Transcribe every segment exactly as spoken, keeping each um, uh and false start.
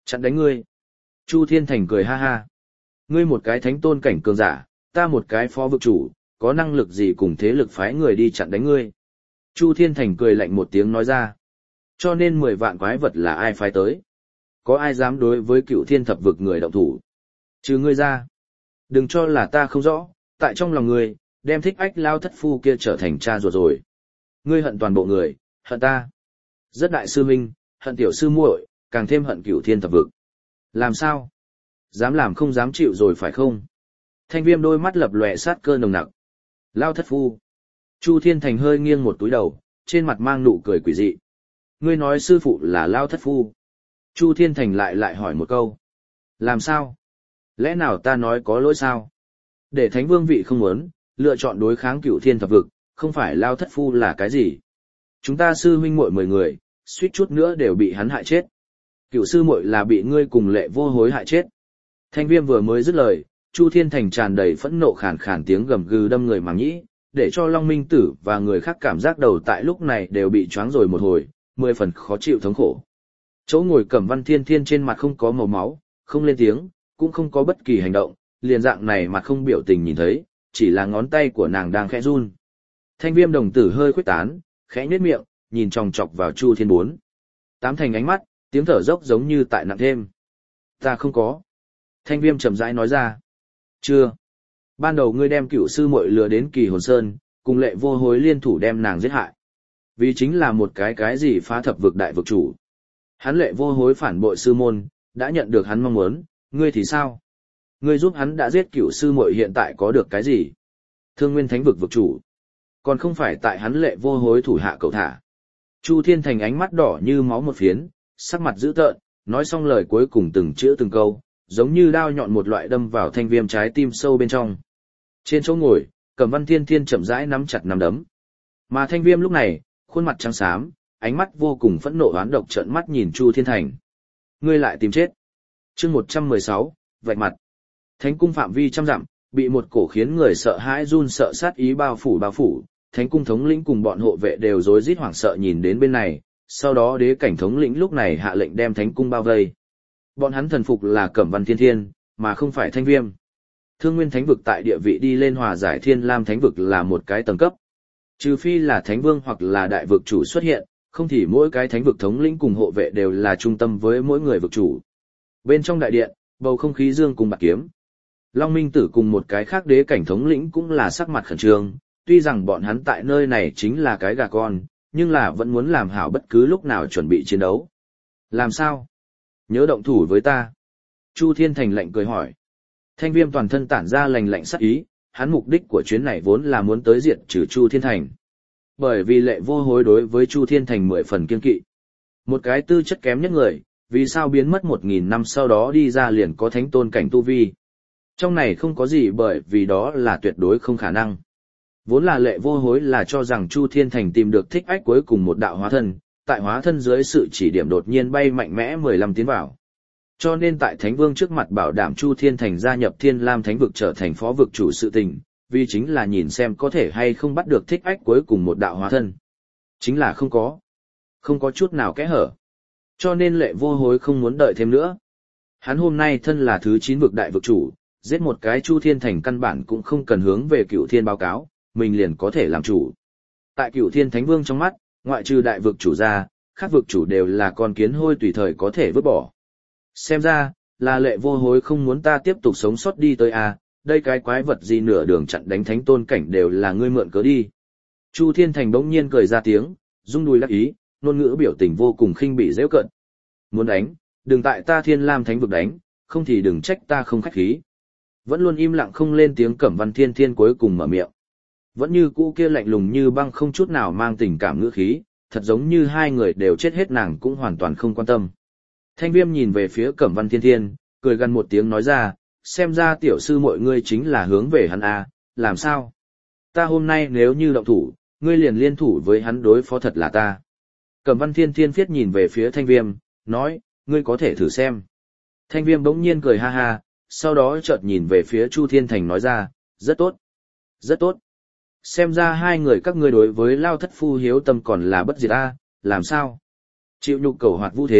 Chặn đánh ngươi. Chu Thiên Thành cười ha ha. Ngươi một cái thánh tôn cảnh cường giả, ta một cái phó vực chủ, có năng lực gì cùng thế lực phái người đi chặn đánh ngươi. Chu Thiên Thành cười lạnh một tiếng nói ra. Cho nên mười vạn quái vật là ai phái tới? Có ai dám đối với cựu thiên thập vực người động thủ? Trừ ngươi ra. Đừng cho là ta không rõ, tại trong lòng ngươi, đem Thích Ách Lao thất phu kia trở thành cha ruột rồi. Ngươi hận toàn bộ người, hận ta. Rất đại sư huynh, hận tiểu sư muội, càng thêm hận cửu thiên thập vực. Làm sao? Dám làm không dám chịu rồi phải không? Thanh Viêm đôi mắt lập lòe sát cơ nồng nặc. Lao thất phu. Chu Thiên Thành hơi nghiêng một túi đầu, trên mặt mang nụ cười quỷ dị. Ngươi nói sư phụ là Lao thất phu. Chu Thiên Thành lại lại hỏi một câu. Làm sao? Lẽ nào ta nói có lỗi sao? Để Thánh Vương vị không muốn, lựa chọn đối kháng cửu thiên thập vực, không phải Lao thất phu là cái gì? Chúng ta sư huynh muội mười người, suýt chút nữa đều bị hắn hại chết. Cựu sư muội là bị ngươi cùng Lệ Vô Hối hại chết. Thanh Viêm vừa mới dứt lời, Chu Thiên Thành tràn đầy phẫn nộ khàn khàn tiếng gầm gừ đâm người màng nhĩ, để cho Long Minh Tử và người khác cảm giác đầu tại lúc này đều bị choáng rồi một hồi, mười phần khó chịu thống khổ. Chỗ ngồi Cẩm Văn Thiên Thiên trên mặt không có màu máu, không lên tiếng, cũng không có bất kỳ hành động, liền dạng này mặt không biểu tình nhìn thấy, chỉ là ngón tay của nàng đang khẽ run. Thanh Viêm đồng tử hơi khuếch tán, khẽ nhếch miệng, nhìn chòng chọc vào Chu Thiên Bốn. Tám thành ánh mắt, tiếng thở dốc giống như tại nặng thêm. Ta không có. Thanh Viêm chậm rãi nói ra. Chưa. Ban đầu ngươi đem cửu sư muội lừa đến Kỳ Hồn Sơn, cùng Lệ Vô Hối liên thủ đem nàng giết hại. Vì chính là một cái cái gì phá thập vực đại vực chủ. Hắn Lệ Vô Hối phản bội sư môn, đã nhận được hắn mong muốn, ngươi thì sao? Ngươi giúp hắn đã giết cửu sư muội hiện tại có được cái gì? Thương Nguyên Thánh vực vực chủ. Còn không phải tại hắn Lệ Vô Hối thủ hạ cậu thả. Chu Thiên Thành ánh mắt đỏ như máu một phiến, sắc mặt dữ tợn, nói xong lời cuối cùng từng chữ từng câu, giống như đao nhọn một loại đâm vào Thanh Viêm trái tim sâu bên trong. Trên chỗ ngồi, Cẩm Văn Thiên Thiên chậm rãi nắm chặt nắm đấm. Mà Thanh Viêm lúc này, khuôn mặt trắng xám, ánh mắt vô cùng phẫn nộ oán độc trợn mắt nhìn Chu Thiên Thành. Ngươi lại tìm chết. Chương một trăm mười sáu, vạch mặt. Thánh cung phạm vi trăm dặm, bị một cổ khiến người sợ hãi run sợ sát ý bao phủ bao phủ, Thánh cung thống lĩnh cùng bọn hộ vệ đều rối rít hoảng sợ nhìn đến bên này, sau đó đế cảnh thống lĩnh lúc này hạ lệnh đem Thánh cung bao vây. Bọn hắn thần phục là Cẩm Văn Thiên Thiên, mà không phải Thanh Viêm. Thương Nguyên Thánh vực tại địa vị đi lên hòa giải Thiên Lam Thánh vực là một cái tầng cấp. Trừ phi là Thánh Vương hoặc là đại vực chủ xuất hiện, không thì mỗi cái thánh vực thống lĩnh cùng hộ vệ đều là trung tâm với mỗi người vực chủ. Bên trong đại điện, bầu không khí dương cùng bạc kiếm. Long Minh Tử cùng một cái khác đế cảnh thống lĩnh cũng là sắc mặt khẩn trương, tuy rằng bọn hắn tại nơi này chính là cái gà con, nhưng là vẫn muốn làm hảo bất cứ lúc nào chuẩn bị chiến đấu. Làm sao? Nhớ động thủ với ta. Chu Thiên Thành lạnh cười hỏi. Thanh Viêm toàn thân tản ra lành lạnh sắc ý, hắn mục đích của chuyến này vốn là muốn tới diệt trừ Chu Thiên Thành. Bởi vì Lệ Vô Hối đối với Chu Thiên Thành mười phần kiên kỵ. Một cái tư chất kém nhất người, vì sao biến mất một nghìn năm sau đó đi ra liền có thánh tôn cảnh tu vi. Trong này không có gì bởi vì đó là tuyệt đối không khả năng. Vốn là Lệ Vô Hối là cho rằng Chu Thiên Thành tìm được Thích Ách cuối cùng một đạo hóa thân, tại hóa thân dưới sự chỉ điểm đột nhiên bay mạnh mẽ mười lăm tiến vào. Cho nên tại Thánh Vương trước mặt bảo đảm Chu Thiên Thành gia nhập Thiên Lam Thánh vực trở thành phó vực chủ sự tình, vì chính là nhìn xem có thể hay không bắt được Thích Ách cuối cùng một đạo hóa thân. Chính là không có. Không có chút nào kẽ hở. Cho nên Lệ Vô Hối không muốn đợi thêm nữa. Hắn hôm nay thân là thứ chín vực đại vực chủ, giết một cái Chu Thiên Thành căn bản cũng không cần hướng về Cửu Thiên báo cáo, mình liền có thể làm chủ. Tại Cửu Thiên Thánh Vương trong mắt, ngoại trừ đại vực chủ ra, khác vực chủ đều là con kiến hôi tùy thời có thể vứt bỏ. Xem ra, là Lệ Vô Hối không muốn ta tiếp tục sống sót đi tới à, đây cái quái vật gì nửa đường chặn đánh thánh tôn cảnh đều là ngươi mượn cớ đi. Chu Thiên Thành bỗng nhiên cười ra tiếng, rung đùi đắc ý, ngôn ngữ biểu tình vô cùng khinh bỉ giễu cợt. Muốn đánh, đừng tại ta Thiên Lam Thánh vực đánh, không thì đừng trách ta không khách khí. Vẫn luôn im lặng không lên tiếng Cẩm Văn Thiên Thiên cuối cùng mở miệng. Vẫn như cũ kia lạnh lùng như băng không chút nào mang tình cảm ngữ khí, thật giống như hai người đều chết hết nàng cũng hoàn toàn không quan tâm. Thanh Viêm nhìn về phía Cẩm Văn Thiên Thiên, cười gần một tiếng nói ra, xem ra tiểu sư mọi ngươi chính là hướng về hắn à, làm sao? Ta hôm nay nếu như động thủ, ngươi liền liên thủ với hắn đối phó thật là ta. Cẩm Văn Thiên Thiên phiết nhìn về phía Thanh Viêm, nói, ngươi có thể thử xem. Thanh Viêm bỗng nhiên cười ha ha, sau đó chợt nhìn về phía Chu Thiên Thành nói ra, rất tốt, rất tốt. Xem ra hai người các ngươi đối với Lao thất phu hiếu tâm còn là bất diệt a, làm sao? Chịu nhục cầu hoạt vũ thế,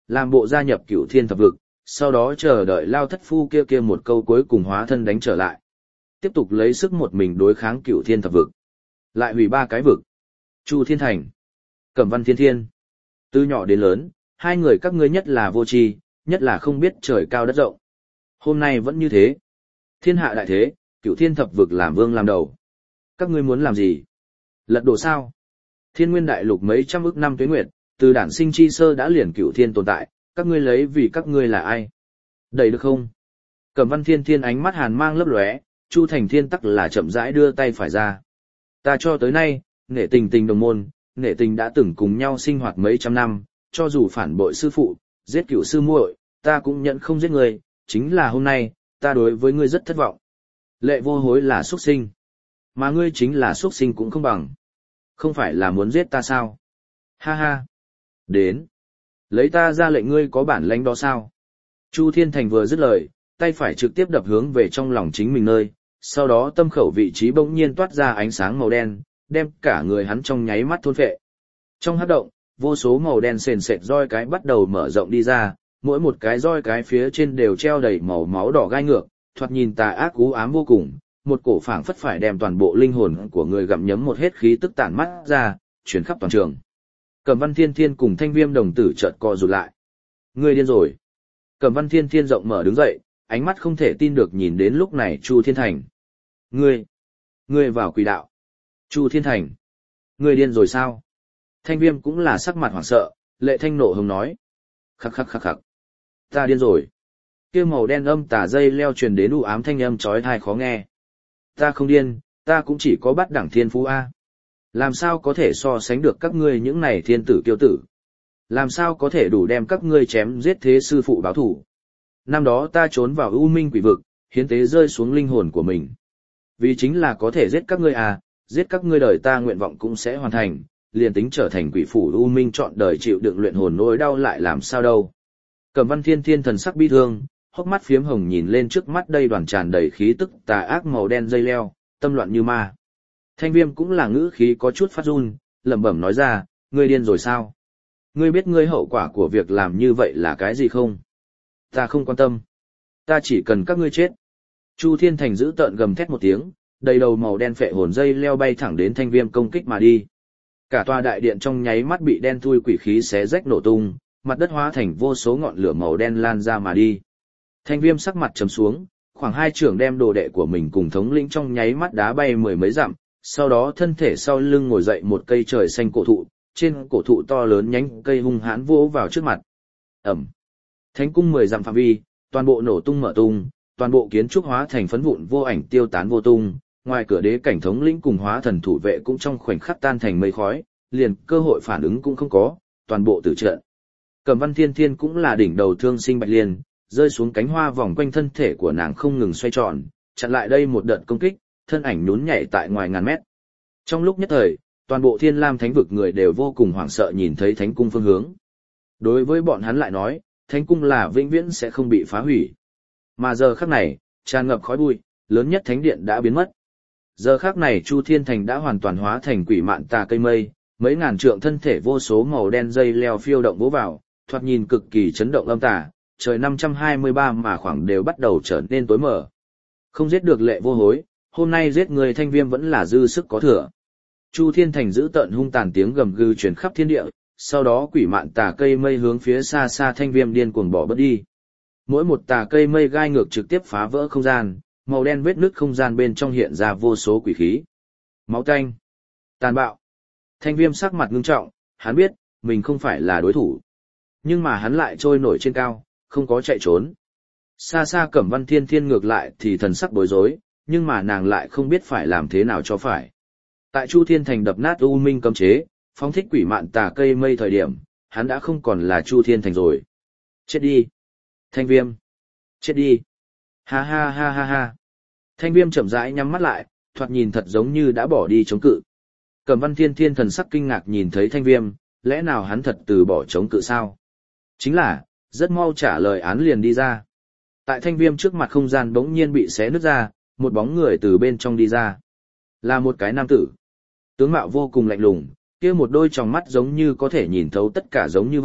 làm bộ gia nhập Cửu Thiên Thập Vực, sau đó chờ đợi Lao Thất Phu kia kia một câu cuối cùng hóa thân đánh trở lại. Tiếp tục lấy sức một mình đối kháng Cửu Thiên Thập Vực. Lại hủy ba cái vực. Chu Thiên Thành, Cẩm Văn Thiên Thiên. Từ nhỏ đến lớn, hai người các ngươi nhất là vô tri, nhất là không biết trời cao đất rộng. Hôm nay vẫn như thế. Thiên hạ đại thế, Cửu Thiên Thập Vực làm vương làm đầu. Các ngươi muốn làm gì? Lật đổ sao? Thiên Nguyên Đại Lục mấy trăm ức năm tuế nguyệt, từ đản sinh chi sơ đã liền Cửu Thiên tồn tại, các ngươi lấy vì các ngươi là ai? Đẩy được không? Cẩm Văn Thiên Thiên ánh mắt hàn mang lấp lóe, Chu Thành Thiên tắc là chậm rãi đưa tay phải ra. Ta cho tới nay, nể tình tình đồng môn, nể tình đã từng cùng nhau sinh hoạt mấy trăm năm, cho dù phản bội sư phụ, giết cửu sư muội, ta cũng nhận không giết người, chính là hôm nay, ta đối với ngươi rất thất vọng. Lệ vô hối là xuất sinh, mà ngươi chính là xuất sinh cũng không bằng. Không phải là muốn giết ta sao? Ha ha. Đến. Lấy ta ra lệnh ngươi có bản lãnh đó sao? Chu Thiên Thành vừa dứt lời, tay phải trực tiếp đập hướng về trong lòng chính mình nơi, sau đó tâm khẩu vị trí bỗng nhiên toát ra ánh sáng màu đen, đem cả người hắn trong nháy mắt thôn phệ. Trong hắc động, vô số màu đen sền sệt roi cái bắt đầu mở rộng đi ra, mỗi một cái roi cái phía trên đều treo đầy màu máu đỏ gai ngược, thoạt nhìn tà ác cú ám vô cùng, một cổ phảng phất phải đem toàn bộ linh hồn của người gặm nhấm một hết khí tức tản mắt ra, truyền khắp toàn trường. Cẩm Văn Thiên Thiên cùng Thanh Viêm đồng tử chợt co rụt lại. Ngươi điên rồi. Cẩm Văn Thiên Thiên rộng mở đứng dậy, ánh mắt không thể tin được nhìn đến lúc này Chu Thiên Thành. Ngươi, ngươi vào quỷ đạo. Chu Thiên Thành, ngươi điên rồi sao? Thanh Viêm cũng là sắc mặt hoảng sợ, Lệ Thanh nộ hồng nói. Khắc khắc khắc khắc. Ta điên rồi. Kia màu đen âm tà dây leo truyền đến u ám thanh âm chói tai khó nghe. Ta không điên, ta cũng chỉ có bát đẳng thiên phú A. Làm sao có thể so sánh được các ngươi những này thiên tử kiêu tử? Làm sao có thể đủ đem các ngươi chém giết thế sư phụ báo thủ? Năm đó ta trốn vào u minh quỷ vực, hiến tế rơi xuống linh hồn của mình. Vì chính là có thể giết các ngươi à, giết các ngươi đời ta nguyện vọng cũng sẽ hoàn thành, liền tính trở thành quỷ phủ u minh trọn đời chịu đựng luyện hồn nỗi đau lại làm sao đâu. Cẩm Văn Thiên Thiên thần sắc bi thương, hốc mắt phiếm hồng nhìn lên trước mắt đây đoàn tràn đầy khí tức tà ác màu đen dây leo, tâm loạn như ma. Thanh Viêm cũng là ngữ khí có chút phát run, lẩm bẩm nói ra, ngươi điên rồi sao? Ngươi biết ngươi hậu quả của việc làm như vậy là cái gì không? Ta không quan tâm. Ta chỉ cần các ngươi chết. Chu Thiên Thành giữ tợn gầm thét một tiếng, đầy đầu màu đen phệ hồn dây leo bay thẳng đến Thanh Viêm công kích mà đi. Cả tòa đại điện trong nháy mắt bị đen thui quỷ khí xé rách nổ tung, mặt đất hóa thành vô số ngọn lửa màu đen lan ra mà đi. Thanh Viêm sắc mặt trầm xuống, khoảng hai trưởng đem đồ đệ của mình cùng thống lĩnh trong nháy mắt đá bay mười mấy dặm, sau đó thân thể sau lưng ngồi dậy một cây trời xanh cổ thụ, trên cổ thụ to lớn nhánh cây hung hãn vỗ vào trước mặt. Ẩm. Thánh cung mười dặm phạm vi, toàn bộ nổ tung mở tung, toàn bộ kiến trúc hóa thành phấn vụn vô ảnh tiêu tán vô tung, ngoài cửa đế cảnh thống lĩnh cùng hóa thần thủ vệ cũng trong khoảnh khắc tan thành mây khói, liền cơ hội phản ứng cũng không có, toàn bộ tử trận. Cẩm Văn Thiên Thiên cũng là đỉnh đầu thương sinh bạch liên, rơi xuống cánh hoa vòng quanh thân thể của nàng không ngừng xoay tròn, chặn lại đây một đợt công kích, thân ảnh nhún nhảy tại ngoài ngàn mét. Trong lúc nhất thời, toàn bộ Thiên Lam Thánh vực người đều vô cùng hoảng sợ nhìn thấy thánh cung phương hướng. Đối với bọn hắn lại nói, thánh cung là vĩnh viễn sẽ không bị phá hủy. Mà giờ khắc này, tràn ngập khói bụi, lớn nhất thánh điện đã biến mất. Giờ khắc này Chu Thiên Thành đã hoàn toàn hóa thành quỷ mạn tà cây mây, mấy ngàn trượng thân thể vô số màu đen dây leo phiêu động vỗ vào, thoạt nhìn cực kỳ chấn động âm tà, trời năm trăm hai mươi ba mà khoảng đều bắt đầu trở nên tối mờ. Không giết được Lệ vô hối, hôm nay giết người Thanh Viêm vẫn là dư sức có thừa. Chu Thiên Thành giữ tợn hung tàn tiếng gầm gừ truyền khắp thiên địa, sau đó quỷ mạn tà cây mây hướng phía xa xa Thanh Viêm điên cuồng bỏ bớt đi. Mỗi một tà cây mây gai ngược trực tiếp phá vỡ không gian, màu đen vết nứt không gian bên trong hiện ra vô số quỷ khí. Máu tanh, tàn bạo. Thanh Viêm sắc mặt ngưng trọng, hắn biết, mình không phải là đối thủ. Nhưng mà hắn lại trôi nổi trên cao, không có chạy trốn. Xa xa Cẩm Văn Thiên Thiên ngược lại thì thần sắc bối rối, nhưng mà nàng lại không biết phải làm thế nào cho phải. Tại Chu Thiên Thành đập nát U Minh cấm chế, phóng thích quỷ mạn tà cây mây thời điểm, hắn đã không còn là Chu Thiên Thành rồi. Chết đi. Thanh Viêm. Chết đi. Ha ha ha ha ha. Thanh Viêm chậm rãi nhắm mắt lại, thoạt nhìn thật giống như đã bỏ đi chống cự. Cẩm Văn Thiên Thiên thần sắc kinh ngạc nhìn thấy Thanh Viêm, lẽ nào hắn thật từ bỏ chống cự sao? Chính là, rất mau trả lời án liền đi ra. Tại Thanh Viêm trước mặt không gian bỗng nhiên bị xé nứt ra, một bóng người từ bên trong đi ra. Là một cái nam tử. Tướng mạo vô cùng lạnh lùng, kia một đôi tròng mắt giống như có thể nhìn thấu tất cả giống như vậy,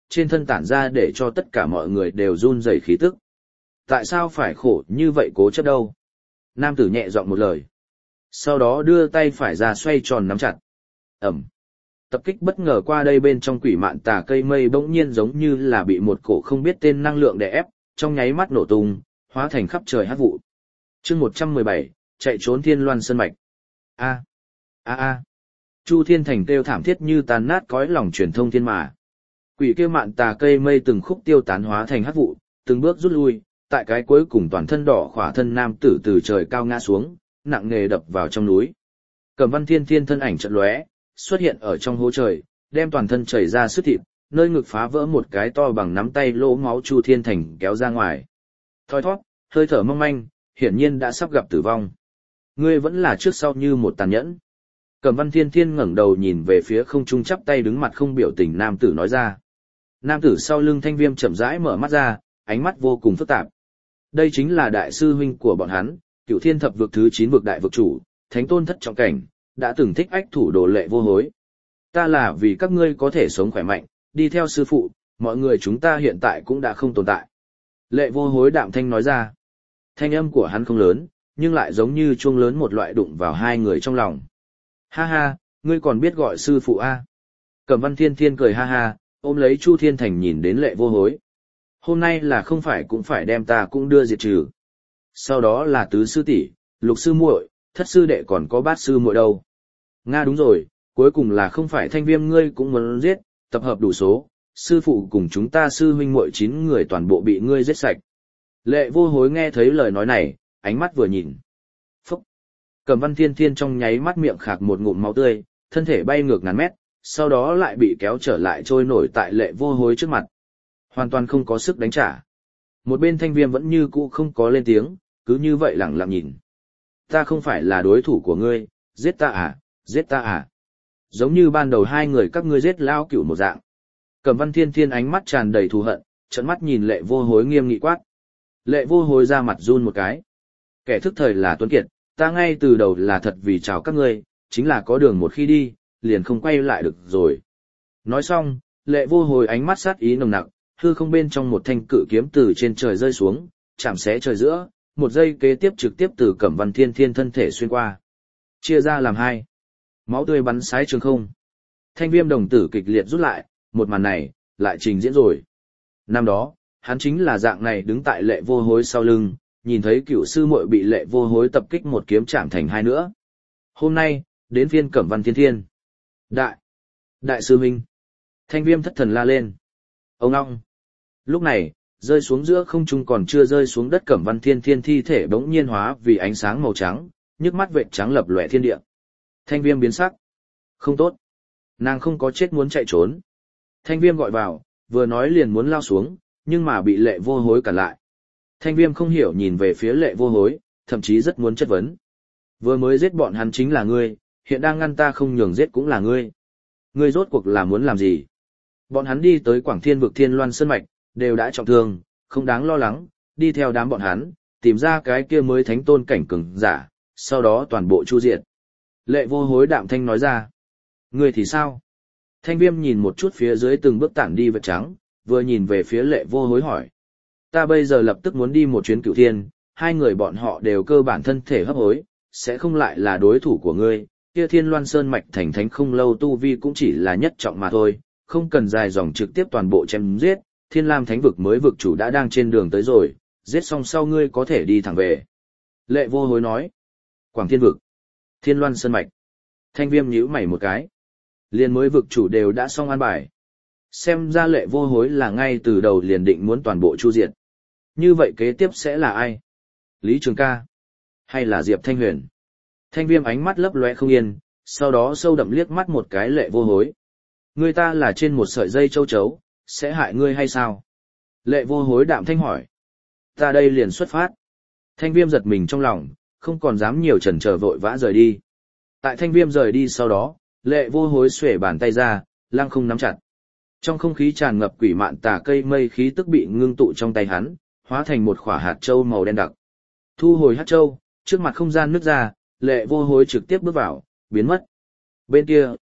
trên thân tản ra để cho tất cả mọi người đều run rẩy khí tức. Tại sao phải khổ như vậy cố chấp đâu? Nam tử nhẹ giọng một lời. Sau đó đưa tay phải ra xoay tròn nắm chặt. Ẩm. Tập kích bất ngờ qua đây bên trong quỷ mạn tà cây mây bỗng nhiên giống như là bị một cổ không biết tên năng lượng đè ép, trong nháy mắt nổ tung, hóa thành khắp trời hắc vụ. Chương một trăm mười bảy, chạy trốn Thiên Loan Sơn mạch. A. A a. Chu Thiên Thành kêu thảm thiết như tan nát cõi lòng truyền thông thiên mà. Quỷ kia mạn tà cây mây từng khúc tiêu tán hóa thành hắc vụ, từng bước rút lui, tại cái cuối cùng toàn thân đỏ khỏa thân nam tử từ trời cao ngã xuống, nặng nề đập vào trong núi. Cẩm Văn Thiên Thiên thân ảnh chợt lóe, xuất hiện ở trong hố trời, đem toàn thân chảy ra sức thịt, nơi ngực phá vỡ một cái to bằng nắm tay lỗ máu Chu Thiên Thành kéo ra ngoài. Thoi thoát, hơi thở mong manh, hiển nhiên đã sắp gặp tử vong. Ngươi vẫn là trước sau như một tàn nhẫn. Cẩm Văn Thiên Thiên ngẩng đầu nhìn về phía không trung chắp tay đứng mặt không biểu tình nam tử nói ra. Nam tử sau lưng Thanh Viêm chậm rãi mở mắt ra, ánh mắt vô cùng phức tạp. Đây chính là đại sư huynh của bọn hắn, Cửu Thiên Thập vực thứ chín vực đại vực chủ, Thánh Tôn thất trọng cảnh, đã từng thích ách thủ đồ Lệ Vô Hối. Ta là vì các ngươi có thể sống khỏe mạnh, đi theo sư phụ, mọi người chúng ta hiện tại cũng đã không tồn tại. Lệ Vô Hối đạm thanh nói ra. Thanh âm của hắn không lớn, nhưng lại giống như chuông lớn một loại đụng vào hai người trong lòng. Ha ha, ngươi còn biết gọi sư phụ a? Cẩm Văn Thiên Thiên cười ha ha, ôm lấy Chu Thiên Thành nhìn đến Lệ Vô Hối. Hôm nay là không phải cũng phải đem ta cũng đưa diệt trừ. Sau đó là tứ sư tỷ, lục sư muội, thất sư đệ còn có bát sư muội đâu. Nga đúng rồi, cuối cùng là không phải Thanh Viêm ngươi cũng muốn giết, tập hợp đủ số, sư phụ cùng chúng ta sư huynh muội chín người toàn bộ bị ngươi giết sạch. Lệ Vô Hối nghe thấy lời nói này, ánh mắt vừa nhìn. Phúc! Cẩm Văn Thiên Thiên trong nháy mắt miệng khạc một ngụm máu tươi, thân thể bay ngược ngàn mét, sau đó lại bị kéo trở lại trôi nổi tại Lệ Vô Hối trước mặt. Hoàn toàn không có sức đánh trả. Một bên Thanh Viêm vẫn như cũ không có lên tiếng, cứ như vậy lặng lặng nhìn. Ta không phải là đối thủ của ngươi, giết ta à, giết ta à. Giống như ban đầu hai người các ngươi giết Lao Cửu một dạng. Cẩm Văn Thiên Thiên ánh mắt tràn đầy thù hận, trợn mắt nhìn Lệ Vô Hối nghiêm nghị quát. Lệ Vô Hối ra mặt run một cái. Kẻ thức thời là Tuấn Kiệt, ta ngay từ đầu là thật vì chào các ngươi, chính là có đường một khi đi, liền không quay lại được rồi. Nói xong, Lệ Vô Hối ánh mắt sát ý nồng nặc, hư không bên trong một thanh cự kiếm từ trên trời rơi xuống, chạm xé trời giữa, một giây kế tiếp trực tiếp từ Cẩm Văn Thiên Thiên thân thể xuyên qua. Chia ra làm hai. Máu tươi bắn sái trường không. Thanh Viêm đồng tử kịch liệt rút lại, một màn này, lại trình diễn rồi. Năm đó, hắn chính là dạng này đứng tại Lệ Vô Hối sau lưng, nhìn thấy cựu sư muội bị Lệ Vô Hối tập kích một kiếm chạm thành hai nữa. Hôm nay, đến phiên Cẩm Văn Thiên Thiên. Đại! Đại sư huynh! Thanh Viêm thất thần la lên. Ông ngong! Lúc này, rơi xuống giữa không trung còn chưa rơi xuống đất Cẩm Văn Thiên Thiên thi thể bỗng nhiên hóa vì ánh sáng màu trắng, nhức mắt vệt trắng lập lòe thiên địa. Thanh Viêm biến sắc. Không tốt. Nàng không có chết muốn chạy trốn. Thanh Viêm gọi vào, vừa nói liền muốn lao xuống, nhưng mà bị Lệ Vô Hối cản lại. Thanh Viêm không hiểu nhìn về phía Lệ Vô Hối, thậm chí rất muốn chất vấn. Vừa mới giết bọn hắn chính là ngươi, hiện đang ngăn ta không nhường giết cũng là ngươi. Ngươi rốt cuộc là muốn làm gì? Bọn hắn đi tới Quảng Thiên vực Thiên Loan Sơn mạch, đều đã trọng thương, không đáng lo lắng, đi theo đám bọn hắn, tìm ra cái kia mới thánh tôn cảnh cường giả, sau đó toàn bộ chu diệt. Lệ Vô Hối đạm thanh nói ra. Ngươi thì sao? Thanh Viêm nhìn một chút phía dưới từng bước tản đi vật trắng, vừa nhìn về phía Lệ Vô Hối hỏi. Ta bây giờ lập tức muốn đi một chuyến Cửu Thiên, hai người bọn họ đều cơ bản thân thể hấp hối, sẽ không lại là đối thủ của ngươi, kia Thiên Loan Sơn mạch thành thánh không lâu tu vi cũng chỉ là nhất trọng mà thôi, không cần dài dòng trực tiếp toàn bộ chém giết, Thiên Lam Thánh vực mới vực chủ đã đang trên đường tới rồi, giết xong sau ngươi có thể đi thẳng về. Lệ Vô Hối nói. Quảng Thiên vực, Thiên Loan Sơn mạch. Thanh Viêm nhíu mày một cái. Liền mới vực chủ đều đã xong an bài. Xem ra Lệ Vô Hối là ngay từ đầu liền định muốn toàn bộ chu diệt. Như vậy kế tiếp sẽ là ai? Lý Trường Ca? Hay là Diệp Thanh Huyền? Thanh Viêm ánh mắt lấp lóe không yên, sau đó sâu đậm liếc mắt một cái Lệ Vô Hối. Người ta là trên một sợi dây châu chấu, sẽ hại ngươi hay sao? Lệ Vô Hối đạm thanh hỏi. Ta đây liền xuất phát. Thanh Viêm giật mình trong lòng, không còn dám nhiều chần chờ vội vã rời đi. Tại Thanh Viêm rời đi sau đó, Lệ Vô Hối xuể bàn tay ra, lăng không nắm chặt. Trong không khí tràn ngập quỷ mạn tà cây mây khí tức bị ngưng tụ trong tay hắn, hóa thành một quả hạt châu màu đen đặc. Thu hồi hạt châu, trước mặt không gian nứt ra, Lệ Vô Hối trực tiếp bước vào, biến mất. Bên kia,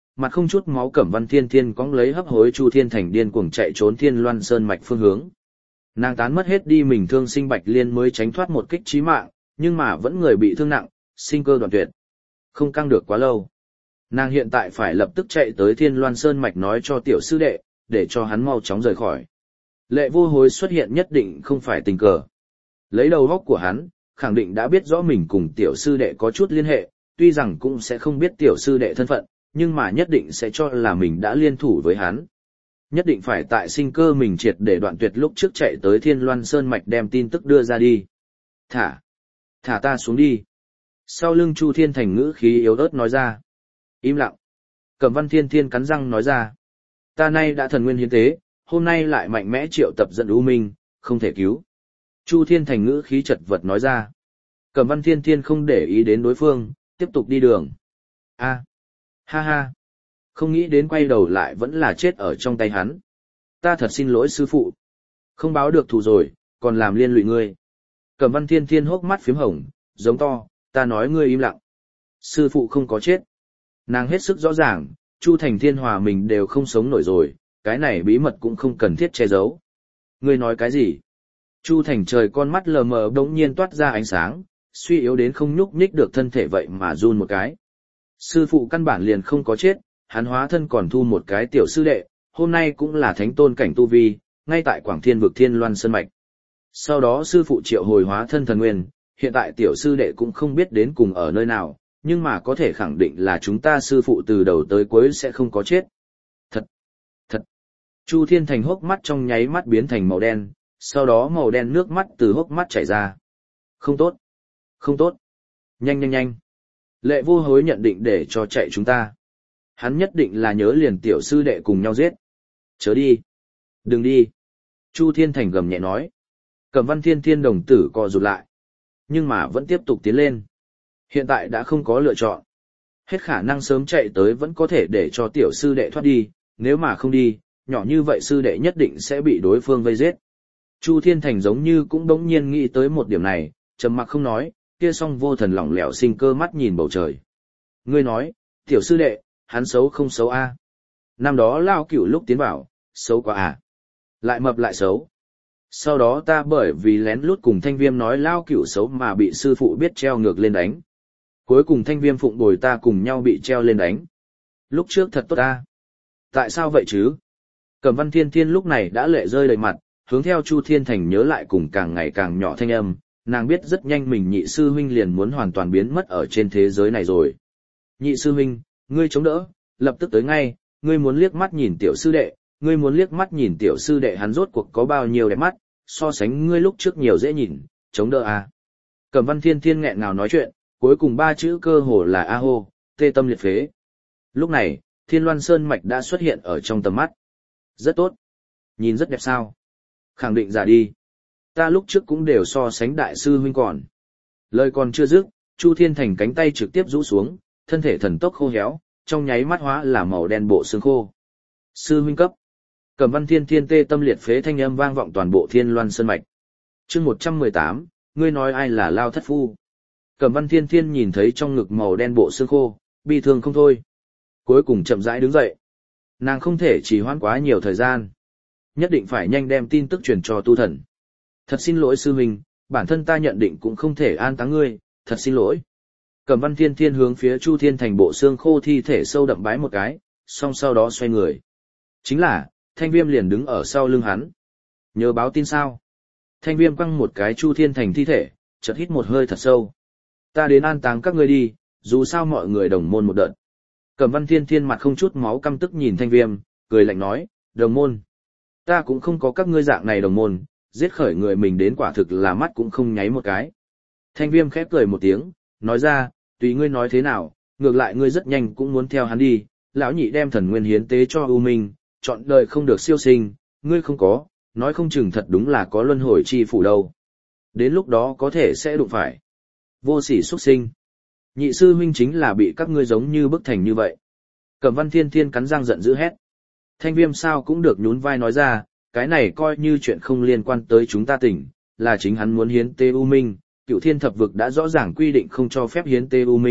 mặt không chút máu Cẩm Văn Thiên Thiên cõng lấy hấp hối Chu Thiên Thành điên cuồng chạy trốn Thiên Loan Sơn mạch phương hướng. Nàng tán mất hết đi mình thương sinh Bạch Liên mới tránh thoát một kích chí mạng, nhưng mà vẫn người bị thương nặng, sinh cơ đoạn tuyệt. Không căng được quá lâu. Nàng hiện tại phải lập tức chạy tới Thiên Loan Sơn mạch nói cho tiểu sư đệ, để cho hắn mau chóng rời khỏi. Lệ Vô Hối xuất hiện nhất định không phải tình cờ. Lấy đầu óc của hắn, khẳng định đã biết rõ mình cùng tiểu sư đệ có chút liên hệ, tuy rằng cũng sẽ không biết tiểu sư đệ thân phận, nhưng mà nhất định sẽ cho là mình đã liên thủ với hắn. Nhất định phải tại sinh cơ mình triệt để đoạn tuyệt lúc trước chạy tới Thiên Loan Sơn mạch đem tin tức đưa ra đi. Thả! Thả ta xuống đi! Sau lưng Chu Thiên Thành ngữ khí yếu ớt nói ra. Im lặng! Cẩm Văn Thiên Thiên cắn răng nói ra. Ta nay đã thần nguyên hiến tế, hôm nay lại mạnh mẽ triệu tập dẫn U Minh, không thể cứu. Chu Thiên Thành ngữ khí chật vật nói ra. Cẩm Văn Thiên Thiên không để ý đến đối phương, tiếp tục đi đường. A, ha ha, không nghĩ đến quay đầu lại vẫn là chết ở trong tay hắn. Ta thật xin lỗi sư phụ. Không báo được thù rồi, còn làm liên lụy ngươi. Cẩm Văn Thiên Thiên hốc mắt phím hồng, giống to, ta nói ngươi im lặng. Sư phụ không có chết. Nàng hết sức rõ ràng, Chu Thành Thiên Hòa mình đều không sống nổi rồi, cái này bí mật cũng không cần thiết che giấu. Ngươi nói cái gì? Chu Thành trời con mắt lờ mờ đống nhiên toát ra ánh sáng, suy yếu đến không nhúc nhích được thân thể vậy mà run một cái. Sư phụ căn bản liền không có chết, hắn hóa thân còn thu một cái tiểu sư đệ, hôm nay cũng là thánh tôn cảnh tu vi, ngay tại Quảng Thiên vực Thiên Loan Sơn mạch. Sau đó sư phụ triệu hồi hóa thân thần nguyên, hiện tại tiểu sư đệ cũng không biết đến cùng ở nơi nào, nhưng mà có thể khẳng định là chúng ta sư phụ từ đầu tới cuối sẽ không có chết. Thật, thật. Chu Thiên Thành hốc mắt trong nháy mắt biến thành màu đen, sau đó màu đen nước mắt từ hốc mắt chảy ra. Không tốt, không tốt. Nhanh nhanh nhanh. Lệ Vô Hối nhận định để cho chạy chúng ta. Hắn nhất định là nhớ liền tiểu sư đệ cùng nhau giết. Chớ đi. Đừng đi. Chu Thiên Thành gầm nhẹ nói. Cẩm Văn Thiên Thiên đồng tử co rụt lại. Nhưng mà vẫn tiếp tục tiến lên. Hiện tại đã không có lựa chọn. Hết khả năng sớm chạy tới vẫn có thể để cho tiểu sư đệ thoát đi, nếu mà không đi, nhỏ như vậy sư đệ nhất định sẽ bị đối phương vây giết. Chu Thiên Thành giống như cũng đống nhiên nghĩ tới một điểm này, trầm mặc không nói, kia song vô thần lỏng lẻo sinh cơ mắt nhìn bầu trời. Ngươi nói, tiểu sư đệ, hắn xấu không xấu a? Năm đó Lao Cửu lúc tiến vào, xấu quá à? Lại mập lại xấu. Sau đó ta bởi vì lén lút cùng Thanh Viêm nói Lao Cửu xấu mà bị sư phụ biết treo ngược lên đánh. Cuối cùng Thanh Viêm phụng bồi ta cùng nhau bị treo lên đánh. Lúc trước thật tốt ta. Tại sao vậy chứ? Cẩm Văn Thiên Thiên lúc này đã lệ rơi đầy mặt, hướng theo Chu Thiên Thành nhớ lại cùng càng ngày càng nhỏ thanh âm, nàng biết rất nhanh mình nhị sư huynh liền muốn hoàn toàn biến mất ở trên thế giới này rồi. Nhị sư huynh, ngươi chống đỡ, lập tức tới ngay, ngươi muốn liếc mắt nhìn tiểu sư đệ, ngươi muốn liếc mắt nhìn tiểu sư đệ hắn rốt cuộc có bao nhiêu đẹp mắt, so sánh ngươi lúc trước nhiều dễ nhìn, chống đỡ à. Cẩm Văn Thiên Thiên nghẹn ngào nói chuyện, cuối cùng ba chữ cơ hồ là a hô, tê tâm liệt phế. Lúc này, Thiên Loan Sơn mạch đã xuất hiện ở trong tầm mắt. Rất tốt. Nhìn rất đẹp sao. Khẳng định giả đi. Ta lúc trước cũng đều so sánh đại sư huynh còn. Lời còn chưa dứt, Chu Thiên Thành cánh tay trực tiếp rũ xuống, thân thể thần tốc khô héo, trong nháy mắt hóa là màu đen bộ xương khô. Sư huynh cấp. Cẩm Văn Thiên Thiên tê tâm liệt phế thanh âm vang vọng toàn bộ Thiên Loan Sơn mạch. Chương một trăm mười tám, ngươi nói ai là Lao thất phu? Cẩm Văn Thiên Thiên nhìn thấy trong ngực màu đen bộ xương khô, bi thương không thôi. Cuối cùng chậm rãi đứng dậy. Nàng không thể trì hoãn quá nhiều thời gian. Nhất định phải nhanh đem tin tức truyền cho tu thần. Thật xin lỗi sư huynh, bản thân ta nhận định cũng không thể an táng ngươi, thật xin lỗi. Cẩm Văn Thiên Thiên hướng phía Chu Thiên Thành bộ xương khô thi thể sâu đậm bái một cái, song sau đó xoay người. Chính là, Thanh Viêm liền đứng ở sau lưng hắn. Nhớ báo tin sao? Thanh Viêm quăng một cái Chu Thiên Thành thi thể, chợt hít một hơi thật sâu. Ta đến an táng các ngươi đi, dù sao mọi người đồng môn một đợt. Cẩm Văn Thiên Thiên mặt không chút máu căm tức nhìn Thanh Viêm, cười lạnh nói, đồng môn. Ta cũng không có các ngươi dạng này đồng môn, giết khởi người mình đến quả thực là mắt cũng không nháy một cái. Thanh Viêm khép cười một tiếng, nói ra, tùy ngươi nói thế nào, ngược lại ngươi rất nhanh cũng muốn theo hắn đi, lão nhị đem thần nguyên hiến tế cho U Minh, chọn đời không được siêu sinh, ngươi không có, nói không chừng thật đúng là có luân hồi chi phủ đâu. Đến lúc đó có thể sẽ đụng phải. Vô sỉ xuất sinh. Nhị sư huynh chính là bị các ngươi giống như bức thành như vậy. Cẩm Văn Thiên Thiên cắn răng giận dữ hét. Thanh Viêm sao cũng được nhún vai nói ra, cái này coi như chuyện không liên quan tới chúng ta tỉnh, là chính hắn muốn hiến tế U Minh, Cựu Thiên Thập Vực đã rõ ràng quy định không cho phép hiến tế U Minh,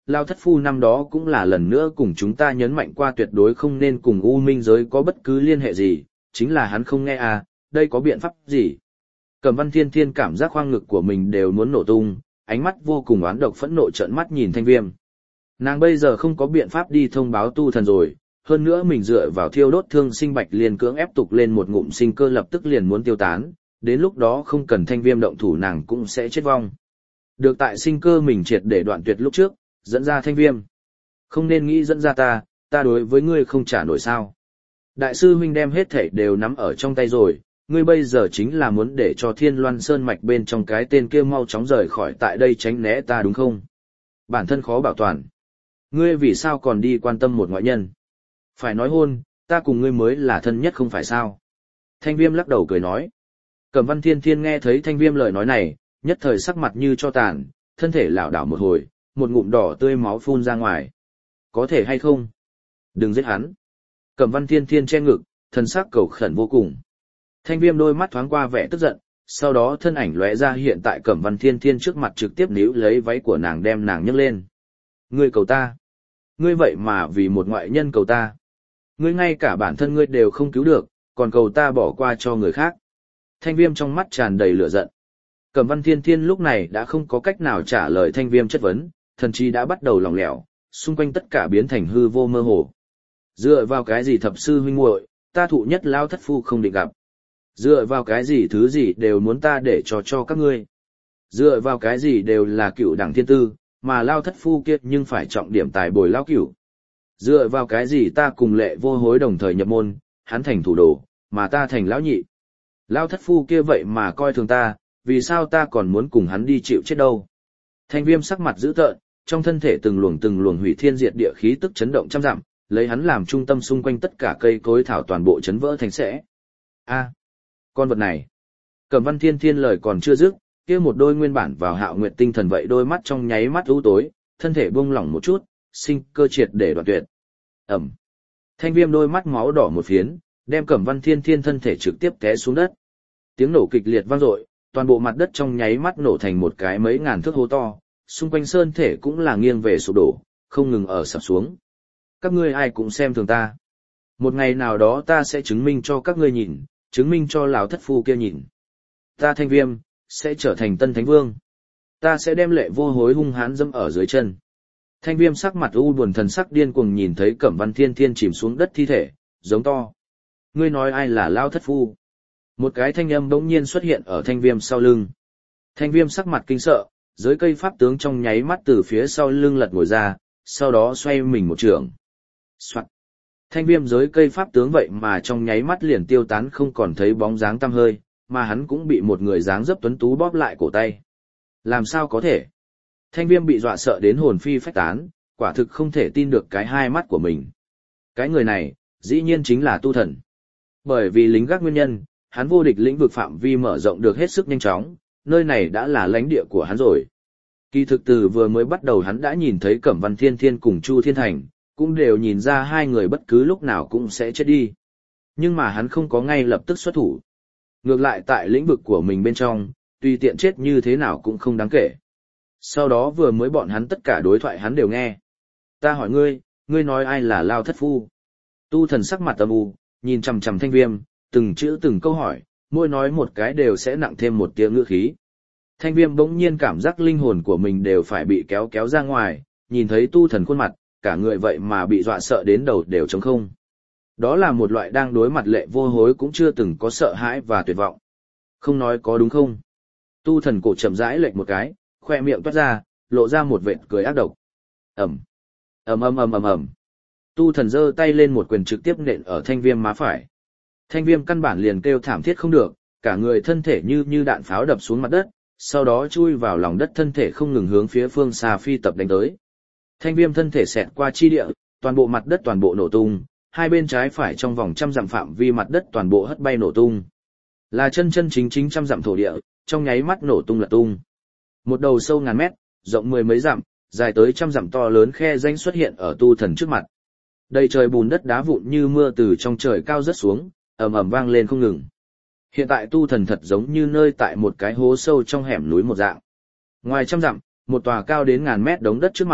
Lao thất phu năm đó cũng là lần nữa cùng chúng ta nhấn mạnh qua tuyệt đối không nên cùng U Minh giới có bất cứ liên hệ gì, chính là hắn không nghe à, đây có biện pháp gì? Cẩm Văn Thiên Thiên cảm giác khoang ngực của mình đều muốn nổ tung, ánh mắt vô cùng oán độc phẫn nộ trợn mắt nhìn Thanh Viêm. Nàng bây giờ không có biện pháp đi thông báo tu thần rồi, hơn nữa mình dựa vào thiêu đốt thương sinh bạch liền cưỡng ép tục lên một ngụm sinh cơ lập tức liền muốn tiêu tán, đến lúc đó không cần Thanh Viêm động thủ nàng cũng sẽ chết vong. Được tại sinh cơ mình triệt để đoạn tuyệt lúc trước, dẫn ra Thanh Viêm. Không nên nghĩ dẫn ra ta, ta đối với ngươi không trả nổi sao. Đại sư huynh đem hết thảy đều nắm ở trong tay rồi, ngươi bây giờ chính là muốn để cho Thiên Loan Sơn mạch bên trong cái tên kia mau chóng rời khỏi tại đây tránh né ta đúng không? Bản thân khó bảo toàn. Ngươi vì sao còn đi quan tâm một ngoại nhân? Phải nói hôn, ta cùng ngươi mới là thân nhất không phải sao? Thanh Viêm lắc đầu cười nói. Cẩm Văn Thiên Thiên nghe thấy Thanh Viêm lời nói này, nhất thời sắc mặt như cho tàn, thân thể lảo đảo một hồi, một ngụm đỏ tươi máu phun ra ngoài. Có thể hay không? Đừng giết hắn. Cẩm Văn Thiên Thiên che ngực, thân sắc cầu khẩn vô cùng. Thanh Viêm đôi mắt thoáng qua vẻ tức giận, sau đó thân ảnh lóe ra hiện tại Cẩm Văn Thiên Thiên trước mặt trực tiếp níu lấy váy của nàng đem nàng nhấc lên. Ngươi cầu ta. Ngươi vậy mà vì một ngoại nhân cầu ta. Ngươi ngay cả bản thân ngươi đều không cứu được, còn cầu ta bỏ qua cho người khác. Thanh Viêm trong mắt tràn đầy lửa giận. Cẩm Văn Thiên Thiên lúc này đã không có cách nào trả lời Thanh Viêm chất vấn, thần trí đã bắt đầu lỏng lẻo, xung quanh tất cả biến thành hư vô mơ hồ. Dựa vào cái gì thập sư huynh muội, ta thụ nhất lao thất phu không định gặp. Dựa vào cái gì thứ gì đều muốn ta để cho cho các ngươi. Dựa vào cái gì đều là cựu đẳng thiên tư, mà lao thất phu kia nhưng phải trọng điểm tài bồi lao cửu. Dựa vào cái gì ta cùng Lệ Vô Hối đồng thời nhập môn, hắn thành thủ đồ, mà ta thành lão nhị. Lao thất phu kia vậy mà coi thường ta, vì sao ta còn muốn cùng hắn đi chịu chết đâu. Thanh Viêm sắc mặt dữ tợn, trong thân thể từng luồng từng luồng hủy thiên diệt địa khí tức chấn động trăm dặm, lấy hắn làm trung tâm xung quanh tất cả cây cối thảo toàn bộ chấn vỡ thành sẽ. A, con vật này. Cẩm Văn Thiên Thiên lời còn chưa dứt, kia một đôi nguyên bản vào Hạo Nguyệt tinh thần vậy đôi mắt trong nháy mắt u tối, thân thể buông lỏng một chút, sinh cơ triệt để đoạn tuyệt. Ẩm. Thanh Viêm đôi mắt máu đỏ một phiến, đem Cẩm Văn Thiên Thiên thân thể trực tiếp té xuống đất. Tiếng nổ kịch liệt vang dội, toàn bộ mặt đất trong nháy mắt nổ thành một cái mấy ngàn thước hố to, xung quanh sơn thể cũng là nghiêng về sụp đổ, không ngừng ở sập xuống. Các ngươi ai cũng xem thường ta. Một ngày nào đó ta sẽ chứng minh cho các ngươi nhìn, chứng minh cho lão thất phu kia nhìn. Ta Thanh Viêm, sẽ trở thành tân thánh vương. Ta sẽ đem Lệ Vô Hối hung hãn dẫm ở dưới chân. Thanh Viêm sắc mặt u buồn thần sắc điên cuồng nhìn thấy Cẩm Văn Thiên Thiên chìm xuống đất thi thể, giống to. Ngươi nói ai là lão thất phu? Một cái thanh âm bỗng nhiên xuất hiện ở Thanh Viêm sau lưng. Thanh Viêm sắc mặt kinh sợ, dưới cây pháp tướng trong nháy mắt từ phía sau lưng lật ngồi ra, sau đó xoay mình một trường. Soạn. Thanh Viêm dưới cây pháp tướng vậy mà trong nháy mắt liền tiêu tán không còn thấy bóng dáng tăm hơi, mà hắn cũng bị một người dáng dấp tuấn tú bóp lại cổ tay. Làm sao có thể? Thanh Viêm bị dọa sợ đến hồn phi phách tán, quả thực không thể tin được cái hai mắt của mình. Cái người này, dĩ nhiên chính là tu thần. Bởi vì lính gác nguyên nhân, hắn vô địch lĩnh vực phạm vi mở rộng được hết sức nhanh chóng, nơi này đã là lãnh địa của hắn rồi. Kỳ thực từ vừa mới bắt đầu hắn đã nhìn thấy Cẩm Văn Thiên Thiên cùng Chu Thiên Thành, cũng đều nhìn ra hai người bất cứ lúc nào cũng sẽ chết đi. Nhưng mà hắn không có ngay lập tức xuất thủ. Ngược lại tại lĩnh vực của mình bên trong, tùy tiện chết như thế nào cũng không đáng kể. Sau đó vừa mới bọn hắn tất cả đối thoại hắn đều nghe. Ta hỏi ngươi, ngươi nói ai là Lao thất phu? Tu thần sắc mặt âm u, nhìn chằm chằm Thanh Viêm, từng chữ từng câu hỏi, mỗi nói một cái đều sẽ nặng thêm một tiếng ngữ khí. Thanh Viêm bỗng nhiên cảm giác linh hồn của mình đều phải bị kéo kéo ra ngoài, nhìn thấy tu thần khuôn mặt, cả người vậy mà bị dọa sợ đến đầu đều trống không. Đó là một loại đang đối mặt Lệ Vô Hối cũng chưa từng có sợ hãi và tuyệt vọng. Không nói có đúng không? Tu thần cổ chậm rãi lệch một cái, khoe miệng toát ra, lộ ra một vệt cười ác độc. Ầm, ầm ầm ầm ầm ầm. Tu thần giơ tay lên một quyền trực tiếp nện ở Thanh Viêm má phải. Thanh Viêm căn bản liền kêu thảm thiết không được, cả người thân thể như như đạn pháo đập xuống mặt đất, sau đó chui vào lòng đất thân thể không ngừng hướng phía phương xa phi tập đánh tới. Thanh Viêm thân thể xẹt qua chi địa, toàn bộ mặt đất toàn bộ nổ tung, hai bên trái phải trong vòng trăm dặm phạm vi mặt đất toàn bộ hất bay nổ tung. Là chân chân chính chính trăm dặm thổ địa, trong nháy mắt nổ tung lật tung. Một đầu sâu ngàn mét, rộng mười mấy dặm, dài tới trăm dặm to lớn khe rãnh xuất hiện ở tu thần trước mặt. Đầy trời bùn đất đá vụn như mưa từ trong trời cao rớt xuống, ầm ầm vang lên không ngừng. Hiện tại tu thần thật giống như nơi tại một cái hố sâu trong hẻm núi một dạng. Ngoài trăm dặm, một tòa cao đến ngàn mét đống đất trước mặt,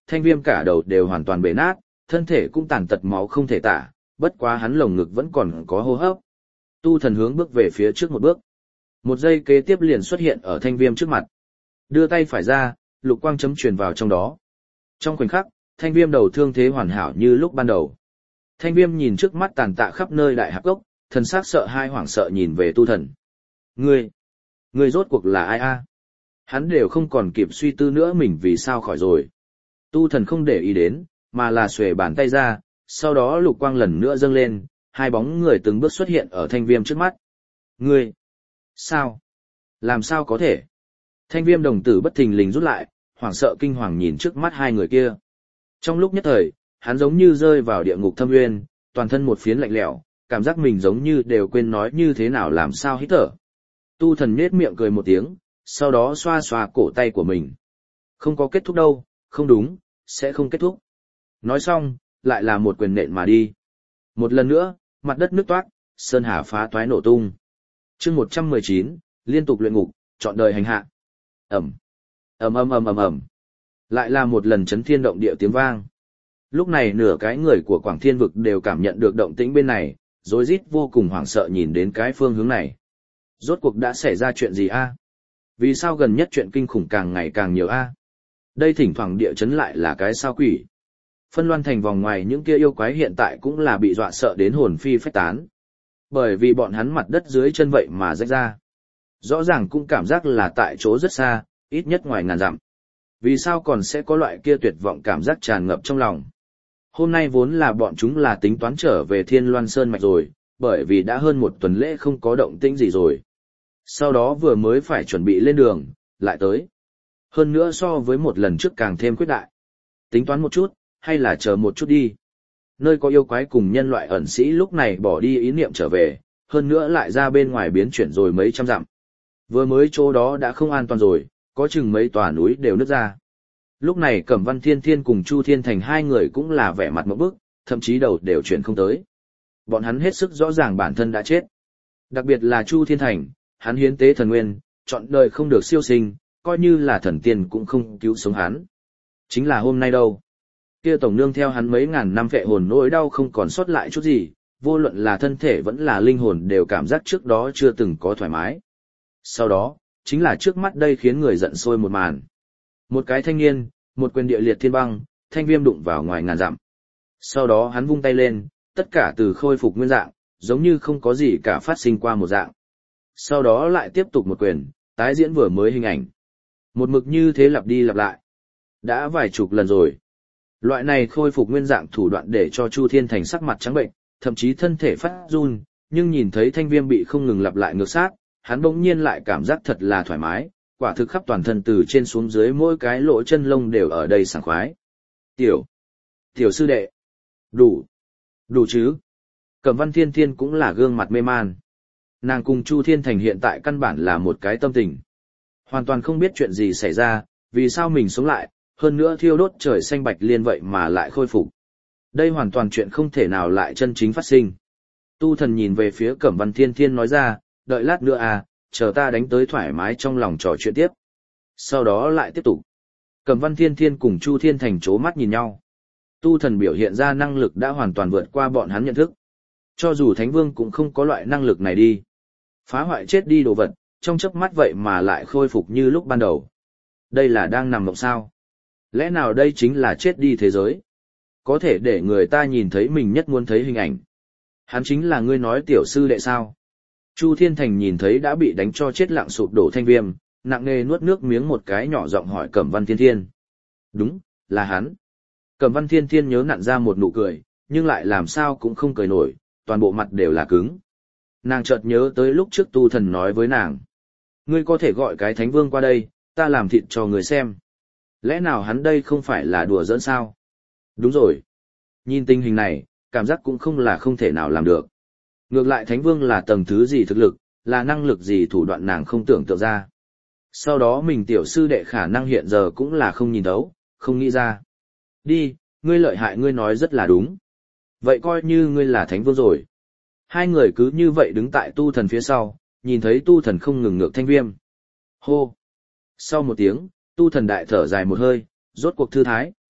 thanh viêm cả đầu đều hoàn toàn bể nát, thân thể cũng tàn tật máu không thể tả, bất quá hắn lồng ngực vẫn còn có hô hấp. Tu thần hướng bước về phía trước một bước. Một giây kế tiếp liền xuất hiện ở thanh viêm trước mặt. Đưa tay phải ra, lục quang chấm truyền vào trong đó. Trong khoảnh khắc, thanh viêm đầu thương thế hoàn hảo như lúc ban đầu. Thanh viêm nhìn trước mắt tàn tạ khắp nơi đại hạp gốc, thần sắc sợ hai hoảng sợ nhìn về tu thần. Ngươi, ngươi rốt cuộc là ai a? Hắn đều không còn kịp suy tư nữa mình vì sao khỏi rồi. Tu thần không để ý đến, mà là xuề bàn tay ra, sau đó lục quang lần nữa dâng lên, hai bóng người từng bước xuất hiện ở thanh viêm trước mắt. Ngươi, sao? Làm sao có thể? Thanh viêm đồng tử bất thình lình rút lại, hoảng sợ kinh hoàng nhìn trước mắt hai người kia. Trong lúc nhất thời, hắn giống như rơi vào địa ngục thâm nguyên, toàn thân một phiến lạnh lẽo, cảm giác mình giống như đều quên nói như thế nào làm sao hít thở. Tu thần nhếch miệng cười một tiếng, sau đó xoa xoa cổ tay của mình. Không có kết thúc đâu, không đúng, sẽ không kết thúc. Nói xong, lại là một quyền nện mà đi. Một lần nữa, mặt đất nứt toát, sơn hà phá toái nổ tung. Chương một trăm mười chín, liên tục luyện ngục, trọn đời hành hạ. Ầm. Ầm ầm ầm ầm ầm. Lại là một lần chấn thiên động địa tiếng vang. Lúc này nửa cái người của Quảng Thiên vực đều cảm nhận được động tĩnh bên này, rối rít vô cùng hoảng sợ nhìn đến cái phương hướng này. Rốt cuộc đã xảy ra chuyện gì a? Vì sao gần nhất chuyện kinh khủng càng ngày càng nhiều a? Đây thỉnh thoảng địa chấn lại là cái sao quỷ? Phân Loan thành vòng ngoài những kia yêu quái hiện tại cũng là bị dọa sợ đến hồn phi phách tán. Bởi vì bọn hắn mặt đất dưới chân vậy mà rách ra. Rõ ràng cũng cảm giác là tại chỗ rất xa, ít nhất ngoài ngàn dặm. Vì sao còn sẽ có loại kia tuyệt vọng cảm giác tràn ngập trong lòng? Hôm nay vốn là bọn chúng là tính toán trở về Thiên Loan Sơn Mạch rồi, bởi vì đã hơn một tuần lễ không có động tĩnh gì rồi. Sau đó vừa mới phải chuẩn bị lên đường, lại tới. Hơn nữa so với một lần trước càng thêm quyết đại. Tính toán một chút, hay là chờ một chút đi. Nơi có yêu quái cùng nhân loại ẩn sĩ lúc này bỏ đi ý niệm trở về, hơn nữa lại ra bên ngoài biến chuyển rồi mấy trăm dặm. Vừa mới chỗ đó đã không an toàn rồi, có chừng mấy tòa núi đều nứt ra. Lúc này Cẩm Văn Thiên Thiên cùng Chu Thiên Thành hai người cũng là vẻ mặt ngộp bức, thậm chí đầu đều chuyển không tới. Bọn hắn hết sức rõ ràng bản thân đã chết. Đặc biệt là Chu Thiên Thành, hắn hiến tế thần nguyên, chọn đời không được siêu sinh, coi như là thần tiên cũng không cứu sống hắn. Chính là hôm nay đâu. Kia tổng nương theo hắn mấy ngàn năm vệ hồn nỗi đau không còn sót lại chút gì, vô luận là thân thể vẫn là linh hồn đều cảm giác trước đó chưa từng có thoải mái. Sau đó, chính là trước mắt đây khiến người giận sôi một màn. Một cái thanh niên, một quyền địa liệt thiên băng, thanh viêm đụng vào ngoài ngàn dặm. Sau đó hắn vung tay lên, tất cả từ khôi phục nguyên dạng, giống như không có gì cả phát sinh qua một dạng. Sau đó lại tiếp tục một quyền, tái diễn vừa mới hình ảnh. Một mực như thế lặp đi lặp lại. Đã vài chục lần rồi. Loại này khôi phục nguyên dạng thủ đoạn để cho Chu Thiên Thành sắc mặt trắng bệnh, thậm chí thân thể phát run, nhưng nhìn thấy thanh viêm bị không ngừng lặp lại ngược sát, hắn bỗng nhiên lại cảm giác thật là thoải mái, quả thực khắp toàn thân từ trên xuống dưới mỗi cái lỗ chân lông đều ở đây sảng khoái. Tiểu, tiểu sư đệ, đủ, đủ chứ. Cẩm Văn Thiên Thiên cũng là gương mặt mê man. Nàng cùng Chu Thiên Thành hiện tại căn bản là một cái tâm tình. Hoàn toàn không biết chuyện gì xảy ra, vì sao mình sống lại, hơn nữa thiêu đốt trời xanh bạch liên vậy mà lại khôi phục. Đây hoàn toàn chuyện không thể nào lại chân chính phát sinh. Tu thần nhìn về phía Cẩm Văn Thiên Thiên nói ra, đợi lát nữa à, chờ ta đánh tới thoải mái trong lòng trò chuyện tiếp. Sau đó lại tiếp tục. Cẩm Văn Thiên Thiên cùng Chu Thiên Thành chố mắt nhìn nhau. Tu thần biểu hiện ra năng lực đã hoàn toàn vượt qua bọn hắn nhận thức. Cho dù Thánh Vương cũng không có loại năng lực này đi. Phá hoại chết đi đồ vật, trong chớp mắt vậy mà lại khôi phục như lúc ban đầu. Đây là đang nằm mộng sao? Lẽ nào đây chính là chết đi thế giới? Có thể để người ta nhìn thấy mình nhất muốn thấy hình ảnh. Hắn chính là ngươi nói tiểu sư đệ sao? Chu Thiên Thành nhìn thấy đã bị đánh cho chết lặng sụp đổ thanh viêm, nặng nề nuốt nước miếng một cái nhỏ giọng hỏi Cẩm Văn Thiên Thiên. Đúng, là hắn. Cẩm Văn Thiên Thiên nhớ nặn ra một nụ cười, nhưng lại làm sao cũng không cười nổi, toàn bộ mặt đều là cứng. Nàng chợt nhớ tới lúc trước tu thần nói với nàng. Ngươi có thể gọi cái Thánh Vương qua đây, ta làm thịt cho người xem. Lẽ nào hắn đây không phải là đùa giỡn sao? Đúng rồi. Nhìn tình hình này, cảm giác cũng không là không thể nào làm được. Ngược lại Thánh Vương là tầng thứ gì thực lực, là năng lực gì thủ đoạn nàng không tưởng tượng ra. Sau đó mình tiểu sư đệ khả năng hiện giờ cũng là không nhìn thấu, không nghĩ ra. Đi, ngươi lợi hại ngươi nói rất là đúng. Vậy coi như ngươi là Thánh Vương rồi. Hai người cứ như vậy đứng tại tu thần phía sau, nhìn thấy tu thần không ngừng ngược thanh viêm. Hô! Sau một tiếng, tu thần đại thở dài một hơi, rốt cuộc thư thái.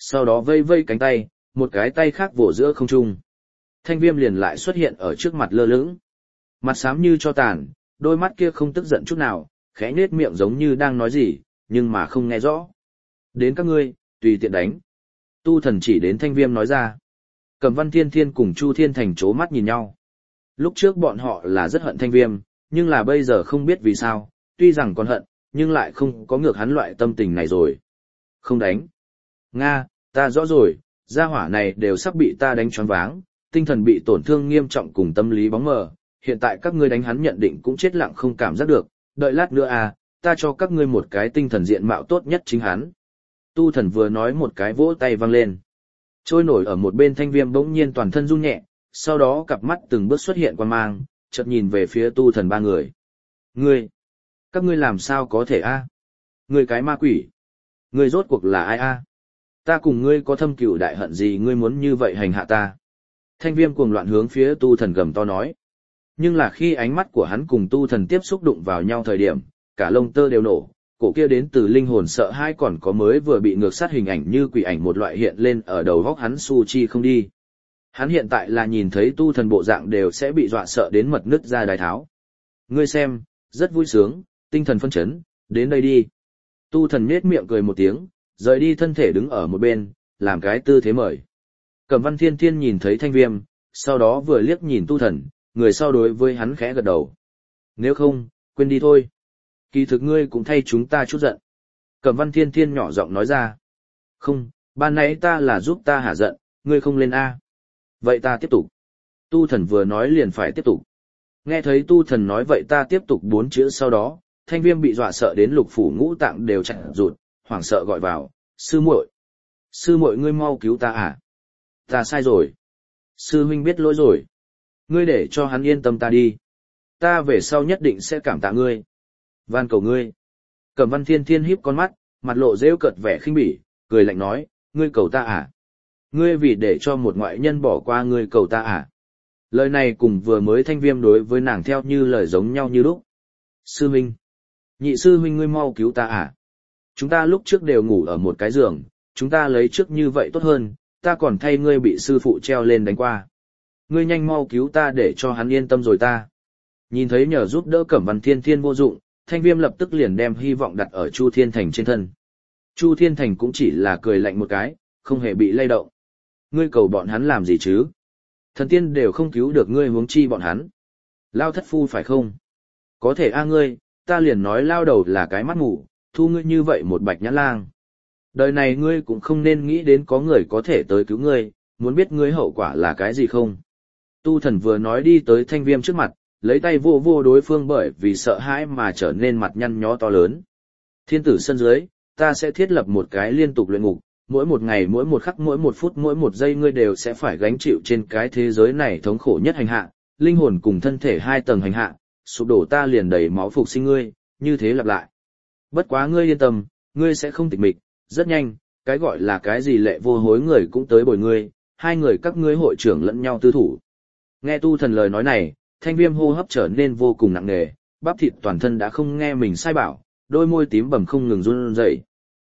Sau đó vây vây cánh tay, một cái tay khác vỗ giữa không trung. Thanh Viêm liền lại xuất hiện ở trước mặt lơ lửng. Mặt xám như cho tàn, đôi mắt kia không tức giận chút nào, khẽ nhếch miệng giống như đang nói gì, nhưng mà không nghe rõ. Đến các ngươi, tùy tiện đánh. Tu Thần chỉ đến Thanh Viêm nói ra. Cẩm Văn Thiên Thiên cùng Chu Thiên Thành chố mắt nhìn nhau. Lúc trước bọn họ là rất hận Thanh Viêm, nhưng là bây giờ không biết vì sao, tuy rằng còn hận, nhưng lại không có ngược hắn loại tâm tình này rồi. Không đánh. Nga, ta rõ rồi, gia hỏa này đều sắp bị ta đánh choáng váng, tinh thần bị tổn thương nghiêm trọng cùng tâm lý bóng mờ, hiện tại các ngươi đánh hắn nhận định cũng chết lặng không cảm giác được, đợi lát nữa à, ta cho các ngươi một cái tinh thần diện mạo tốt nhất chính hắn. Tu Thần vừa nói một cái vỗ tay vang lên. Trôi nổi ở một bên Thanh Viêm bỗng nhiên toàn thân run nhẹ, sau đó cặp mắt từng bước xuất hiện quan mang, chợt nhìn về phía Tu Thần ba người. Ngươi, các ngươi làm sao có thể a? Ngươi cái ma quỷ. Ngươi rốt cuộc là ai a? Ta cùng ngươi có thâm cừu đại hận gì ngươi muốn như vậy hành hạ ta? Thanh Viêm cuồng loạn hướng phía Tu Thần gầm to nói. Nhưng là khi ánh mắt của hắn cùng Tu Thần tiếp xúc đụng vào nhau thời điểm, cả lông tơ đều nổ, cổ kia đến từ linh hồn sợ hãi còn có mới vừa bị ngược sát hình ảnh như quỷ ảnh một loại hiện lên ở đầu góc hắn su chi không đi. Hắn hiện tại là nhìn thấy Tu Thần bộ dạng đều sẽ bị dọa sợ đến mật nứt ra đái tháo. Ngươi xem, rất vui sướng, tinh thần phân chấn, đến đây đi. Tu Thần nhếch miệng cười một tiếng, rời đi thân thể đứng ở một bên, làm cái tư thế mời. Cẩm Văn Thiên Thiên nhìn thấy Thanh Viêm, sau đó vừa liếc nhìn Tu Thần, người sau đối với hắn khẽ gật đầu. Nếu không, quên đi thôi. Kỳ thực ngươi cũng thay chúng ta chút giận. Cẩm Văn Thiên Thiên nhỏ giọng nói ra. Không, ban nãy ta là giúp ta hả giận, ngươi không lên A. Vậy ta tiếp tục. Tu Thần vừa nói liền phải tiếp tục. Nghe thấy Tu Thần nói vậy ta tiếp tục bốn chữ sau đó, Thanh Viêm bị dọa sợ đến lục phủ ngũ tạng đều chạy rụt, hoảng sợ gọi vào, sư muội, sư muội ngươi mau cứu ta à? Ta sai rồi. Sư huynh biết lỗi rồi. Ngươi để cho hắn yên tâm ta đi. Ta về sau nhất định sẽ cảm tạ ngươi. Van cầu ngươi. Cẩm Văn Thiên Thiên híp con mắt, mặt lộ rêu cợt vẻ khinh bỉ, cười lạnh nói, ngươi cầu ta à? Ngươi vì để cho một ngoại nhân bỏ qua ngươi cầu ta à? Lời này cùng vừa mới Thanh Viêm đối với nàng theo như lời giống nhau như lúc. Sư huynh. Nhị sư huynh ngươi mau cứu ta à? Chúng ta lúc trước đều ngủ ở một cái giường, chúng ta lấy trước như vậy tốt hơn, ta còn thay ngươi bị sư phụ treo lên đánh qua. Ngươi nhanh mau cứu ta để cho hắn yên tâm rồi ta. Nhìn thấy nhờ giúp đỡ Cẩm Văn Thiên Thiên vô dụng, Thanh Viêm lập tức liền đem hy vọng đặt ở Chu Thiên Thành trên thân. Chu Thiên Thành cũng chỉ là cười lạnh một cái, không hề bị lay động. Ngươi cầu bọn hắn làm gì chứ? Thần tiên đều không cứu được ngươi huống chi bọn hắn. Lao thất phu phải không? Có thể a ngươi, ta liền nói lao đầu là cái mắt mù, thu ngươi như vậy một bạch nhãn lang. Đời này ngươi cũng không nên nghĩ đến có người có thể tới cứu ngươi, muốn biết ngươi hậu quả là cái gì không? Tu Thần vừa nói đi tới Thanh Viêm trước mặt, lấy tay vô vô đối phương bởi vì sợ hãi mà trở nên mặt nhăn nhó to lớn. Thiên tử sân dưới, ta sẽ thiết lập một cái liên tục luyện ngục, mỗi một ngày mỗi một khắc mỗi một phút mỗi một giây ngươi đều sẽ phải gánh chịu trên cái thế giới này thống khổ nhất hành hạ, linh hồn cùng thân thể hai tầng hành hạ, sụp đổ ta liền đầy máu phục sinh ngươi, như thế lặp lại. Bất quá ngươi yên tâm, ngươi sẽ không tịch mịch, rất nhanh, cái gọi là cái gì lệ vô hối người cũng tới bồi ngươi, hai người các ngươi hội trưởng lẫn nhau tư thủ. Nghe Tu Thần lời nói này, Thanh Viêm hô hấp trở nên vô cùng nặng nề, bắp thịt toàn thân đã không nghe mình sai bảo, đôi môi tím bầm không ngừng run rẩy.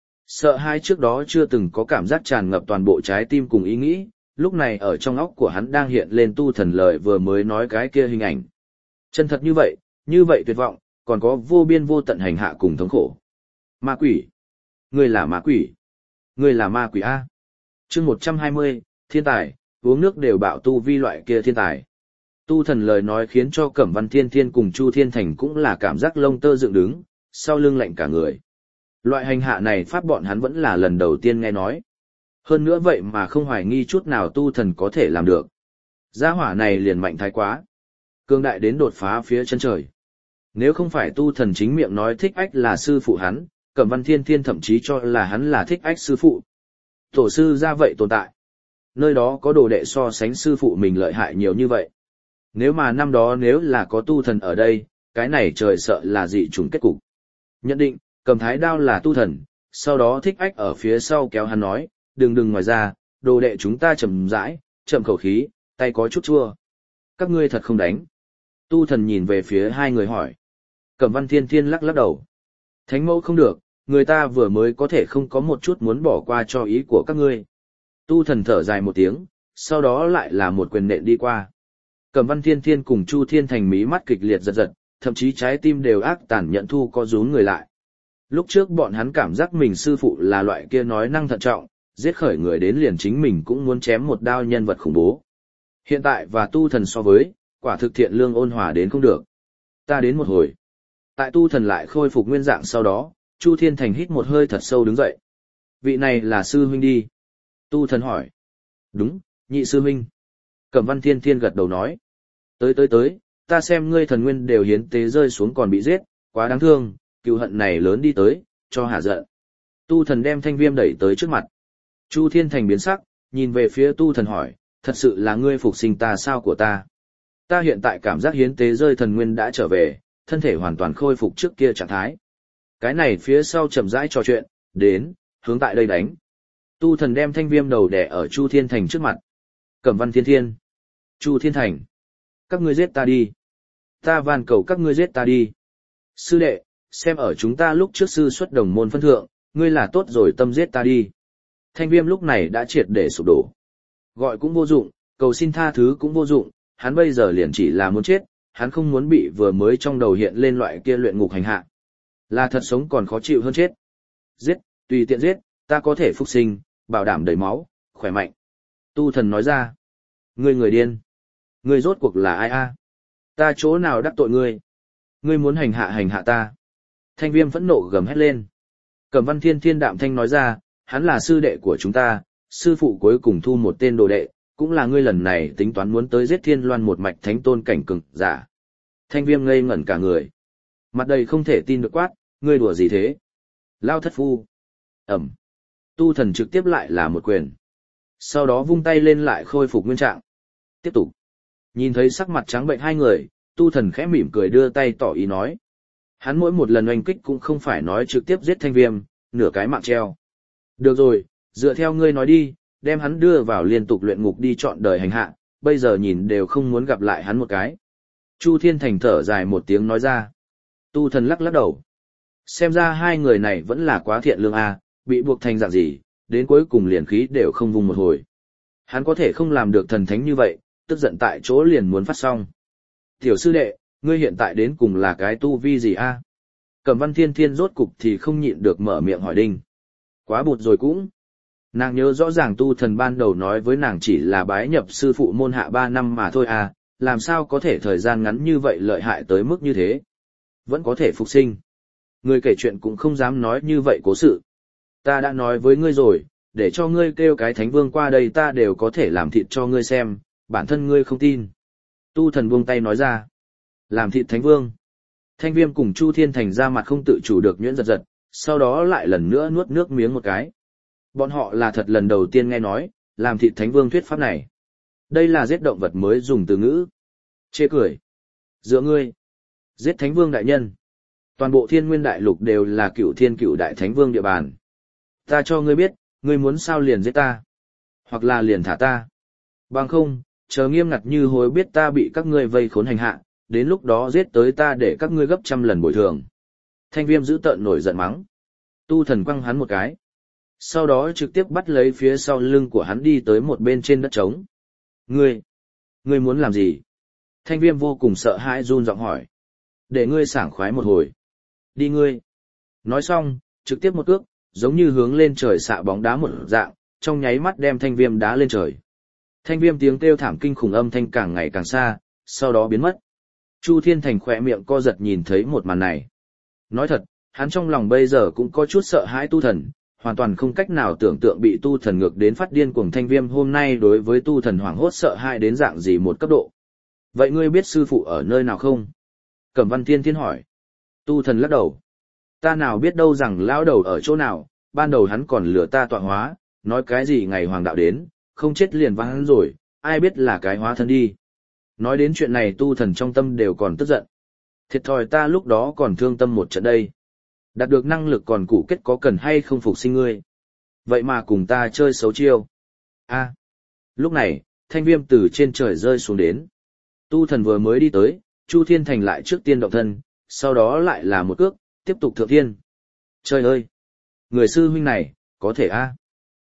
Sợ hãi trước đó chưa từng có cảm giác tràn ngập toàn bộ trái tim cùng ý nghĩ, lúc này ở trong óc của hắn đang hiện lên Tu Thần lời vừa mới nói cái kia hình ảnh. Chân thật như vậy, như vậy tuyệt vọng, còn có vô biên vô tận hành hạ cùng thống khổ. Ma quỷ. Ngươi là ma quỷ. Ngươi là ma quỷ A. Chương một trăm hai mươi, thiên tài, uống nước đều bạo tu vi loại kia thiên tài. Tu Thần lời nói khiến cho Cẩm Văn Thiên Thiên cùng Chu Thiên Thành cũng là cảm giác lông tơ dựng đứng, sau lưng lạnh cả người. Loại hành hạ này pháp bọn hắn vẫn là lần đầu tiên nghe nói. Hơn nữa vậy mà không hoài nghi chút nào Tu Thần có thể làm được. Gia hỏa này liền mạnh thái quá. Cương đại đến đột phá phía chân trời. Nếu không phải Tu Thần chính miệng nói Thích Ách là sư phụ hắn, Cẩm Văn Thiên Thiên thậm chí cho là hắn là Thích Ách sư phụ. Tổ sư ra vậy tồn tại. Nơi đó có đồ đệ so sánh sư phụ mình lợi hại nhiều như vậy. Nếu mà năm đó nếu là có Tu Thần ở đây, cái này trời sợ là dị trùng kết cục. Nhận định, cầm thái đao là Tu Thần, sau đó Thích Ách ở phía sau kéo hắn nói, đừng đừng ngoài ra, đồ đệ chúng ta chậm rãi, chậm khẩu khí, tay có chút chua. Các ngươi thật không đánh. Tu Thần nhìn về phía hai người hỏi. Cẩm Văn Thiên Thiên lắc lắc đầu. Thánh mẫu không được, người ta vừa mới có thể không có một chút muốn bỏ qua cho ý của các ngươi, Tu thần thở dài một tiếng, sau đó lại là một quyền nện đi qua. Cẩm Văn Thiên Thiên cùng Chu Thiên Thành mí mắt kịch liệt giật giật, thậm chí trái tim đều ác tàn nhận thu co rúm người lại. Lúc trước bọn hắn cảm giác mình sư phụ là loại kia nói năng thận trọng, giết khởi người đến liền chính mình cũng muốn chém một đao nhân vật khủng bố. Hiện tại và tu thần so với, quả thực thiện lương ôn hòa đến không được. Ta đến một hồi. Tại tu thần lại khôi phục nguyên dạng sau đó, Chu Thiên Thành hít một hơi thật sâu đứng dậy. Vị này là sư huynh đi. Tu thần hỏi. Đúng, nhị sư huynh. Cẩm Văn Thiên Thiên gật đầu nói. Tới tới tới, ta xem ngươi thần nguyên đều hiến tế rơi xuống còn bị giết, quá đáng thương, cựu hận này lớn đi tới, cho hả giận. Tu thần đem thanh viêm đẩy tới trước mặt. Chu Thiên Thành biến sắc, nhìn về phía tu thần hỏi, thật sự là ngươi phục sinh ta sao của ta? Ta hiện tại cảm giác hiến tế rơi thần nguyên đã trở về, thân thể hoàn toàn khôi phục trước kia trạng thái. Cái này phía sau chậm rãi trò chuyện, đến, hướng tại đây đánh. Tu thần đem thanh viêm đầu đè ở Chu Thiên Thành trước mặt. Cẩm Văn Thiên Thiên. Chu Thiên Thành. Các ngươi giết ta đi. Ta van cầu các ngươi giết ta đi. Sư đệ, xem ở chúng ta lúc trước sư xuất đồng môn phân thượng, ngươi là tốt rồi tâm giết ta đi. Thanh viêm lúc này đã triệt để sụp đổ. Gọi cũng vô dụng, cầu xin tha thứ cũng vô dụng, hắn bây giờ liền chỉ là muốn chết, hắn không muốn bị vừa mới trong đầu hiện lên loại kia luyện ngục hành hạ. Là thật sống còn khó chịu hơn chết. Giết, tùy tiện giết, ta có thể phục sinh, bảo đảm đầy máu, khỏe mạnh. Tu thần nói ra. Ngươi người điên. Ngươi rốt cuộc là ai a? Ta chỗ nào đắc tội ngươi? Ngươi muốn hành hạ hành hạ ta. Thanh viêm phẫn nộ gầm hét lên. Cẩm Văn Thiên Thiên đạm thanh nói ra, hắn là sư đệ của chúng ta, sư phụ cuối cùng thu một tên đồ đệ, cũng là ngươi lần này tính toán muốn tới giết Thiên Loan một mạch thánh tôn cảnh cường giả. Thanh viêm ngây ngẩn cả người. Mặt đầy không thể tin được quát, ngươi đùa gì thế? Lao thất phu. Ẩm. Tu thần trực tiếp lại là một quyền. Sau đó vung tay lên lại khôi phục nguyên trạng. Tiếp tục. Nhìn thấy sắc mặt trắng bệnh hai người, tu thần khẽ mỉm cười đưa tay tỏ ý nói. Hắn mỗi một lần oanh kích cũng không phải nói trực tiếp giết thanh viêm, nửa cái mạng treo. Được rồi, dựa theo ngươi nói đi, đem hắn đưa vào liên tục luyện ngục đi chọn đời hành hạ, bây giờ nhìn đều không muốn gặp lại hắn một cái. Chu Thiên Thành thở dài một tiếng nói ra. Tu thần lắc lắc đầu. Xem ra hai người này vẫn là quá thiện lương a, bị buộc thành dạng gì, đến cuối cùng liền khí đều không vùng một hồi. Hắn có thể không làm được thần thánh như vậy, tức giận tại chỗ liền muốn phát xong. Tiểu sư đệ, ngươi hiện tại đến cùng là cái tu vi gì a? Cẩm Văn Thiên Thiên rốt cục thì không nhịn được mở miệng hỏi đinh. Quá bụt rồi cũng. Nàng nhớ rõ ràng tu thần ban đầu nói với nàng chỉ là bái nhập sư phụ môn hạ ba năm mà thôi à, làm sao có thể thời gian ngắn như vậy lợi hại tới mức như thế. Vẫn có thể phục sinh. Người kể chuyện cũng không dám nói như vậy cố sự. Ta đã nói với ngươi rồi, để cho ngươi kêu cái thánh vương qua đây ta đều có thể làm thịt cho ngươi xem, bản thân ngươi không tin. Tu thần buông tay nói ra. Làm thịt thánh vương. Thanh viêm cùng Chu Thiên Thành ra mặt không tự chủ được nhuyễn giật giật, sau đó lại lần nữa nuốt nước miếng một cái. Bọn họ là thật lần đầu tiên nghe nói, làm thịt thánh vương thuyết pháp này. Đây là giết động vật mới dùng từ ngữ. Chê cười. Giữa ngươi. Giết thánh vương đại nhân. Toàn bộ thiên nguyên đại lục đều là cựu thiên cựu đại thánh vương địa bàn. Ta cho ngươi biết, ngươi muốn sao liền giết ta. Hoặc là liền thả ta. Bằng không, chờ nghiêm ngặt như hối biết ta bị các ngươi vây khốn hành hạ, đến lúc đó giết tới ta để các ngươi gấp trăm lần bồi thường. Thanh viêm giữ tợn nổi giận mắng. Tu thần quăng hắn một cái. Sau đó trực tiếp bắt lấy phía sau lưng của hắn đi tới một bên trên đất trống. Ngươi, ngươi muốn làm gì? Thanh viêm vô cùng sợ hãi run giọng hỏi. Để ngươi sảng khoái một hồi. Đi ngươi. Nói xong, trực tiếp một cước, giống như hướng lên trời xạ bóng đá một dạng, trong nháy mắt đem thanh viêm đá lên trời. Thanh viêm tiếng kêu thảm kinh khủng âm thanh càng ngày càng xa, sau đó biến mất. Chu Thiên Thành khỏe miệng co giật nhìn thấy một màn này. Nói thật, hắn trong lòng bây giờ cũng có chút sợ hãi tu thần, hoàn toàn không cách nào tưởng tượng bị tu thần ngược đến phát điên cuồng thanh viêm hôm nay đối với tu thần hoảng hốt sợ hãi đến dạng gì một cấp độ. Vậy ngươi biết sư phụ ở nơi nào không? Cẩm Văn Thiên Thiên hỏi. Tu thần lắc đầu. Ta nào biết đâu rằng lão đầu ở chỗ nào, ban đầu hắn còn lừa ta tọa hóa, nói cái gì ngày hoàng đạo đến, không chết liền vang hắn rồi, ai biết là cái hóa thân đi. Nói đến chuyện này tu thần trong tâm đều còn tức giận. Thiệt thòi ta lúc đó còn thương tâm một trận đây. Đạt được năng lực còn cụ kết có cần hay không phục sinh ngươi. Vậy mà cùng ta chơi xấu chiêu. A. Lúc này, thanh viêm từ trên trời rơi xuống đến. Tu thần vừa mới đi tới, Chu Thiên Thành lại trước tiên động thân, sau đó lại là một cước, tiếp tục thượng thiên. Trời ơi! Người sư huynh này, có thể a?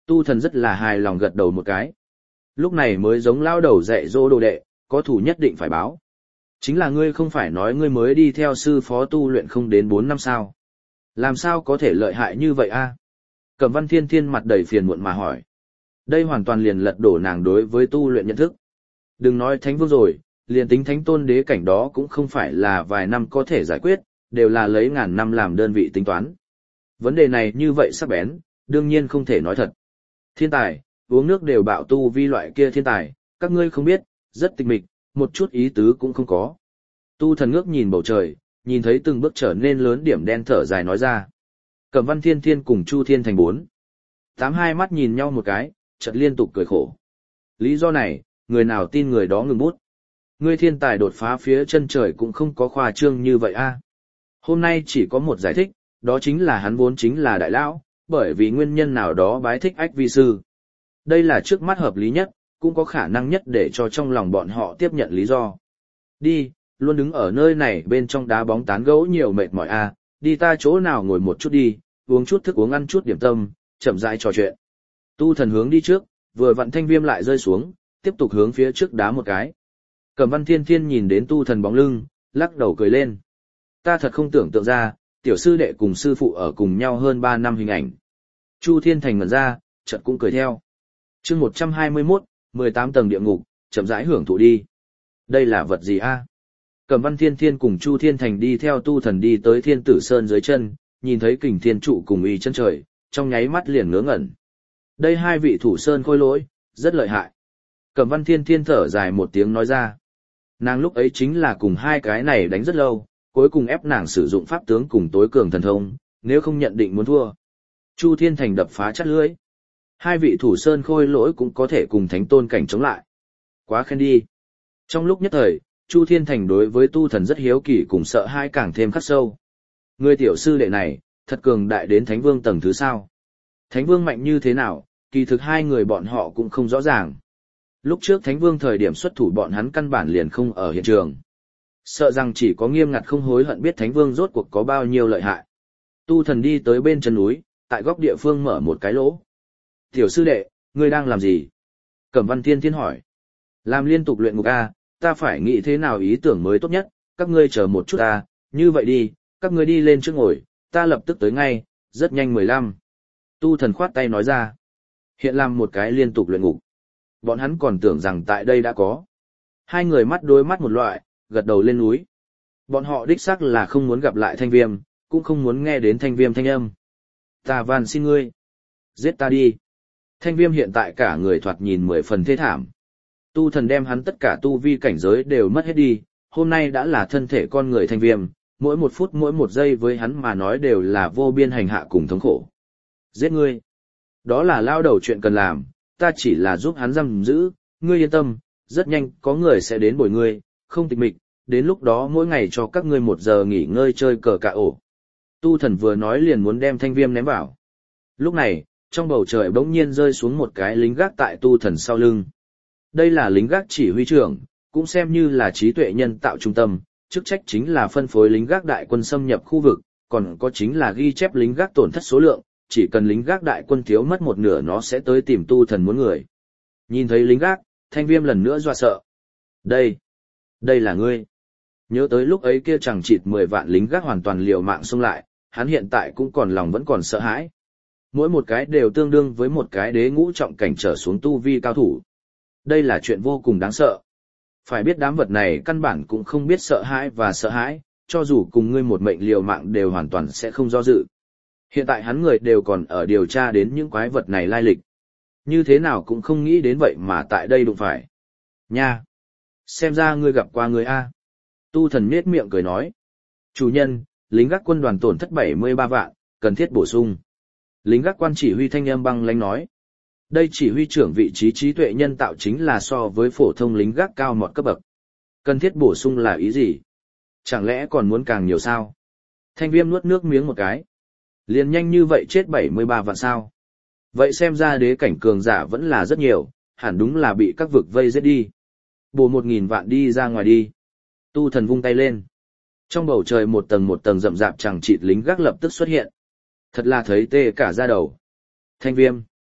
Tu thần rất là hài lòng gật đầu một cái. Lúc này mới giống lao đầu dạy dỗ đồ đệ, có thủ nhất định phải báo. Chính là ngươi không phải nói ngươi mới đi theo sư phó tu luyện không đến bốn năm sao. Làm sao có thể lợi hại như vậy a? Cẩm Văn Thiên Thiên mặt đầy phiền muộn mà hỏi. Đây hoàn toàn liền lật đổ nàng đối với tu luyện nhận thức. Đừng nói thánh vương rồi, liền tính thánh tôn đế cảnh đó cũng không phải là vài năm có thể giải quyết, đều là lấy ngàn năm làm đơn vị tính toán. Vấn đề này như vậy sắc bén, đương nhiên không thể nói thật. Thiên tài, uống nước đều bạo tu vi loại kia thiên tài, các ngươi không biết, rất tịch mịch, một chút ý tứ cũng không có. Tu thần ngước nhìn bầu trời, nhìn thấy từng bước trở nên lớn điểm đen thở dài nói ra. Cẩm Văn Thiên Thiên cùng Chu Thiên Thành bốn. Tám hai mắt nhìn nhau một cái, chợt liên tục cười khổ. Lý do này, người nào tin người đó ngừng bút. Ngươi thiên tài đột phá phía chân trời cũng không có khoa trương như vậy a. Hôm nay chỉ có một giải thích, đó chính là hắn vốn chính là đại lão, bởi vì nguyên nhân nào đó bái thích ách vi sư. Đây là trước mắt hợp lý nhất, cũng có khả năng nhất để cho trong lòng bọn họ tiếp nhận lý do. Đi, luôn đứng ở nơi này bên trong đá bóng tán gẫu nhiều mệt mỏi a, đi ta chỗ nào ngồi một chút đi, uống chút thức uống ăn chút điểm tâm, chậm rãi trò chuyện. Tu thần hướng đi trước, vừa vặn thanh viêm lại rơi xuống, tiếp tục hướng phía trước đá một cái. Cẩm Văn Thiên Thiên nhìn đến tu thần bóng lưng, lắc đầu cười lên. Ta thật không tưởng tượng ra, tiểu sư đệ cùng sư phụ ở cùng nhau hơn ba năm hình ảnh. Chu Thiên Thành ngẩn ra, chợt cũng cười theo. Chương một trăm hai mươi mốt, mười tám tầng địa ngục, chậm rãi hưởng thụ đi. Đây là vật gì a? Cẩm Văn Thiên Thiên cùng Chu Thiên Thành đi theo tu thần đi tới Thiên Tử Sơn dưới chân, nhìn thấy Kình Thiên trụ cùng uy chân trời, trong nháy mắt liền ngớ ngẩn. Đây hai vị thủ sơn khôi lỗi, rất lợi hại. Cẩm Văn Thiên Thiên thở dài một tiếng nói ra. Nàng lúc ấy chính là cùng hai cái này đánh rất lâu, cuối cùng ép nàng sử dụng pháp tướng cùng tối cường thần thông, nếu không nhận định muốn thua. Chu Thiên Thành đập phá chắt lưỡi. Hai vị thủ sơn khôi lỗi cũng có thể cùng thánh tôn cảnh chống lại. Quá khen đi. Trong lúc nhất thời, Chu Thiên Thành đối với tu thần rất hiếu kỳ cùng sợ hai càng thêm khắc sâu. Người tiểu sư đệ này, thật cường đại đến thánh vương tầng thứ sao. Thánh vương mạnh như thế nào, kỳ thực hai người bọn họ cũng không rõ ràng. Lúc trước thánh vương thời điểm xuất thủ bọn hắn căn bản liền không ở hiện trường. Sợ rằng chỉ có nghiêm ngặt không hối hận biết thánh vương rốt cuộc có bao nhiêu lợi hại. Tu thần đi tới bên chân núi, tại góc địa phương mở một cái lỗ. Tiểu sư đệ, ngươi đang làm gì? Cẩm Văn Thiên Thiên hỏi. Làm liên tục luyện ngục A, ta phải nghĩ thế nào ý tưởng mới tốt nhất, các ngươi chờ một chút A, như vậy đi, các ngươi đi lên trước ngồi, ta lập tức tới ngay, rất nhanh mười lăm. Tu thần khoát tay nói ra. Hiện làm một cái liên tục luyện ngục. Bọn hắn còn tưởng rằng tại đây đã có. Hai người mắt đối mắt một loại, gật đầu lên núi. Bọn họ đích xác là không muốn gặp lại thanh viêm, cũng không muốn nghe đến thanh viêm thanh âm. Ta van xin ngươi. Giết ta đi. Thanh viêm hiện tại cả người thoạt nhìn mười phần thê thảm. Tu thần đem hắn tất cả tu vi cảnh giới đều mất hết đi, hôm nay đã là thân thể con người thanh viêm, mỗi một phút mỗi một giây với hắn mà nói đều là vô biên hành hạ cùng thống khổ. Giết ngươi. Đó là lao đầu chuyện cần làm, ta chỉ là giúp hắn giam giữ, ngươi yên tâm, rất nhanh có người sẽ đến bồi ngươi, không tịch mịch, đến lúc đó mỗi ngày cho các ngươi một giờ nghỉ ngơi chơi cờ cạ ổ. Tu thần vừa nói liền muốn đem thanh viêm ném vào. Lúc này, trong bầu trời bỗng nhiên rơi xuống một cái lính gác tại tu thần sau lưng. Đây là lính gác chỉ huy trưởng, cũng xem như là trí tuệ nhân tạo trung tâm, chức trách chính là phân phối lính gác đại quân xâm nhập khu vực, còn có chính là ghi chép lính gác tổn thất số lượng, chỉ cần lính gác đại quân thiếu mất một nửa nó sẽ tới tìm tu thần muốn người. Nhìn thấy lính gác, thanh viêm lần nữa dọa sợ. Đây, đây là ngươi. Nhớ tới lúc ấy kia chẳng chịt mười vạn lính gác hoàn toàn liều mạng xông lại, hắn hiện tại cũng còn lòng vẫn còn sợ hãi. Mỗi một cái đều tương đương với một cái đế ngũ trọng cảnh trở xuống tu vi cao thủ. Đây là chuyện vô cùng đáng sợ. Phải biết đám vật này căn bản cũng không biết sợ hãi và sợ hãi, cho dù cùng ngươi một mệnh liều mạng đều hoàn toàn sẽ không do dự. Hiện tại hắn người đều còn ở điều tra đến những quái vật này lai lịch. Như thế nào cũng không nghĩ đến vậy mà tại đây đụng phải. Nha! Xem ra ngươi gặp qua người A. Tu thần nết miệng cười nói. Chủ nhân, lính gác quân đoàn tổn thất bảy mươi ba vạn, cần thiết bổ sung. Lính gác quan chỉ huy thanh âm băng lãnh nói. Đây chỉ huy trưởng vị trí trí tuệ nhân tạo chính là so với phổ thông lính gác cao một cấp bậc. Cần thiết bổ sung là ý gì? Chẳng lẽ còn muốn càng nhiều sao? Thanh viêm nuốt nước miếng một cái. Liền nhanh như vậy chết bảy mươi ba vạn sao? Vậy xem ra đế cảnh cường giả vẫn là rất nhiều, hẳn đúng là bị các vực vây giết đi. Bổ một nghìn vạn đi ra ngoài đi. Tu thần vung tay lên. Trong bầu trời một tầng một tầng rậm rạp chẳng chịt lính gác lập tức xuất hiện. Thật là thấy tê cả da đầu. Thanh viêm.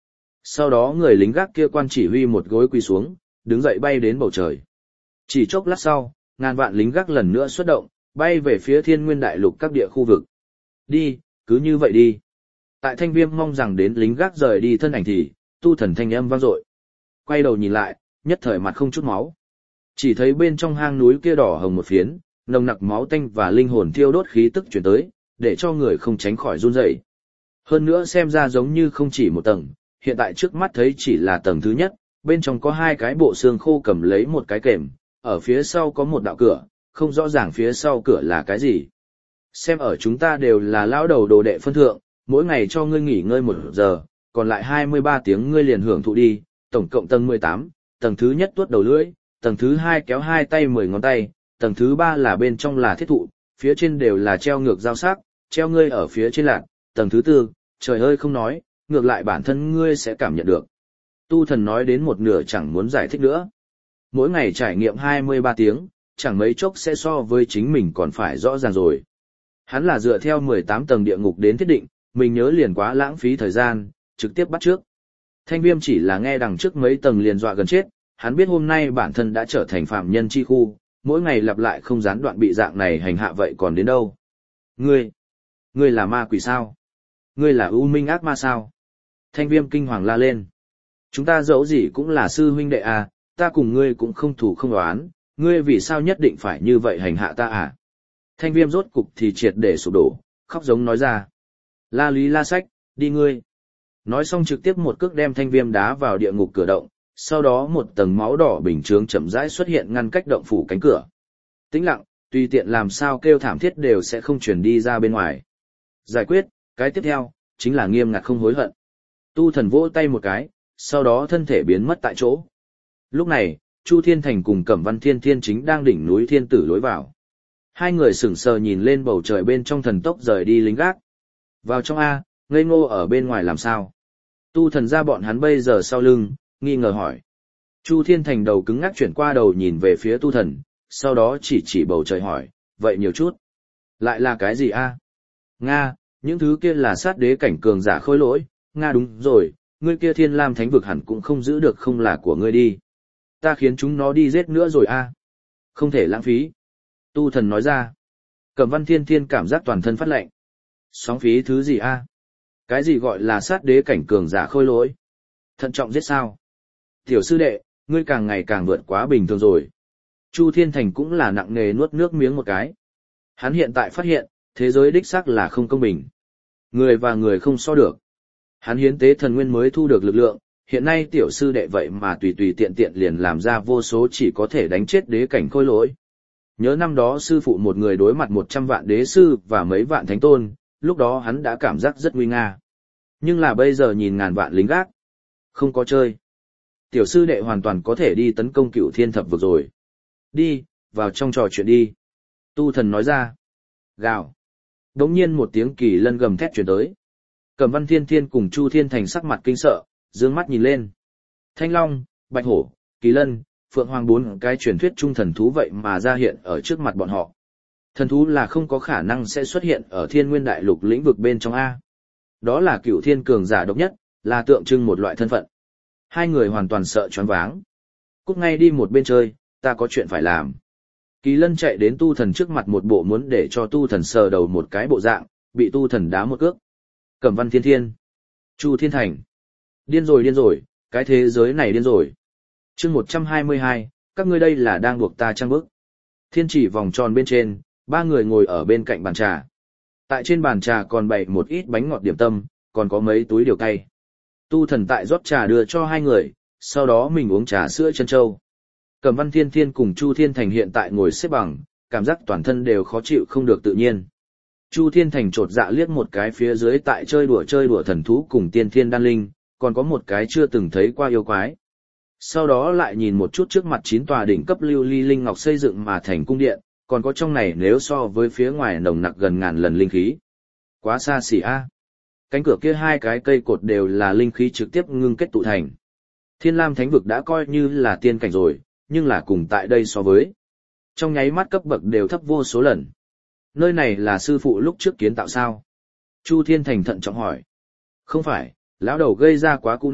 Sau đó người lính gác kia quan chỉ huy một gối quỳ xuống, đứng dậy bay đến bầu trời. Chỉ chốc lát sau, ngàn vạn lính gác lần nữa xuất động, bay về phía Thiên Nguyên Đại Lục các địa khu vực. Đi, cứ như vậy đi. Tại Thanh Viêm mong rằng đến lính gác rời đi thân ảnh thì, tu thần thanh âm vang dội. Quay đầu nhìn lại, nhất thời mặt không chút máu. Chỉ thấy bên trong hang núi kia đỏ hồng một phiến, nồng nặc máu tanh và linh hồn thiêu đốt khí tức chuyển tới, để cho người không tránh khỏi run rẩy. Hơn nữa xem ra giống như không chỉ một tầng, hiện tại trước mắt thấy chỉ là tầng thứ nhất, bên trong có hai cái bộ xương khô cầm lấy một cái kềm, ở phía sau có một đạo cửa, không rõ ràng phía sau cửa là cái gì. Xem ở chúng ta đều là lão đầu đồ đệ phân thượng, mỗi ngày cho ngươi nghỉ ngơi một giờ, còn lại hai mươi ba tiếng ngươi liền hưởng thụ đi, tổng cộng tầng mười tám, tầng thứ nhất tuốt đầu lưỡi, tầng thứ hai kéo hai tay mười ngón tay, tầng thứ ba là bên trong là thiết thụ, phía trên đều là treo ngược dao sắc, treo ngươi ở phía trên lạc, tầng thứ tư, trời ơi không nói, ngược lại bản thân ngươi sẽ cảm nhận được. Tu thần nói đến một nửa chẳng muốn giải thích nữa. Mỗi ngày trải nghiệm hai mươi ba tiếng, chẳng mấy chốc sẽ so với chính mình còn phải rõ ràng rồi. Hắn là dựa theo mười tám tầng địa ngục đến thiết định, mình nhớ liền quá lãng phí thời gian, trực tiếp bắt trước. Thanh Viêm chỉ là nghe đằng trước mấy tầng liền dọa gần chết, hắn biết hôm nay bản thân đã trở thành phạm nhân chi khu, mỗi ngày lặp lại không gián đoạn bị dạng này hành hạ vậy còn đến đâu. Ngươi, ngươi là ma quỷ sao? Ngươi là u minh ác ma sao? Thanh Viêm kinh hoàng la lên. Chúng ta dẫu gì cũng là sư huynh đệ à, ta cùng ngươi cũng không thủ không đoán, ngươi vì sao nhất định phải như vậy hành hạ ta à? Thanh Viêm rốt cục thì triệt để sụp đổ, khóc giống nói ra. La Lý La Sách, đi ngươi. Nói xong trực tiếp một cước đem Thanh Viêm đá vào địa ngục cửa động, sau đó một tầng máu đỏ bình chướng chậm rãi xuất hiện ngăn cách động phủ cánh cửa. Tĩnh lặng, tùy tiện làm sao kêu thảm thiết đều sẽ không truyền đi ra bên ngoài. Giải quyết, cái tiếp theo, chính là nghiêm ngặt không hối hận. Tu thần vỗ tay một cái, sau đó thân thể biến mất tại chỗ. Lúc này, Chu Thiên Thành cùng Cẩm Văn Thiên Thiên chính đang đỉnh núi Thiên Tử lối vào. Hai người sững sờ nhìn lên bầu trời bên trong thần tốc rời đi lính gác. Vào trong A, ngây ngô ở bên ngoài làm sao? Tu thần ra bọn hắn bây giờ sau lưng, nghi ngờ hỏi. Chu Thiên Thành đầu cứng ngắc chuyển qua đầu nhìn về phía tu thần, sau đó chỉ chỉ bầu trời hỏi, vậy nhiều chút. Lại là cái gì A? Nga, những thứ kia là sát đế cảnh cường giả khôi lỗi, Nga đúng rồi, ngươi kia Thiên Lam Thánh vực hẳn cũng không giữ được không là của ngươi đi. Ta khiến chúng nó đi giết nữa rồi A. Không thể lãng phí. Tu thần nói ra. Cẩm Văn Thiên Thiên cảm giác toàn thân phát lạnh. Sóng phí thứ gì A? Cái gì gọi là sát đế cảnh cường giả khôi lỗi? Thận trọng giết sao? Tiểu sư đệ, ngươi càng ngày càng vượt quá bình thường rồi. Chu Thiên Thành cũng là nặng nề nuốt nước miếng một cái. Hắn hiện tại phát hiện, thế giới đích xác là không công bình. Người và người không so được. Hắn hiến tế thần nguyên mới thu được lực lượng, hiện nay tiểu sư đệ vậy mà tùy tùy tiện tiện liền làm ra vô số chỉ có thể đánh chết đế cảnh khôi lỗi. Nhớ năm đó sư phụ một người đối mặt một trăm vạn đế sư và mấy vạn thánh tôn, lúc đó hắn đã cảm giác rất nguy nga. Nhưng là bây giờ nhìn ngàn vạn lính gác. Không có chơi. Tiểu sư đệ hoàn toàn có thể đi tấn công Cửu Thiên Thập Vực rồi. Đi, vào trong trò chuyện đi. Tu thần nói ra. Gào. Đống nhiên một tiếng kỳ lân gầm thét truyền tới. Cẩm Văn Thiên Thiên cùng Chu Thiên Thành sắc mặt kinh sợ, dương mắt nhìn lên. Thanh Long, Bạch Hổ, Kỳ Lân, Phượng Hoàng bốn cái truyền thuyết trung thần thú vậy mà ra hiện ở trước mặt bọn họ. Thần thú là không có khả năng sẽ xuất hiện ở Thiên Nguyên Đại Lục lĩnh vực bên trong A. Đó là Cửu Thiên cường giả độc nhất, là tượng trưng một loại thân phận. Hai người hoàn toàn sợ choáng váng. Cút ngay đi một bên chơi, ta có chuyện phải làm. Kỳ Lân chạy đến tu thần trước mặt một bộ muốn để cho tu thần sờ đầu một cái bộ dạng, bị tu thần đá một cước. Cẩm Văn Thiên Thiên. Chu Thiên Thành. Điên rồi điên rồi, cái thế giới này điên rồi. Chương một trăm hai mươi hai, các ngươi đây là đang buộc ta trang bức. Thiên chỉ vòng tròn bên trên, ba người ngồi ở bên cạnh bàn trà. Tại trên bàn trà còn bày một ít bánh ngọt điểm tâm, còn có mấy túi điều cay. Tu thần tại rót trà đưa cho hai người, sau đó mình uống trà sữa chân châu. Cẩm Văn Thiên Thiên cùng Chu Thiên Thành hiện tại ngồi xếp bằng, cảm giác toàn thân đều khó chịu không được tự nhiên. Chu Thiên Thành chột dạ liếc một cái phía dưới tại chơi đùa chơi đùa thần thú cùng tiên thiên đan linh, còn có một cái chưa từng thấy qua yêu quái. Sau đó lại nhìn một chút trước mặt chín tòa đỉnh cấp lưu ly linh ngọc xây dựng mà thành cung điện, còn có trong này nếu so với phía ngoài nồng nặc gần ngàn lần linh khí. Quá xa xỉ a. Cánh cửa kia hai cái cây cột đều là linh khí trực tiếp ngưng kết tụ thành. Thiên Lam Thánh vực đã coi như là tiên cảnh rồi, nhưng là cùng tại đây so với. Trong nháy mắt cấp bậc đều thấp vô số lần. Nơi này là sư phụ lúc trước kiến tạo sao? Chu Thiên Thành thận trọng hỏi. Không phải, lão đầu gây ra quá cũ nát,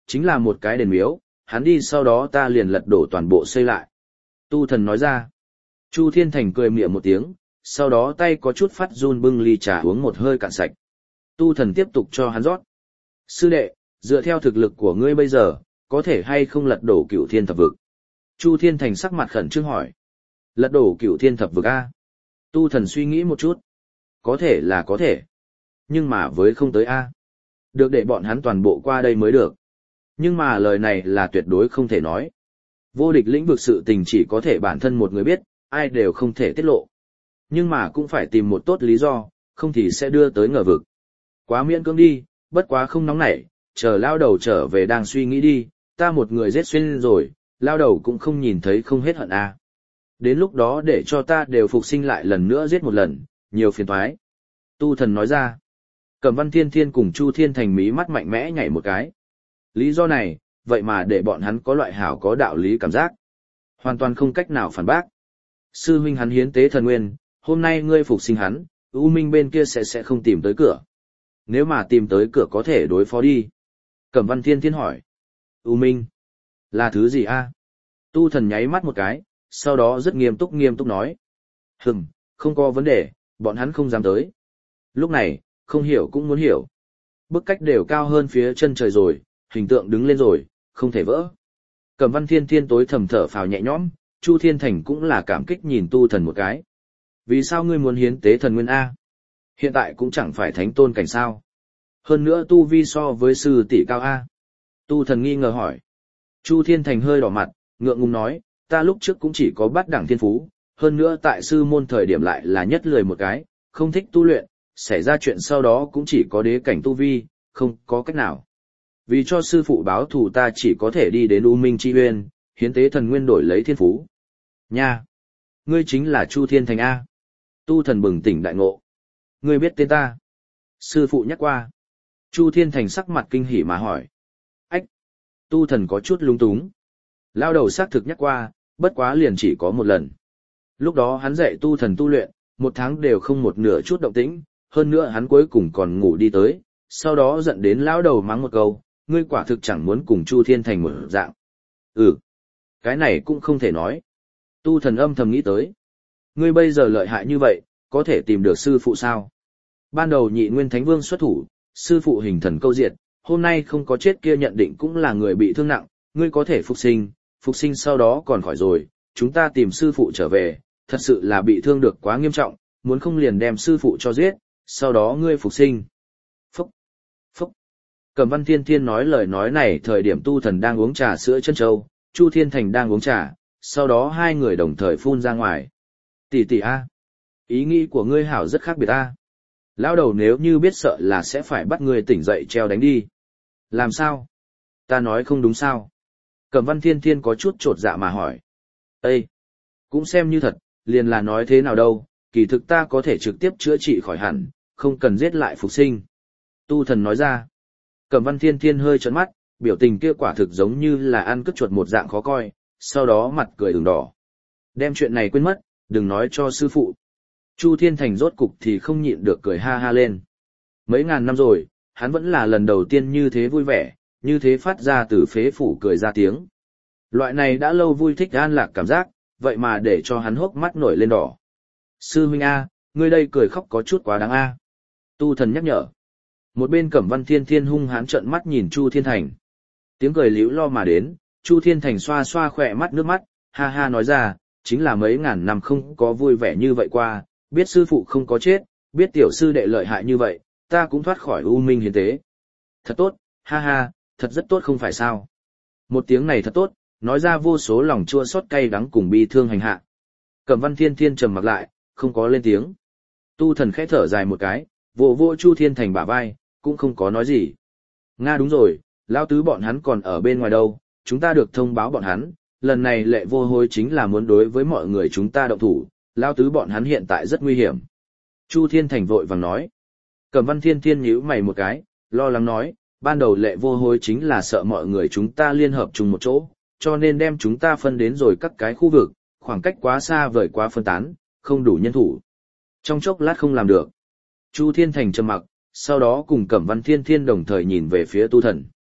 chính là một cái đền miếu, hắn đi sau đó ta liền lật đổ toàn bộ xây lại. Tu thần nói ra. Chu Thiên Thành cười mỉa một tiếng, sau đó tay có chút phát run bưng ly trà uống một hơi cạn sạch. Tu thần tiếp tục cho hắn rót. Sư đệ, dựa theo thực lực của ngươi bây giờ, có thể hay không lật đổ Cửu Thiên Thập Vực? Chu Thiên Thành sắc mặt khẩn trương hỏi. Lật đổ Cửu Thiên Thập Vực a? Tu thần suy nghĩ một chút. Có thể là có thể. Nhưng mà với không tới a. Được để bọn hắn toàn bộ qua đây mới được. Nhưng mà lời này là tuyệt đối không thể nói. Vô địch lĩnh vực sự tình chỉ có thể bản thân một người biết, ai đều không thể tiết lộ. Nhưng mà cũng phải tìm một tốt lý do, không thì sẽ đưa tới ngờ vực. Quá miễn cưỡng đi, bất quá không nóng nảy, chờ lao đầu trở về đang suy nghĩ đi, ta một người giết xuyên rồi, lao đầu cũng không nhìn thấy không hết hận a. Đến lúc đó để cho ta đều phục sinh lại lần nữa giết một lần, nhiều phiền toái. Tu thần nói ra. Cẩm Văn Thiên Thiên cùng Chu Thiên Thành mí mắt mạnh mẽ nhảy một cái. Lý do này, vậy mà để bọn hắn có loại hảo có đạo lý cảm giác. Hoàn toàn không cách nào phản bác. Sư huynh hắn hiến tế thần nguyên, hôm nay ngươi phục sinh hắn, U Minh bên kia sẽ sẽ không tìm tới cửa. Nếu mà tìm tới cửa có thể đối phó đi. Cẩm Văn Thiên Thiên hỏi. U Minh? Là thứ gì a? Tu thần nháy mắt một cái, sau đó rất nghiêm túc nghiêm túc nói. Hừm, không có vấn đề, bọn hắn không dám tới. Lúc này, không hiểu cũng muốn hiểu. Bức cách đều cao hơn phía chân trời rồi, hình tượng đứng lên rồi, không thể vỡ. Cẩm Văn Thiên Thiên tối thầm thở phào nhẹ nhõm, Chu Thiên Thành cũng là cảm kích nhìn tu thần một cái. Vì sao ngươi muốn hiến tế thần nguyên A? Hiện tại cũng chẳng phải thánh tôn cảnh sao. Hơn nữa tu vi so với sư tỷ cao A. Tu thần nghi ngờ hỏi. Chu Thiên Thành hơi đỏ mặt, ngượng ngùng nói, ta lúc trước cũng chỉ có bát đẳng thiên phú, hơn nữa tại sư môn thời điểm lại là nhất lười một cái, không thích tu luyện, xảy ra chuyện sau đó cũng chỉ có đế cảnh tu vi, không có cách nào. Vì cho sư phụ báo thù ta chỉ có thể đi đến U Minh Chi Uyên, hiến tế thần nguyên đổi lấy thiên phú. Nha! Ngươi chính là Chu Thiên Thành A. Tu thần bừng tỉnh đại ngộ. Ngươi biết tên ta? Sư phụ nhắc qua. Chu Thiên Thành sắc mặt kinh hỉ mà hỏi. Ách! Tu thần có chút lung túng. Lao đầu xác thực nhắc qua, bất quá liền chỉ có một lần. Lúc đó hắn dạy tu thần tu luyện, một tháng đều không một nửa chút động tĩnh, hơn nữa hắn cuối cùng còn ngủ đi tới, sau đó giận đến lão đầu mắng một câu, ngươi quả thực chẳng muốn cùng Chu Thiên Thành một dạng. Ừ, cái này cũng không thể nói. Tu thần âm thầm nghĩ tới. Ngươi bây giờ lợi hại như vậy, có thể tìm được sư phụ sao? Ban đầu Nhị Nguyên Thánh Vương xuất thủ, sư phụ hình thần câu diệt, hôm nay không có chết kia nhận định cũng là người bị thương nặng, ngươi có thể phục sinh, phục sinh sau đó còn khỏi rồi, chúng ta tìm sư phụ trở về, thật sự là bị thương được quá nghiêm trọng, muốn không liền đem sư phụ cho giết, sau đó ngươi phục sinh. Phúc, phúc. Cẩm Văn Thiên Thiên nói lời nói này thời điểm tu thần đang uống trà sữa chân châu, Chu Thiên Thành đang uống trà, sau đó hai người đồng thời phun ra ngoài. Tỷ tỷ a, ý nghĩ của ngươi hảo rất khác biệt a. Lão đầu nếu như biết sợ là sẽ phải bắt ngươi tỉnh dậy treo đánh đi. Làm sao? Ta nói không đúng sao? Cẩm Văn Thiên Thiên có chút trột dạ mà hỏi. Ê! Cũng xem như thật, liền là nói thế nào đâu, kỳ thực ta có thể trực tiếp chữa trị khỏi hẳn, không cần giết lại phục sinh. Tu thần nói ra. Cẩm Văn Thiên Thiên hơi trợn mắt, biểu tình kia quả thực giống như là ăn cất chuột một dạng khó coi, sau đó mặt cười ửng đỏ. Đem chuyện này quên mất, đừng nói cho sư phụ. Chu Thiên Thành rốt cục thì không nhịn được cười ha ha lên. Mấy ngàn năm rồi, hắn vẫn là lần đầu tiên như thế vui vẻ, như thế phát ra từ phế phủ cười ra tiếng. Loại này đã lâu vui thích an lạc cảm giác, vậy mà để cho hắn hốc mắt nổi lên đỏ. Sư huynh A, ngươi đây cười khóc có chút quá đáng A. Tu thần nhắc nhở. Một bên Cẩm Văn Thiên Thiên hung hãn trợn mắt nhìn Chu Thiên Thành. Tiếng cười liễu lo mà đến, Chu Thiên Thành xoa xoa khỏe mắt nước mắt, ha ha nói ra, chính là mấy ngàn năm không có vui vẻ như vậy qua, biết sư phụ không có chết, biết tiểu sư đệ lợi hại như vậy, ta cũng thoát khỏi u minh hiến tế. Thật tốt, ha ha, thật rất tốt không phải sao. Một tiếng này thật tốt, nói ra vô số lòng chua xót cay đắng cùng bi thương hành hạ. Cẩm Văn Thiên Thiên trầm mặc lại, không có lên tiếng. Tu thần khẽ thở dài một cái, vỗ vỗ Chu Thiên Thành bả vai, cũng không có nói gì. Nga đúng rồi, lão tứ bọn hắn còn ở bên ngoài đâu, chúng ta được thông báo bọn hắn, lần này lệ vô hối chính là muốn đối với mọi người chúng ta động thủ, lão tứ bọn hắn hiện tại rất nguy hiểm. Chu Thiên Thành vội vàng nói. Cẩm Văn Thiên Thiên nhíu mày một cái, lo lắng nói, ban đầu lệ vô hối chính là sợ mọi người chúng ta liên hợp chung một chỗ, cho nên đem chúng ta phân đến rồi các cái khu vực, khoảng cách quá xa vời quá phân tán, không đủ nhân thủ. Trong chốc lát không làm được. Chu Thiên Thành trầm mặc, sau đó cùng Cẩm Văn Thiên Thiên đồng thời nhìn về phía tu thần.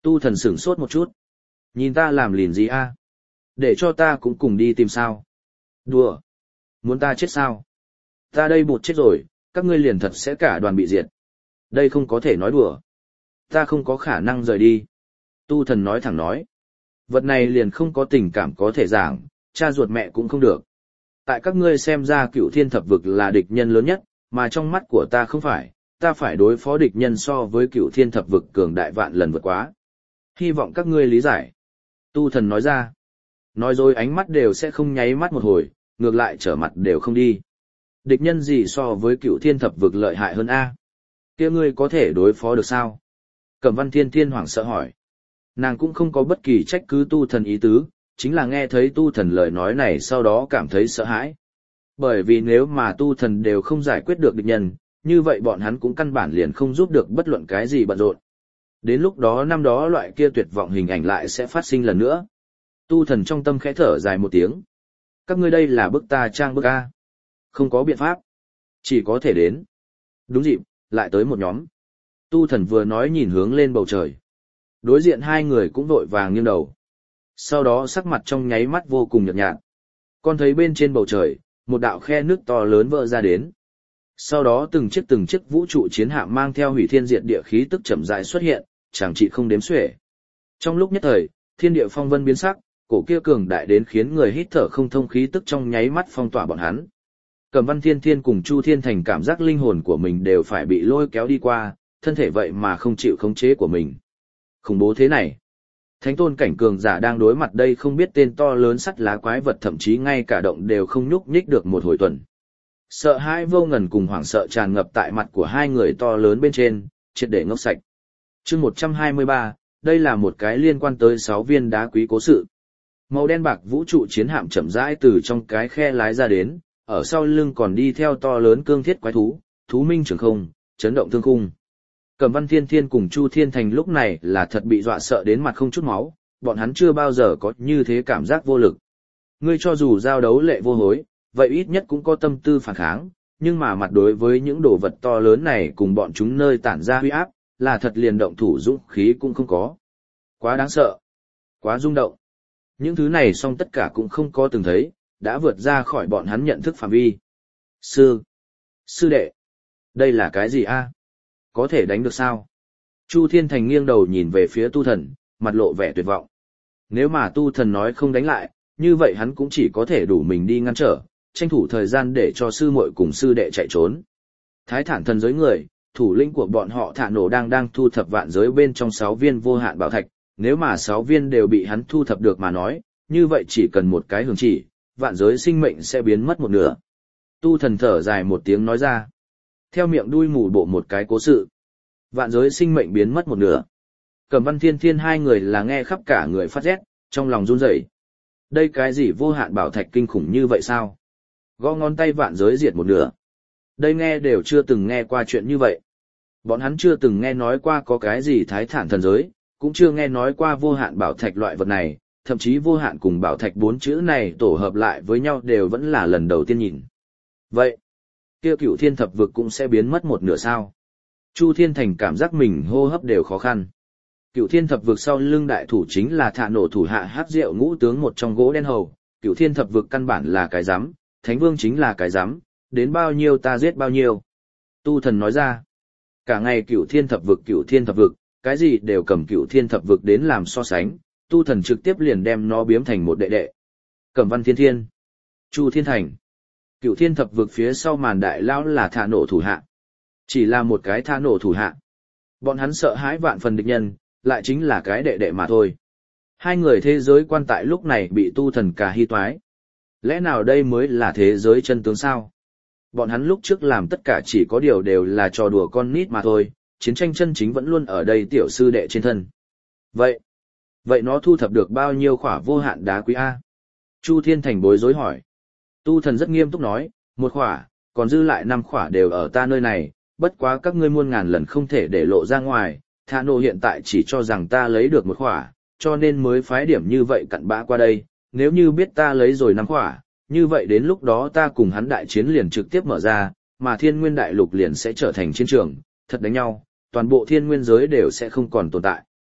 Tu thần sửng sốt một chút. Nhìn ta làm lìn gì a? Để cho ta cũng cùng đi tìm sao? Đùa! Muốn ta chết sao? Ta đây bụt chết rồi, các ngươi liền thật sẽ cả đoàn bị diệt. Đây không có thể nói đùa. Ta không có khả năng rời đi. Tu thần nói thẳng nói. Vật này liền không có tình cảm có thể giảng, cha ruột mẹ cũng không được. Tại các ngươi xem ra cựu thiên thập vực là địch nhân lớn nhất, mà trong mắt của ta không phải, ta phải đối phó địch nhân so với cựu thiên thập vực cường đại vạn lần vượt quá. Hy vọng các ngươi lý giải. Tu thần nói ra. Nói rồi ánh mắt đều sẽ không nháy mắt một hồi, ngược lại trở mặt đều không đi. Địch nhân gì so với cựu thiên thập vực lợi hại hơn a? Kia ngươi có thể đối phó được sao? Cẩm Văn Thiên Thiên hoảng sợ hỏi. Nàng cũng không có bất kỳ trách cứ tu thần ý tứ, chính là nghe thấy tu thần lời nói này sau đó cảm thấy sợ hãi. Bởi vì nếu mà tu thần đều không giải quyết được địch nhân, như vậy bọn hắn cũng căn bản liền không giúp được bất luận cái gì bận rộn. Đến lúc đó năm đó loại kia tuyệt vọng hình ảnh lại sẽ phát sinh lần nữa. Tu thần trong tâm khẽ thở dài một tiếng. Các ngươi đây là bức ta trang bức a. Không có biện pháp. Chỉ có thể đến. Đúng dịp, lại tới một nhóm. Tu thần vừa nói nhìn hướng lên bầu trời. Đối diện hai người cũng vội vàng nghiêng đầu. Sau đó sắc mặt trong nháy mắt vô cùng nhợt nhạt. Con thấy bên trên bầu trời, một đạo khe nước to lớn vỡ ra đến. Sau đó từng chiếc từng chiếc vũ trụ chiến hạm mang theo hủy thiên diệt địa khí tức chậm rãi xuất hiện, chẳng trị không đếm xuể. Trong lúc nhất thời, thiên địa phong vân biến sắc, cổ kia cường đại đến khiến người hít thở không thông khí tức trong nháy mắt phong tỏa bọn hắn. Cẩm Văn Thiên Thiên cùng Chu Thiên Thành cảm giác linh hồn của mình đều phải bị lôi kéo đi qua, thân thể vậy mà không chịu khống chế của mình. Khủng bố thế này. Thánh tôn cảnh cường giả đang đối mặt đây không biết tên to lớn sắt lá quái vật, thậm chí ngay cả động đều không nhúc nhích được một hồi tuần. Sợ hãi vô ngần cùng hoảng sợ tràn ngập tại mặt của hai người to lớn bên trên, triệt để ngốc sạch. Chương một trăm hai mươi ba, đây là một cái liên quan tới sáu viên đá quý cố sự. Màu đen bạc vũ trụ chiến hạm chậm rãi từ trong cái khe lái ra đến, ở sau lưng còn đi theo to lớn cương thiết quái thú, thú minh trường không, chấn động thương khung. Cẩm Văn Thiên Thiên cùng Chu Thiên Thành lúc này là thật bị dọa sợ đến mặt không chút máu, bọn hắn chưa bao giờ có như thế cảm giác vô lực. Ngươi cho dù giao đấu lệ vô hối, vậy ít nhất cũng có tâm tư phản kháng, nhưng mà mặt đối với những đồ vật to lớn này cùng bọn chúng nơi tản ra huy áp, là thật liền động thủ dũng khí cũng không có. Quá đáng sợ, quá rung động. Những thứ này song tất cả cũng không có từng thấy, đã vượt ra khỏi bọn hắn nhận thức phạm vi. Sư, sư đệ, đây là cái gì a? Có thể đánh được sao? Chu Thiên Thành nghiêng đầu nhìn về phía tu thần, mặt lộ vẻ tuyệt vọng. Nếu mà tu thần nói không đánh lại, như vậy hắn cũng chỉ có thể đủ mình đi ngăn trở, tranh thủ thời gian để cho sư muội cùng sư đệ chạy trốn. Thái Thản thần giới người, thủ lĩnh của bọn họ Thả Nổ đang đang thu thập vạn giới bên trong sáu viên vô hạn bảo thạch, nếu mà sáu viên đều bị hắn thu thập được mà nói, như vậy chỉ cần một cái hướng chỉ, vạn giới sinh mệnh sẽ biến mất một nửa. Tu thần thở dài một tiếng nói ra. Theo miệng đuôi mù bộ một cái cố sự. Vạn giới sinh mệnh biến mất một nửa. Cẩm Văn Thiên Thiên hai người là nghe khắp cả người phát rét, trong lòng run rẩy. Đây cái gì vô hạn bảo thạch kinh khủng như vậy sao? Gõ ngón tay vạn giới diệt một nửa. Đây nghe đều chưa từng nghe qua chuyện như vậy. Bọn hắn chưa từng nghe nói qua có cái gì Thái Thản thần giới, cũng chưa nghe nói qua vô hạn bảo thạch loại vật này, thậm chí vô hạn cùng bảo thạch bốn chữ này tổ hợp lại với nhau đều vẫn là lần đầu tiên nhìn. Vậy, kia cửu thiên thập vực cũng sẽ biến mất một nửa sao? Chu Thiên Thành cảm giác mình hô hấp đều khó khăn. Cửu thiên thập vực sau lưng đại thủ chính là Thả Nổ thủ hạ Hắc Diệu ngũ tướng một trong gỗ đen hầu, cửu thiên thập vực căn bản là cái rắm, Thánh Vương chính là cái rắm, đến bao nhiêu ta giết bao nhiêu. Tu thần nói ra, cả ngày cửu thiên thập vực cửu thiên thập vực, cái gì đều cầm cửu thiên thập vực đến làm so sánh, tu thần trực tiếp liền đem nó biếm thành một đệ đệ. Cẩm Văn Thiên Thiên, Chu Thiên Thành, cửu thiên thập vực phía sau màn đại lão là Thả Nổ thủ hạ. Chỉ là một cái Thả Nổ thủ hạ. Bọn hắn sợ hãi vạn phần địch nhân, lại chính là cái đệ đệ mà thôi. Hai người thế giới quan tại lúc này bị tu thần cà hy toái. Lẽ nào đây mới là thế giới chân tướng sao? Bọn hắn lúc trước làm tất cả chỉ có điều đều là trò đùa con nít mà thôi, chiến tranh chân chính vẫn luôn ở đây tiểu sư đệ trên thân. Vậy, vậy nó thu thập được bao nhiêu khỏa vô hạn đá quý A? Chu Thiên Thành bối rối hỏi. Tu thần rất nghiêm túc nói, một khỏa, còn dư lại năm khỏa đều ở ta nơi này, bất quá các ngươi muôn ngàn lần không thể để lộ ra ngoài, Thả Nổ hiện tại chỉ cho rằng ta lấy được một khỏa, cho nên mới phái điểm như vậy cặn bã qua đây, nếu như biết ta lấy rồi năm khỏa, như vậy đến lúc đó ta cùng hắn đại chiến liền trực tiếp mở ra, mà thiên nguyên đại lục liền sẽ trở thành chiến trường, thật đánh nhau, toàn bộ thiên nguyên giới đều sẽ không còn tồn tại.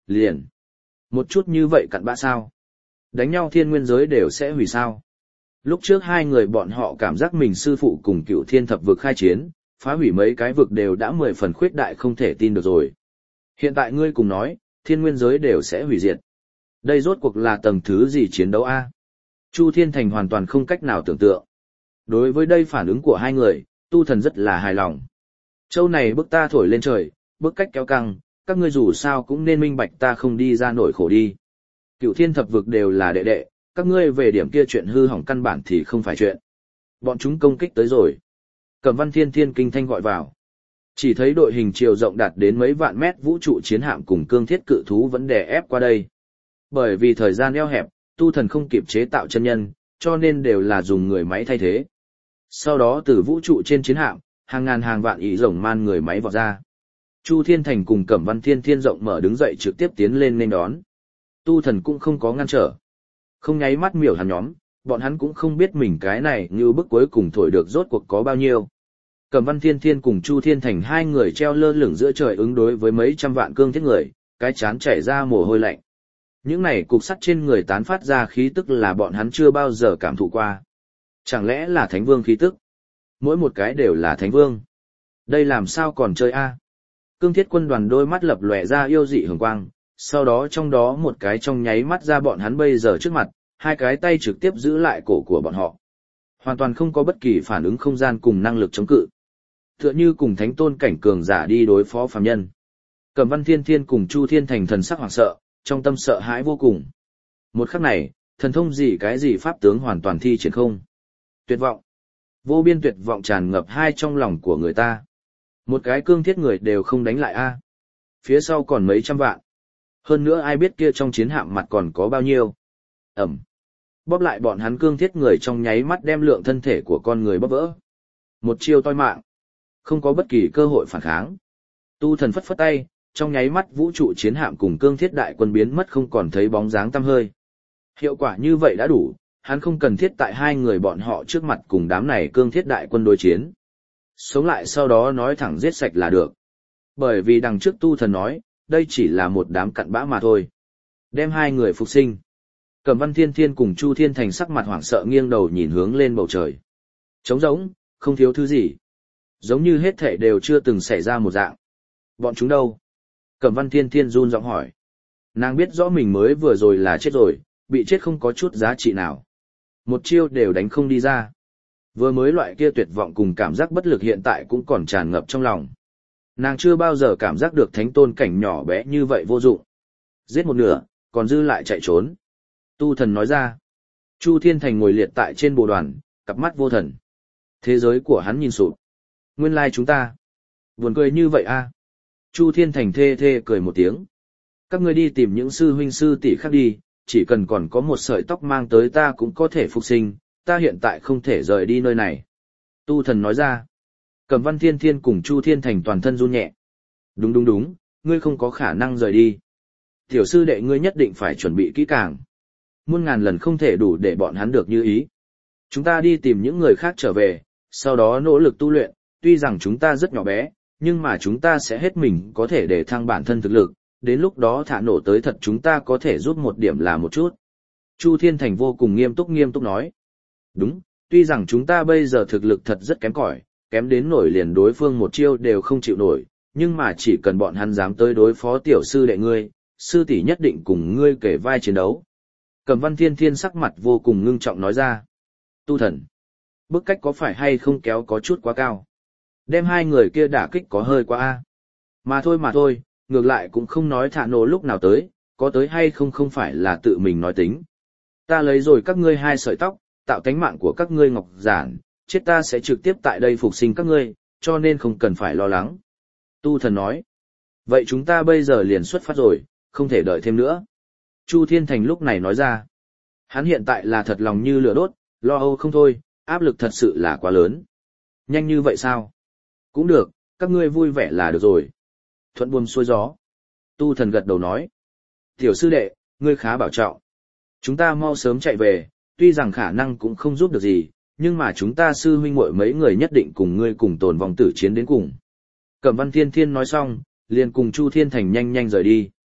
Liền. Một chút như vậy cặn bã sao? Đánh nhau thiên nguyên giới đều sẽ hủy sao? Lúc trước hai người bọn họ cảm giác mình sư phụ cùng cựu thiên thập vực khai chiến, phá hủy mấy cái vực đều đã mười phần khuyết đại không thể tin được rồi. Hiện tại ngươi cùng nói, thiên nguyên giới đều sẽ hủy diệt. Đây rốt cuộc là tầng thứ gì chiến đấu a? Chu Thiên Thành hoàn toàn không cách nào tưởng tượng. Đối với đây phản ứng của hai người, tu thần rất là hài lòng. Châu này bức ta thổi lên trời, bức cách kéo căng, các ngươi dù sao cũng nên minh bạch ta không đi ra nổi khổ đi. Cựu thiên thập vực đều là đệ đệ, các ngươi về điểm kia chuyện hư hỏng căn bản thì không phải chuyện. Bọn chúng công kích tới rồi. Cẩm Văn Thiên Thiên kinh thanh gọi vào. Chỉ thấy đội hình chiều rộng đạt đến mấy vạn mét vũ trụ chiến hạm cùng cương thiết cự thú vẫn đè ép qua đây. Bởi vì thời gian eo hẹp, tu thần không kịp chế tạo chân nhân, cho nên đều là dùng người máy thay thế. Sau đó từ vũ trụ trên chiến hạm, hàng ngàn hàng vạn ý rồng man người máy vọt ra. Chu Thiên Thành cùng Cẩm Văn Thiên Thiên rộng mở đứng dậy trực tiếp tiến lên nên đón. Tu thần cũng không có ngăn trở. Không nháy mắt miểu hắn nhóm, bọn hắn cũng không biết mình cái này như bức cuối cùng thổi được rốt cuộc có bao nhiêu. Cẩm Văn Thiên Thiên cùng Chu Thiên Thành hai người treo lơ lửng giữa trời ứng đối với mấy trăm vạn cương thiết người, cái chán chảy ra mồ hôi lạnh. Những này cục sắt trên người tán phát ra khí tức là bọn hắn chưa bao giờ cảm thụ qua. Chẳng lẽ là Thánh Vương khí tức? Mỗi một cái đều là Thánh Vương. Đây làm sao còn chơi a? Cương thiết quân đoàn đôi mắt lập lòe ra yêu dị hường quang, sau đó trong đó một cái trong nháy mắt ra bọn hắn bây giờ trước mặt, hai cái tay trực tiếp giữ lại cổ của bọn họ. Hoàn toàn không có bất kỳ phản ứng không gian cùng năng lực chống cự. Tựa như cùng thánh tôn cảnh cường giả đi đối phó phàm nhân. Cẩm Văn Thiên Thiên cùng Chu Thiên Thành thần sắc hoảng sợ, trong tâm sợ hãi vô cùng. Một khắc này, thần thông gì cái gì pháp tướng hoàn toàn thi triển không. Tuyệt vọng. Vô biên tuyệt vọng tràn ngập hai trong lòng của người ta. Một cái cương thiết người đều không đánh lại a. Phía sau còn mấy trăm vạn. Hơn nữa ai biết kia trong chiến hạm mặt còn có bao nhiêu. Ẩm. Bóp lại bọn hắn cương thiết người trong nháy mắt đem lượng thân thể của con người bóp vỡ. Một chiêu toi mạng. Không có bất kỳ cơ hội phản kháng. Tu thần phất phất tay, trong nháy mắt vũ trụ chiến hạm cùng cương thiết đại quân biến mất không còn thấy bóng dáng tăm hơi. Hiệu quả như vậy đã đủ, hắn không cần thiết tại hai người bọn họ trước mặt cùng đám này cương thiết đại quân đối chiến. Sống lại sau đó nói thẳng giết sạch là được. Bởi vì đằng trước tu thần nói, đây chỉ là một đám cặn bã mà thôi. Đem hai người phục sinh. Cẩm Văn Thiên Thiên cùng Chu Thiên Thành sắc mặt hoảng sợ nghiêng đầu nhìn hướng lên bầu trời. Trống rỗng, không thiếu thứ gì. Giống như hết thảy đều chưa từng xảy ra một dạng. Bọn chúng đâu? Cẩm Văn Thiên Thiên run giọng hỏi. Nàng biết rõ mình mới vừa rồi là chết rồi, bị chết không có chút giá trị nào. Một chiêu đều đánh không đi ra. Vừa mới loại kia tuyệt vọng cùng cảm giác bất lực hiện tại cũng còn tràn ngập trong lòng. Nàng chưa bao giờ cảm giác được thánh tôn cảnh nhỏ bé như vậy vô dụng. Giết một nửa, còn dư lại chạy trốn. Tu thần nói ra. Chu Thiên Thành ngồi liệt tại trên bồ đoàn, cặp mắt vô thần. Thế giới của hắn nhìn sụp. Nguyên lai chúng ta. Buồn cười như vậy a. Chu Thiên Thành thê thê cười một tiếng. Các ngươi đi tìm những sư huynh sư tỷ khác đi, chỉ cần còn có một sợi tóc mang tới ta cũng có thể phục sinh, ta hiện tại không thể rời đi nơi này. Tu thần nói ra. Cẩm Văn Thiên Thiên cùng Chu Thiên Thành toàn thân run nhẹ. Đúng đúng đúng, ngươi không có khả năng rời đi. Tiểu sư đệ ngươi nhất định phải chuẩn bị kỹ càng. Muôn ngàn lần không thể đủ để bọn hắn được như ý. Chúng ta đi tìm những người khác trở về, sau đó nỗ lực tu luyện, tuy rằng chúng ta rất nhỏ bé, nhưng mà chúng ta sẽ hết mình có thể để thăng bản thân thực lực, đến lúc đó thả nổ tới thật chúng ta có thể rút một điểm là một chút. Chu Thiên Thành vô cùng nghiêm túc nghiêm túc nói. Đúng, tuy rằng chúng ta bây giờ thực lực thật rất kém cỏi, kém đến nổi liền đối phương một chiêu đều không chịu nổi, nhưng mà chỉ cần bọn hắn dám tới đối phó tiểu sư đệ ngươi, sư tỷ nhất định cùng ngươi kể vai chiến đấu. Cẩm Văn Thiên Thiên sắc mặt vô cùng ngưng trọng nói ra. Tu thần, bức cách có phải hay không kéo có chút quá cao? Đem hai người kia đả kích có hơi quá a. Mà thôi mà thôi, ngược lại cũng không nói thả nổ lúc nào tới, có tới hay không không phải là tự mình nói tính. Ta lấy rồi các ngươi hai sợi tóc, tạo tánh mạng của các ngươi ngọc giản, chết ta sẽ trực tiếp tại đây phục sinh các ngươi, cho nên không cần phải lo lắng. Tu thần nói. Vậy chúng ta bây giờ liền xuất phát rồi, không thể đợi thêm nữa. Chu Thiên Thành lúc này nói ra. Hắn hiện tại là thật lòng như lửa đốt, lo âu không thôi, áp lực thật sự là quá lớn. Nhanh như vậy sao? Cũng được, các ngươi vui vẻ là được rồi. Thuận buồm xuôi gió. Tu thần gật đầu nói. Tiểu sư đệ, ngươi khá bảo trọng. Chúng ta mau sớm chạy về, tuy rằng khả năng cũng không giúp được gì, nhưng mà chúng ta sư huynh muội mấy người nhất định cùng ngươi cùng tồn vong tử chiến đến cùng. Cẩm Văn Thiên Thiên nói xong, liền cùng Chu Thiên Thành nhanh nhanh rời đi.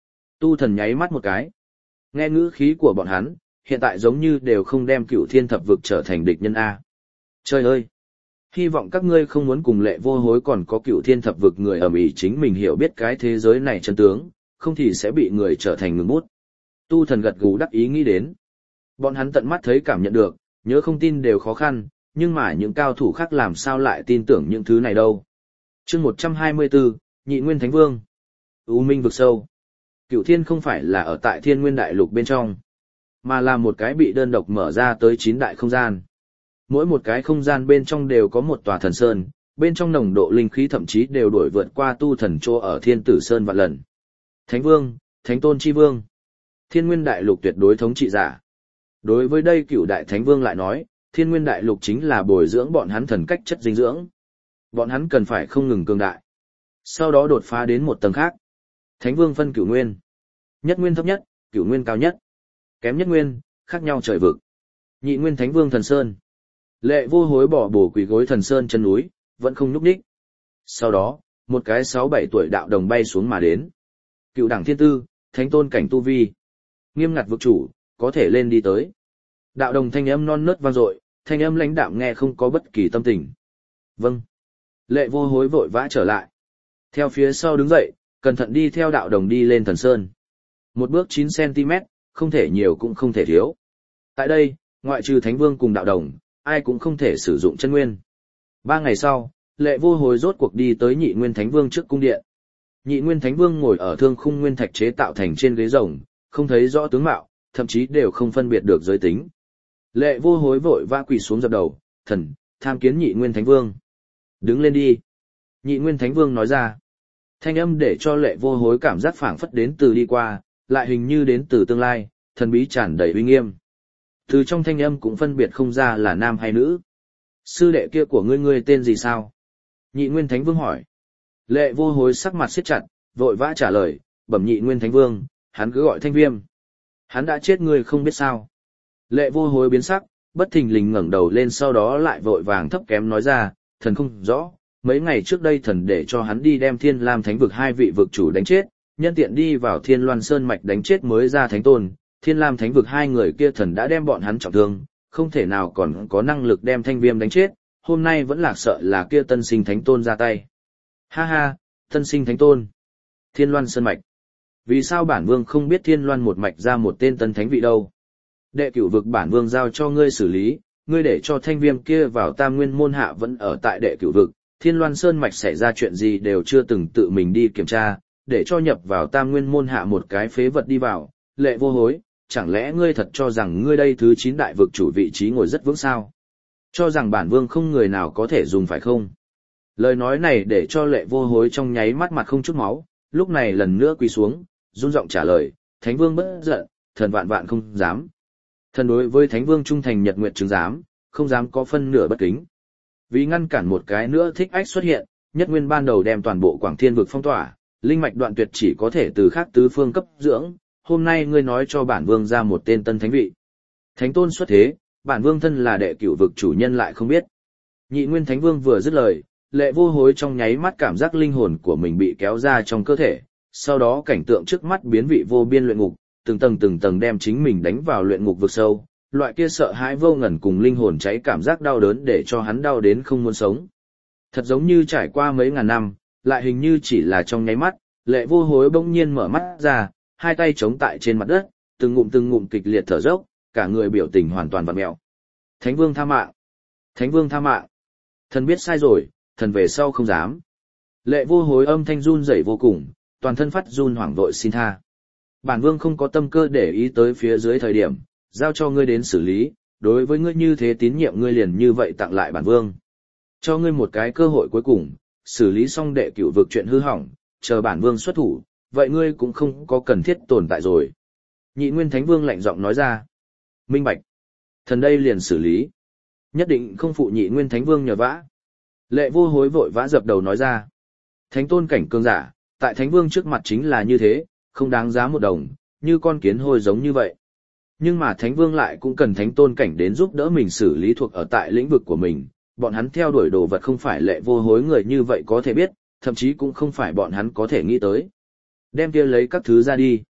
Tu thần nháy mắt một cái. Nghe ngữ khí của bọn hắn, hiện tại giống như đều không đem cửu thiên thập vực trở thành địch nhân A. Trời ơi! Hy vọng các ngươi không muốn cùng lệ vô hối còn có cửu thiên thập vực người ầm ĩ chính mình hiểu biết cái thế giới này chân tướng, không thì sẽ bị người trở thành ngừng bút. Tu thần gật gù đắc ý nghĩ đến. Bọn hắn tận mắt thấy cảm nhận được, nhớ không tin đều khó khăn, nhưng mà những cao thủ khác làm sao lại tin tưởng những thứ này đâu. Chương một trăm hai mươi bốn, Nhị Nguyên Thánh Vương. U Minh vực sâu. Cửu thiên không phải là ở tại Thiên Nguyên Đại Lục bên trong, mà là một cái bị đơn độc mở ra tới chín đại không gian. Mỗi một cái không gian bên trong đều có một tòa thần sơn, bên trong nồng độ linh khí thậm chí đều đổi vượt qua tu thần chỗ ở Thiên Tử Sơn vạn lần. Thánh Vương, Thánh Tôn Chi Vương. Thiên Nguyên Đại Lục tuyệt đối thống trị giả. Đối với đây cửu đại Thánh Vương lại nói, Thiên Nguyên Đại Lục chính là bồi dưỡng bọn hắn thần cách chất dinh dưỡng. Bọn hắn cần phải không ngừng cường đại. Sau đó đột phá đến một tầng khác. Thánh Vương phân cửu nguyên. Nhất nguyên thấp nhất, cửu nguyên cao nhất. Kém nhất nguyên, khác nhau trời vực. Nhị Nguyên Thánh Vương thần sơn. Lệ vô hối bỏ bổ quỳ gối thần sơn chân núi, vẫn không nhúc nhích. Sau đó, một cái sáu bảy tuổi đạo đồng bay xuống mà đến. Cựu đẳng thiên tư, thánh tôn cảnh tu vi. Nghiêm ngặt vực chủ, có thể lên đi tới. Đạo đồng thanh âm non nớt vang dội, thanh âm lãnh đạm nghe không có bất kỳ tâm tình. Vâng. Lệ vô hối vội vã trở lại. Theo phía sau đứng dậy, cẩn thận đi theo đạo đồng đi lên thần sơn. Một bước chín xăng-ti-mét, không thể nhiều cũng không thể thiếu. Tại đây, ngoại trừ thánh vương cùng đạo đồng, ai cũng không thể sử dụng chân nguyên. Ba ngày sau, lệ vô hối rốt cuộc đi tới nhị nguyên thánh vương trước cung điện. Nhị nguyên thánh vương ngồi ở thương khung nguyên thạch chế tạo thành trên ghế rồng, không thấy rõ tướng mạo, thậm chí đều không phân biệt được giới tính. Lệ vô hối vội vã quỳ xuống dập đầu, thần, tham kiến nhị nguyên thánh vương. Đứng lên đi. Nhị nguyên thánh vương nói ra. Thanh âm để cho lệ vô hối cảm giác phảng phất đến từ đi qua, lại hình như đến từ tương lai, thần bí tràn đầy uy nghiêm. Từ trong thanh âm cũng phân biệt không ra là nam hay nữ. Sư đệ kia của ngươi ngươi tên gì sao? Nhị nguyên thánh vương hỏi. Lệ vô hối sắc mặt siết chặt, vội vã trả lời, bẩm nhị nguyên thánh vương, hắn cứ gọi Thanh Viêm. Hắn đã chết ngươi không biết sao. Lệ vô hối biến sắc, bất thình lình ngẩng đầu lên, sau đó lại vội vàng thấp kém nói ra, thần không rõ, mấy ngày trước đây thần để cho hắn đi đem Thiên Lam Thánh vực hai vị vực chủ đánh chết, nhân tiện đi vào Thiên Loan Sơn mạch đánh chết mới ra Thánh Tôn, Thiên Lam Thánh vực hai người kia thần đã đem bọn hắn trọng thương, không thể nào còn có năng lực đem Thanh Viêm đánh chết, hôm nay vẫn lạc sợ là kia tân sinh Thánh Tôn ra tay. Ha ha, tân sinh Thánh Tôn. Thiên Loan Sơn mạch. Vì sao bản vương không biết Thiên Loan một mạch ra một tên tân thánh vị đâu? Đệ cửu vực bản vương giao cho ngươi xử lý, ngươi để cho Thanh Viêm kia vào Tam Nguyên môn hạ vẫn ở tại đệ cửu vực, Thiên Loan Sơn mạch xảy ra chuyện gì đều chưa từng tự mình đi kiểm tra, để cho nhập vào Tam Nguyên môn hạ một cái phế vật đi vào, lệ vô hối, chẳng lẽ ngươi thật cho rằng ngươi đây thứ chín đại vực chủ vị trí ngồi rất vững sao? Cho rằng bản vương không người nào có thể dùng phải không? Lời nói này để cho lệ vô hối trong nháy mắt mặt không chút máu, lúc này lần nữa quỳ xuống, run giọng trả lời, Thánh Vương bất giận, thần vạn vạn không dám. Thần đối với Thánh Vương trung thành nhật nguyện chứng giám, không dám có phân nửa bất kính. Vì ngăn cản một cái nữa thích ách xuất hiện, nhất nguyên ban đầu đem toàn bộ Quảng Thiên vực phong tỏa, linh mạch đoạn tuyệt chỉ có thể từ khác tứ phương cấp dưỡng, hôm nay ngươi nói cho bản vương ra một tên tân thánh vị. Thánh Tôn xuất thế, bản vương thân là đệ cửu vực chủ nhân lại không biết. Nhị nguyên Thánh Vương vừa dứt lời, lệ vô hối trong nháy mắt cảm giác linh hồn của mình bị kéo ra trong cơ thể, sau đó cảnh tượng trước mắt biến vị vô biên luyện ngục, từng tầng từng tầng đem chính mình đánh vào luyện ngục vực sâu, loại kia sợ hãi vô ngần cùng linh hồn cháy cảm giác đau đớn để cho hắn đau đến không muốn sống. Thật giống như trải qua mấy ngàn năm, lại hình như chỉ là trong nháy mắt, lệ vô hối bỗng nhiên mở mắt ra, hai tay chống tại trên mặt đất, từng ngụm từng ngụm kịch liệt thở dốc, cả người biểu tình hoàn toàn vặn mẹo. Thánh Vương tha mạng! Thánh Vương tha mạng! Thần biết sai rồi, thần về sau không dám. Lệ vô hối âm thanh run rẩy vô cùng, toàn thân phát run hoảng vội xin tha. Bản vương không có tâm cơ để ý tới phía dưới thời điểm, giao cho ngươi đến xử lý, đối với ngươi như thế tín nhiệm ngươi liền như vậy tặng lại bản vương. Cho ngươi một cái cơ hội cuối cùng, xử lý xong đệ cửu vực chuyện hư hỏng, chờ bản vương xuất thủ, vậy ngươi cũng không có cần thiết tồn tại rồi. Nhị nguyên Thánh Vương lạnh giọng nói ra. Minh bạch. Thần đây liền xử lý. Nhất định không phụ nhị nguyên Thánh Vương nhờ vã. Lệ vô hối vội vã dập đầu nói ra. Thánh tôn cảnh cường giả, tại Thánh Vương trước mặt chính là như thế, không đáng giá một đồng, như con kiến hôi giống như vậy. Nhưng mà Thánh Vương lại cũng cần thánh tôn cảnh đến giúp đỡ mình xử lý thuộc ở tại lĩnh vực của mình, bọn hắn theo đuổi đồ vật không phải lệ vô hối người như vậy có thể biết, thậm chí cũng không phải bọn hắn có thể nghĩ tới. Đem kia lấy các thứ ra đi.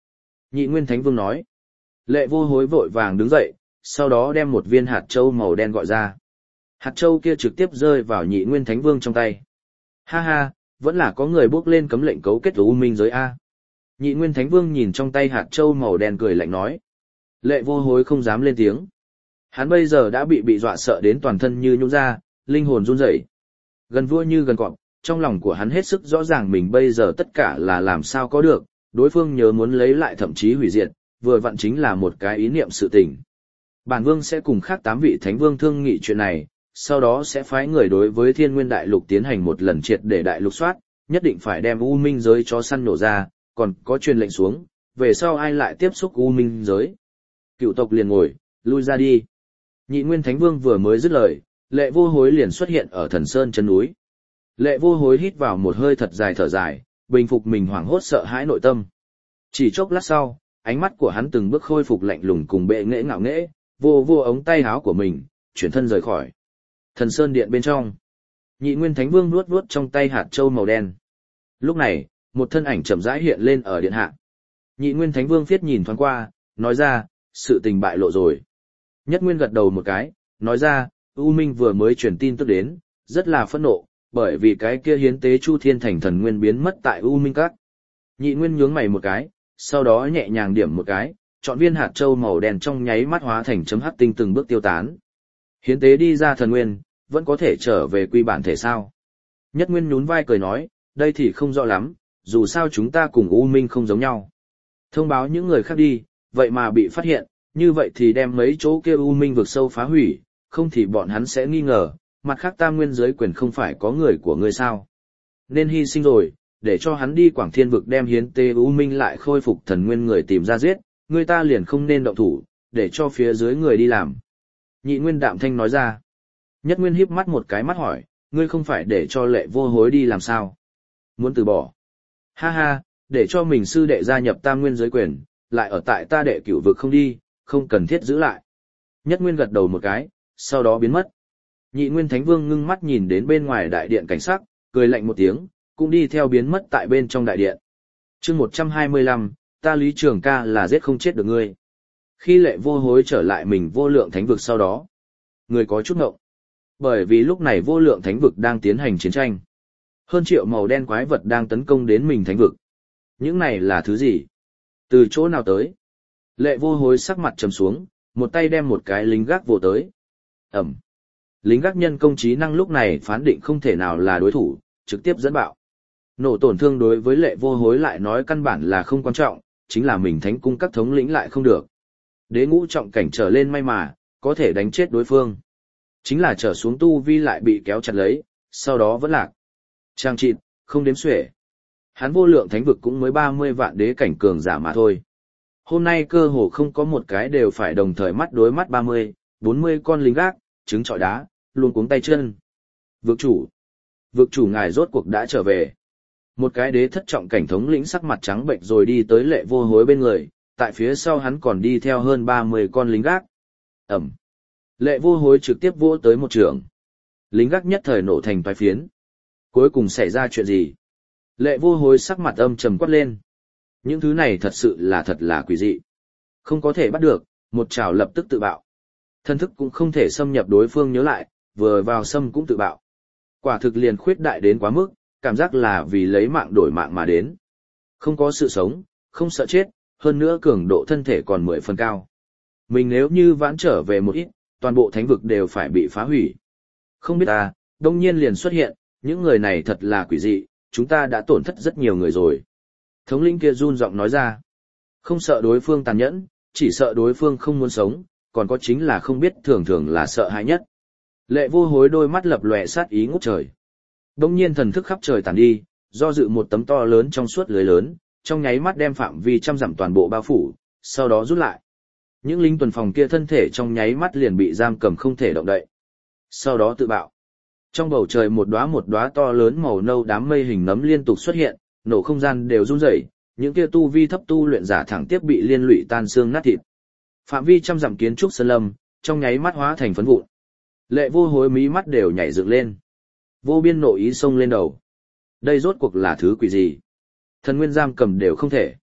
Nhị Nguyên Thánh Vương nói. Lệ Vô Hối vội vàng đứng dậy, sau đó đem một viên hạt châu màu đen gọi ra. Hạt châu kia trực tiếp rơi vào Nhị Nguyên Thánh Vương trong tay. Ha ha, vẫn là có người bước lên cấm lệnh cấu kết U Minh giới A. Nhị Nguyên Thánh Vương nhìn trong tay hạt châu màu đen cười lạnh nói. Lệ Vô Hối không dám lên tiếng. Hắn bây giờ đã bị bị dọa sợ đến toàn thân như nhũn ra, linh hồn run rẩy. Gần vua như gần cọp, trong lòng của hắn hết sức rõ ràng mình bây giờ tất cả là làm sao có được, đối phương nhớ muốn lấy lại thậm chí hủy diệt, vừa vặn chính là một cái ý niệm sự tình. Bản vương sẽ cùng khác tám vị thánh vương thương nghị chuyện này, sau đó sẽ phái người đối với Thiên Nguyên Đại Lục tiến hành một lần triệt để đại lục soát, nhất định phải đem U Minh giới chó săn nổ ra, còn có truyền lệnh xuống, về sau ai lại tiếp xúc U Minh giới. Cựu tộc liền ngồi, lui ra đi. Nhị Nguyên Thánh Vương vừa mới dứt lời, Lệ Vô Hối liền xuất hiện ở Thần Sơn chân núi. Lệ Vô Hối hít vào một hơi thật dài thở dài, bình phục mình hoảng hốt sợ hãi nội tâm. Chỉ chốc lát sau, ánh mắt của hắn từng bước khôi phục lạnh lùng cùng bệ nghệ ngạo nghễ, vô vô ống tay áo của mình, chuyển thân rời khỏi. Thần Sơn điện bên trong, Nhị Nguyên Thánh Vương nuốt nuốt trong tay hạt châu màu đen. Lúc này, một thân ảnh chậm rãi hiện lên ở điện hạ. Nhị Nguyên Thánh Vương phiết nhìn thoáng qua, nói ra, sự tình bại lộ rồi. Nhất Nguyên gật đầu một cái, nói ra, U Minh vừa mới truyền tin tức đến, rất là phẫn nộ, bởi vì cái kia hiến tế Chu Thiên Thành thần nguyên biến mất tại U Minh Các. Nhị Nguyên nhướng mày một cái, sau đó nhẹ nhàng điểm một cái, chọn viên hạt châu màu đen trong nháy mắt hóa thành chấm hắc tinh từng bước tiêu tán. Hiến tế đi ra thần nguyên, vẫn có thể trở về quy bản thể sao? Nhất Nguyên nhún vai cười nói, đây thì không rõ lắm, dù sao chúng ta cùng U Minh không giống nhau. Thông báo những người khác đi, vậy mà bị phát hiện, như vậy thì đem mấy chỗ kia U Minh vực sâu phá hủy, không thì bọn hắn sẽ nghi ngờ, mặt khác tam nguyên giới quyền không phải có người của ngươi sao. Nên hy sinh rồi, để cho hắn đi Quảng Thiên vực đem hiến tế U Minh lại khôi phục thần nguyên người tìm ra giết, người ta liền không nên động thủ, để cho phía dưới người đi làm. Nhị Nguyên đạm thanh nói ra. Nhất Nguyên híp mắt một cái mắt hỏi, ngươi không phải để cho Lệ Vô Hối đi làm sao? Muốn từ bỏ. Ha ha, để cho mình sư đệ gia nhập tam nguyên giới quyền, lại ở tại ta đệ cửu vực không đi, không cần thiết giữ lại. Nhất Nguyên gật đầu một cái, sau đó biến mất. Nhị Nguyên Thánh Vương ngưng mắt nhìn đến bên ngoài đại điện cảnh sắc, cười lạnh một tiếng, cũng đi theo biến mất tại bên trong đại điện. Chương một trăm hai mươi lăm, ta Lý Trường Ca là giết không chết được ngươi. Khi Lệ Vô Hối trở lại mình Vô Lượng Thánh Vực sau đó, người có chút ngộng. Bởi vì lúc này Vô Lượng Thánh Vực đang tiến hành chiến tranh. Hơn triệu màu đen quái vật đang tấn công đến mình Thánh Vực. Những này là thứ gì? Từ chỗ nào tới? Lệ Vô Hối sắc mặt trầm xuống, một tay đem một cái lính gác vồ tới. Ẩm. Lính gác nhân công trí năng lúc này phán định không thể nào là đối thủ, trực tiếp dẫn bạo. Nổ tổn thương đối với Lệ Vô Hối lại nói căn bản là không quan trọng, chính là mình thánh cung các thống lĩnh lại không được. Đế ngũ trọng cảnh trở lên may mà, có thể đánh chết đối phương. Chính là trở xuống tu vi lại bị kéo chặt lấy, sau đó vẫn lạc. Trang trịt, không đếm xuể. Hắn Vô Lượng Thánh Vực cũng mới ba mươi vạn đế cảnh cường giả mà thôi. Hôm nay cơ hồ không có một cái đều phải đồng thời mắt đối mắt ba mươi, bốn mươi con lính gác, trứng trọi đá, luôn cuống tay chân. Vực chủ. Vực chủ ngài rốt cuộc đã trở về. Một cái đế thất trọng cảnh thống lĩnh sắc mặt trắng bệnh rồi đi tới Lệ Vô Hối bên người, tại phía sau hắn còn đi theo hơn ba mươi con lính gác. Ẩm. Lệ Vô Hối trực tiếp vỗ tới một trường. Lính gác nhất thời nổ thành toái phiến. Cuối cùng xảy ra chuyện gì? Lệ Vô Hối sắc mặt âm trầm quát lên. Những thứ này thật sự là thật là quỷ dị. Không có thể bắt được, một trảo lập tức tự bạo. Thân thức cũng không thể xâm nhập đối phương nhớ lại, vừa vào xâm cũng tự bạo. Quả thực liền khuyết đại đến quá mức, cảm giác là vì lấy mạng đổi mạng mà đến. Không có sự sống, không sợ chết, hơn nữa cường độ thân thể còn mười phần cao. Mình nếu như vãn trở về một ít, toàn bộ thánh vực đều phải bị phá hủy. Không biết ta, đông nhiên liền xuất hiện, những người này thật là quỷ dị, chúng ta đã tổn thất rất nhiều người rồi. Thống lĩnh kia run giọng nói ra. Không sợ đối phương tàn nhẫn, chỉ sợ đối phương không muốn sống, còn có chính là không biết thường thường là sợ hãi nhất. Lệ Vô Hối đôi mắt lập lòe sát ý ngút trời. Đông nhiên thần thức khắp trời tàn đi, do dự một tấm to lớn trong suốt lưới lớn, trong nháy mắt đem phạm vi trăm dặm toàn bộ bao phủ, sau đó rút lại. Những lính tuần phòng kia thân thể trong nháy mắt liền bị giam cầm không thể động đậy. Sau đó tự bạo. Trong bầu trời một đóa một đóa to lớn màu nâu đám mây hình nấm liên tục xuất hiện, nổ không gian đều rung rẩy, những kia tu vi thấp tu luyện giả thẳng tiếp bị liên lụy tan xương nát thịt. Phạm vi trăm dặm kiến trúc sơn lâm, trong nháy mắt hóa thành phấn vụn. Lệ Vô Hối mí mắt đều nhảy dựng lên. Vô biên nội ý xông lên đầu. Đây rốt cuộc là thứ quỷ gì? Thần nguyên giam cầm đều không thể.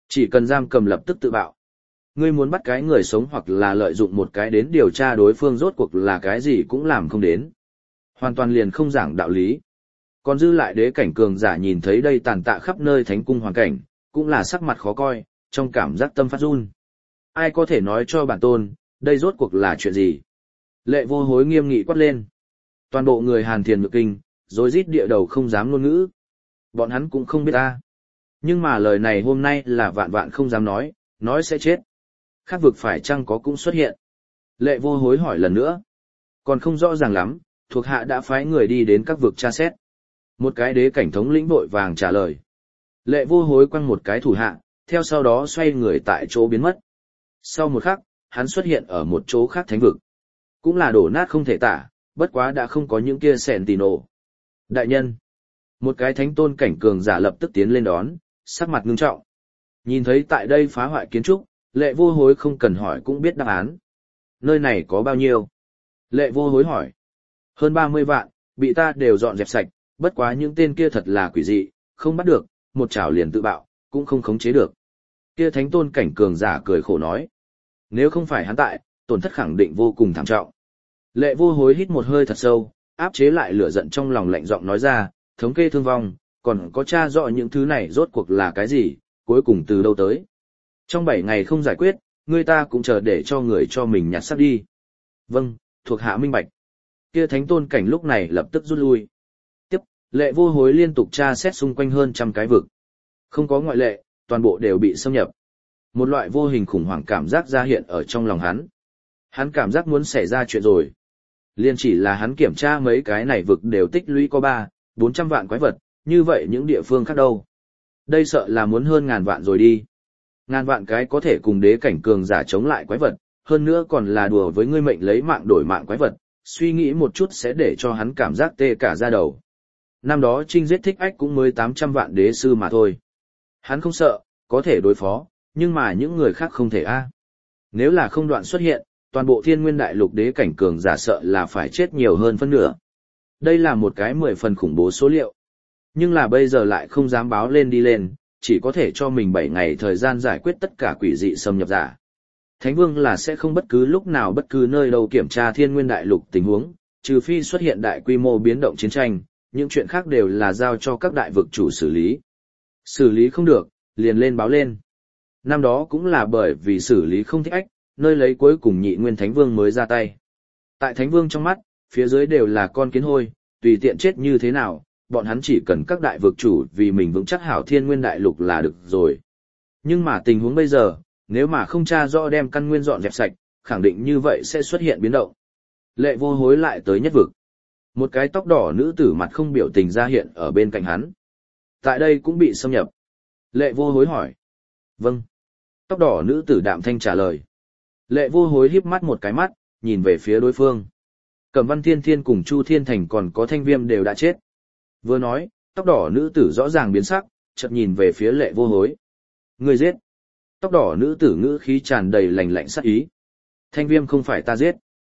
Chỉ cần giam cầm lập tức tự bạo. Ngươi muốn bắt cái người sống hoặc là lợi dụng một cái đến điều tra đối phương rốt cuộc là cái gì cũng làm không đến. Hoàn toàn liền không giảng đạo lý. Còn dư lại đế cảnh cường giả nhìn thấy đây tàn tạ khắp nơi thánh cung hoàn cảnh, cũng là sắc mặt khó coi, trong cảm giác tâm phát run. Ai có thể nói cho bản tôn, đây rốt cuộc là chuyện gì? Lệ Vô Hối nghiêm nghị quát lên. Toàn bộ người Hàn Thiền Nhược Kinh, rối rít địa đầu không dám ngôn ngữ. Bọn hắn cũng không biết ta. Nhưng mà lời này hôm nay là vạn vạn không dám nói, nói sẽ chết. Khác vực phải chăng có cũng xuất hiện. Lệ Vô Hối hỏi lần nữa. Còn không rõ ràng lắm, thuộc hạ đã phái người đi đến các vực tra xét. Một cái đế cảnh thống lĩnh vội vàng trả lời. Lệ Vô Hối quăng một cái thủ hạ, theo sau đó xoay người tại chỗ biến mất. Sau một khắc, hắn xuất hiện ở một chỗ khác thánh vực. Cũng là đổ nát không thể tả, bất quá đã không có những kia sẹn tì nổ. Đại nhân. Một cái thánh tôn cảnh cường giả lập tức tiến lên đón, sắc mặt ngưng trọng. Nhìn thấy tại đây phá hoại kiến trúc, Lệ Vô Hối không cần hỏi cũng biết đáp án. Nơi này có bao nhiêu? Lệ Vô Hối hỏi. Hơn ba mươi vạn, bị ta đều dọn dẹp sạch, bất quá những tên kia thật là quỷ dị, không bắt được, một chảo liền tự bạo, cũng không khống chế được. Kia thánh tôn cảnh cường giả cười khổ nói. Nếu không phải hắn tại, tổn thất khẳng định vô cùng thảm trọng. Lệ Vô Hối hít một hơi thật sâu, áp chế lại lửa giận trong lòng, lạnh giọng nói ra, thống kê thương vong, còn có tra rõ những thứ này rốt cuộc là cái gì, cuối cùng từ đâu tới. Trong bảy ngày không giải quyết, người ta cũng chờ để cho người cho mình nhặt xác đi. Vâng, thuộc hạ minh bạch. Kia thánh tôn cảnh lúc này lập tức rút lui. Tiếp, Lệ Vô Hối liên tục tra xét xung quanh hơn trăm cái vực. Không có ngoại lệ, toàn bộ đều bị xâm nhập. Một loại vô hình khủng hoảng cảm giác ra hiện ở trong lòng hắn. Hắn cảm giác muốn xảy ra chuyện rồi. Liên chỉ là hắn kiểm tra mấy cái này vực đều tích lũy có ba, bốn trăm vạn quái vật, như vậy những địa phương khác đâu. Đây sợ là muốn hơn ngàn vạn rồi đi. Ngàn vạn cái có thể cùng đế cảnh cường giả chống lại quái vật, hơn nữa còn là đùa với ngươi mệnh lấy mạng đổi mạng quái vật, suy nghĩ một chút sẽ để cho hắn cảm giác tê cả da đầu. Năm đó Trinh giết Thích Ách cũng mới tám trăm vạn đế sư mà thôi. Hắn không sợ, có thể đối phó, nhưng mà những người khác không thể a. Nếu là không đoạn xuất hiện, toàn bộ thiên nguyên đại lục đế cảnh cường giả sợ là phải chết nhiều hơn phân nửa. Đây là một cái mười phần khủng bố số liệu. Nhưng là bây giờ lại không dám báo lên đi lên, chỉ có thể cho mình bảy ngày thời gian giải quyết tất cả quỷ dị xâm nhập giả. Thánh Vương là sẽ không bất cứ lúc nào bất cứ nơi đâu kiểm tra thiên nguyên đại lục tình huống, trừ phi xuất hiện đại quy mô biến động chiến tranh, những chuyện khác đều là giao cho các đại vực chủ xử lý. Xử lý không được, liền lên báo lên. Năm đó cũng là bởi vì xử lý không Thích Ách, nơi lấy cuối cùng nhị nguyên Thánh Vương mới ra tay. Tại Thánh Vương trong mắt, phía dưới đều là con kiến hôi, tùy tiện chết như thế nào, bọn hắn chỉ cần các đại vực chủ vì mình vững chắc hảo thiên nguyên đại lục là được rồi. Nhưng mà tình huống bây giờ, nếu mà không tra rõ đem căn nguyên dọn dẹp sạch, khẳng định như vậy sẽ xuất hiện biến động. Lệ Vô Hối lại tới nhất vực. Một cái tóc đỏ nữ tử mặt không biểu tình ra hiện ở bên cạnh hắn. Tại đây cũng bị xâm nhập. Lệ Vô Hối hỏi. Vâng. Tóc đỏ nữ tử đạm thanh trả lời. Lệ Vô Hối híp mắt một cái mắt, nhìn về phía đối phương. Cẩm Văn Thiên Thiên cùng Chu Thiên Thành còn có Thanh Viêm đều đã chết. Vừa nói, tóc đỏ nữ tử rõ ràng biến sắc, chợt nhìn về phía Lệ Vô Hối. Người giết. Tóc đỏ nữ tử ngữ khí tràn đầy lạnh lạnh sát ý. Thanh Viêm không phải ta giết.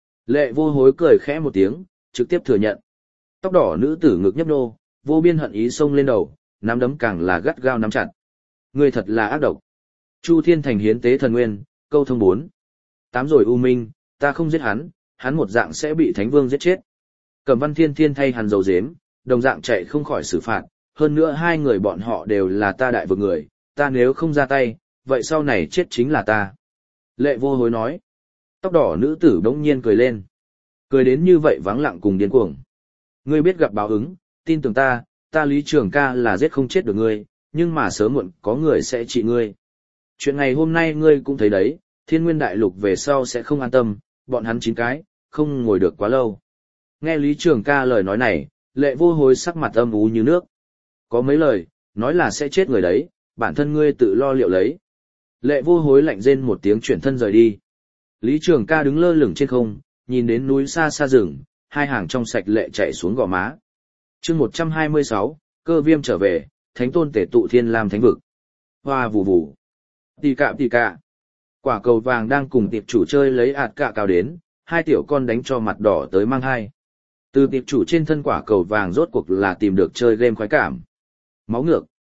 Lệ Vô Hối cười khẽ một tiếng, trực tiếp thừa nhận. Tóc đỏ nữ tử ngực nhấp nô, vô biên hận ý xông lên đầu, nắm đấm càng là gắt gao nắm chặt. Người thật là ác độc. Chu Thiên Thành hiến tế thần nguyên, câu thông bốn. Tám rồi U Minh, ta không giết hắn, hắn một dạng sẽ bị Thánh Vương giết chết. Cẩm Văn Thiên Thiên thay hắn dầu dếm, đồng dạng chạy không khỏi xử phạt, hơn nữa hai người bọn họ đều là ta đại vực người, ta nếu không ra tay, vậy sau này chết chính là ta. Lệ Vô Hối nói. Tóc đỏ nữ tử bỗng nhiên cười lên. Cười đến như vậy vắng lặng cùng điên cuồng. Ngươi biết gặp báo ứng, tin tưởng ta, ta Lý Trường Ca là giết không chết được ngươi, nhưng mà sớm muộn có người sẽ trị ngươi. Chuyện ngày hôm nay ngươi cũng thấy đấy, thiên nguyên đại lục về sau sẽ không an tâm, bọn hắn chín cái, không ngồi được quá lâu. Nghe Lý Trường Ca lời nói này, Lệ Vô Hối sắc mặt âm u như nước. Có mấy lời, nói là sẽ chết người đấy, bản thân ngươi tự lo liệu lấy. Lệ Vô Hối lạnh rên một tiếng chuyển thân rời đi. Lý Trường Ca đứng lơ lửng trên không, nhìn đến núi xa xa rừng, hai hàng trong sạch lệ chảy xuống gò má. Chương một trăm hai mươi sáu, Cơ Viêm trở về, Thánh Tôn tể tụ Thiên Lam Thánh vực. Hoa vù vù. Tì cạ tì cạ. Quả cầu vàng đang cùng tiệp chủ chơi lấy ạt cạ cao đến, hai tiểu con đánh cho mặt đỏ tới mang hai. Từ tiệp chủ trên thân quả cầu vàng rốt cuộc là tìm được chơi game khoái cảm. Máu ngược.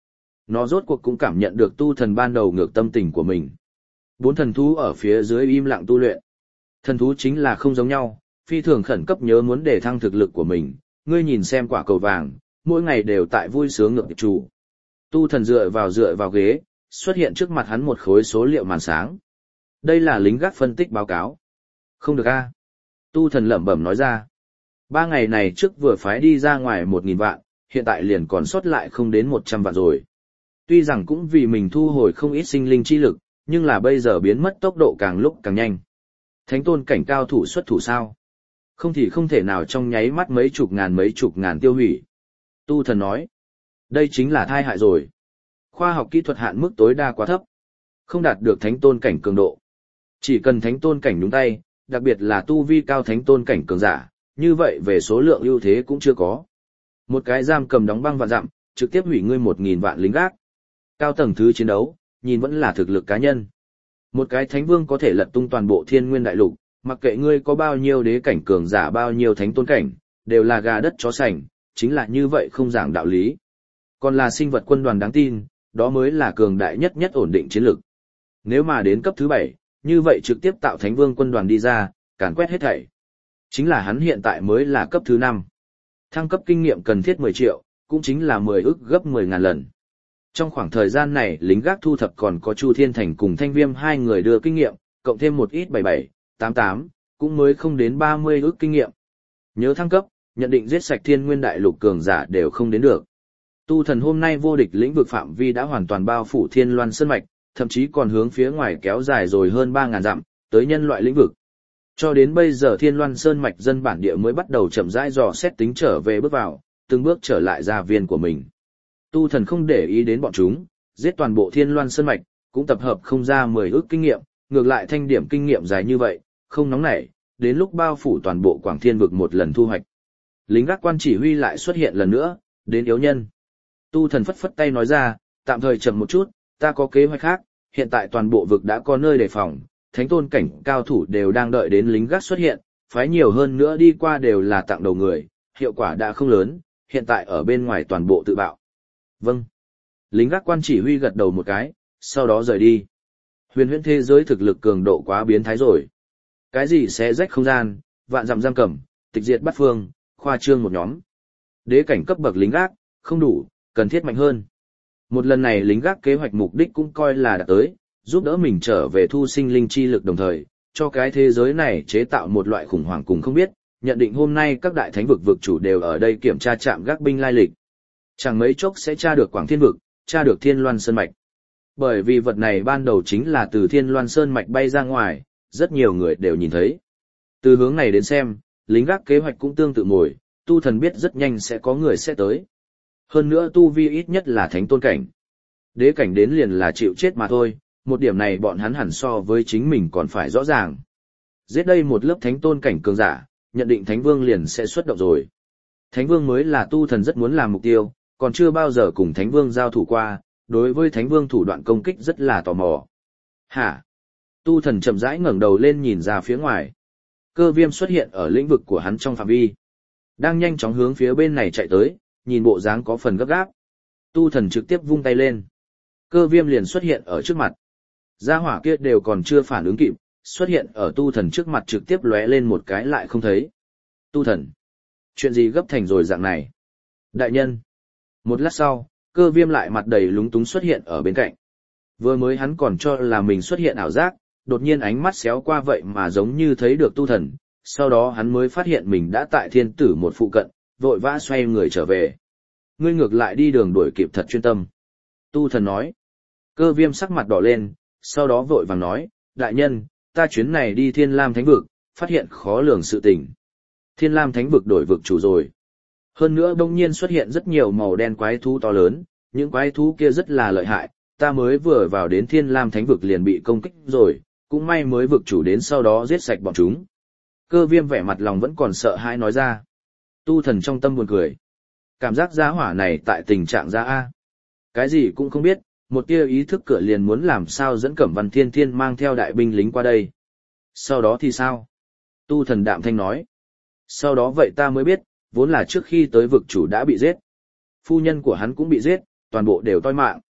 Nó rốt cuộc cũng cảm nhận được tu thần ban đầu ngược tâm tình của mình. Bốn thần thú ở phía dưới im lặng tu luyện. Thần thú chính là không giống nhau, phi thường khẩn cấp nhớ muốn để thăng thực lực của mình, ngươi nhìn xem quả cầu vàng, mỗi ngày đều tại vui sướng ngược chủ. Tu thần dựa vào dựa vào ghế, xuất hiện trước mặt hắn một khối số liệu màn sáng. Đây là lính gác phân tích báo cáo. Không được a. Tu thần lẩm bẩm nói ra. Ba ngày này trước vừa phái đi ra ngoài một nghìn vạn, hiện tại liền còn sót lại không đến một trăm vạn rồi. Tuy rằng cũng vì mình thu hồi không ít sinh linh chi lực, nhưng là bây giờ biến mất tốc độ càng lúc càng nhanh. Thánh tôn cảnh cao thủ xuất thủ sao? Không thì không thể nào trong nháy mắt mấy chục ngàn mấy chục ngàn tiêu hủy. Tu thần nói. Đây chính là thai hại rồi. Khoa học kỹ thuật hạn mức tối đa quá thấp. Không đạt được thánh tôn cảnh cường độ. Chỉ cần thánh tôn cảnh nhúng tay, đặc biệt là tu vi cao thánh tôn cảnh cường giả, như vậy về số lượng ưu thế cũng chưa có. Một cái giam cầm đóng băng vạn dặm, trực tiếp hủy ngươi một nghìn vạn lính gác. Cao tầng thứ chiến đấu, nhìn vẫn là thực lực cá nhân. Một cái thánh vương có thể lật tung toàn bộ thiên nguyên đại lục, mặc kệ ngươi có bao nhiêu đế cảnh cường giả bao nhiêu thánh tôn cảnh, đều là gà đất chó sành, chính là như vậy không giảng đạo lý. Còn là sinh vật quân đoàn đáng tin, đó mới là cường đại nhất nhất ổn định chiến lược. Nếu mà đến cấp thứ bảy, như vậy trực tiếp tạo thánh vương quân đoàn đi ra, càn quét hết thảy. Chính là hắn hiện tại mới là cấp thứ năm. Thăng cấp kinh nghiệm cần thiết mười triệu, cũng chính là mười ức gấp mười ngàn lần. Trong khoảng thời gian này, lính gác thu thập còn có Chu Thiên Thành cùng Thanh Viêm hai người đưa kinh nghiệm, cộng thêm một ít bảy bảy, tám tám, cũng mới không đến ba mươi ức kinh nghiệm. Nhớ thăng cấp, nhận định giết sạch thiên nguyên đại lục cường giả đều không đến được. Tu thần hôm nay vô địch lĩnh vực phạm vi đã hoàn toàn bao phủ Thiên Loan Sơn mạch, thậm chí còn hướng phía ngoài kéo dài rồi hơn ba ngàn dặm, tới nhân loại lĩnh vực. Cho đến bây giờ Thiên Loan Sơn mạch dân bản địa mới bắt đầu chậm rãi dò xét tính trở về bước vào, từng bước trở lại gia viên của mình. Tu thần không để ý đến bọn chúng, giết toàn bộ Thiên Loan Sơn mạch, cũng tập hợp không ra mười ức kinh nghiệm, ngược lại thanh điểm kinh nghiệm dài như vậy, không nóng nảy, đến lúc bao phủ toàn bộ Quảng Thiên vực một lần thu hoạch. Lính gác quan chỉ huy lại xuất hiện lần nữa, đến yếu nhân. Tu thần phất phất tay nói ra, tạm thời chậm một chút, ta có kế hoạch khác, hiện tại toàn bộ vực đã có nơi đề phòng, thánh tôn cảnh cao thủ đều đang đợi đến lính gác xuất hiện, phái nhiều hơn nữa đi qua đều là tặng đầu người, hiệu quả đã không lớn, hiện tại ở bên ngoài toàn bộ tự bạo. Vâng. Lính gác quan chỉ huy gật đầu một cái, sau đó rời đi. Huyền huyễn thế giới thực lực cường độ quá biến thái rồi. Cái gì xé rách không gian, vạn dặm giam cầm, tịch diệt bắt phương, khoa trương một nhóm. Đế cảnh cấp bậc lính gác, không đủ, cần thiết mạnh hơn. Một lần này lính gác kế hoạch mục đích cũng coi là đã tới, giúp đỡ mình trở về thu sinh linh chi lực đồng thời, cho cái thế giới này chế tạo một loại khủng hoảng cùng không biết, nhận định hôm nay các đại thánh vực vực chủ đều ở đây kiểm tra trạm gác binh lai lịch. Chẳng mấy chốc sẽ tra được Quảng Thiên vực, tra được Thiên Loan Sơn mạch. Bởi vì vật này ban đầu chính là từ Thiên Loan Sơn mạch bay ra ngoài, rất nhiều người đều nhìn thấy. Từ hướng này đến xem, lính gác kế hoạch cũng tương tự mồi, tu thần biết rất nhanh sẽ có người sẽ tới. Hơn nữa tu vi ít nhất là thánh tôn cảnh. Đế cảnh đến liền là chịu chết mà thôi, một điểm này bọn hắn hẳn so với chính mình còn phải rõ ràng. Giết đây một lớp thánh tôn cảnh cường giả, nhận định thánh vương liền sẽ xuất động rồi. Thánh vương mới là tu thần rất muốn làm mục tiêu, còn chưa bao giờ cùng thánh vương giao thủ qua, đối với thánh vương thủ đoạn công kích rất là tò mò. Hả? Tu thần chậm rãi ngẩng đầu lên nhìn ra phía ngoài. Cơ viêm xuất hiện ở lĩnh vực của hắn trong phạm vi. Đang nhanh chóng hướng phía bên này chạy tới, nhìn bộ dáng có phần gấp gáp. Tu thần trực tiếp vung tay lên. Cơ viêm liền xuất hiện ở trước mặt. Gia hỏa kia đều còn chưa phản ứng kịp, xuất hiện ở tu thần trước mặt trực tiếp lóe lên một cái lại không thấy. Tu thần. Chuyện gì gấp thành rồi dạng này? Đại nhân. Một lát sau, cơ viêm lại mặt đầy lúng túng xuất hiện ở bên cạnh. Vừa mới hắn còn cho là mình xuất hiện ảo giác, đột nhiên ánh mắt xéo qua vậy mà giống như thấy được tu thần, sau đó hắn mới phát hiện mình đã tại thiên tử một phụ cận, vội vã xoay người trở về. Ngươi ngược lại đi đường đuổi kịp thật chuyên tâm. Tu thần nói. Cơ viêm sắc mặt đỏ lên, sau đó vội vàng nói, đại nhân, ta chuyến này đi Thiên Lam Thánh Vực, phát hiện khó lường sự tình. Thiên Lam Thánh Vực đổi vực chủ rồi. Hơn nữa đông nhiên xuất hiện rất nhiều màu đen quái thú to lớn, những quái thú kia rất là lợi hại, ta mới vừa vào đến Thiên Lam Thánh Vực liền bị công kích rồi, cũng may mới vực chủ đến sau đó giết sạch bọn chúng. Cơ viêm vẻ mặt lòng vẫn còn sợ hãi nói ra. Tu thần trong tâm buồn cười. Cảm giác giá hỏa này tại tình trạng ra A. Cái gì cũng không biết, một tia ý thức cửa liền muốn làm sao dẫn Cẩm Văn Thiên Thiên mang theo đại binh lính qua đây. Sau đó thì sao? Tu thần đạm thanh nói. Sau đó vậy ta mới biết, vốn là trước khi tới vực chủ đã bị giết. Phu nhân của hắn cũng bị giết, toàn bộ đều toi mạng.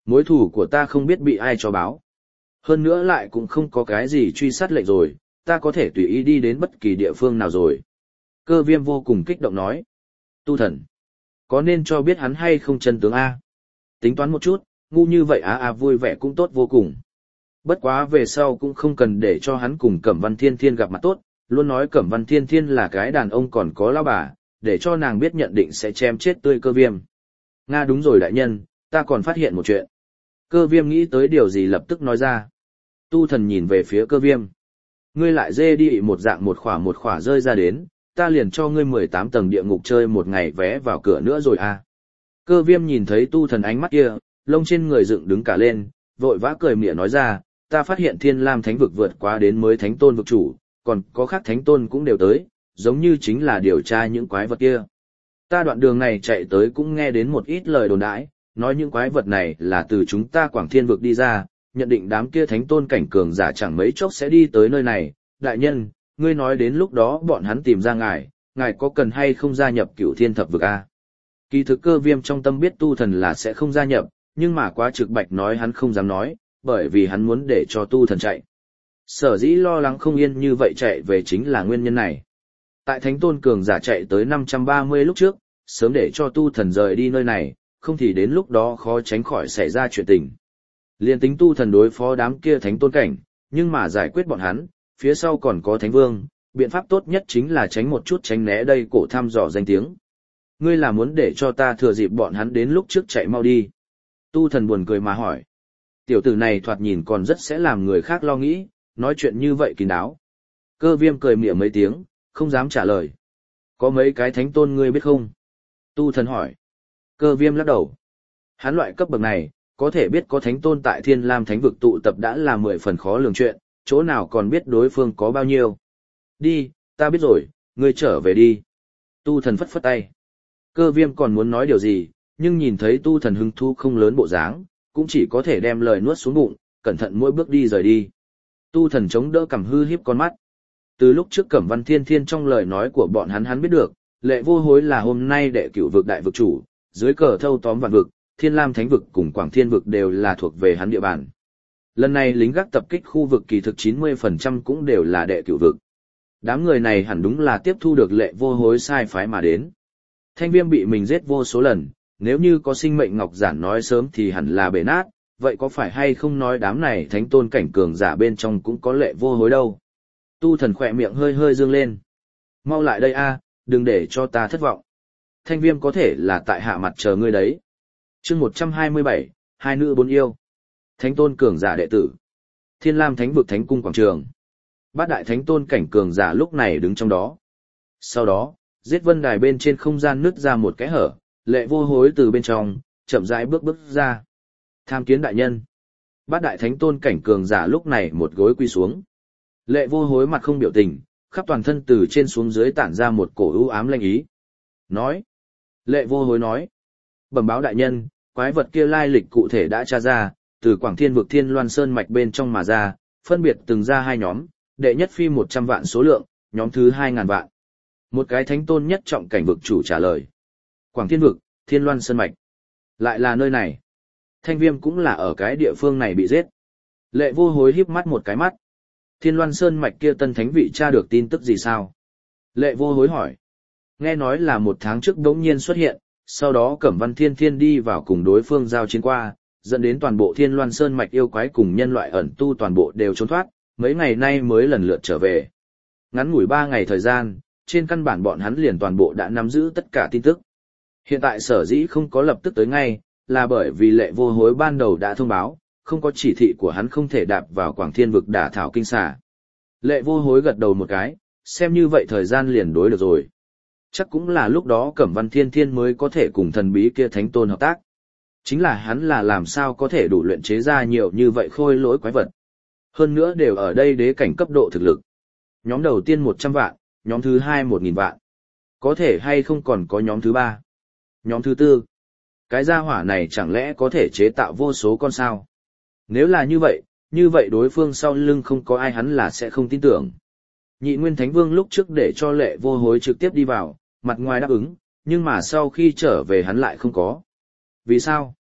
Mối thù của ta không biết bị ai cho báo. Hơn nữa lại cũng không có cái gì truy sát lệnh rồi, ta có thể tùy ý đi đến bất kỳ địa phương nào rồi. Cơ viêm vô cùng kích động nói. Tu thần, có nên cho biết hắn hay không chân tướng A? Tính toán một chút, ngu như vậy á à, à vui vẻ cũng tốt vô cùng. Bất quá về sau cũng không cần để cho hắn cùng Cẩm Văn Thiên Thiên gặp mặt tốt, luôn nói Cẩm Văn Thiên Thiên là cái đàn ông còn có lão bà, để cho nàng biết nhận định sẽ chém chết tươi Cơ viêm. Nga đúng rồi đại nhân, ta còn phát hiện một chuyện. Cơ viêm nghĩ tới điều gì lập tức nói ra. Tu thần nhìn về phía Cơ viêm. Ngươi lại dê đi một dạng một khỏa một khỏa rơi ra đến, ta liền cho ngươi mười tám tầng địa ngục chơi một ngày vé vào cửa nữa rồi à. Cơ viêm nhìn thấy tu thần ánh mắt kia, lông trên người dựng đứng cả lên, vội vã cười mỉa nói ra, ta phát hiện Thiên Lam thánh vực vượt quá đến mới thánh tôn vực chủ, còn có khác thánh tôn cũng đều tới, giống như chính là điều tra những quái vật kia. Ta đoạn đường này chạy tới cũng nghe đến một ít lời đồn đãi, nói những quái vật này là từ chúng ta Quảng Thiên vực đi ra, nhận định đám kia thánh tôn cảnh cường giả chẳng mấy chốc sẽ đi tới nơi này. Đại nhân, ngươi nói đến lúc đó bọn hắn tìm ra ngài, ngài có cần hay không gia nhập Cửu Thiên thập vực a? Kỳ thực Cơ viêm trong tâm biết tu thần là sẽ không gia nhập, nhưng mà quá trực bạch nói hắn không dám nói, bởi vì hắn muốn để cho tu thần chạy. Sở dĩ lo lắng không yên như vậy chạy về chính là nguyên nhân này. Tại thánh tôn cường giả chạy tới năm trăm ba mươi lúc trước, sớm để cho tu thần rời đi nơi này, không thì đến lúc đó khó tránh khỏi xảy ra chuyện tình. Liên tính tu thần đối phó đám kia thánh tôn cảnh, nhưng mà giải quyết bọn hắn, phía sau còn có thánh vương, biện pháp tốt nhất chính là tránh một chút tránh né đây cổ thăm dò danh tiếng. Ngươi là muốn để cho ta thừa dịp bọn hắn đến lúc trước chạy mau đi. Tu thần buồn cười mà hỏi. Tiểu tử này thoạt nhìn còn rất sẽ làm người khác lo nghĩ, nói chuyện như vậy kín đáo. Cơ viêm cười mỉa mấy tiếng, không dám trả lời. Có mấy cái thánh tôn ngươi biết không? Tu thần hỏi. Cơ viêm lắc đầu. Hắn loại cấp bậc này, có thể biết có thánh tôn tại Thiên Lam thánh vực tụ tập đã là mười phần khó lường chuyện, chỗ nào còn biết đối phương có bao nhiêu. Đi, ta biết rồi, ngươi trở về đi. Tu thần phất phất tay. Cơ viêm còn muốn nói điều gì, nhưng nhìn thấy tu thần hứng thú không lớn bộ dáng, cũng chỉ có thể đem lời nuốt xuống bụng, cẩn thận mỗi bước đi rời đi. Tu thần chống đỡ cằm hư hiếp con mắt. Từ lúc trước Cẩm Văn Thiên Thiên trong lời nói của bọn hắn hắn biết được, Lệ Vô Hối là hôm nay đệ cửu vực đại vực chủ, dưới cờ thâu tóm vạn vực, Thiên Lam thánh vực cùng Quảng Thiên vực đều là thuộc về hắn địa bàn. Lần này lính gác tập kích khu vực kỳ thực chín mươi phần trăm cũng đều là đệ cửu vực. Đám người này hẳn đúng là tiếp thu được Lệ Vô Hối sai phái mà đến. Thanh Viêm bị mình giết vô số lần, nếu như có sinh mệnh ngọc giản nói sớm thì hẳn là bể nát, vậy có phải hay không nói đám này thánh tôn cảnh cường giả bên trong cũng có Lệ Vô Hối đâu. Tu thần khỏe miệng hơi hơi dương lên. Mau lại đây a, đừng để cho ta thất vọng. Thanh Viêm có thể là tại hạ mặt chờ ngươi đấy. Chương một trăm hai mươi bảy, hai nữ bốn yêu. Thánh tôn cường giả đệ tử. Thiên Lam thánh vực thánh cung quảng trường. Bát đại thánh tôn cảnh cường giả lúc này đứng trong đó. Sau đó, giết vân đài bên trên không gian nứt ra một cái hở, Lệ Vô Hối từ bên trong, chậm rãi bước bước ra. Tham kiến đại nhân. Bát đại thánh tôn cảnh cường giả lúc này một gối quy xuống. Lệ Vô Hối mặt không biểu tình, khắp toàn thân từ trên xuống dưới tản ra một cổ ưu ám lanh ý. Nói. Lệ Vô Hối nói. Bẩm báo đại nhân, quái vật kia lai lịch cụ thể đã tra ra, từ Quảng Thiên vực Thiên Loan Sơn mạch bên trong mà ra, phân biệt từng ra hai nhóm, đệ nhất phi một trăm vạn số lượng, nhóm thứ hai ngàn vạn. Một cái thánh tôn nhất trọng cảnh vực chủ trả lời. Quảng Thiên vực, Thiên Loan Sơn mạch. Lại là nơi này. Thanh Viêm cũng là ở cái địa phương này bị giết. Lệ Vô Hối híp mắt một cái mắt. Thiên Loan Sơn mạch kia tân thánh vị tra được tin tức gì sao? Lệ Vô Hối hỏi. Nghe nói là một tháng trước đống nhiên xuất hiện, sau đó Cẩm Văn Thiên Thiên đi vào cùng đối phương giao chiến qua, dẫn đến toàn bộ Thiên Loan Sơn mạch yêu quái cùng nhân loại ẩn tu toàn bộ đều trốn thoát, mấy ngày nay mới lần lượt trở về. Ngắn ngủi ba ngày thời gian, trên căn bản bọn hắn liền toàn bộ đã nắm giữ tất cả tin tức. Hiện tại sở dĩ không có lập tức tới ngay, là bởi vì Lệ Vô Hối ban đầu đã thông báo, không có chỉ thị của hắn không thể đạp vào Quảng Thiên vực đả thảo kinh xà. Lệ Vô Hối gật đầu một cái, xem như vậy thời gian liền đối được rồi. Chắc cũng là lúc đó Cẩm Văn Thiên Thiên mới có thể cùng thần bí kia thánh tôn hợp tác. Chính là hắn là làm sao có thể đủ luyện chế ra nhiều như vậy khôi lỗi quái vật. Hơn nữa đều ở đây đế cảnh cấp độ thực lực. Nhóm đầu tiên một trăm vạn, nhóm thứ hai một nghìn vạn. Có thể hay không còn có nhóm thứ ba. Nhóm thứ tư. Cái gia hỏa này chẳng lẽ có thể chế tạo vô số con sao? Nếu là như vậy, như vậy đối phương sau lưng không có ai hắn là sẽ không tin tưởng. Nhị Nguyên Thánh Vương lúc trước để cho Lệ Vô Hối trực tiếp đi vào, mặt ngoài đáp ứng, nhưng mà sau khi trở về hắn lại không có. Vì sao?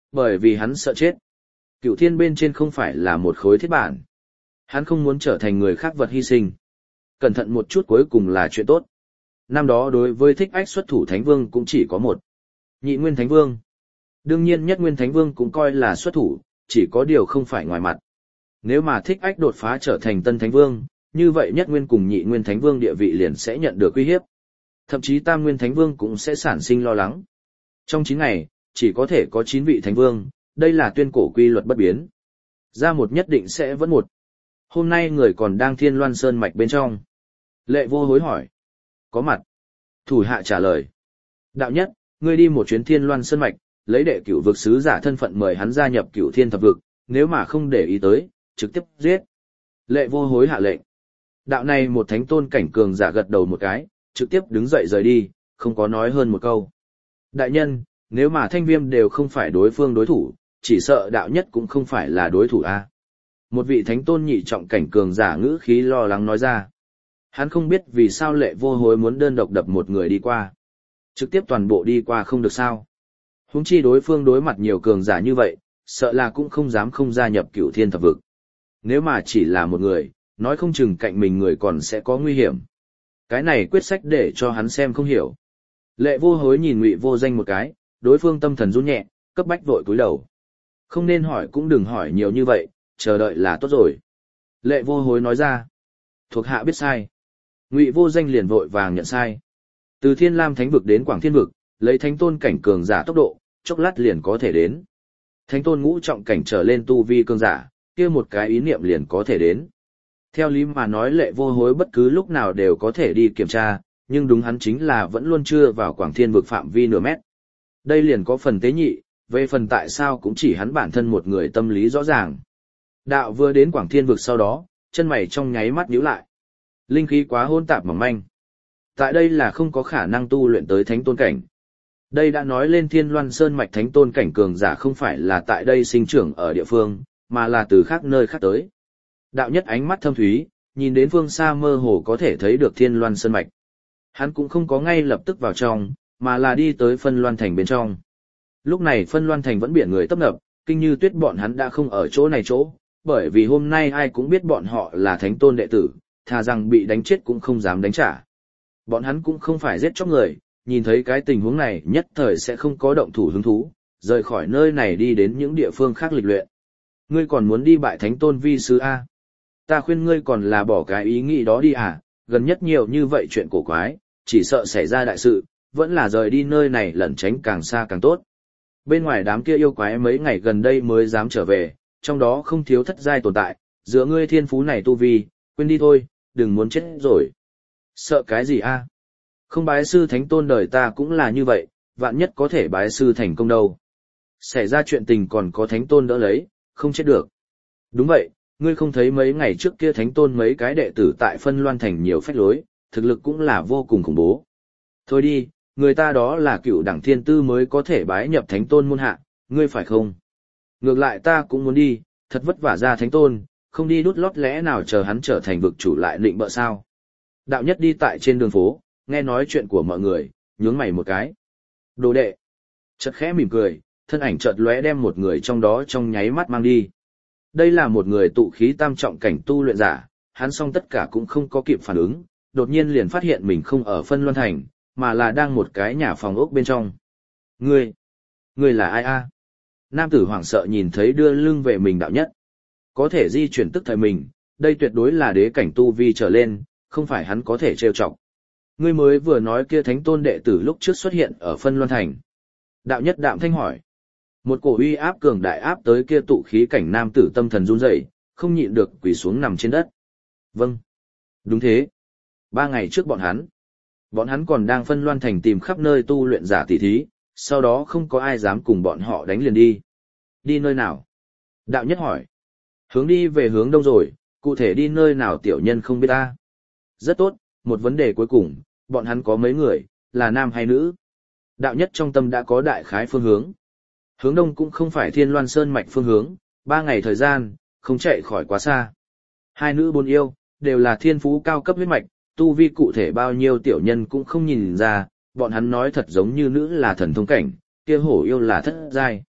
Bởi vì hắn sợ chết. Cựu thiên bên trên không phải là một khối thiết bản. Hắn không muốn trở thành người khác vật hy sinh. Cẩn thận một chút cuối cùng là chuyện tốt. Năm đó đối với Thích Ách xuất thủ Thánh Vương cũng chỉ có một. Nhị Nguyên Thánh Vương. Đương nhiên Nhất Nguyên Thánh Vương cũng coi là xuất thủ, chỉ có điều không phải ngoài mặt. Nếu mà Thích Ách đột phá trở thành Tân Thánh Vương, như vậy Nhất Nguyên cùng Nhị Nguyên Thánh Vương địa vị liền sẽ nhận được uy hiếp. Thậm chí Tam Nguyên Thánh Vương cũng sẽ sản sinh lo lắng. Trong chín ngày, chỉ có thể có chín vị Thánh Vương, đây là tuyên cổ quy luật bất biến. Ra một nhất định sẽ vẫn một. Hôm nay người còn đang Thiên Loan Sơn mạch bên trong. Lệ Vô Hối hỏi. Có mặt. Thủ hạ trả lời. Đạo nhất, ngươi đi một chuyến Thiên Loan Sơn mạch, lấy đệ cửu vực sứ giả thân phận mời hắn gia nhập Cửu Thiên thập vực, nếu mà không để ý tới, trực tiếp giết. Lệ Vô Hối hạ lệnh. Đạo này một thánh tôn cảnh cường giả gật đầu một cái, trực tiếp đứng dậy rời đi, không có nói hơn một câu. Đại nhân, nếu mà Thanh Viêm đều không phải đối phương đối thủ, chỉ sợ đạo nhất cũng không phải là đối thủ a. Một vị thánh tôn nhị trọng cảnh cường giả ngữ khí lo lắng nói ra. Hắn không biết vì sao Lệ Vô Hối muốn đơn độc đập một người đi qua. Trực tiếp toàn bộ đi qua không được sao. Huống chi đối phương đối mặt nhiều cường giả như vậy, sợ là cũng không dám không gia nhập Cửu Thiên thập vực. Nếu mà chỉ là một người, nói không chừng cạnh mình người còn sẽ có nguy hiểm. Cái này quyết sách để cho hắn xem không hiểu. Lệ Vô Hối nhìn Ngụy Vô Danh một cái, đối phương tâm thần run nhẹ, cấp bách vội cúi đầu. Không nên hỏi cũng đừng hỏi nhiều như vậy, chờ đợi là tốt rồi. Lệ Vô Hối nói ra. Thuộc hạ biết sai. Ngụy Vô Danh liền vội vàng nhận sai. Từ Thiên Lam Thánh vực đến Quảng Thiên vực, lấy thánh tôn cảnh cường giả tốc độ, chốc lát liền có thể đến. Thánh tôn ngũ trọng cảnh trở lên tu vi cường giả, kia một cái ý niệm liền có thể đến. Theo lý mà nói Lệ Vô Hối bất cứ lúc nào đều có thể đi kiểm tra, nhưng đúng hắn chính là vẫn luôn chưa vào Quảng Thiên vực phạm vi nửa mét. Đây liền có phần tế nhị, về phần tại sao cũng chỉ hắn bản thân một người tâm lý rõ ràng. Đạo vừa đến Quảng Thiên vực sau đó, chân mày trong nháy mắt nhíu lại. Linh khí quá hỗn tạp mỏng manh. Tại đây là không có khả năng tu luyện tới thánh tôn cảnh. Đây đã nói lên Thiên Loan Sơn mạch thánh tôn cảnh cường giả không phải là tại đây sinh trưởng ở địa phương, mà là từ khác nơi khác tới. Đạo nhất ánh mắt thâm thúy, nhìn đến phương xa mơ hồ có thể thấy được Thiên Loan Sơn mạch. Hắn cũng không có ngay lập tức vào trong, mà là đi tới Phân Loan Thành bên trong. Lúc này Phân Loan Thành vẫn biển người tấp nập, Kinh Như Tuyết bọn hắn đã không ở chỗ này chỗ, bởi vì hôm nay ai cũng biết bọn họ là thánh tôn đệ tử, thà rằng bị đánh chết cũng không dám đánh trả. Bọn hắn cũng không phải giết chóc người, nhìn thấy cái tình huống này nhất thời sẽ không có động thủ hứng thú, rời khỏi nơi này đi đến những địa phương khác lịch luyện. Ngươi còn muốn đi bại thánh tôn vi sư A? Ta khuyên ngươi còn là bỏ cái ý nghĩ đó đi à, gần nhất nhiều như vậy chuyện cổ quái, chỉ sợ xảy ra đại sự, vẫn là rời đi nơi này lẩn tránh càng xa càng tốt. Bên ngoài đám kia yêu quái mấy ngày gần đây mới dám trở về, trong đó không thiếu thất giai tồn tại, giữa ngươi thiên phú này tu vi, quên đi thôi, đừng muốn chết rồi. Sợ cái gì a? Không bái sư thánh tôn đời ta cũng là như vậy, vạn nhất có thể bái sư thành công đâu. Xảy ra chuyện tình còn có thánh tôn đỡ lấy, không chết được. Đúng vậy, ngươi không thấy mấy ngày trước kia thánh tôn mấy cái đệ tử tại Phân Loan Thành nhiều phách lối, thực lực cũng là vô cùng khủng bố. Thôi đi, người ta đó là cựu đẳng thiên tư mới có thể bái nhập thánh tôn môn hạ, ngươi phải không? Ngược lại ta cũng muốn đi, thật vất vả ra thánh tôn, không đi đút lót lẽ nào chờ hắn trở thành vực chủ lại định bợ sao? Đạo nhất đi tại trên đường phố, nghe nói chuyện của mọi người, nhướng mày một cái. Đồ đệ. Chợt khẽ mỉm cười, thân ảnh chợt lóe đem một người trong đó trong nháy mắt mang đi. Đây là một người tụ khí tam trọng cảnh tu luyện giả, hắn song tất cả cũng không có kịp phản ứng, đột nhiên liền phát hiện mình không ở Phân Loan Thành, mà là đang một cái nhà phòng ốc bên trong. Ngươi, ngươi là ai a? Nam tử hoảng sợ nhìn thấy đưa lưng về mình đạo nhất. Có thể di chuyển tức thời mình, đây tuyệt đối là đế cảnh tu vi trở lên, không phải hắn có thể trêu chọc. Ngươi mới vừa nói kia thánh tôn đệ tử lúc trước xuất hiện ở Phân Loan Thành. Đạo nhất đạm thanh hỏi. Một cổ uy áp cường đại áp tới kia tụ khí cảnh nam tử tâm thần run rẩy, không nhịn được quỳ xuống nằm trên đất. Vâng. Đúng thế. Ba ngày trước bọn hắn. Bọn hắn còn đang Phân Loan Thành tìm khắp nơi tu luyện giả tỷ thí, sau đó không có ai dám cùng bọn họ đánh liền đi. Đi nơi nào? Đạo nhất hỏi. Hướng đi về hướng đông rồi, cụ thể đi nơi nào tiểu nhân không biết ta. Rất tốt, một vấn đề cuối cùng, bọn hắn có mấy người, là nam hay nữ? Đạo nhất trong tâm đã có đại khái phương hướng. Hướng đông cũng không phải Thiên Loan Sơn mạch phương hướng, ba ngày thời gian, không chạy khỏi quá xa. Hai nữ bốn yêu, đều là thiên phú cao cấp huyết mạch, tu vi cụ thể bao nhiêu tiểu nhân cũng không nhìn ra, bọn hắn nói thật giống như nữ là thần thông cảnh, kia hổ yêu là thất giai.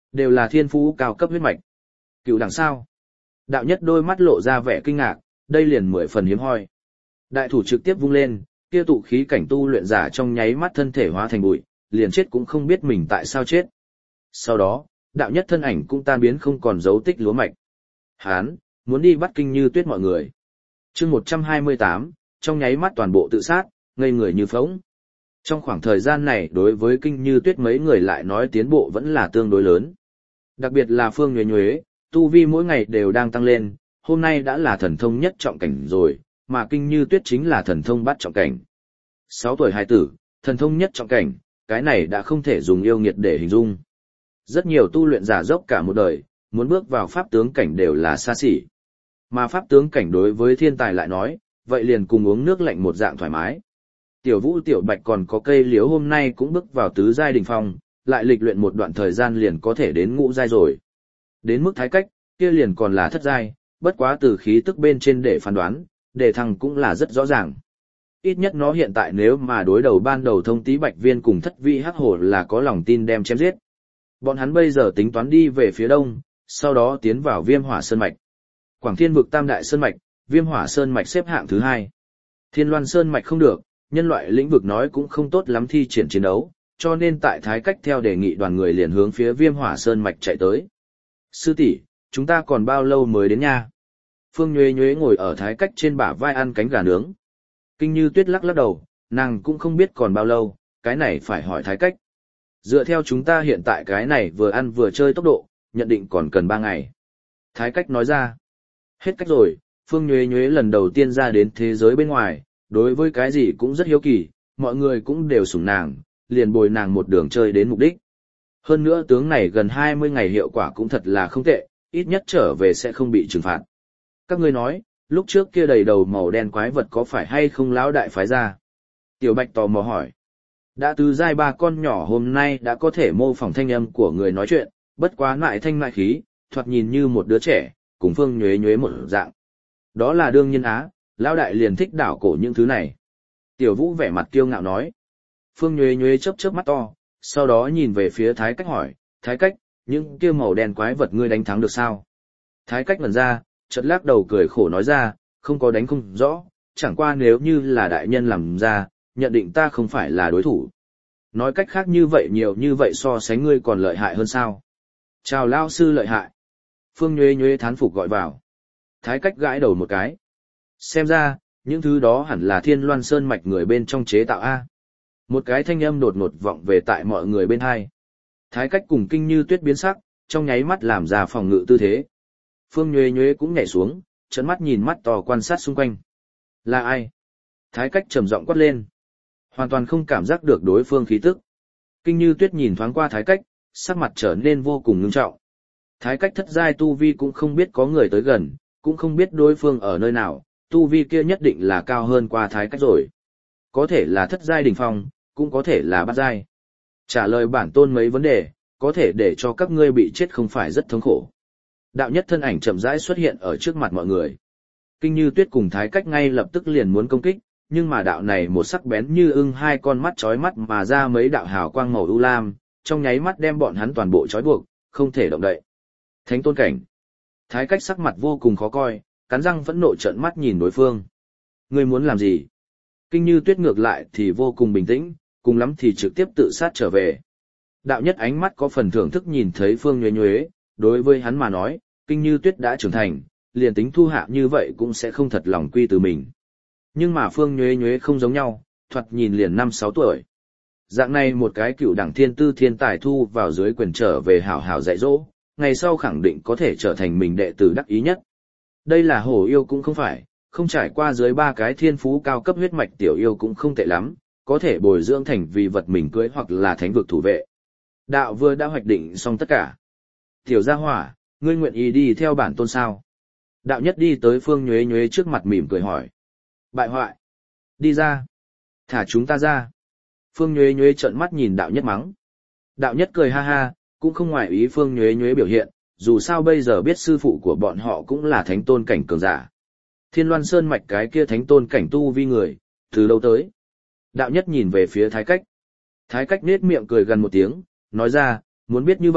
Đều là thiên phú cao cấp huyết mạch. Cựu đẳng sao? Đạo nhất đôi mắt lộ ra vẻ kinh ngạc, đây liền mười phần hiếm hoi. Đại thủ trực tiếp vung lên, kia tụ khí cảnh tu luyện giả trong nháy mắt thân thể hóa thành bụi, liền chết cũng không biết mình tại sao chết. Sau đó, đạo nhất thân ảnh cũng tan biến không còn dấu tích lúa mạch. Hán, muốn đi bắt Kinh Như Tuyết mọi người. chương một trăm hai mươi tám, trong nháy mắt toàn bộ tự sát, ngây người như phóng. Trong khoảng thời gian này đối với Kinh Như Tuyết mấy người lại nói tiến bộ vẫn là tương đối lớn. Đặc biệt là Phương Nhuế Nhuế, tu vi mỗi ngày đều đang tăng lên, hôm nay đã là thần thông nhất trọng cảnh rồi, mà Kinh Như Tuyết chính là thần thông bát trọng cảnh. Sáu tuổi hài tử, thần thông nhất trọng cảnh, cái này đã không thể dùng yêu nghiệt để hình dung. Rất nhiều tu luyện giả dốc cả một đời, muốn bước vào pháp tướng cảnh đều là xa xỉ. Mà pháp tướng cảnh đối với thiên tài lại nói, vậy liền cùng uống nước lạnh một dạng thoải mái. Tiểu Vũ Tiểu Bạch còn có cây liễu hôm nay cũng bước vào tứ giai đỉnh phong, lại lịch luyện một đoạn thời gian liền có thể đến ngũ giai rồi. Đến mức Thái Cách, kia liền còn là thất giai, bất quá từ khí tức bên trên để phán đoán, đề thăng cũng là rất rõ ràng. Ít nhất nó hiện tại nếu mà đối đầu ban đầu Thông Tý Bạch Viên cùng Thất Vi Hắc Hổ là có lòng tin đem chém giết. Bọn hắn bây giờ tính toán đi về phía đông, sau đó tiến vào Viêm Hỏa Sơn Mạch. Quảng Thiên vực Tam Đại Sơn Mạch, Viêm Hỏa Sơn Mạch xếp hạng thứ hai. Thiên Loan Sơn Mạch không được, nhân loại lĩnh vực nói cũng không tốt lắm thi triển chiến đấu, cho nên tại Thái Cách theo đề nghị đoàn người liền hướng phía Viêm Hỏa Sơn Mạch chạy tới. Sư tỷ, chúng ta còn bao lâu mới đến nha? Phương Nhuế Nhuế ngồi ở Thái Cách trên bả vai ăn cánh gà nướng. Kinh Như Tuyết lắc lắc đầu, nàng cũng không biết còn bao lâu, cái này phải hỏi Thái Cách. Dựa theo chúng ta hiện tại cái này vừa ăn vừa chơi tốc độ, nhận định còn cần ba ngày. Thái Cách nói ra. Hết cách rồi, Phương Nhuế Nhuế lần đầu tiên ra đến thế giới bên ngoài, đối với cái gì cũng rất hiếu kỳ, mọi người cũng đều sủng nàng, liền bồi nàng một đường chơi đến mục đích. Hơn nữa tướng này gần hai mươi ngày hiệu quả cũng thật là không tệ, ít nhất trở về sẽ không bị trừng phạt. Các ngươi nói, lúc trước kia đầy đầu màu đen quái vật có phải hay không lão đại phái ra? Tiểu Bạch tò mò hỏi. Đã từ giai ba con nhỏ hôm nay đã có thể mô phỏng thanh âm của người nói chuyện, bất quá nại thanh nại khí, thoạt nhìn như một đứa trẻ, cùng Phương Nhuế Nhuế một dạng. Đó là đương nhiên á, lão đại liền thích đảo cổ những thứ này. Tiểu Vũ vẻ mặt kiêu ngạo nói. Phương Nhuế Nhuế chớp chớp mắt to, sau đó nhìn về phía Thái Cách hỏi, Thái Cách, những kia màu đen quái vật ngươi đánh thắng được sao? Thái Cách ngẩn ra, chợt lắc đầu cười khổ nói ra, không có đánh không rõ, chẳng qua nếu như là đại nhân làm ra, nhận định ta không phải là đối thủ. Nói cách khác như vậy nhiều như vậy so sánh ngươi còn lợi hại hơn sao? Chào lao sư lợi hại. Phương Nhuế Nhuế thán phục gọi vào. Thái Cách gãi đầu một cái. Xem ra, những thứ đó hẳn là Thiên Loan Sơn Mạch người bên trong chế tạo A. Một cái thanh âm đột ngột vọng về tại mọi người bên hai. Thái Cách cùng Kinh Như Tuyết biến sắc, trong nháy mắt làm ra phòng ngự tư thế. Phương Nhuế Nhuế cũng nhảy xuống, trợn mắt nhìn mắt to quan sát xung quanh. Là ai? Thái Cách trầm giọng quát lên. Hoàn toàn không cảm giác được đối phương khí tức. Kinh Như Tuyết nhìn thoáng qua Thái Cách, sắc mặt trở nên vô cùng ngưng trọng. Thái Cách thất giai tu vi cũng không biết có người tới gần, cũng không biết đối phương ở nơi nào, tu vi kia nhất định là cao hơn qua Thái Cách rồi. Có thể là thất giai đỉnh phong, cũng có thể là bát giai. Trả lời bản tôn mấy vấn đề, có thể để cho các ngươi bị chết không phải rất thống khổ. Đạo nhất thân ảnh chậm rãi xuất hiện ở trước mặt mọi người. Kinh Như Tuyết cùng Thái Cách ngay lập tức liền muốn công kích, nhưng mà đạo này một sắc bén như ưng hai con mắt chói mắt mà ra mấy đạo hào quang màu u lam, trong nháy mắt đem bọn hắn toàn bộ trói buộc, không thể động đậy. Thánh tôn cảnh. Thái Cách sắc mặt vô cùng khó coi, cắn răng phẫn nộ trợn mắt nhìn đối phương. Ngươi muốn làm gì? Kinh Như Tuyết ngược lại thì vô cùng bình tĩnh, cùng lắm thì trực tiếp tự sát trở về. Đạo nhất ánh mắt có phần thưởng thức nhìn thấy Phương Nhuế Nhuế, đối với hắn mà nói, Kinh Như Tuyết đã trưởng thành, liền tính thu hạ như vậy cũng sẽ không thật lòng quy từ mình. Nhưng mà Phương Nhuế Nhuế không giống nhau, thoạt nhìn liền năm sáu tuổi. Dạng này một cái cựu đẳng thiên tư thiên tài thu vào dưới quyền trở về hảo hảo dạy dỗ, ngày sau khẳng định có thể trở thành mình đệ tử đắc ý nhất. Đây là hổ yêu cũng không phải, không trải qua dưới ba cái thiên phú cao cấp huyết mạch tiểu yêu cũng không tệ lắm, có thể bồi dưỡng thành vì vật mình cưới hoặc là thánh vực thủ vệ. Đạo vừa đã hoạch định xong tất cả. Tiểu gia hỏa, ngươi nguyện ý đi theo bản tôn sao? Đạo nhất đi tới Phương Nhuế Nhuế trước mặt mỉm cười hỏi. Bại hoại. Đi ra. Thả chúng ta ra. Phương Nhuế Nhuế trợn mắt nhìn đạo nhất mắng. Đạo nhất cười ha ha, cũng không ngoại ý Phương Nhuế Nhuế biểu hiện, dù sao bây giờ biết sư phụ của bọn họ cũng là thánh tôn cảnh cường giả. Thiên Loan Sơn Mạch cái kia thánh tôn cảnh tu vi người, từ đâu tới? Đạo nhất nhìn về phía Thái Cách. Thái Cách nết miệng cười gần một tiếng, nói ra, muốn biết như vậy,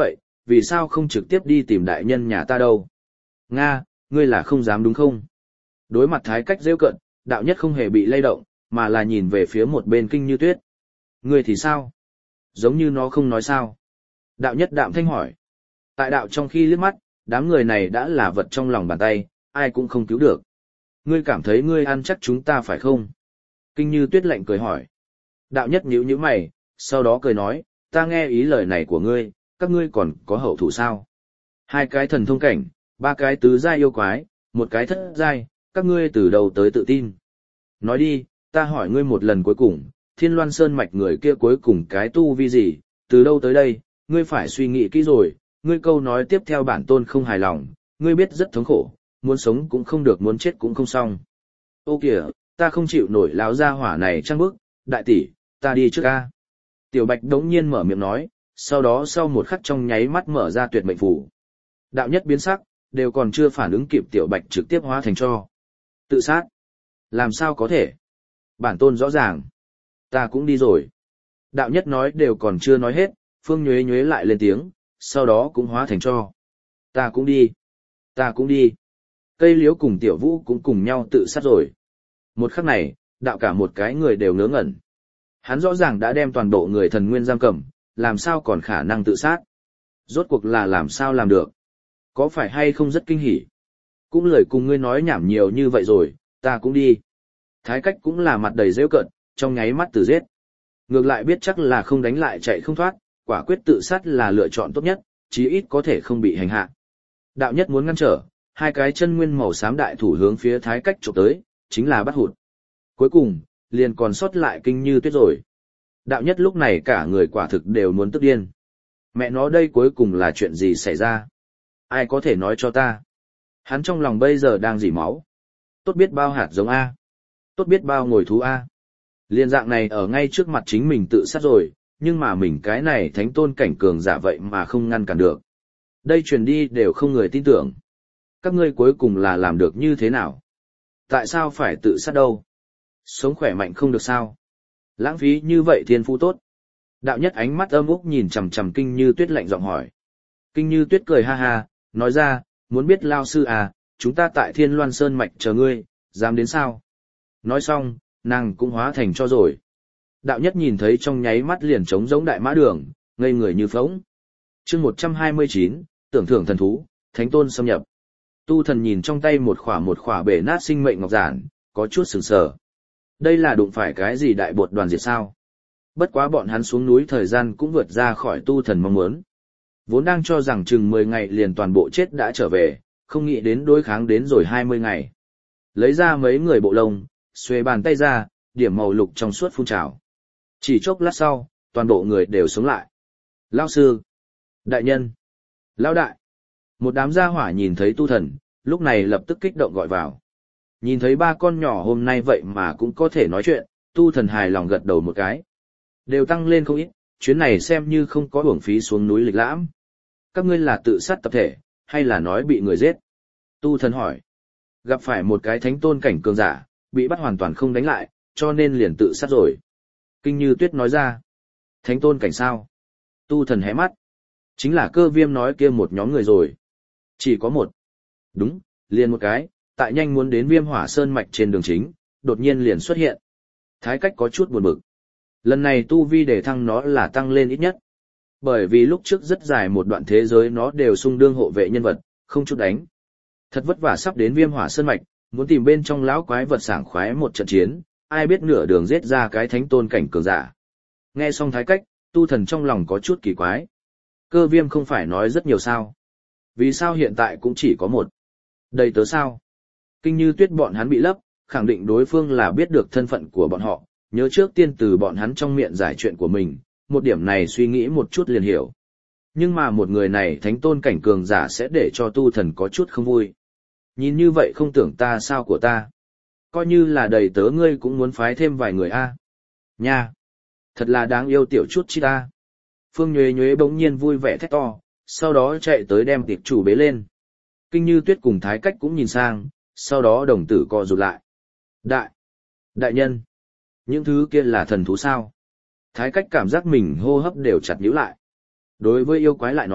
vì sao không trực tiếp đi tìm đại nhân nhà ta đâu? Nga, ngươi là không dám đúng không? Đối mặt Thái Cách rêu cận, đạo nhất không hề bị lay động, mà là nhìn về phía một bên Kinh Như Tuyết. Ngươi thì sao? Giống như nó không nói sao. Đạo nhất đạm thanh hỏi. Tại đạo trong khi liếc mắt, đám người này đã là vật trong lòng bàn tay, ai cũng không cứu được. Ngươi cảm thấy ngươi ăn chắc chúng ta phải không? Kinh Như Tuyết lạnh cười hỏi. Đạo nhất nhíu nhíu mày, sau đó cười nói, ta nghe ý lời này của ngươi, các ngươi còn có hậu thủ sao? Hai cái thần thông cảnh, ba cái tứ giai yêu quái, một cái thất giai, các ngươi từ đầu tới tự tin. Nói đi, ta hỏi ngươi một lần cuối cùng, Thiên Loan Sơn mạch người kia cuối cùng cái tu vi gì, từ đâu tới đây, ngươi phải suy nghĩ kỹ rồi, ngươi câu nói tiếp theo bản tôn không hài lòng, ngươi biết rất thống khổ, muốn sống cũng không được muốn chết cũng không xong. Ô kìa, ta không chịu nổi láo ra hỏa này trăng bức, đại tỷ, ta đi trước ca. Tiểu Bạch đống nhiên mở miệng nói, sau đó sau một khắc trong nháy mắt mở ra tuyệt mệnh phủ. Đạo nhất biến sắc, đều còn chưa phản ứng kịp Tiểu Bạch trực tiếp hóa thành tro. Tự sát? Làm sao có thể? Bản tôn rõ ràng. Ta cũng đi rồi. Đạo nhất nói đều còn chưa nói hết, Phương Nhuế Nhuế lại lên tiếng, sau đó cũng hóa thành tro. Ta cũng đi. Ta cũng đi. Cây liếu cùng Tiểu Vũ cũng cùng nhau tự sát rồi. Một khắc này, đạo cả một cái người đều ngớ ngẩn. Hắn rõ ràng đã đem toàn bộ người thần nguyên giam cầm, làm sao còn khả năng tự sát? Rốt cuộc là làm sao làm được? Có phải hay không rất kinh hỉ? Cũng lời cùng ngươi nói nhảm nhiều như vậy rồi, ta cũng đi. Thái Cách cũng là mặt đầy rêu cợt, trong nháy mắt tử giết. Ngược lại biết chắc là không đánh lại chạy không thoát, quả quyết tự sát là lựa chọn tốt nhất, chí ít có thể không bị hành hạ. Đạo nhất muốn ngăn trở, hai cái chân nguyên màu xám đại thủ hướng phía Thái Cách chụp tới, chính là bắt hụt. Cuối cùng, liền còn sót lại Kinh Như Tuyết rồi. Đạo nhất lúc này cả người quả thực đều muốn tức điên. Mẹ nó đây cuối cùng là chuyện gì xảy ra? Ai có thể nói cho ta? Hắn trong lòng bây giờ đang rỉ máu. Tốt biết bao hạt giống A. Tốt biết bao ngồi thú A. Liên dạng này ở ngay trước mặt chính mình tự sát rồi, nhưng mà mình cái này thánh tôn cảnh cường giả vậy mà không ngăn cản được. Đây truyền đi đều không người tin tưởng. Các ngươi cuối cùng là làm được như thế nào? Tại sao phải tự sát đâu? Sống khỏe mạnh không được sao? Lãng phí như vậy thiên phú tốt. Đạo nhất ánh mắt âm úc nhìn chằm chằm Kinh Như Tuyết lạnh giọng hỏi. Kinh Như Tuyết cười ha ha, nói ra, muốn biết lao sư à, chúng ta tại Thiên Loan Sơn mạch chờ ngươi, dám đến sao? Nói xong, nàng cũng hóa thành cho rồi. Đạo nhất nhìn thấy trong nháy mắt liền trống giống đại mã đường, ngây người như phóng. Chương một trăm hai mươi chín, tưởng thưởng thần thú, thánh tôn xâm nhập. Tu thần nhìn trong tay một khỏa một khỏa bể nát sinh mệnh ngọc giản, có chút sửng sờ. Đây là đụng phải cái gì đại bột đoàn diệt sao? Bất quá bọn hắn xuống núi thời gian cũng vượt ra khỏi tu thần mong muốn. Vốn đang cho rằng chừng mười ngày liền toàn bộ chết đã trở về, không nghĩ đến đối kháng đến rồi hai mươi ngày. Lấy ra mấy người bộ lông, xuề bàn tay ra, điểm màu lục trong suốt phun trào. Chỉ chốc lát sau, toàn bộ người đều sống lại. Lão sư, đại nhân, lão đại. Một đám gia hỏa nhìn thấy tu thần, lúc này lập tức kích động gọi vào. Nhìn thấy ba con nhỏ hôm nay vậy mà cũng có thể nói chuyện, tu thần hài lòng gật đầu một cái. Đều tăng lên không ít, chuyến này xem như không có uổng phí xuống núi lịch lãm. Các ngươi là tự sát tập thể, hay là nói bị người giết? Tu thần hỏi. Gặp phải một cái thánh tôn cảnh cường giả, bị bắt hoàn toàn không đánh lại, cho nên liền tự sát rồi. Kinh Như Tuyết nói ra. Thánh tôn cảnh sao? Tu thần hé mắt. Chính là Cơ Viêm nói kia một nhóm người rồi. Chỉ có một. Đúng, liền một cái, tại nhanh muốn đến Viêm Hỏa Sơn mạch trên đường chính, đột nhiên liền xuất hiện. Thái Cách có chút buồn bực. Lần này tu vi đề thăng nó là tăng lên ít nhất. Bởi vì lúc trước rất dài một đoạn thế giới nó đều xung đương hộ vệ nhân vật, không chút đánh. Thật vất vả sắp đến Viêm Hỏa Sơn mạch, muốn tìm bên trong lão quái vật sảng khoái một trận chiến, ai biết nửa đường giết ra cái thánh tôn cảnh cường giả. Nghe xong Thái Cách, tu thần trong lòng có chút kỳ quái. Cơ Viêm không phải nói rất nhiều sao? Vì sao hiện tại cũng chỉ có một? Đầy tớ sao? Kinh Như Tuyết bọn hắn bị lấp, khẳng định đối phương là biết được thân phận của bọn họ, nhớ trước tiên từ bọn hắn trong miệng giải chuyện của mình, một điểm này suy nghĩ một chút liền hiểu. Nhưng mà một người này thánh tôn cảnh cường giả sẽ để cho tu thần có chút không vui. Nhìn như vậy không tưởng ta sao của ta. Coi như là đầy tớ ngươi cũng muốn phái thêm vài người a. Nha! Thật là đáng yêu tiểu chút chi ta. Phương Nhuế Nhuế bỗng nhiên vui vẻ thét to, sau đó chạy tới đem tiệc chủ bế lên. Kinh Như Tuyết cùng Thái Cách cũng nhìn sang, sau đó đồng tử co rụt lại. Đại! Đại nhân! Những thứ kia là thần thú sao? Thái Cách cảm giác mình hô hấp đều chặt nhíu lại. Đối với yêu quái lại nói,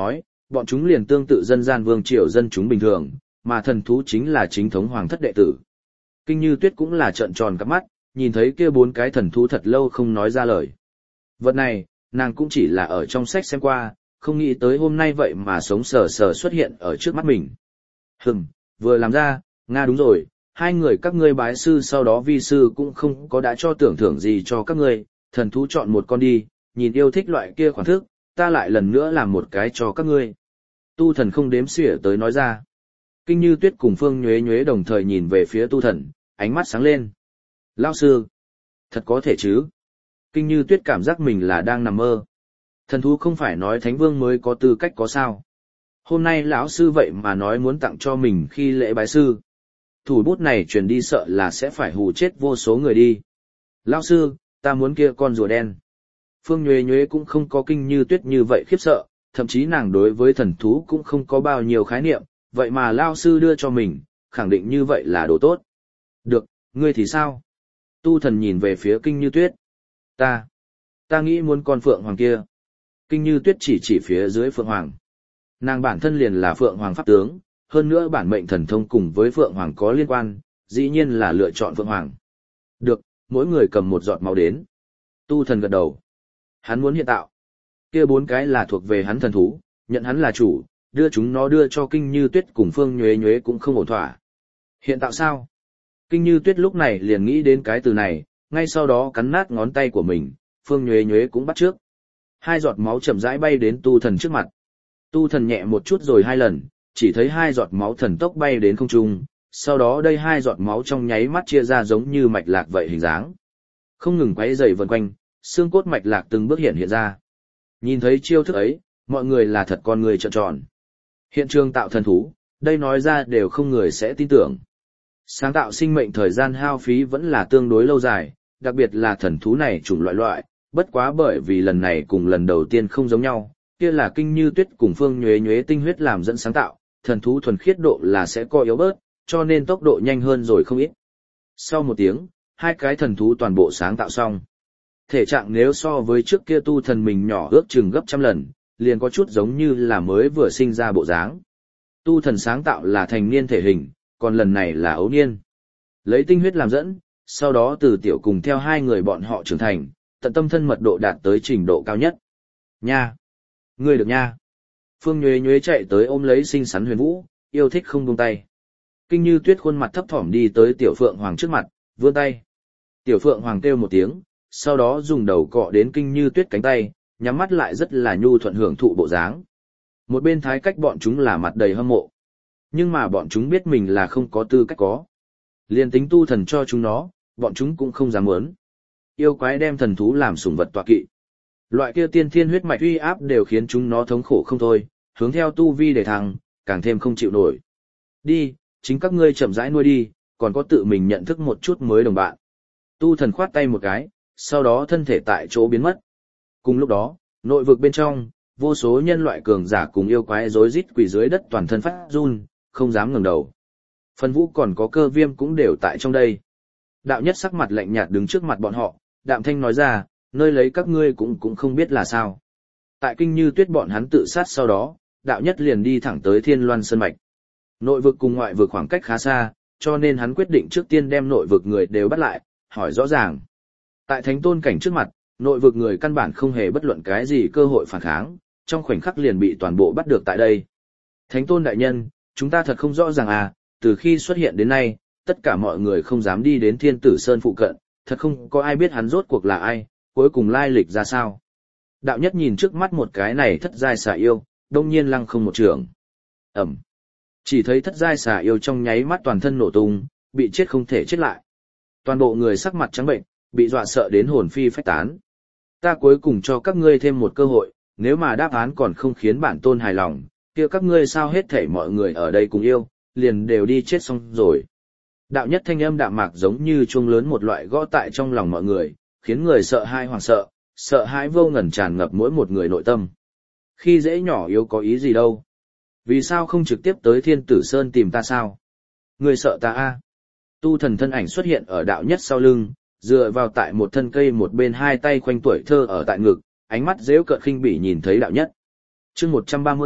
bọn chúng liền tương tự dân gian vương triều dân chúng bình thường, mà thần thú chính là chính thống hoàng thất đệ tử. Kinh Như Tuyết cũng là trợn tròn cắp mắt, nhìn thấy kia bốn cái thần thú thật lâu không nói ra lời. Vật này, nàng cũng chỉ là ở trong sách xem qua, không nghĩ tới hôm nay vậy mà sống sờ sờ xuất hiện ở trước mắt mình. Hừm, vừa làm ra, Nga đúng rồi, hai người các ngươi bái sư sau đó vi sư cũng không có đã cho tưởng thưởng gì cho các ngươi, thần thú chọn một con đi, nhìn yêu thích loại kia khoản thức, ta lại lần nữa làm một cái cho các ngươi. Tu thần không đếm xỉa tới nói ra. Kinh Như Tuyết cùng Phương Nhuế Nhuế đồng thời nhìn về phía tu thần, ánh mắt sáng lên. Lão sư, thật có thể chứ? Kinh Như Tuyết cảm giác mình là đang nằm mơ. Thần thú không phải nói Thánh Vương mới có tư cách có sao? Hôm nay lão sư vậy mà nói muốn tặng cho mình khi lễ bái sư. Thủ bút này truyền đi sợ là sẽ phải hù chết vô số người đi. Lão sư, ta muốn kia con rùa đen. Phương Nhuế Nhuế cũng không có Kinh Như Tuyết như vậy khiếp sợ, thậm chí nàng đối với thần thú cũng không có bao nhiêu khái niệm, vậy mà lão sư đưa cho mình, khẳng định như vậy là đồ tốt. Được, ngươi thì sao? Tu thần nhìn về phía Kinh Như Tuyết. Ta, ta nghĩ muốn con phượng hoàng kia. Kinh Như Tuyết chỉ chỉ phía dưới phượng hoàng. Nàng bản thân liền là phượng hoàng pháp tướng, hơn nữa bản mệnh thần thông cùng với phượng hoàng có liên quan, dĩ nhiên là lựa chọn phượng hoàng. Được, mỗi người cầm một giọt máu đến. Tu thần gật đầu. Hắn muốn hiện tạo. Kia bốn cái là thuộc về hắn thần thú, nhận hắn là chủ, đưa chúng nó đưa cho Kinh Như Tuyết cùng Phương Nhuế Nhuế cũng không ổn thỏa. Hiện tạo sao? Kinh Như Tuyết lúc này liền nghĩ đến cái từ này, ngay sau đó cắn nát ngón tay của mình, Phương Nhuế Nhuế cũng bắt trước. Hai giọt máu chậm rãi bay đến tu thần trước mặt. Tu thần nhẹ một chút rồi hai lần, chỉ thấy hai giọt máu thần tốc bay đến không trung, sau đó đây hai giọt máu trong nháy mắt chia ra giống như mạch lạc vậy hình dáng. Không ngừng quấy rầy vần quanh, xương cốt mạch lạc từng bước hiện hiện ra. Nhìn thấy chiêu thức ấy, mọi người là thật con người trợn tròn. Hiện trường tạo thần thú, đây nói ra đều không người sẽ tin tưởng. Sáng tạo sinh mệnh thời gian hao phí vẫn là tương đối lâu dài, đặc biệt là thần thú này chủng loại loại, bất quá bởi vì lần này cùng lần đầu tiên không giống nhau, kia là Kinh Như Tuyết cùng Phương Nhuế Nhuế tinh huyết làm dẫn sáng tạo, thần thú thuần khiết độ là sẽ co yếu bớt, cho nên tốc độ nhanh hơn rồi không ít. Sau một tiếng, hai cái thần thú toàn bộ sáng tạo xong. Thể trạng nếu so với trước kia tu thần mình nhỏ ước chừng gấp trăm lần, liền có chút giống như là mới vừa sinh ra bộ dáng. Tu thần sáng tạo là thành niên thể hình, còn lần này là ấu niên. Lấy tinh huyết làm dẫn, sau đó từ tiểu cùng theo hai người bọn họ trưởng thành, tận tâm thân mật độ đạt tới trình độ cao nhất. Nha! Ngươi được nha! Phương Nhuế Nhuế chạy tới ôm lấy xinh xắn Huyền Vũ, yêu thích không buông tay. Kinh Như Tuyết khuôn mặt thấp thỏm đi tới Tiểu Phượng Hoàng trước mặt, vươn tay. Tiểu Phượng Hoàng kêu một tiếng, sau đó dùng đầu cọ đến Kinh Như Tuyết cánh tay, nhắm mắt lại rất là nhu thuận hưởng thụ bộ dáng. Một bên thái cách bọn chúng là mặt đầy hâm mộ. Nhưng mà bọn chúng biết mình là không có tư cách có. Liên tính tu thần cho chúng nó, bọn chúng cũng không dám muốn. Yêu quái đem thần thú làm sủng vật tọa kỵ. Loại kia tiên thiên huyết mạch uy áp đều khiến chúng nó thống khổ không thôi, hướng theo tu vi để thăng, càng thêm không chịu nổi. Đi, chính các ngươi chậm rãi nuôi đi, còn có tự mình nhận thức một chút mới đồng bạn. Tu thần khoát tay một cái, sau đó thân thể tại chỗ biến mất. Cùng lúc đó, nội vực bên trong, vô số nhân loại cường giả cùng yêu quái rối rít quỳ dưới đất toàn thân phát run, không dám ngẩng đầu. Phần Vũ còn có Cơ Viêm cũng đều tại trong đây. Đạo nhất sắc mặt lạnh nhạt đứng trước mặt bọn họ, đạm thanh nói ra, nơi lấy các ngươi cũng cũng không biết là sao. Tại Kinh Như Tuyết bọn hắn tự sát sau đó, đạo nhất liền đi thẳng tới Thiên Loan Sơn Mạch. Nội vực cùng ngoại vực khoảng cách khá xa, cho nên hắn quyết định trước tiên đem nội vực người đều bắt lại, hỏi rõ ràng. Tại thánh tôn cảnh trước mặt, nội vực người căn bản không hề bất luận cái gì cơ hội phản kháng, trong khoảnh khắc liền bị toàn bộ bắt được tại đây. Thánh tôn đại nhân, chúng ta thật không rõ ràng à, từ khi xuất hiện đến nay, tất cả mọi người không dám đi đến Thiên Tử Sơn phụ cận, thật không có ai biết hắn rốt cuộc là ai, cuối cùng lai lịch ra sao. Đạo nhất nhìn trước mắt một cái này thất giai xà yêu, đông nhiên lăng không một trường. Ẩm. Chỉ thấy thất giai xà yêu trong nháy mắt toàn thân nổ tung, bị chết không thể chết lại. Toàn bộ người sắc mặt trắng bệnh, bị dọa sợ đến hồn phi phách tán. Ta cuối cùng cho các ngươi thêm một cơ hội, nếu mà đáp án còn không khiến bản tôn hài lòng, kia các ngươi sao hết thảy mọi người ở đây cùng yêu, liền đều đi chết xong rồi. Đạo nhất thanh âm đạm mạc giống như chuông lớn một loại gõ tại trong lòng mọi người, khiến người sợ hãi hoảng sợ, sợ hãi vô ngần tràn ngập mỗi một người nội tâm. Khi dễ nhỏ yếu có ý gì đâu? Vì sao không trực tiếp tới Thiên Tử Sơn tìm ta sao? Người sợ ta a? Tu thần thân ảnh xuất hiện ở đạo nhất sau lưng, dựa vào tại một thân cây một bên hai tay khoanh tuổi thơ ở tại ngực, ánh mắt giễu cợt khinh bỉ nhìn thấy đạo nhất. Chương một trăm ba mươi,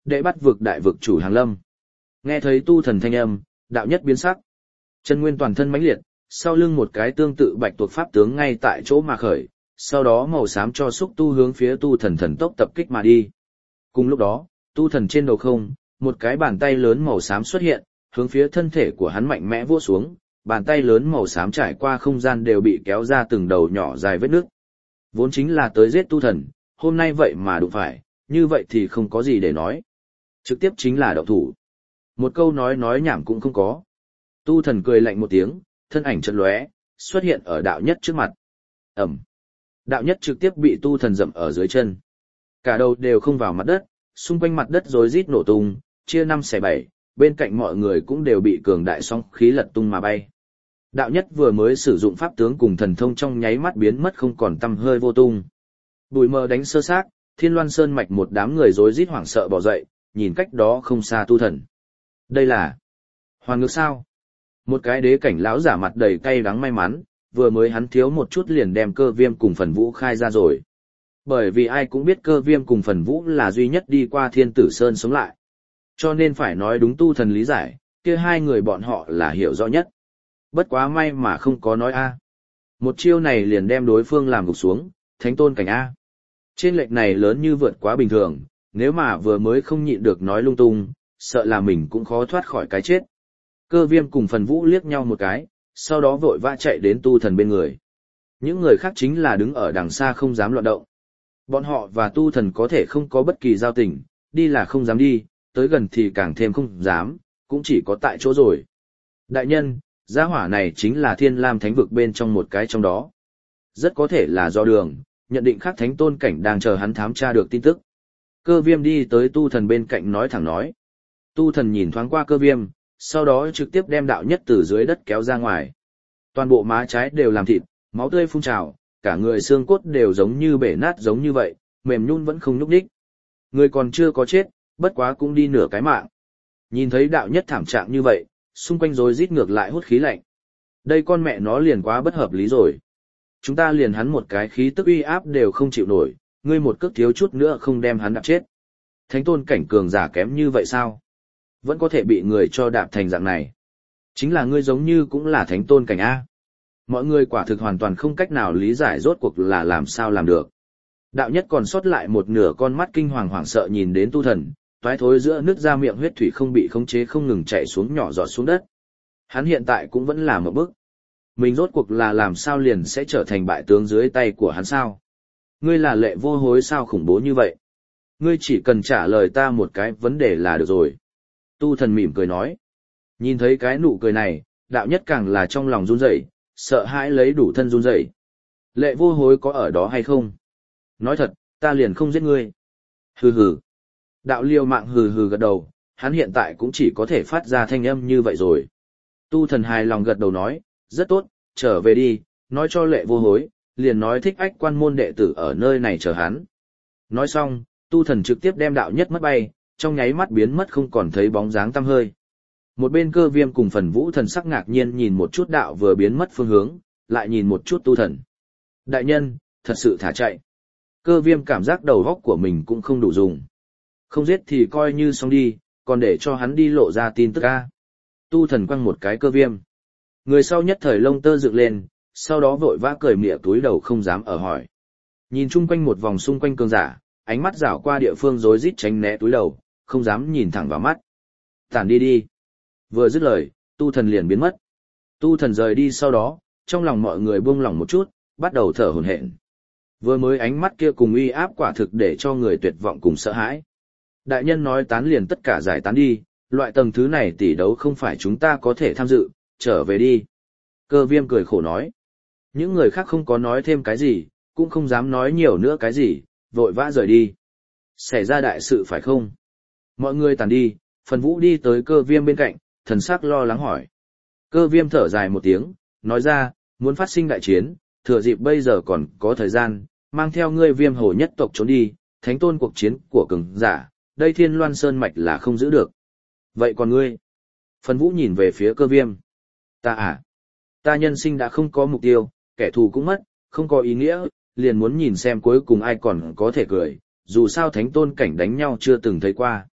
đệ bắt vực đại vực chủ hàng lâm. Nghe thấy tu thần thanh âm, đạo nhất biến sắc. Chân nguyên toàn thân mãnh liệt, sau lưng một cái tương tự bạch tuộc pháp tướng ngay tại chỗ mà khởi, sau đó màu xám cho xúc tu hướng phía tu thần thần tốc tập kích mà đi. Cùng lúc đó, tu thần trên đầu không, một cái bàn tay lớn màu xám xuất hiện, hướng phía thân thể của hắn mạnh mẽ vỗ xuống, bàn tay lớn màu xám trải qua không gian đều bị kéo ra từng đầu nhỏ dài vết nước. Vốn chính là tới giết tu thần, hôm nay vậy mà đụng phải, như vậy thì không có gì để nói. Trực tiếp chính là động thủ. Một câu nói nói nhảm cũng không có. Tu thần cười lạnh một tiếng, thân ảnh chợt lóe, xuất hiện ở đạo nhất trước mặt. Ẩm. Đạo nhất trực tiếp bị tu thần dậm ở dưới chân. Cả đầu đều không vào mặt đất, xung quanh mặt đất rối rít nổ tung, chia năm xẻ bảy, bên cạnh mọi người cũng đều bị cường đại song khí lật tung mà bay. Đạo nhất vừa mới sử dụng pháp tướng cùng thần thông trong nháy mắt biến mất không còn tăm hơi vô tung. Bụi mờ đánh sơ xác, Thiên Loan Sơn mạch một đám người rối rít hoảng sợ bỏ dậy, nhìn cách đó không xa tu thần. Đây là hoàn ngược sao? Một cái đế cảnh lão giả mặt đầy cay đắng may mắn, vừa mới hắn thiếu một chút liền đem Cơ Viêm cùng Phần Vũ khai ra rồi. Bởi vì ai cũng biết Cơ Viêm cùng Phần Vũ là duy nhất đi qua Thiên Tử Sơn sống lại. Cho nên phải nói đúng tu thần lý giải, kia hai người bọn họ là hiểu rõ nhất. Bất quá may mà không có nói a. Một chiêu này liền đem đối phương làm gục xuống, thánh tôn cảnh a. Trên lệch này lớn như vượt quá bình thường, nếu mà vừa mới không nhịn được nói lung tung, sợ là mình cũng khó thoát khỏi cái chết. Cơ Viêm cùng Phần Vũ liếc nhau một cái, sau đó vội vã chạy đến tu thần bên người. Những người khác chính là đứng ở đằng xa không dám loạn động. Bọn họ và tu thần có thể không có bất kỳ giao tình, đi là không dám đi, tới gần thì càng thêm không dám, cũng chỉ có tại chỗ rồi. Đại nhân, gia hỏa này chính là Thiên Lam Thánh vực bên trong một cái trong đó. Rất có thể là do đường, nhận định khác thánh tôn cảnh đang chờ hắn thám tra được tin tức. Cơ Viêm đi tới tu thần bên cạnh nói thẳng nói. Tu thần nhìn thoáng qua Cơ Viêm, sau đó trực tiếp đem đạo nhất từ dưới đất kéo ra ngoài. Toàn bộ má trái đều làm thịt, máu tươi phun trào, cả người xương cốt đều giống như bể nát giống như vậy, mềm nhũn vẫn không nhúc nhích. Người còn chưa có chết, bất quá cũng đi nửa cái mạng. Nhìn thấy đạo nhất thảm trạng như vậy, xung quanh rồi rít ngược lại hút khí lạnh. Đây con mẹ nó liền quá bất hợp lý rồi. Chúng ta liền hắn một cái khí tức uy áp đều không chịu nổi, ngươi một cước thiếu chút nữa không đem hắn đạp chết. Thánh tôn cảnh cường giả kém như vậy sao? Vẫn có thể bị người cho đạp thành dạng này. Chính là ngươi giống như cũng là thánh tôn cảnh A. Mọi người quả thực hoàn toàn không cách nào lý giải rốt cuộc là làm sao làm được. Đạo nhất còn sót lại một nửa con mắt kinh hoàng hoảng sợ nhìn đến tu thần, toái thối giữa nước ra miệng huyết thủy không bị khống chế không ngừng chảy xuống nhỏ giọt xuống đất. Hắn hiện tại cũng vẫn là một bước. Mình rốt cuộc là làm sao liền sẽ trở thành bại tướng dưới tay của hắn sao? Ngươi là Lệ Vô Hối sao khủng bố như vậy? Ngươi chỉ cần trả lời ta một cái vấn đề là được rồi. Tu thần mỉm cười nói. Nhìn thấy cái nụ cười này, đạo nhất càng là trong lòng run rẩy, sợ hãi lấy đủ thân run rẩy. Lệ Vô Hối có ở đó hay không? Nói thật, ta liền không giết ngươi. Hừ hừ. Đạo liêu mạng hừ hừ gật đầu, hắn hiện tại cũng chỉ có thể phát ra thanh âm như vậy rồi. Tu thần hài lòng gật đầu nói, rất tốt, trở về đi, nói cho Lệ Vô Hối, liền nói thích ách quan môn đệ tử ở nơi này chờ hắn. Nói xong, tu thần trực tiếp đem đạo nhất mất bay, trong nháy mắt biến mất không còn thấy bóng dáng tăm hơi. Một bên Cơ Viêm cùng Phần Vũ thần sắc ngạc nhiên nhìn một chút đạo vừa biến mất phương hướng, lại nhìn một chút tu thần. Đại nhân, thật sự thả chạy. Cơ Viêm cảm giác đầu óc của mình cũng không đủ dùng. Không giết thì coi như xong đi, còn để cho hắn đi lộ ra tin tức a. Tu thần quăng một cái Cơ Viêm. Người sau nhất thời lông tơ dựng lên, sau đó vội vã cười mỉa túi đầu không dám ở hỏi. Nhìn chung quanh một vòng xung quanh cường giả, ánh mắt rảo qua địa phương rối rít tránh né túi đầu, không dám nhìn thẳng vào mắt. Tản đi đi. Vừa dứt lời, tu thần liền biến mất. Tu thần rời đi sau đó, trong lòng mọi người buông lỏng một chút, bắt đầu thở hổn hển. Vừa mới ánh mắt kia cùng uy áp quả thực để cho người tuyệt vọng cùng sợ hãi. Đại nhân nói tán liền tất cả giải tán đi, loại tầng thứ này tỷ đấu không phải chúng ta có thể tham dự, trở về đi. Cơ Viêm cười khổ nói. Những người khác không có nói thêm cái gì, cũng không dám nói nhiều nữa cái gì, vội vã rời đi. Xảy ra đại sự phải không? Mọi người tàn đi, Phần Vũ đi tới Cơ Viêm bên cạnh, thần sắc lo lắng hỏi. Cơ Viêm thở dài một tiếng, nói ra, muốn phát sinh đại chiến, thừa dịp bây giờ còn có thời gian, mang theo ngươi Viêm Hổ nhất tộc trốn đi, thánh tôn cuộc chiến của cường giả, đây Thiên Loan Sơn mạch là không giữ được. Vậy còn ngươi? Phần Vũ nhìn về phía Cơ Viêm. Ta à? Ta nhân sinh đã không có mục tiêu, kẻ thù cũng mất, không có ý nghĩa, liền muốn nhìn xem cuối cùng ai còn có thể cười, dù sao thánh tôn cảnh đánh nhau chưa từng thấy qua.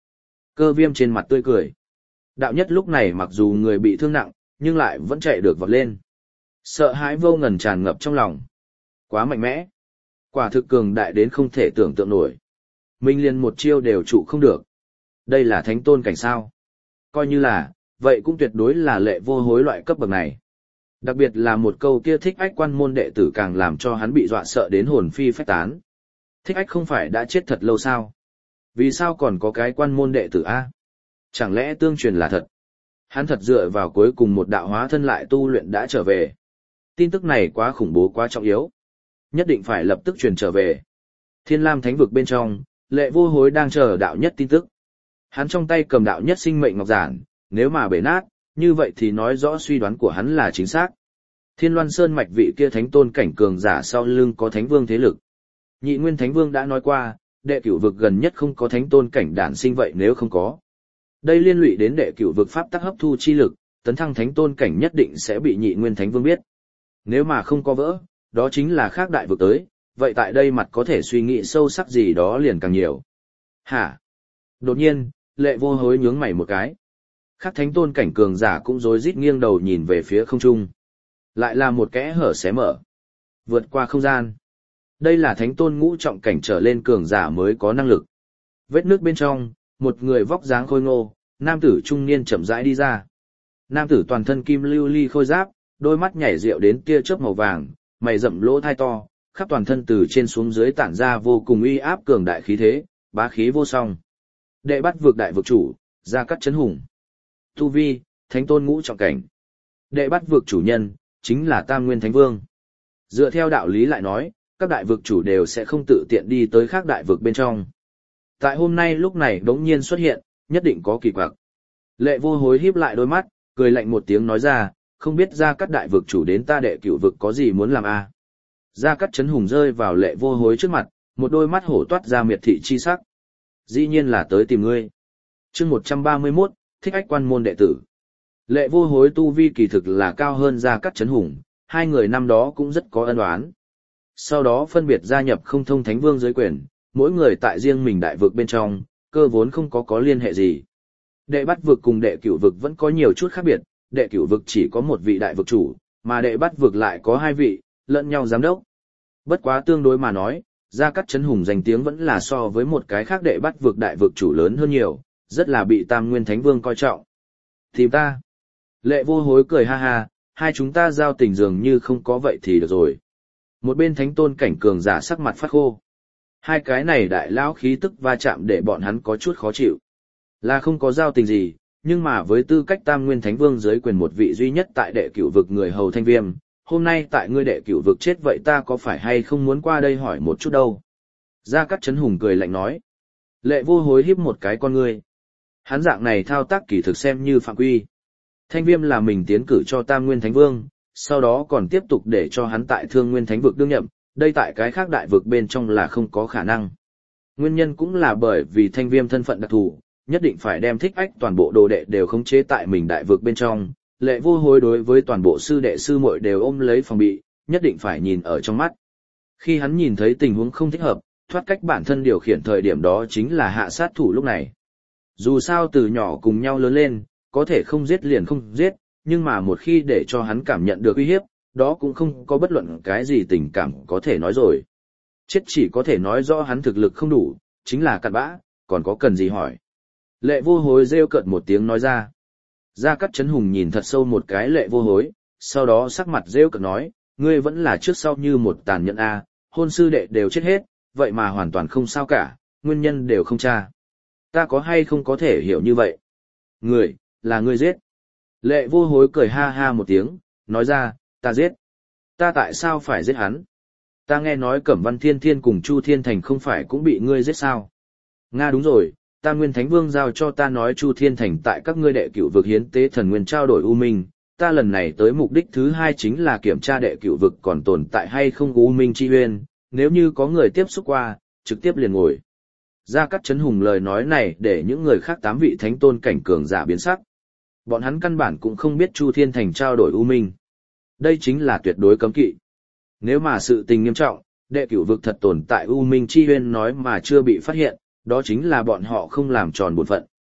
Cơ viêm trên mặt tươi cười. Đạo nhất lúc này mặc dù người bị thương nặng, nhưng lại vẫn chạy được vọt lên. Sợ hãi vô ngần tràn ngập trong lòng. Quá mạnh mẽ. Quả thực cường đại đến không thể tưởng tượng nổi. Mình liền một chiêu đều trụ không được. Đây là thánh tôn cảnh sao. Coi như là, vậy cũng tuyệt đối là lệ vô hối loại cấp bậc này. Đặc biệt là một câu kia thích ách quan môn đệ tử càng làm cho hắn bị dọa sợ đến hồn phi phách tán. Thích ách không phải đã chết thật lâu sao? Vì sao còn có cái quan môn đệ tử A? Chẳng lẽ tương truyền là thật? Hắn thật dựa vào cuối cùng một đạo hóa thân lại tu luyện đã trở về. Tin tức này quá khủng bố quá trọng yếu. Nhất định phải lập tức truyền trở về. Thiên Lam Thánh vực bên trong, lệ vô hối đang chờ đạo nhất tin tức. Hắn trong tay cầm đạo nhất sinh mệnh ngọc giản, nếu mà bể nát, như vậy thì nói rõ suy đoán của hắn là chính xác. Thiên Loan Sơn mạch vị kia thánh tôn cảnh cường giả sau lưng có thánh vương thế lực. Nhị Nguyên Thánh Vương đã nói qua, đệ cửu vực gần nhất không có thánh tôn cảnh đản sinh, vậy nếu không có. Đây liên lụy đến đệ cửu vực pháp tắc hấp thu chi lực, tấn thăng thánh tôn cảnh nhất định sẽ bị Nhị Nguyên Thánh Vương biết. Nếu mà không có vỡ, đó chính là khác đại vực tới, vậy tại đây mặt có thể suy nghĩ sâu sắc gì đó liền càng nhiều. Hả? Đột nhiên, lệ vô hối nhướng mày một cái. Khác thánh tôn cảnh cường giả cũng rối rít nghiêng đầu nhìn về phía không trung. Lại là một kẽ hở xé mở. Vượt qua không gian. Đây là thánh tôn ngũ trọng cảnh trở lên cường giả mới có năng lực. Vết nước bên trong, một người vóc dáng khôi ngô, nam tử trung niên chậm rãi đi ra. Nam tử toàn thân kim lưu ly khôi giáp, đôi mắt nhảy rượu đến tia chớp màu vàng, mày rậm lỗ thai to, khắp toàn thân từ trên xuống dưới tản ra vô cùng uy áp cường đại khí thế, bá khí vô song. Đệ bắt vực đại vực chủ, Gia Cát Chấn Hùng. Tu vi, thánh tôn ngũ trọng cảnh. Đệ bắt vực chủ nhân, chính là Tam Nguyên Thánh Vương. Dựa theo đạo lý lại nói, các đại vực chủ đều sẽ không tự tiện đi tới khác đại vực bên trong. Tại hôm nay lúc này đống nhiên xuất hiện, nhất định có kỳ quặc. Lệ vô hối híp lại đôi mắt, cười lạnh một tiếng nói ra, không biết Gia Cát đại vực chủ đến ta đệ cửu vực có gì muốn làm a? À? Gia Cát Chấn Hùng rơi vào lệ vô hối trước mặt, một đôi mắt hổ toát ra miệt thị chi sắc. Dĩ nhiên là tới tìm ngươi. Chương một trăm ba mươi mốt, thích ách quan môn đệ tử. Lệ vô hối tu vi kỳ thực là cao hơn Gia Cát Chấn Hùng, hai người năm đó cũng rất có ân oán. Sau đó phân biệt gia nhập không thông thánh vương dưới quyền, mỗi người tại riêng mình đại vực bên trong, cơ vốn không có có liên hệ gì. Đệ bắt vực cùng đệ cửu vực vẫn có nhiều chút khác biệt, đệ cửu vực chỉ có một vị đại vực chủ, mà đệ bắt vực lại có hai vị, lẫn nhau giám đốc. Bất quá tương đối mà nói, Gia Cát Chấn Hùng danh tiếng vẫn là so với một cái khác đệ bắt vực đại vực chủ lớn hơn nhiều, rất là bị Tam Nguyên Thánh Vương coi trọng. Tìm ta. Lệ vô hối cười ha ha, hai chúng ta giao tình dường như không có vậy thì được rồi. Một bên thánh tôn cảnh cường giả sắc mặt phát khô. Hai cái này đại lão khí tức va chạm để bọn hắn có chút khó chịu. Là không có giao tình gì, nhưng mà với tư cách Tam Nguyên Thánh Vương dưới quyền một vị duy nhất tại đệ cửu vực người hầu Thanh Viêm, hôm nay tại ngươi đệ cửu vực chết vậy ta có phải hay không muốn qua đây hỏi một chút đâu. Gia Cát Chấn Hùng cười lạnh nói. Lệ vô hối híp một cái con ngươi. Hắn dạng này thao tác kỳ thực xem như phạm quy. Thanh Viêm là mình tiến cử cho Tam Nguyên Thánh Vương, sau đó còn tiếp tục để cho hắn tại Thương Nguyên Thánh vực đương nhậm, đây tại cái khác đại vực bên trong là không có khả năng. Nguyên nhân cũng là bởi vì Thanh Viêm thân phận đặc thù, nhất định phải đem thích ách toàn bộ đồ đệ đều khống chế tại mình đại vực bên trong. Lệ vô hối đối với toàn bộ sư đệ sư muội đều ôm lấy phòng bị, nhất định phải nhìn ở trong mắt. Khi hắn nhìn thấy tình huống không thích hợp, thoát cách bản thân điều khiển thời điểm đó chính là hạ sát thủ lúc này. Dù sao từ nhỏ cùng nhau lớn lên, có thể không giết liền không giết, nhưng mà một khi để cho hắn cảm nhận được uy hiếp, đó cũng không có bất luận cái gì tình cảm có thể nói rồi. Chết chỉ có thể nói rõ hắn thực lực không đủ, chính là cặn bã, còn có cần gì hỏi. Lệ vô hối rêu cợt một tiếng nói ra. Gia Cát Chấn Hùng nhìn thật sâu một cái lệ vô hối, sau đó sắc mặt rêu cợt nói, ngươi vẫn là trước sau như một tàn nhẫn a, hôn sư đệ đều chết hết, vậy mà hoàn toàn không sao cả, nguyên nhân đều không tra. Ta có hay không có thể hiểu như vậy? Người, là ngươi giết. Lệ vô hối cười ha ha một tiếng, nói ra, ta giết. Ta tại sao phải giết hắn? Ta nghe nói Cẩm Văn Thiên Thiên cùng Chu Thiên Thành không phải cũng bị ngươi giết sao? Nga đúng rồi, Tam Nguyên Thánh Vương giao cho ta nói Chu Thiên Thành tại các ngươi đệ cửu vực hiến tế thần nguyên trao đổi U Minh, ta lần này tới mục đích thứ hai chính là kiểm tra đệ cửu vực còn tồn tại hay không U Minh chi huyên, nếu như có người tiếp xúc qua, trực tiếp liền ngồi. Gia Cát Chấn Hùng lời nói này để những người khác tám vị thánh tôn cảnh cường giả biến sắc. Bọn hắn căn bản cũng không biết Chu Thiên Thành trao đổi U Minh. Đây chính là tuyệt đối cấm kỵ. Nếu mà sự tình nghiêm trọng, đệ cửu vực thật tồn tại U Minh chi huyên nói mà chưa bị phát hiện, đó chính là bọn họ không làm tròn bổn phận,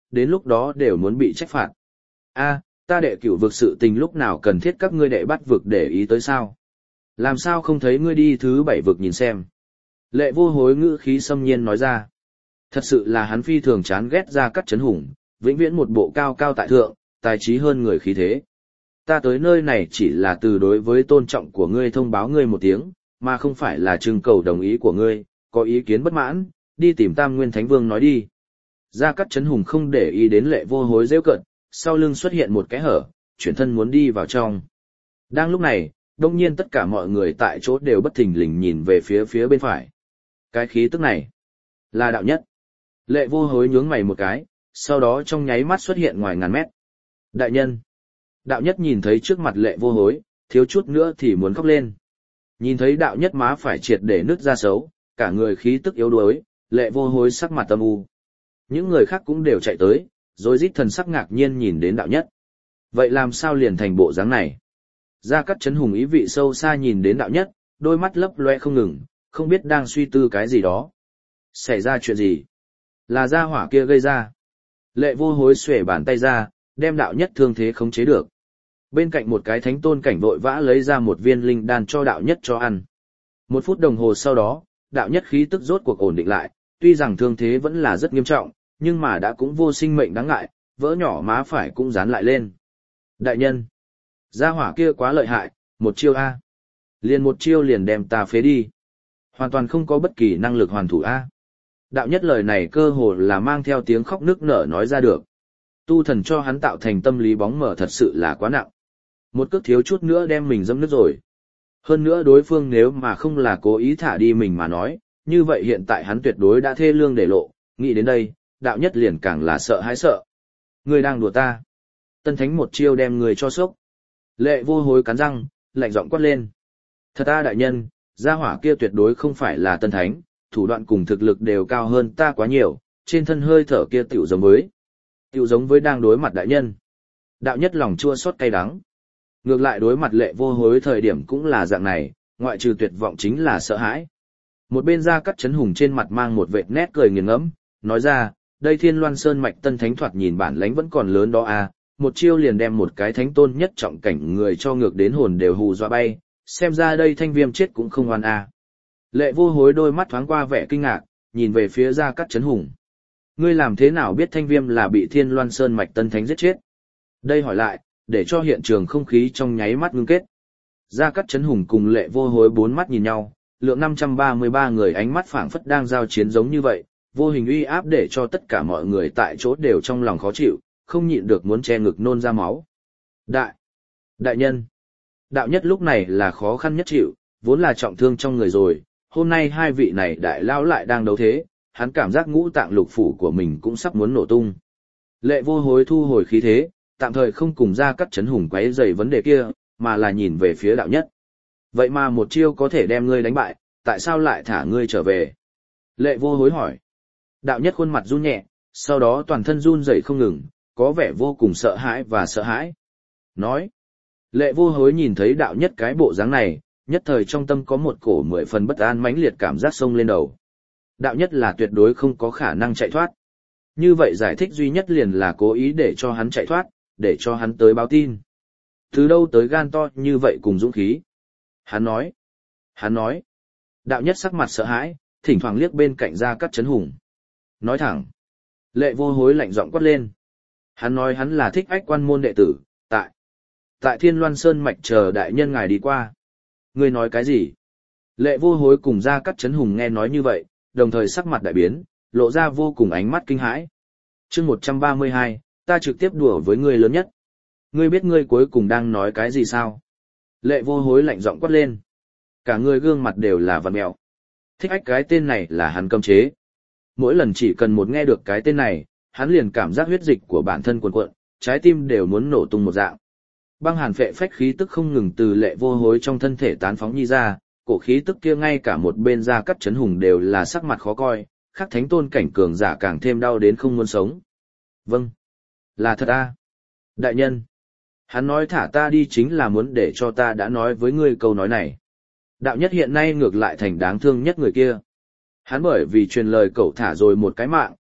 đến lúc đó đều muốn bị trách phạt. A, ta đệ cửu vực sự tình lúc nào cần thiết các ngươi đệ bắt vực để ý tới sao? Làm sao không thấy ngươi đi thứ bảy vực nhìn xem? Lệ Vô Hối ngữ khí xâm nhiên nói ra. Thật sự là hắn phi thường chán ghét Gia Cát Chấn Hùng, vĩnh viễn một bộ cao cao tại thượng, tài trí hơn người khí thế. Ta tới nơi này chỉ là từ đối với tôn trọng của ngươi thông báo ngươi một tiếng, mà không phải là trưng cầu đồng ý của ngươi, có ý kiến bất mãn, đi tìm Tam Nguyên Thánh Vương nói đi. Gia Cát Chấn Hùng không để ý đến Lệ Vô Hối rêu cợt, sau lưng xuất hiện một cái hở, chuyển thân muốn đi vào trong. Đang lúc này, đông nhiên tất cả mọi người tại chỗ đều bất thình lình nhìn về phía phía bên phải. Cái khí tức này, là đạo nhất. Lệ Vô Hối nhướng mày một cái, sau đó trong nháy mắt xuất hiện ngoài ngàn mét. Đại nhân. Đạo nhất nhìn thấy trước mặt Lệ Vô Hối, thiếu chút nữa thì muốn khóc lên. Nhìn thấy đạo nhất má phải triệt để nứt ra xấu, cả người khí tức yếu đuối, Lệ Vô Hối sắc mặt âm u. Những người khác cũng đều chạy tới, rồi rít thần sắc ngạc nhiên nhìn đến đạo nhất. Vậy làm sao liền thành bộ dáng này? Gia Cát Chấn Hùng ý vị sâu xa nhìn đến đạo nhất, đôi mắt lấp loe không ngừng, không biết đang suy tư cái gì đó. Xảy ra chuyện gì? Là gia hỏa kia gây ra. Lệ Vô Hối xuề bàn tay ra, đem đạo nhất thương thế khống chế được. Bên cạnh một cái thánh tôn cảnh vội vã lấy ra một viên linh đan cho đạo nhất cho ăn. Một phút đồng hồ sau đó, đạo nhất khí tức rốt cuộc ổn định lại, tuy rằng thương thế vẫn là rất nghiêm trọng, nhưng mà đã cũng vô sinh mệnh đáng ngại, vỡ nhỏ má phải cũng dán lại lên. Đại nhân, gia hỏa kia quá lợi hại, một chiêu A. Liền một chiêu liền đem ta phế đi. Hoàn toàn không có bất kỳ năng lực hoàn thủ A. Đạo nhất lời này cơ hồ là mang theo tiếng khóc nức nở nói ra được. Tu thần cho hắn tạo thành tâm lý bóng mở thật sự là quá nặng. Một cước thiếu chút nữa đem mình dẫm nước rồi. Hơn nữa đối phương nếu mà không là cố ý thả đi mình mà nói, như vậy hiện tại hắn tuyệt đối đã thê lương để lộ, nghĩ đến đây, đạo nhất liền càng là sợ hãi sợ. Ngươi đang đùa ta. Tân thánh một chiêu đem người cho sốc. Lệ Vô Hối cắn răng, lạnh giọng quát lên. Thật ta đại nhân, gia hỏa kia tuyệt đối không phải là tân thánh, thủ đoạn cùng thực lực đều cao hơn ta quá nhiều, trên thân hơi thở kia tiểu giống với. Tiểu giống với đang đối mặt đại nhân. Đạo nhất lòng chua xót cay đắng. Ngược lại đối mặt Lệ Vô Hối thời điểm cũng là dạng này, ngoại trừ tuyệt vọng chính là sợ hãi. Một bên Gia Cát Chấn Hùng trên mặt mang một vệt nét cười nghiền ngẫm, nói ra, đây Thiên Loan Sơn mạch tân thánh thoạt nhìn bản lãnh vẫn còn lớn đó à, một chiêu liền đem một cái thánh tôn nhất trọng cảnh người cho ngược đến hồn đều hù dọa bay, xem ra đây Thanh Viêm chết cũng không oan à. Lệ Vô Hối đôi mắt thoáng qua vẻ kinh ngạc, nhìn về phía Gia Cát Chấn Hùng. Ngươi làm thế nào biết Thanh Viêm là bị Thiên Loan Sơn mạch tân thánh giết chết? Đây hỏi lại, để cho hiện trường không khí trong nháy mắt ngưng kết. Gia Cát Chấn Hùng cùng Lệ Vô Hối bốn mắt nhìn nhau, lượng năm trăm ba mươi ba người ánh mắt phảng phất đang giao chiến giống như vậy, vô hình uy áp để cho tất cả mọi người tại chỗ đều trong lòng khó chịu, không nhịn được muốn che ngực nôn ra máu. Đại! Đại nhân! Đạo nhất lúc này là khó khăn nhất chịu, vốn là trọng thương trong người rồi, hôm nay hai vị này đại lao lại đang đấu thế, hắn cảm giác ngũ tạng lục phủ của mình cũng sắp muốn nổ tung. Lệ Vô Hối thu hồi khí thế, tạm thời không cùng Gia Cát Chấn Hùng quấy rầy vấn đề kia, mà là nhìn về phía đạo nhất. Vậy mà một chiêu có thể đem ngươi đánh bại, tại sao lại thả ngươi trở về? Lệ Vô Hối hỏi. Đạo nhất khuôn mặt run nhẹ, sau đó toàn thân run rẩy không ngừng, có vẻ vô cùng sợ hãi và sợ hãi. Nói. Lệ Vô Hối nhìn thấy đạo nhất cái bộ dáng này, nhất thời trong tâm có một cổ mười phần bất an mãnh liệt cảm giác sông lên đầu. Đạo nhất là tuyệt đối không có khả năng chạy thoát. Như vậy giải thích duy nhất liền là cố ý để cho hắn chạy thoát, để cho hắn tới báo tin. Từ đâu tới gan to như vậy cùng dũng khí? Hắn nói. Hắn nói. Đạo nhất sắc mặt sợ hãi, thỉnh thoảng liếc bên cạnh Gia Cát Chấn Hùng. Nói thẳng. Lệ Vô Hối lạnh giọng quát lên. Hắn nói hắn là Thích Ách quan môn đệ tử, tại. Tại Thiên Loan Sơn mạch chờ đại nhân ngài đi qua. Ngươi nói cái gì? Lệ Vô Hối cùng Gia Cát Chấn Hùng nghe nói như vậy, đồng thời sắc mặt đại biến, lộ ra vô cùng ánh mắt kinh hãi. Chương một trăm ba mươi hai, ta trực tiếp đùa với ngươi lớn nhất. Ngươi biết ngươi cuối cùng đang nói cái gì sao? Lệ Vô Hối lạnh giọng quát lên. Cả người gương mặt đều là vằn mẹo. Thích Ách cái tên này là hắn cấm chế. Mỗi lần chỉ cần một nghe được cái tên này, hắn liền cảm giác huyết dịch của bản thân cuồn cuộn, trái tim đều muốn nổ tung một dạng. Băng hàn phệ phách khí tức không ngừng từ Lệ Vô Hối trong thân thể tán phóng nhi ra, cổ khí tức kia ngay cả một bên Gia Cát Chấn Hùng đều là sắc mặt khó coi, khắc thánh tôn cảnh cường giả càng thêm đau đến không muốn sống. Vâng, là thật à? Đại nhân, hắn nói thả ta đi chính là muốn để cho ta đã nói với ngươi câu nói này. Đạo nhất hiện nay ngược lại thành đáng thương nhất người kia. Hắn bởi vì truyền lời cậu thả rồi một cái mạng,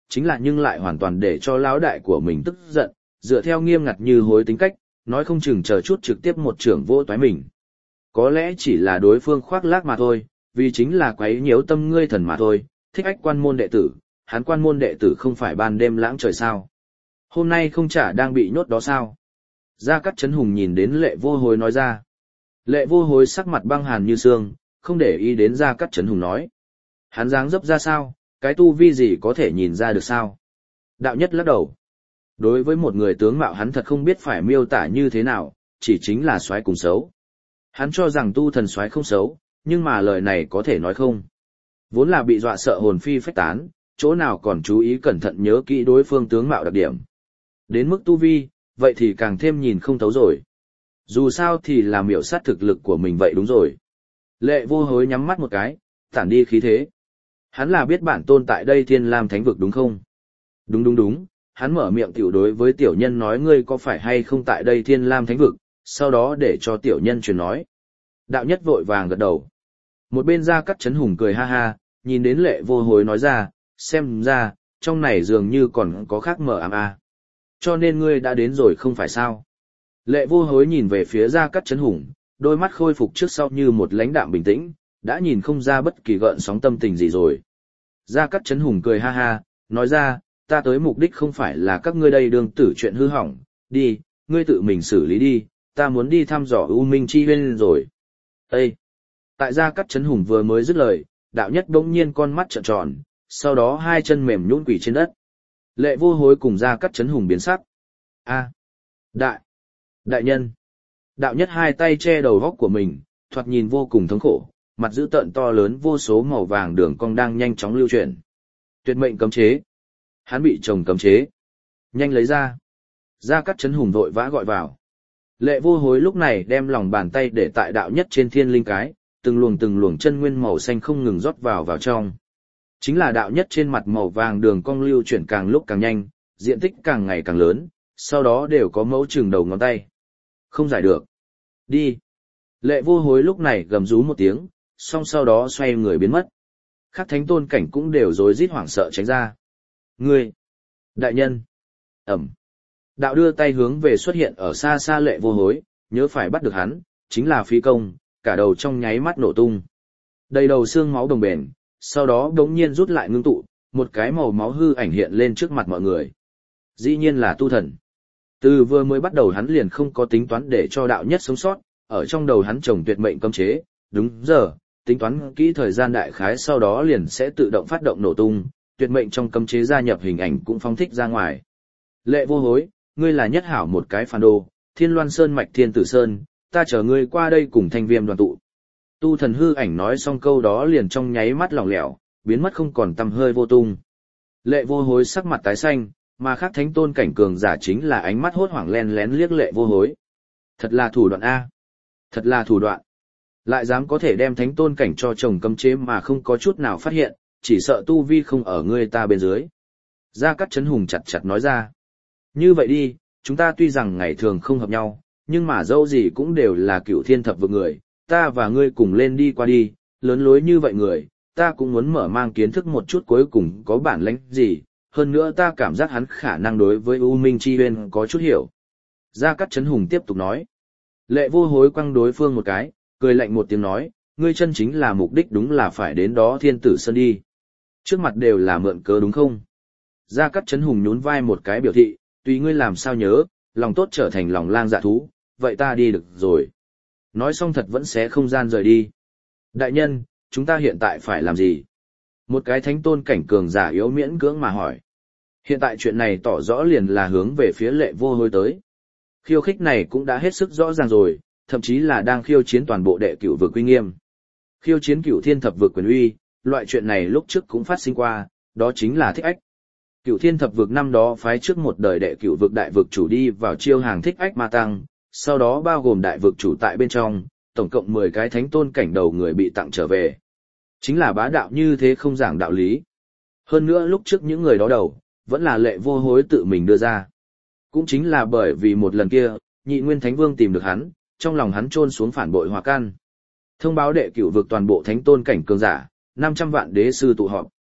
chính là nhưng lại hoàn toàn để cho lão đại của mình tức giận, dựa theo nghiêm ngặt như hối tính cách, nói không chừng chờ chút trực tiếp một trưởng vô toái mình. Có lẽ chỉ là đối phương khoác lác mà thôi, vì chính là quấy nhiễu tâm ngươi thần mà thôi, thích ách quan môn đệ tử, hắn quan môn đệ tử không phải ban đêm lãng trời sao. Hôm nay không chả đang bị nhốt đó sao? Gia Cát Chấn Hùng nhìn đến Lệ Vô Hối nói ra. Lệ Vô Hối sắc mặt băng hàn như xương, không để ý đến Gia Cát Chấn Hùng nói. Hắn dáng dấp ra sao, cái tu vi gì có thể nhìn ra được sao? Đạo Nhất lắc đầu. Đối với một người tướng mạo hắn thật không biết phải miêu tả như thế nào, chỉ chính là soái cùng xấu. Hắn cho rằng tu thần soái không xấu, nhưng mà lời này có thể nói không. Vốn là bị dọa sợ hồn phi phách tán, chỗ nào còn chú ý cẩn thận nhớ kỹ đối phương tướng mạo đặc điểm. Đến mức tu vi, vậy thì càng thêm nhìn không thấu rồi. Dù sao thì là miểu sát thực lực của mình vậy đúng rồi. Lệ Vô Hối nhắm mắt một cái, tản đi khí thế. Hắn là biết bản tôn tại đây Thiên Lam Thánh Vực đúng không? Đúng đúng đúng, hắn mở miệng tiểu đối với tiểu nhân nói ngươi có phải hay không tại đây Thiên Lam Thánh Vực, sau đó để cho tiểu nhân truyền nói. Đạo Nhất vội vàng gật đầu. Một bên Gia Cát Chấn Hùng cười ha ha, nhìn đến Lệ Vô Hối nói ra, xem ra, trong này dường như còn có khác mở ám a. Cho nên ngươi đã đến rồi không phải sao? Lệ Vô Hối nhìn về phía Gia Cát Chấn Hùng, đôi mắt khôi phục trước sau như một lãnh đạm bình tĩnh, đã nhìn không ra bất kỳ gợn sóng tâm tình gì rồi. Gia Cát Chấn Hùng cười ha ha, nói ra, ta tới mục đích không phải là các ngươi đây đương tử chuyện hư hỏng, đi, ngươi tự mình xử lý đi, ta muốn đi thăm dò U Minh Chi Huyên rồi. Ê! Tại Gia Cát Chấn Hùng vừa mới dứt lời, Đạo Nhất bỗng nhiên con mắt trợn tròn, sau đó hai chân mềm nhũn quỳ trên đất. Lệ Vô Hối cùng Gia Cát Chấn Hùng biến sắc. A, đại, đại nhân. Đạo Nhất hai tay che đầu góc của mình, thoạt nhìn vô cùng thống khổ, mặt dữ tợn to lớn vô số màu vàng đường cong đang nhanh chóng lưu chuyển. Tuyệt mệnh cấm chế. Hắn bị chồng cấm chế. Nhanh lấy ra. Gia Cát Chấn Hùng vội vã gọi vào. Lệ Vô Hối lúc này đem lòng bàn tay để tại Đạo Nhất trên thiên linh cái, từng luồng từng luồng chân nguyên màu xanh không ngừng rót vào vào trong. Chính là Đạo Nhất trên mặt màu vàng đường cong lưu chuyển càng lúc càng nhanh, diện tích càng ngày càng lớn, sau đó đều có mẫu chừng đầu ngón tay. Không giải được. Đi. Lệ Vô Hối lúc này gầm rú một tiếng, song sau đó xoay người biến mất. Các thánh tôn cảnh cũng đều rối rít hoảng sợ tránh ra. Ngươi! Đại nhân! Ẩm! Đạo đưa tay hướng về xuất hiện ở xa xa Lệ Vô Hối, nhớ phải bắt được hắn, chính là phí công, cả đầu trong nháy mắt nổ tung. Đầy đầu xương máu đồng bền, sau đó đống nhiên rút lại ngưng tụ, một cái màu máu hư ảnh hiện lên trước mặt mọi người. Dĩ nhiên là tu thần. Từ vừa mới bắt đầu hắn liền không có tính toán để cho Đạo Nhất sống sót, ở trong đầu hắn trồng tuyệt mệnh cấm chế, đúng giờ, tính toán kỹ thời gian đại khái sau đó liền sẽ tự động phát động nổ tung, tuyệt mệnh trong cấm chế gia nhập hình ảnh cũng phóng thích ra ngoài. Lệ Vô Hối, ngươi là nhất hảo một cái phản đồ, Thiên Loan Sơn mạch Thiên Tử Sơn, ta chở ngươi qua đây cùng Thanh Viêm đoàn tụ. Tu thần hư ảnh nói xong câu đó liền trong nháy mắt lỏng lẻo, biến mất không còn tăm hơi vô tung. Lệ Vô Hối sắc mặt tái xanh, mà khác thánh tôn cảnh cường giả chính là ánh mắt hốt hoảng len lén liếc Lệ Vô Hối. Thật là thủ đoạn A. Thật là thủ đoạn. Lại dám có thể đem thánh tôn cảnh cho chồng cấm chế mà không có chút nào phát hiện, chỉ sợ tu vi không ở ngươi ta bên dưới. Gia Cát Chấn Hùng chặt chặt nói ra. Như vậy đi, chúng ta tuy rằng ngày thường không hợp nhau, nhưng mà dẫu gì cũng đều là cựu thiên thập vực người, ta và ngươi cùng lên đi qua đi, lớn lối như vậy người, ta cũng muốn mở mang kiến thức một chút cuối cùng có bản lĩnh gì, hơn nữa ta cảm giác hắn khả năng đối với U Minh Chi Huyên có chút hiểu. Gia Cát Chấn Hùng tiếp tục nói. Lệ Vô Hối quăng đối phương một cái, cười lạnh một tiếng nói, ngươi chân chính là mục đích đúng là phải đến đó Thiên Tử Sơn đi. Trước mặt đều là mượn cớ đúng không? Gia Cát Chấn Hùng nhún vai một cái biểu thị, tùy ngươi làm sao nhớ, lòng tốt trở thành lòng lang dạ thú, vậy ta đi được rồi. Nói xong thật vẫn xé không gian rời đi. Đại nhân, chúng ta hiện tại phải làm gì? Một cái thánh tôn cảnh cường giả yếu miễn cưỡng mà hỏi. Hiện tại chuyện này tỏ rõ liền là hướng về phía Lệ Vô Hối tới. Khiêu khích này cũng đã hết sức rõ ràng rồi, thậm chí là đang khiêu chiến toàn bộ đệ cửu vực uy nghiêm. Khiêu chiến cửu thiên thập vực quyền uy, loại chuyện này lúc trước cũng phát sinh qua, đó chính là Thích Ách. Cửu thiên thập vực năm đó phái trước một đời đệ cửu vực đại vực chủ đi vào chiêu hàng Thích Ách ma tăng, sau đó bao gồm đại vực chủ tại bên trong, tổng cộng mười cái thánh tôn cảnh đầu người bị tặng trở về. Chính là bá đạo như thế không giảng đạo lý. Hơn nữa lúc trước những người đó đầu, vẫn là Lệ Vô Hối tự mình đưa ra. Cũng chính là bởi vì một lần kia, Nhị Nguyên Thánh Vương tìm được hắn, trong lòng hắn trôn xuống phản bội hòa can. Thông báo đệ cửu vực toàn bộ thánh tôn cảnh cường giả, năm trăm vạn đế sư tụ họp.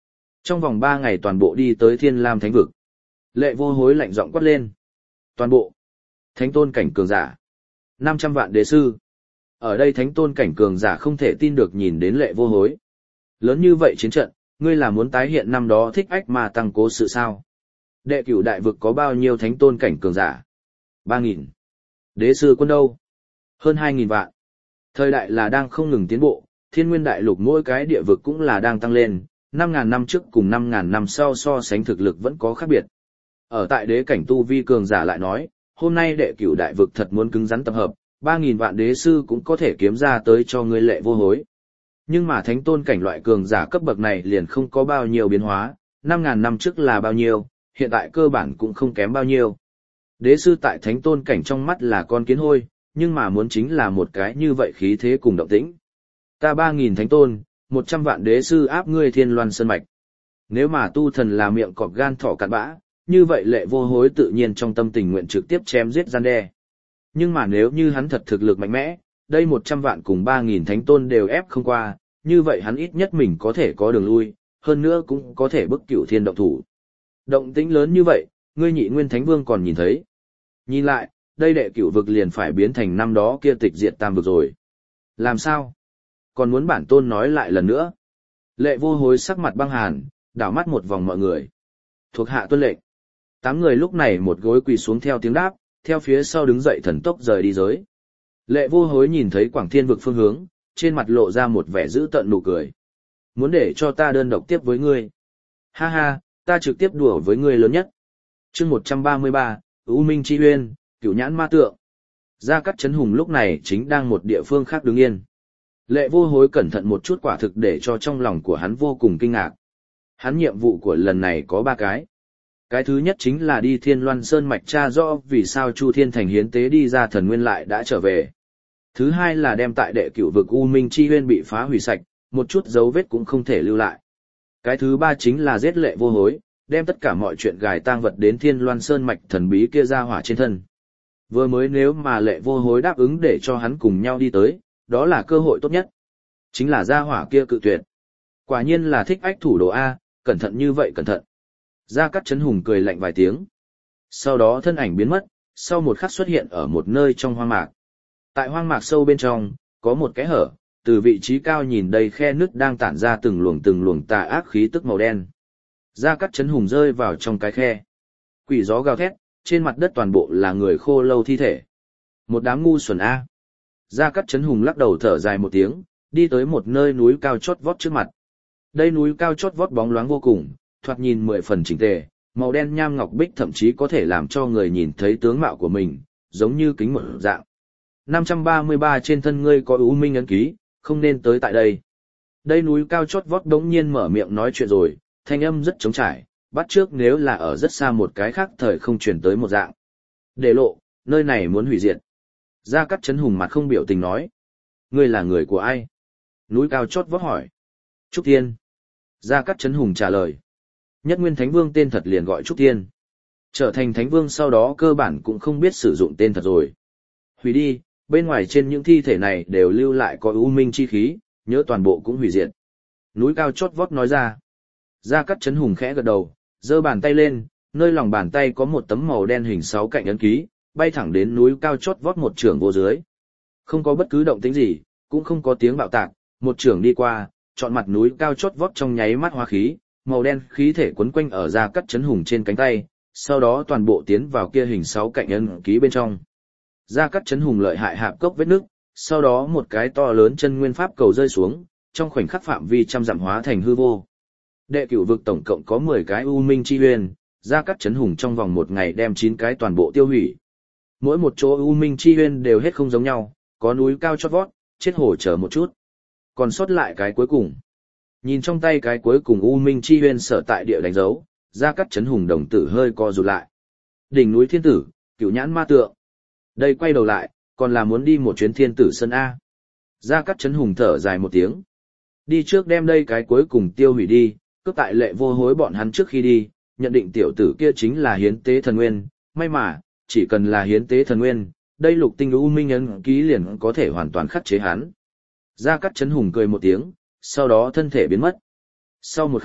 Trong vòng ba ngày toàn bộ đi tới Thiên Lam Thánh vực. Lệ Vô Hối lạnh giọng quát lên. Toàn bộ. Thánh tôn cảnh cường giả. năm trăm vạn đế sư. Ở đây thánh tôn cảnh cường giả không thể tin được nhìn đến Lệ Vô Hối. Lớn như vậy chiến trận, ngươi là muốn tái hiện năm đó Thích Ách mà tăng cố sự sao? Đệ cửu đại vực có bao nhiêu thánh tôn cảnh cường giả? Ba nghìn. Đế sư quân đâu? Hơn hai nghìn vạn. Thời đại là đang không ngừng tiến bộ, thiên nguyên đại lục mỗi cái địa vực cũng là đang tăng lên, năm ngàn năm trước cùng năm ngàn năm sau so sánh thực lực vẫn có khác biệt. Ở tại đế cảnh tu vi cường giả lại nói, hôm nay đệ cửu đại vực thật muốn cứng rắn tập hợp, ba nghìn vạn đế sư cũng có thể kiếm ra tới cho ngươi Lệ Vô Hối. Nhưng mà thánh tôn cảnh loại cường giả cấp bậc này liền không có bao nhiêu biến hóa, năm ngàn năm trước là bao nhiêu, hiện tại cơ bản cũng không kém bao nhiêu. Đế sư tại thánh tôn cảnh trong mắt là con kiến hôi, nhưng mà muốn chính là một cái như vậy khí thế cùng động tĩnh. Ta ba nghìn thánh tôn, một trăm vạn đế sư áp ngươi Thiên Loan Sơn Mạch. Nếu mà tu thần là miệng cọp gan thỏ cặn bã, như vậy Lệ Vô Hối tự nhiên trong tâm tình nguyện trực tiếp chém giết gian đe. Nhưng mà nếu như hắn thật thực lực mạnh mẽ, đây một trăm vạn cùng ba nghìn thánh tôn đều ép không qua, như vậy hắn ít nhất mình có thể có đường lui, hơn nữa cũng có thể bức Cửu Thiên động thủ. Động tĩnh lớn như vậy, ngươi Nhị Nguyên Thánh Vương còn nhìn thấy. Nhìn lại, đây đệ cửu vực liền phải biến thành năm đó kia tịch diệt tam vực rồi. Làm sao? Còn muốn bản tôn nói lại lần nữa. Lệ Vô Hối sắc mặt băng hàn, đảo mắt một vòng mọi người. Thuộc hạ tuân lệnh. Tám người lúc này một gối quỳ xuống theo tiếng đáp, theo phía sau đứng dậy thần tốc rời đi giới. Lệ Vô Hối nhìn thấy Quảng Thiên vực phương hướng, trên mặt lộ ra một vẻ dữ tợn nụ cười. Muốn để cho ta đơn độc tiếp với ngươi. Ha ha, ta trực tiếp đùa với ngươi lớn nhất. Chương một trăm ba mươi ba, U Minh Chi Uyên, Cửu Nhãn Ma Tượng. Gia Cát Chấn Hùng lúc này chính đang một địa phương khác đứng yên. Lệ Vô Hối cẩn thận một chút quả thực để cho trong lòng của hắn vô cùng kinh ngạc. Hắn nhiệm vụ của lần này có ba cái. Cái thứ nhất chính là đi Thiên Loan Sơn Mạch tra rõ vì sao Chu Thiên Thành hiến tế đi ra thần nguyên lại đã trở về. Thứ hai là đem tại đệ cửu vực U Minh Chi Uyên bị phá hủy sạch, một chút dấu vết cũng không thể lưu lại. Cái thứ ba chính là giết Lệ Vô Hối, đem tất cả mọi chuyện gài tang vật đến Thiên Loan Sơn Mạch thần bí kia ra hỏa trên thân. Vừa mới nếu mà Lệ Vô Hối đáp ứng để cho hắn cùng nhau đi tới, đó là cơ hội tốt nhất. Chính là gia hỏa kia cự tuyệt. Quả nhiên là Thích Ách thủ đồ A, cẩn thận như vậy cẩn thận. Gia Cát Chấn Hùng cười lạnh vài tiếng. Sau đó thân ảnh biến mất, sau một khắc xuất hiện ở một nơi trong hoang mạc. Tại hoang mạc sâu bên trong, có một cái hở, từ vị trí cao nhìn đầy khe nứt đang tản ra từng luồng từng luồng tà ác khí tức màu đen. Gia Cát Chấn Hùng rơi vào trong cái khe. Quỷ gió gào thét, trên mặt đất toàn bộ là người khô lâu thi thể. Một đám ngu xuẩn A. Gia Cát Chấn Hùng lắc đầu thở dài một tiếng, đi tới một nơi núi cao chót vót trước mặt. Đây núi cao chót vót bóng loáng vô cùng, thoạt nhìn mười phần chỉnh tề, màu đen nham ngọc bích thậm chí có thể làm cho người nhìn thấy tướng mạo của mình, giống như kính một dạng. năm trăm ba mươi ba trên thân ngươi có U Minh ấn ký, không nên tới tại đây. Đây núi cao chót vót đống nhiên mở miệng nói chuyện rồi, thanh âm rất trống trải, bắt trước nếu là ở rất xa một cái khác thời không truyền tới một dạng. Để lộ, nơi này muốn hủy diệt. Gia Cát Chấn Hùng mặt không biểu tình nói. Ngươi là người của ai? Núi cao chót vót hỏi. Trúc Thiên. Gia Cát Chấn Hùng trả lời. Nhất Nguyên Thánh Vương tên thật liền gọi Trúc Thiên. Trở thành Thánh Vương sau đó cơ bản cũng không biết sử dụng tên thật rồi. Hủy đi, bên ngoài trên những thi thể này đều lưu lại có U Minh chi khí, nhớ toàn bộ cũng hủy diệt. Núi cao chót vót nói ra. Gia Cát Chấn Hùng khẽ gật đầu, giơ bàn tay lên, nơi lòng bàn tay có một tấm màu đen hình sáu cạnh ấn ký, bay thẳng đến núi cao chót vót một trường vô dưới. Không có bất cứ động tĩnh gì, cũng không có tiếng bạo tạc, một trường đi qua, chọn mặt núi cao chót vót trong nháy mắt hóa khí, màu đen khí thể quấn quanh ở Gia Cát Chấn Hùng trên cánh tay, sau đó toàn bộ tiến vào kia hình sáu cạnh ấn ký bên trong. Gia Cát Chấn Hùng lợi hại hạp cốc vết nước, sau đó một cái to lớn chân nguyên pháp cầu rơi xuống, trong khoảnh khắc phạm vi trăm dặm hóa thành hư vô. Đệ cửu vực tổng cộng có mười cái U Minh chi uyên, Gia Cát Chấn Hùng trong vòng một ngày đem chín cái toàn bộ tiêu hủy. Mỗi một chỗ U Minh chi uyên đều hết không giống nhau, có núi cao chót vót, chết hổ chờ một chút. Còn sót lại cái cuối cùng. Nhìn trong tay cái cuối cùng U Minh chi uyên sở tại địa đánh dấu, Gia Cát Chấn Hùng đồng tử hơi co rụt lại. Đỉnh núi Thiên Tử, Cửu Nhãn Ma Tượng. Đây quay đầu lại, còn là muốn đi một chuyến Thiên Tử Sơn A. Gia Cát Chấn Hùng thở dài một tiếng. Đi trước đem đây cái cuối cùng tiêu hủy đi, cướp tại Lệ Vô Hối bọn hắn trước khi đi, nhận định tiểu tử kia chính là hiến tế thần nguyên, may mà, chỉ cần là hiến tế thần nguyên, đây lục tinh U Minh ấn ký liền có thể hoàn toàn khắc chế hắn. Gia Cát Chấn Hùng cười một tiếng, sau đó thân thể biến mất. Sau một khắc,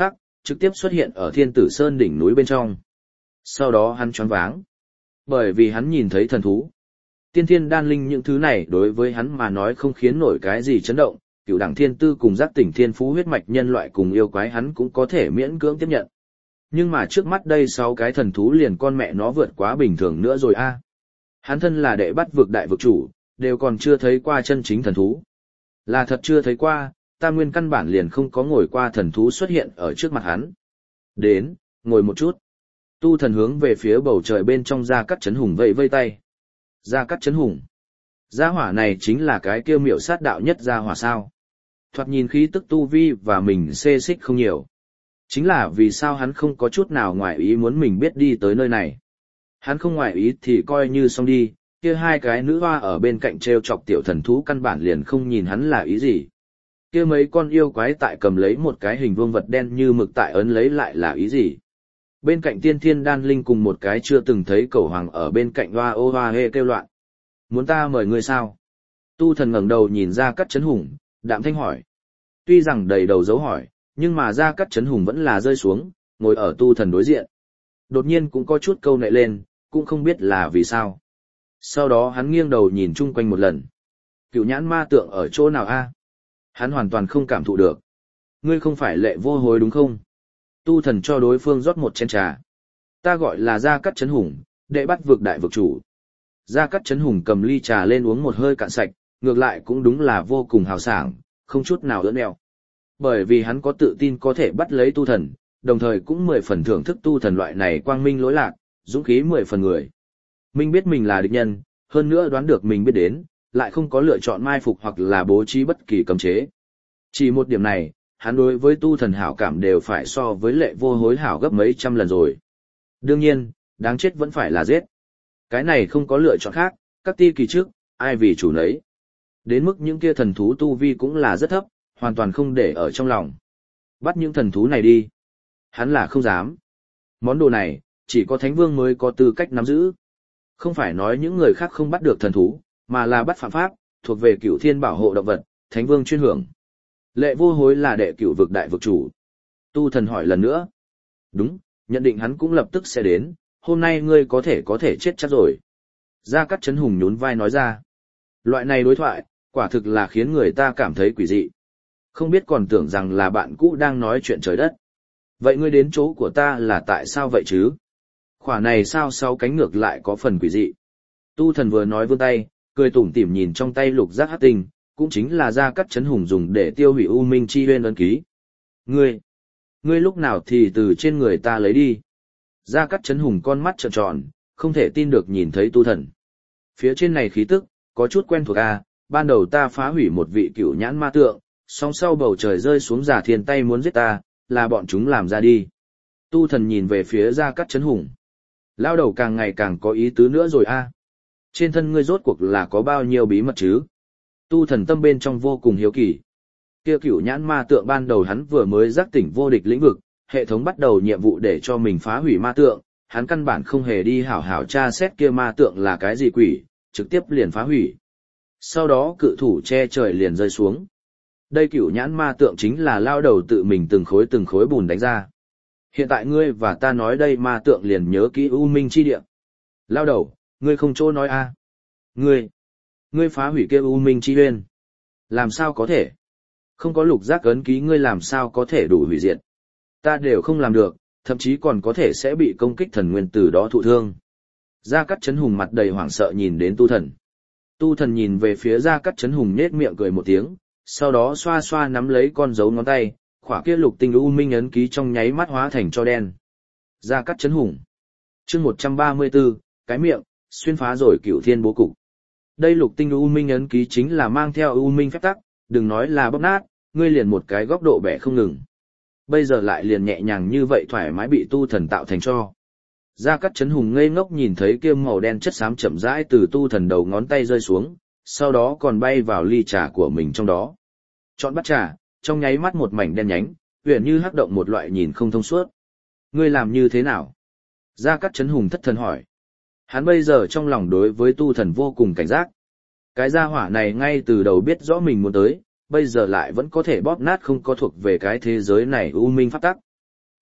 trực tiếp xuất hiện ở Thiên Tử Sơn đỉnh núi bên trong. Sau đó hắn choáng váng. Bởi vì hắn nhìn thấy thần thú. Tiên thiên đan linh những thứ này đối với hắn mà nói không khiến nổi cái gì chấn động, cửu đẳng thiên tư cùng giác tỉnh thiên phú huyết mạch nhân loại cùng yêu quái hắn cũng có thể miễn cưỡng tiếp nhận. Nhưng mà trước mắt đây sáu cái thần thú liền con mẹ nó vượt quá bình thường nữa rồi a. Hắn thân là đệ bắt vực đại vực chủ, đều còn chưa thấy qua chân chính thần thú. Là thật chưa thấy qua, Tam Nguyên căn bản liền không có ngồi qua thần thú xuất hiện ở trước mặt hắn. Đến, ngồi một chút. Tu thần hướng về phía bầu trời bên trong Gia Cát Chấn Hùng vẫy vây tay. Gia Cát Chấn Hùng. Gia hỏa này chính là cái kia miệu sát đạo nhất gia hỏa sao. Thoạt nhìn khí tức tu vi và mình xê xích không nhiều. Chính là vì sao hắn không có chút nào ngoại ý muốn mình biết đi tới nơi này. Hắn không ngoại ý thì coi như xong đi, kia hai cái nữ hoa ở bên cạnh treo chọc tiểu thần thú căn bản liền không nhìn hắn là ý gì. Kia mấy con yêu quái tại cầm lấy một cái hình vuông vật đen như mực tại ấn lấy lại là ý gì. Bên cạnh tiên thiên đan linh cùng một cái chưa từng thấy cẩu hoàng ở bên cạnh hoa ô hoa hê kêu loạn. Muốn ta mời ngươi sao? Tu thần ngẩng đầu nhìn Gia Cát Chấn Hùng, đạm thanh hỏi. Tuy rằng đầy đầu dấu hỏi, nhưng mà Gia Cát Chấn Hùng vẫn là rơi xuống, ngồi ở tu thần đối diện. Đột nhiên cũng có chút câu nệ lên, cũng không biết là vì sao. Sau đó hắn nghiêng đầu nhìn chung quanh một lần. Cựu nhãn ma tượng ở chỗ nào a? Hắn hoàn toàn không cảm thụ được. Ngươi không phải Lệ Vô Hối đúng không? Tu thần cho đối phương rót một chén trà. Ta gọi là Gia Cát Chấn Hùng, đệ bắt vực đại vực chủ. Gia Cát Chấn Hùng cầm ly trà lên uống một hơi cạn sạch, ngược lại cũng đúng là vô cùng hào sảng, không chút nào ưỡn eo. Bởi vì hắn có tự tin có thể bắt lấy tu thần, đồng thời cũng mười phần thưởng thức tu thần loại này quang minh lỗi lạc, dũng khí mười phần người. Minh biết mình là địch nhân, hơn nữa đoán được mình biết đến, lại không có lựa chọn mai phục hoặc là bố trí bất kỳ cấm chế. Chỉ một điểm này, hắn đối với tu thần hảo cảm đều phải so với Lệ Vô Hối hảo gấp mấy trăm lần rồi. Đương nhiên, đáng chết vẫn phải là giết. Cái này không có lựa chọn khác, các ti kỳ trước, ai vì chủ nấy. Đến mức những kia thần thú tu vi cũng là rất thấp, hoàn toàn không để ở trong lòng. Bắt những thần thú này đi. Hắn là không dám. Món đồ này, chỉ có Thánh Vương mới có tư cách nắm giữ. Không phải nói những người khác không bắt được thần thú, mà là bắt phạm pháp, thuộc về Cửu Thiên bảo hộ động vật, Thánh Vương chuyên hưởng. Lệ Vô Hối là đệ cửu vực đại vực chủ. Tu thần hỏi lần nữa. Đúng, nhận định hắn cũng lập tức sẽ đến, hôm nay ngươi có thể có thể chết chắc rồi. Gia Cát Chấn Hùng nhún vai nói ra. Loại này đối thoại, quả thực là khiến người ta cảm thấy quỷ dị. Không biết còn tưởng rằng là bạn cũ đang nói chuyện trời đất. Vậy ngươi đến chỗ của ta là tại sao vậy chứ? Khỏa này sao sáu cánh ngược lại có phần quỷ dị. Tu thần vừa nói vươn tay, cười tủm tỉm nhìn trong tay lục giác hắc tinh, cũng chính là Gia Cát Chấn Hùng dùng để tiêu hủy U Minh Chi Uyên ấn ký. Ngươi, ngươi lúc nào thì từ trên người ta lấy đi. Gia Cát Chấn Hùng con mắt trợn tròn, không thể tin được nhìn thấy tu thần. Phía trên này khí tức, có chút quen thuộc à, ban đầu ta phá hủy một vị cựu nhãn ma tượng, song sau bầu trời rơi xuống giả thiên tay muốn giết ta, là bọn chúng làm ra đi. Tu thần nhìn về phía Gia Cát Chấn Hùng. Lao đầu càng ngày càng có ý tứ nữa rồi a. À. Trên thân ngươi rốt cuộc là có bao nhiêu bí mật chứ? Tu thần tâm bên trong vô cùng hiếu kỳ. Kia cửu nhãn ma tượng ban đầu hắn vừa mới giác tỉnh vô địch lĩnh vực, hệ thống bắt đầu nhiệm vụ để cho mình phá hủy ma tượng, hắn căn bản không hề đi hảo hảo tra xét kia ma tượng là cái gì quỷ, trực tiếp liền phá hủy. Sau đó cự thủ che trời liền rơi xuống. Đây cửu nhãn ma tượng chính là lao đầu tự mình từng khối từng khối bùn đánh ra. Hiện tại ngươi và ta nói đây ma tượng liền nhớ kỹ U Minh chi địa. Lao đầu, ngươi không chỗ nói a? Ngươi, ngươi phá hủy kia U Minh chi uyên. Làm sao có thể? Không có lục giác ấn ký ngươi làm sao có thể đủ hủy diệt. Ta đều không làm được, thậm chí còn có thể sẽ bị công kích thần nguyên từ đó thụ thương. Gia Cát Chấn Hùng mặt đầy hoảng sợ nhìn đến tu thần. Tu thần nhìn về phía Gia Cát Chấn Hùng nhếch miệng cười một tiếng, sau đó xoa xoa nắm lấy con dấu ngón tay, khỏa kia lục tinh U Minh ấn ký trong nháy mắt hóa thành cho đen. Gia Cát Chấn Hùng. Chương một trăm ba mươi tư, cái miệng, xuyên phá rồi cửu thiên bố cục. Đây lục tinh U Minh ấn ký chính là mang theo U Minh phép tắc, đừng nói là bóp nát, ngươi liền một cái góc độ bẻ không ngừng. Bây giờ lại liền nhẹ nhàng như vậy thoải mái bị tu thần tạo thành cho. Gia Cát Chấn Hùng ngây ngốc nhìn thấy kia màu đen chất xám chậm rãi từ tu thần đầu ngón tay rơi xuống, sau đó còn bay vào ly trà của mình trong đó. Chọn bắt trà, trong nháy mắt một mảnh đen nhánh, huyền như hắc động một loại nhìn không thông suốt. Ngươi làm như thế nào? Gia Cát Chấn Hùng thất thần hỏi. Hắn bây giờ trong lòng đối với tu thần vô cùng cảnh giác. Cái gia hỏa này ngay từ đầu biết rõ mình muốn tới, bây giờ lại vẫn có thể bóp nát không có thuộc về cái thế giới này u minh pháp tắc.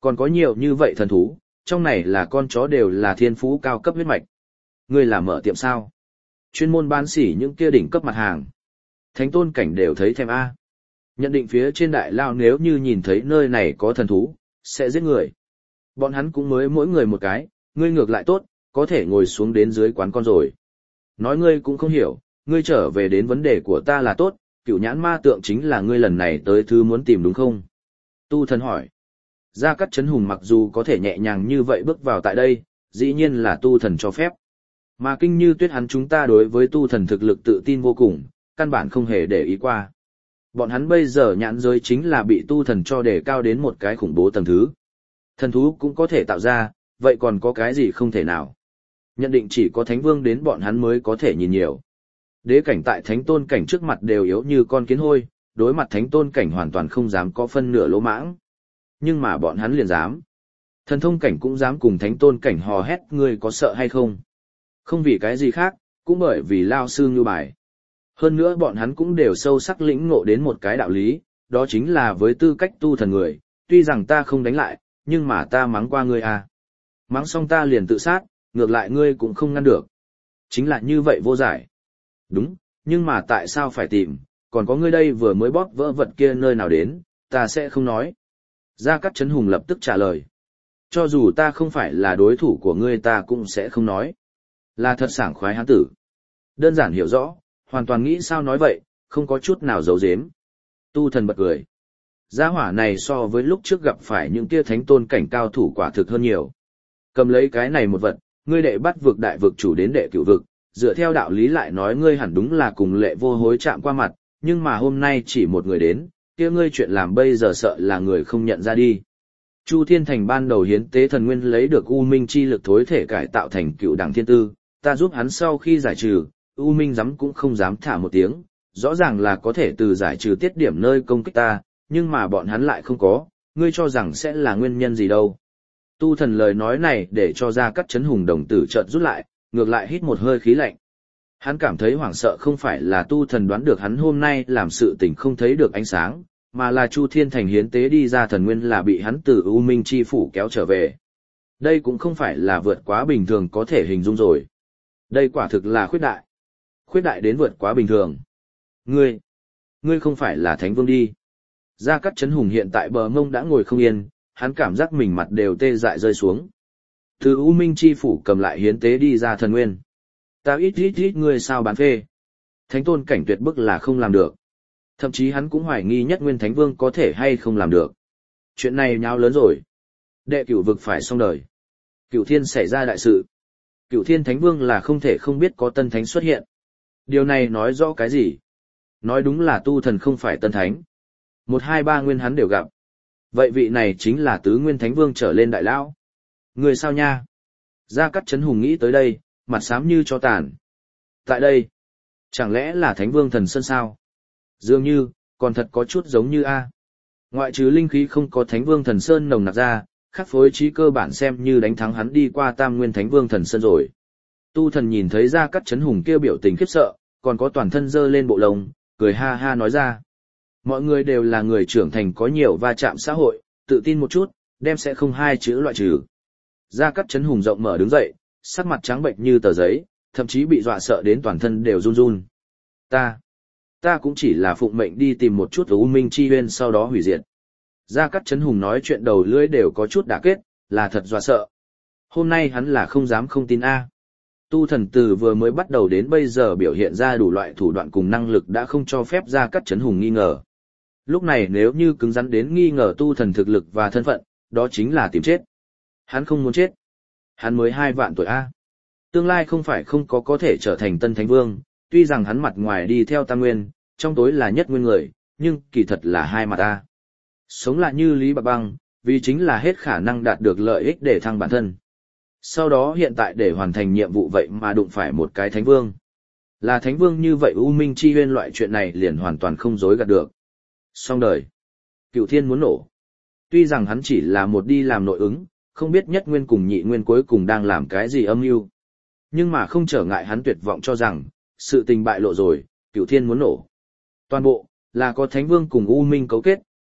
Còn có nhiều như vậy thần thú, trong này là con chó đều là thiên phú cao cấp huyết mạch. Ngươi là mở tiệm sao? Chuyên môn bán sỉ những kia đỉnh cấp mặt hàng. Thánh tôn cảnh đều thấy thèm A. Nhận định phía trên đại lao nếu như nhìn thấy nơi này có thần thú, sẽ giết người. Bọn hắn cũng mới mỗi người một cái, ngươi ngược lại tốt, có thể ngồi xuống đến dưới quán con rồi. Nói ngươi cũng không hiểu, ngươi trở về đến vấn đề của ta là tốt, cựu nhãn ma tượng chính là ngươi lần này tới thứ muốn tìm đúng không? Tu thần hỏi. Gia Cát Chấn Hùng mặc dù có thể nhẹ nhàng như vậy bước vào tại đây, dĩ nhiên là tu thần cho phép. Mà Kinh Như Tuyết hắn chúng ta đối với tu thần thực lực tự tin vô cùng, căn bản không hề để ý qua. Bọn hắn bây giờ nhãn giới chính là bị tu thần cho đề cao đến một cái khủng bố tầng thứ. Thần thú cũng có thể tạo ra, vậy còn có cái gì không thể nào? Nhận định chỉ có Thánh Vương đến bọn hắn mới có thể nhìn nhiều. Đế cảnh tại Thánh Tôn cảnh trước mặt đều yếu như con kiến hôi, đối mặt Thánh Tôn cảnh hoàn toàn không dám có phân nửa lỗ mãng. Nhưng mà bọn hắn liền dám. Thần thông cảnh cũng dám cùng Thánh Tôn cảnh hò hét, ngươi có sợ hay không? Không vì cái gì khác, cũng bởi vì lao sư như bài. Hơn nữa bọn hắn cũng đều sâu sắc lĩnh ngộ đến một cái đạo lý, đó chính là với tư cách tu thần người, tuy rằng ta không đánh lại, nhưng mà ta mắng qua ngươi à. Mắng xong ta liền tự sát, ngược lại ngươi cũng không ngăn được. Chính là như vậy vô giải. Đúng, nhưng mà tại sao phải tìm, còn có ngươi đây vừa mới bóp vỡ vật kia nơi nào đến, ta sẽ không nói. Gia Cát Chấn Hùng lập tức trả lời. Cho dù ta không phải là đối thủ của ngươi ta cũng sẽ không nói. Là thật sảng khoái hán tử. Đơn giản hiểu rõ, hoàn toàn nghĩ sao nói vậy, không có chút nào giấu giếm. Tu thần bật cười. Gia hỏa này so với lúc trước gặp phải những kia thánh tôn cảnh cao thủ quả thực hơn nhiều. Cầm lấy cái này một vật, ngươi đệ bắt vực đại vực chủ đến đệ cửu vực, dựa theo đạo lý lại nói ngươi hẳn đúng là cùng lệ vô hối chạm qua mặt, nhưng mà hôm nay chỉ một người đến, kia ngươi chuyện làm bây giờ sợ là người không nhận ra đi. Chu Thiên Thành ban đầu hiến tế thần nguyên lấy được U Minh chi lực thối thể cải tạo thành cựu đẳng thiên tư, ta giúp hắn sau khi giải trừ, U Minh dám cũng không dám thả một tiếng, rõ ràng là có thể từ giải trừ tiết điểm nơi công kích ta, nhưng mà bọn hắn lại không có, ngươi cho rằng sẽ là nguyên nhân gì đâu. Tu thần lời nói này để cho Gia Cát Chấn Hùng đồng tử chợt rút lại, ngược lại hít một hơi khí lạnh. Hắn cảm thấy hoảng sợ không phải là tu thần đoán được hắn hôm nay làm sự tình không thấy được ánh sáng, mà là Chu Thiên Thành hiến tế đi ra thần nguyên là bị hắn từ U Minh chi phủ kéo trở về. Đây cũng không phải là vượt quá bình thường có thể hình dung rồi. Đây quả thực là khuyết đại. Khuyết đại đến vượt quá bình thường. Ngươi, ngươi không phải là Thánh Vương đi. Gia Cát Chấn Hùng hiện tại bờ mông đã ngồi không yên, hắn cảm giác mình mặt đều tê dại rơi xuống. Từ U Minh chi phủ cầm lại hiến tế đi ra thần nguyên. Ta ít ít ít ngươi sao bán phê. Thánh tôn cảnh tuyệt bức là không làm được. Thậm chí hắn cũng hoài nghi nhất nguyên Thánh Vương có thể hay không làm được. Chuyện này nháo lớn rồi. Đệ cửu vực phải xong đời. Cửu thiên xảy ra đại sự. Cửu thiên Thánh Vương là không thể không biết có tân thánh xuất hiện. Điều này nói rõ cái gì? Nói đúng là tu thần không phải tân thánh. Một hai ba nguyên hắn đều gặp. Vậy vị này chính là tứ nguyên Thánh Vương trở lên đại lão. Người sao nha? Gia Cát Chấn Hùng nghĩ tới đây, mặt xám như cho tàn. Tại đây, chẳng lẽ là Thánh Vương Thần Sơn sao? Dường như, còn thật có chút giống như A. Ngoại trừ linh khí không có Thánh Vương Thần Sơn nồng nặc ra, khắc phối trí cơ bản xem như đánh thắng hắn đi qua tam nguyên Thánh Vương Thần Sơn rồi. Tu thần nhìn thấy Gia Cát Chấn Hùng kêu biểu tình khiếp sợ, còn có toàn thân dơ lên bộ lông, cười ha ha nói ra. Mọi người đều là người trưởng thành có nhiều va chạm xã hội, tự tin một chút, đem sẽ không hai chữ loại trừ. Gia Cát Chấn Hùng rộng mở đứng dậy, sắc mặt trắng bệch như tờ giấy, thậm chí bị dọa sợ đến toàn thân đều run run. Ta, ta cũng chỉ là phụng mệnh đi tìm một chút U Minh chi huyên sau đó hủy diệt. Gia Cát Chấn Hùng nói chuyện đầu lưỡi đều có chút đả kết, là thật dọa sợ. Hôm nay hắn là không dám không tin A. Tu thần từ vừa mới bắt đầu đến bây giờ biểu hiện ra đủ loại thủ đoạn cùng năng lực đã không cho phép Gia Cát Chấn Hùng nghi ngờ. Lúc này nếu như cứng rắn đến nghi ngờ tu thần thực lực và thân phận, đó chính là tìm chết. Hắn không muốn chết. Hắn mới hai vạn tuổi A. Tương lai không phải không có có thể trở thành tân thánh vương, tuy rằng hắn mặt ngoài đi theo tam nguyên, trong tối là nhất nguyên người, nhưng kỳ thật là hai mặt A. Sống lại như Lý Bạc Băng, vì chính là hết khả năng đạt được lợi ích để thăng bản thân. Sau đó hiện tại để hoàn thành nhiệm vụ vậy mà đụng phải một cái thánh vương. Là thánh vương như vậy U Minh chi huyên loại chuyện này liền hoàn toàn không dối gạt được. Xong đời. Cựu thiên muốn nổ. Tuy rằng hắn chỉ là một đi làm nội ứng, không biết nhất nguyên cùng nhị nguyên cuối cùng đang làm cái gì âm mưu. Nhưng mà không trở ngại hắn tuyệt vọng cho rằng, sự tình bại lộ rồi, cựu thiên muốn nổ. Toàn bộ, là có thánh vương cùng U Minh cấu kết,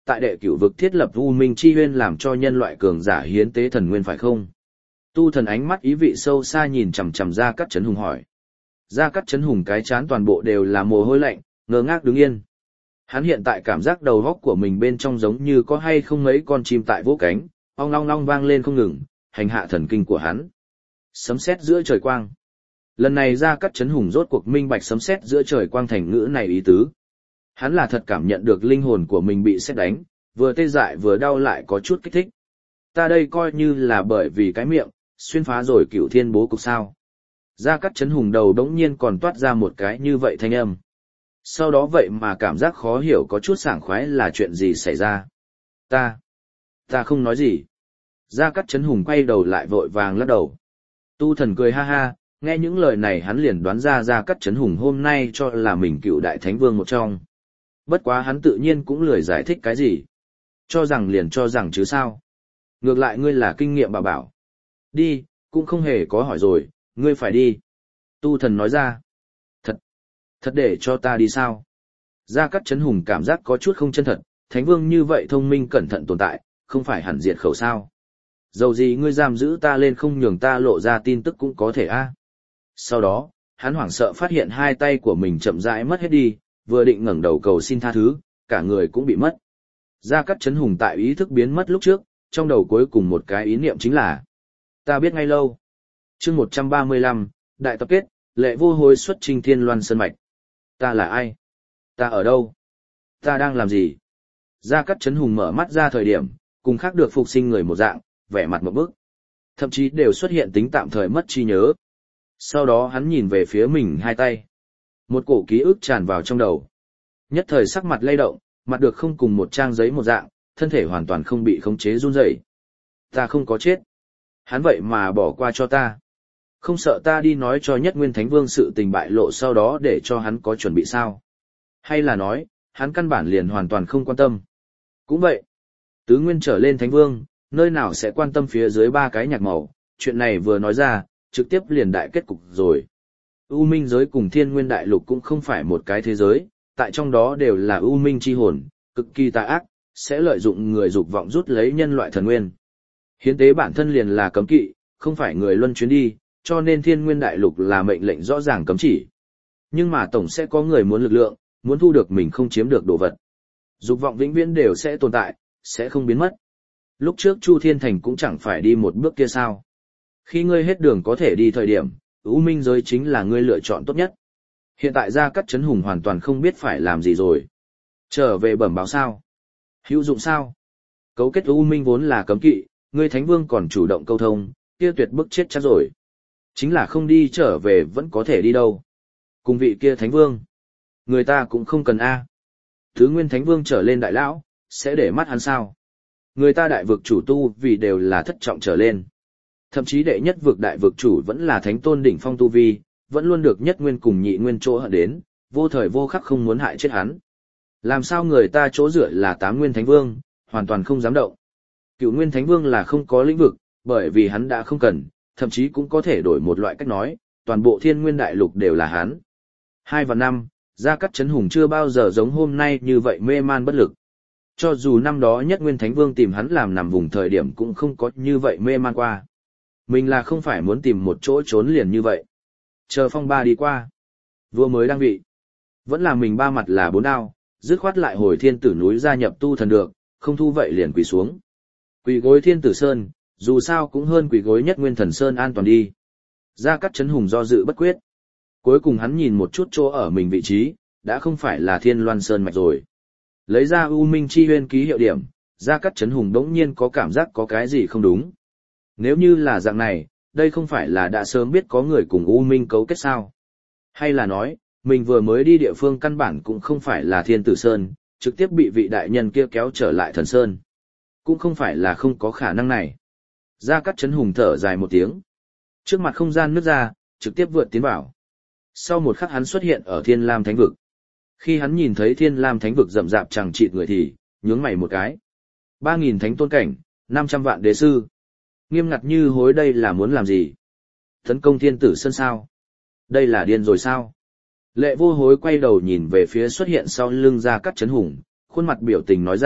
tại đệ cửu vực thiết lập U Minh Chi Huyên làm cho nhân loại cường giả hiến tế thần nguyên phải không? Tu Thần ánh mắt ý vị sâu xa nhìn chằm chằm Gia Cát Chấn Hùng hỏi. Gia Cát Chấn Hùng cái chán toàn bộ đều là mồ hôi lạnh, ngơ ngác đứng yên. Hắn hiện tại cảm giác đầu óc của mình bên trong giống như có hay không mấy con chim tại vỗ cánh, ong long long vang lên không ngừng, hành hạ thần kinh của hắn. Sấm sét giữa trời quang. Lần này Gia Cát Chấn Hùng rốt cuộc minh bạch sấm sét giữa trời quang thành ngữ này ý tứ. Hắn là thật cảm nhận được linh hồn của mình bị sét đánh, vừa tê dại vừa đau lại có chút kích thích. Ta đây coi như là bởi vì cái miệng, xuyên phá rồi cửu thiên bố cục sao. Gia Cát Chấn Hùng đầu đống nhiên còn toát ra một cái như vậy thanh âm. Sau đó vậy mà cảm giác khó hiểu có chút sảng khoái là chuyện gì xảy ra. Ta, ta không nói gì. Gia Cát Chấn Hùng quay đầu lại vội vàng lắc đầu. Tu Thần cười ha ha, nghe những lời này hắn liền đoán ra Gia Cát Chấn Hùng hôm nay cho là mình cựu đại thánh vương một trong. Bất quá hắn tự nhiên cũng lười giải thích cái gì. Cho rằng liền cho rằng chứ sao. Ngược lại ngươi là kinh nghiệm bà bảo. Đi, cũng không hề có hỏi rồi, ngươi phải đi. Tu Thần nói ra. Thật, thật để cho ta đi sao? Gia Cát Chấn Hùng cảm giác có chút không chân thật, thánh vương như vậy thông minh cẩn thận tồn tại, không phải hẳn diệt khẩu sao. Dầu gì ngươi giam giữ ta lên không nhường ta lộ ra tin tức cũng có thể a. Sau đó, hắn hoảng sợ phát hiện hai tay của mình chậm rãi mất hết đi, vừa định ngẩng đầu cầu xin tha thứ, cả người cũng bị mất. Gia Cát Chấn Hùng tại ý thức biến mất lúc trước, trong đầu cuối cùng một cái ý niệm chính là ta biết ngay lâu. Chương một trăm ba mươi lăm, đại tập kết, Lệ Vô Hối xuất chinh Thiên Loan Sơn mạch. Ta là ai? Ta ở đâu? Ta đang làm gì? Gia Cát Chấn Hùng mở mắt ra thời điểm, cùng khác được phục sinh người một dạng, vẻ mặt một bức. Thậm chí đều xuất hiện tính tạm thời mất trí nhớ. Sau đó hắn nhìn về phía mình hai tay. Một cổ ký ức tràn vào trong đầu. Nhất thời sắc mặt lay động, mặt được không cùng một trang giấy một dạng, thân thể hoàn toàn không bị khống chế run rẩy. Ta không có chết. Hắn vậy mà bỏ qua cho ta. Không sợ ta đi nói cho Nhất Nguyên Thánh Vương sự tình bại lộ sau đó để cho hắn có chuẩn bị sao? Hay là nói, hắn căn bản liền hoàn toàn không quan tâm? Cũng vậy. Tứ Nguyên trở lên Thánh Vương, nơi nào sẽ quan tâm phía dưới ba cái nhạc màu, chuyện này vừa nói ra, trực tiếp liền đại kết cục rồi. U Minh giới cùng Thiên Nguyên Đại Lục cũng không phải một cái thế giới, tại trong đó đều là U Minh chi hồn, cực kỳ tà ác, sẽ lợi dụng người dục vọng rút lấy nhân loại thần nguyên. Hiến tế bản thân liền là cấm kỵ, không phải người luân chuyến đi, cho nên Thiên Nguyên Đại Lục là mệnh lệnh rõ ràng cấm chỉ. Nhưng mà tổng sẽ có người muốn lực lượng, muốn thu được mình không chiếm được đồ vật. Dục vọng vĩnh viễn đều sẽ tồn tại, sẽ không biến mất. Lúc trước Chu Thiên Thành cũng chẳng phải đi một bước kia sao. Khi ngươi hết đường có thể đi thời điểm, U Minh giới chính là ngươi lựa chọn tốt nhất. Hiện tại Gia Cát Chấn Hùng hoàn toàn không biết phải làm gì rồi. Trở về bẩm báo sao? Hữu dụng sao? Cấu kết U Minh vốn là cấm kỵ, ngươi Thánh Vương còn chủ động câu thông, kia tuyệt bức chết chắc rồi. Chính là không đi trở về vẫn có thể đi đâu. Cùng vị kia Thánh Vương, người ta cũng không cần A. Thứ Nguyên Thánh Vương trở lên đại lão, sẽ để mắt hắn sao? Người ta đại vực chủ tu vì đều là thất trọng trở lên. Thậm chí đệ nhất vực đại vực chủ vẫn là thánh tôn đỉnh phong tu vi, vẫn luôn được nhất nguyên cùng nhị nguyên chỗ hận đến, vô thời vô khắc không muốn hại chết hắn. Làm sao người ta chỗ dựa là tám nguyên thánh vương, hoàn toàn không dám động. Cựu nguyên thánh vương là không có lĩnh vực, bởi vì hắn đã không cần, thậm chí cũng có thể đổi một loại cách nói, toàn bộ Thiên Nguyên Đại Lục đều là hắn. Hai và năm, Gia Cát Chấn Hùng chưa bao giờ giống hôm nay như vậy mê man bất lực. Cho dù năm đó nhất nguyên thánh vương tìm hắn làm nằm vùng thời điểm cũng không có như vậy mê man qua. Mình là không phải muốn tìm một chỗ trốn liền như vậy. Chờ phong ba đi qua. Vua mới đăng vị. Vẫn là mình ba mặt là bốn đao, dứt khoát lại hồi thiên tử núi gia nhập tu thần được, không thu vậy liền quỳ xuống. Quỳ gối thiên tử sơn, dù sao cũng hơn quỳ gối nhất nguyên thần sơn an toàn đi. Gia Cát Chấn Hùng do dự bất quyết. Cuối cùng hắn nhìn một chút chỗ ở mình vị trí, đã không phải là Thiên Loan Sơn mạch rồi. Lấy ra U Minh Chi Huyên ký hiệu điểm, Gia Cát Chấn Hùng đống nhiên có cảm giác có cái gì không đúng. Nếu như là dạng này, đây không phải là đã sớm biết có người cùng U Minh cấu kết sao? Hay là nói, mình vừa mới đi địa phương căn bản cũng không phải là Thiên Tử Sơn, trực tiếp bị vị đại nhân kia kéo trở lại Thần Sơn. Cũng không phải là không có khả năng này. Gia Cát Chấn Hùng thở dài một tiếng. Trước mặt không gian nứt ra, trực tiếp vượt tiến vào. Sau một khắc hắn xuất hiện ở Thiên Lam Thánh Vực. Khi hắn nhìn thấy Thiên Lam Thánh Vực rậm rạp chẳng chịt người thì, nhướng mày một cái. Ba nghìn thánh tôn cảnh, năm trăm vạn đế sư. Nghiêm ngặt như hối đây là muốn làm gì? Tấn công Thiên Tử Sơn sao? Đây là điên rồi sao? Lệ Vô Hối quay đầu nhìn về phía xuất hiện sau lưng Gia Cát Chấn Hùng, khuôn mặt biểu tình nói ra,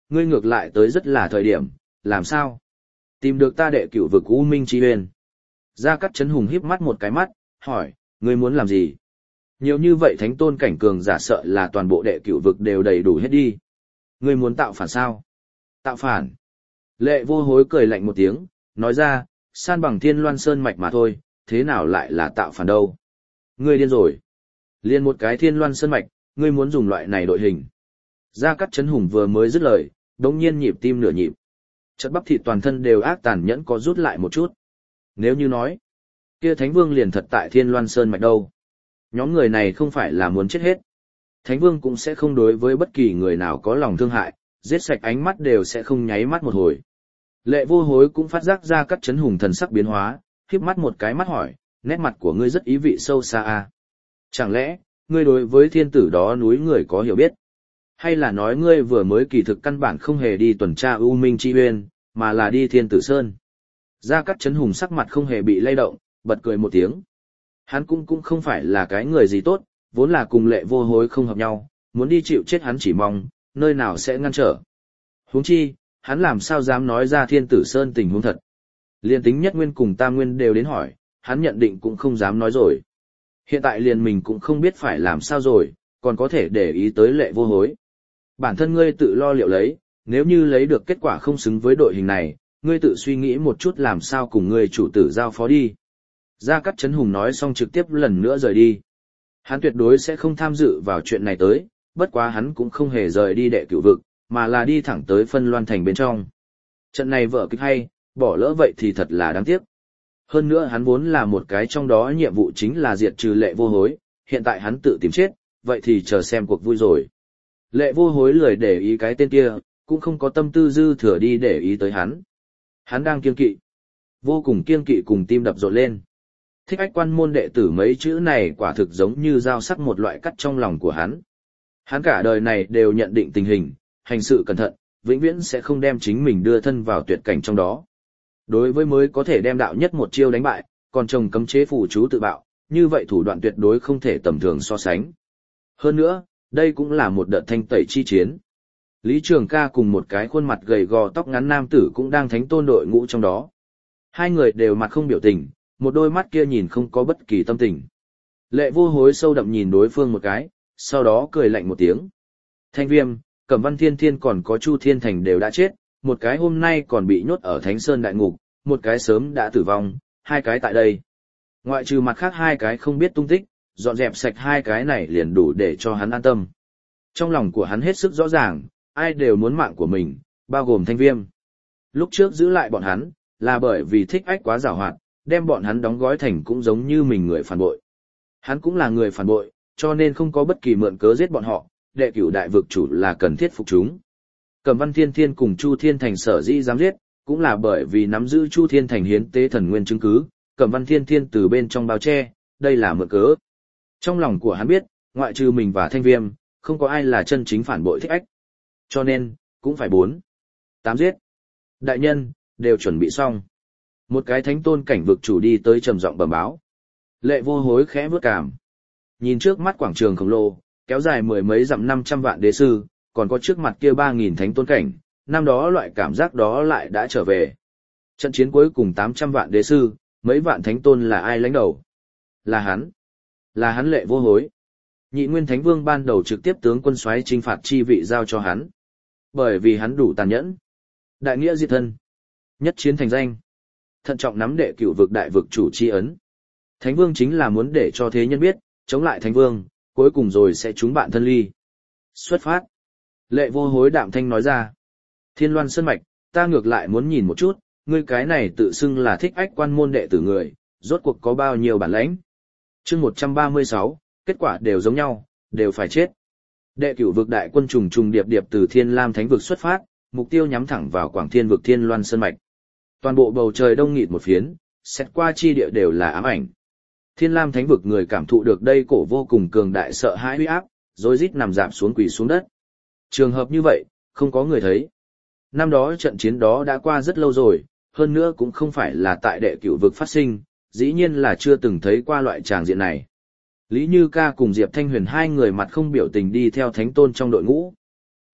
ngươi ngược lại tới rất là thời điểm, làm sao? Tìm được ta đệ cửu vực U Minh Chi Huyền. Gia Cát Chấn Hùng híp mắt một cái mắt, hỏi, ngươi muốn làm gì? Nhiều như vậy thánh tôn cảnh cường giả sợ là toàn bộ đệ cửu vực đều đầy đủ hết đi. Ngươi muốn tạo phản sao? Tạo phản. Lệ Vô Hối cười lạnh một tiếng, nói ra, san bằng Thiên Loan Sơn mạch mà thôi, thế nào lại là tạo phản đâu? Ngươi điên rồi. Liên một cái Thiên Loan Sơn mạch, ngươi muốn dùng loại này đội hình. Gia Cát Chấn Hùng vừa mới dứt lời, đột nhiên nhịp tim nửa nhịp. Chất bắp thịt toàn thân đều ác tàn nhẫn có rút lại một chút. Nếu như nói, kia Thánh Vương liền thật tại Thiên Loan Sơn mạch đâu. Nhóm người này không phải là muốn chết hết. Thánh Vương cũng sẽ không đối với bất kỳ người nào có lòng thương hại, giết sạch ánh mắt đều sẽ không nháy mắt một hồi. Lệ Vô Hối cũng phát giác ra Cát Chấn Hùng thần sắc biến hóa, khép mắt một cái mắt hỏi, nét mặt của ngươi rất ý vị sâu xa à. Chẳng lẽ, ngươi đối với thiên tử đó núi người có hiểu biết? Hay là nói ngươi vừa mới kỳ thực căn bản không hề đi tuần tra U Minh Chi Uyên, mà là đi Thiên Tử Sơn? Gia Cát Chấn Hùng sắc mặt không hề bị lay động, bật cười một tiếng. Hắn cũng cũng không phải là cái người gì tốt, vốn là cùng Lệ Vô Hối không hợp nhau, muốn đi chịu chết hắn chỉ mong, nơi nào sẽ ngăn trở. Huống chi, hắn làm sao dám nói ra Thiên Tử Sơn tình huống thật. Liên tính Nhất Nguyên cùng Tam Nguyên đều đến hỏi, hắn nhận định cũng không dám nói rồi. Hiện tại liền mình cũng không biết phải làm sao rồi, còn có thể để ý tới Lệ Vô Hối. Bản thân ngươi tự lo liệu lấy, nếu như lấy được kết quả không xứng với đội hình này, ngươi tự suy nghĩ một chút làm sao cùng ngươi chủ tử giao phó đi. Gia Cát Chấn Hùng nói xong trực tiếp lần nữa rời đi. Hắn tuyệt đối sẽ không tham dự vào chuyện này tới, bất quá hắn cũng không hề rời đi đệ cửu vực, mà là đi thẳng tới Phân Loan Thành bên trong. Trận này vở kịch hay, bỏ lỡ vậy thì thật là đáng tiếc. Hơn nữa hắn vốn là một cái trong đó nhiệm vụ chính là diệt trừ Lệ Vô Hối, hiện tại hắn tự tìm chết, vậy thì chờ xem cuộc vui rồi. Lệ Vô Hối lười để ý cái tên kia, cũng không có tâm tư dư thừa đi để ý tới hắn. Hắn đang kiêng kỵ. Vô cùng kiêng kỵ cùng tim đập rộn lên. Thích Ách Quan môn đệ tử mấy chữ này quả thực giống như dao sắc một loại cắt trong lòng của hắn. Hắn cả đời này đều nhận định tình hình, hành sự cẩn thận, vĩnh viễn sẽ không đem chính mình đưa thân vào tuyệt cảnh trong đó. Đối với mới có thể đem đạo nhất một chiêu đánh bại, còn chồng cấm chế phù chú tự bạo, như vậy thủ đoạn tuyệt đối không thể tầm thường so sánh. Hơn nữa, đây cũng là một đợt thanh tẩy chi chiến. Lý Trường Ca cùng một cái khuôn mặt gầy gò tóc ngắn nam tử cũng đang thánh tôn đội ngũ trong đó. Hai người đều mặt không biểu tình, một đôi mắt kia nhìn không có bất kỳ tâm tình. Lệ Vô Hối sâu đậm nhìn đối phương một cái, sau đó cười lạnh một tiếng. Thanh Viêm, Cẩm Văn Thiên Thiên còn có Chu Thiên Thành đều đã chết, một cái hôm nay còn bị nhốt ở Thánh Sơn Đại Ngục, một cái sớm đã tử vong, hai cái tại đây. Ngoại trừ mặt khác hai cái không biết tung tích, dọn dẹp sạch hai cái này liền đủ để cho hắn an tâm. Trong lòng của hắn hết sức rõ ràng, ai đều muốn mạng của mình, bao gồm Thanh Viêm. Lúc trước giữ lại bọn hắn, là bởi vì Thích Ách quá giàu hoạt, đem bọn hắn đóng gói thành cũng giống như mình người phản bội. Hắn cũng là người phản bội, cho nên không có bất kỳ mượn cớ giết bọn họ, đệ cửu đại vực chủ là cần thiết phục chúng. Cẩm Văn Thiên Thiên cùng Chu Thiên Thành sở dĩ dám giết, cũng là bởi vì nắm giữ Chu Thiên Thành hiến tế thần nguyên chứng cứ, Cẩm Văn Thiên Thiên từ bên trong bao che, đây là mượn cớ. Trong lòng của hắn biết, ngoại trừ mình và Thanh Viêm, không có ai là chân chính phản bội Thích Ách. Cho nên, cũng phải bốn. Tám giết. Đại nhân, đều chuẩn bị xong. Một cái thánh tôn cảnh vực chủ đi tới trầm giọng bẩm báo. Lệ Vô Hối khẽ bước cảm. Nhìn trước mắt quảng trường khổng lồ, kéo dài mười mấy dặm năm trăm vạn đế sư, còn có trước mặt kia ba nghìn thánh tôn cảnh, năm đó loại cảm giác đó lại đã trở về. Trận chiến cuối cùng tám trăm vạn đế sư, mấy vạn thánh tôn là ai lãnh đầu? Là hắn. Là hắn Lệ Vô Hối. Nhị Nguyên Thánh Vương ban đầu trực tiếp tướng quân soái chinh phạt chi vị giao cho hắn. Bởi vì hắn đủ tàn nhẫn. Đại nghĩa diệt thân. Nhất chiến thành danh. Thận trọng nắm đệ cửu vực đại vực chủ chi ấn. Thánh Vương chính là muốn để cho thế nhân biết, chống lại Thánh Vương, cuối cùng rồi sẽ chúng bạn thân ly. Xuất phát. Lệ Vô Hối đạm thanh nói ra. Thiên Loan Sơn Mạch, ta ngược lại muốn nhìn một chút, ngươi cái này tự xưng là Thích Ách Quan môn đệ tử người, rốt cuộc có bao nhiêu bản lãnh. Chương một trăm ba mươi sáu, kết quả đều giống nhau, đều phải chết. Đệ cửu vực đại quân trùng trùng điệp điệp từ Thiên Lam Thánh vực xuất phát, mục tiêu nhắm thẳng vào Quảng Thiên vực Thiên Loan Sơn Mạch. Toàn bộ bầu trời đông nghịt một phiến, xét qua chi địa đều là ám ảnh. Thiên Lam Thánh vực người cảm thụ được đây cổ vô cùng cường đại sợ hãi uy áp, rối rít nằm rạp xuống quỳ xuống đất. Trường hợp như vậy, không có người thấy. Năm đó trận chiến đó đã qua rất lâu rồi, hơn nữa cũng không phải là tại đệ cửu vực phát sinh, dĩ nhiên là chưa từng thấy qua loại tràng diện này. Lý Như Ca cùng Diệp Thanh Huyền hai người mặt không biểu tình đi theo Thánh Tôn trong đội ngũ.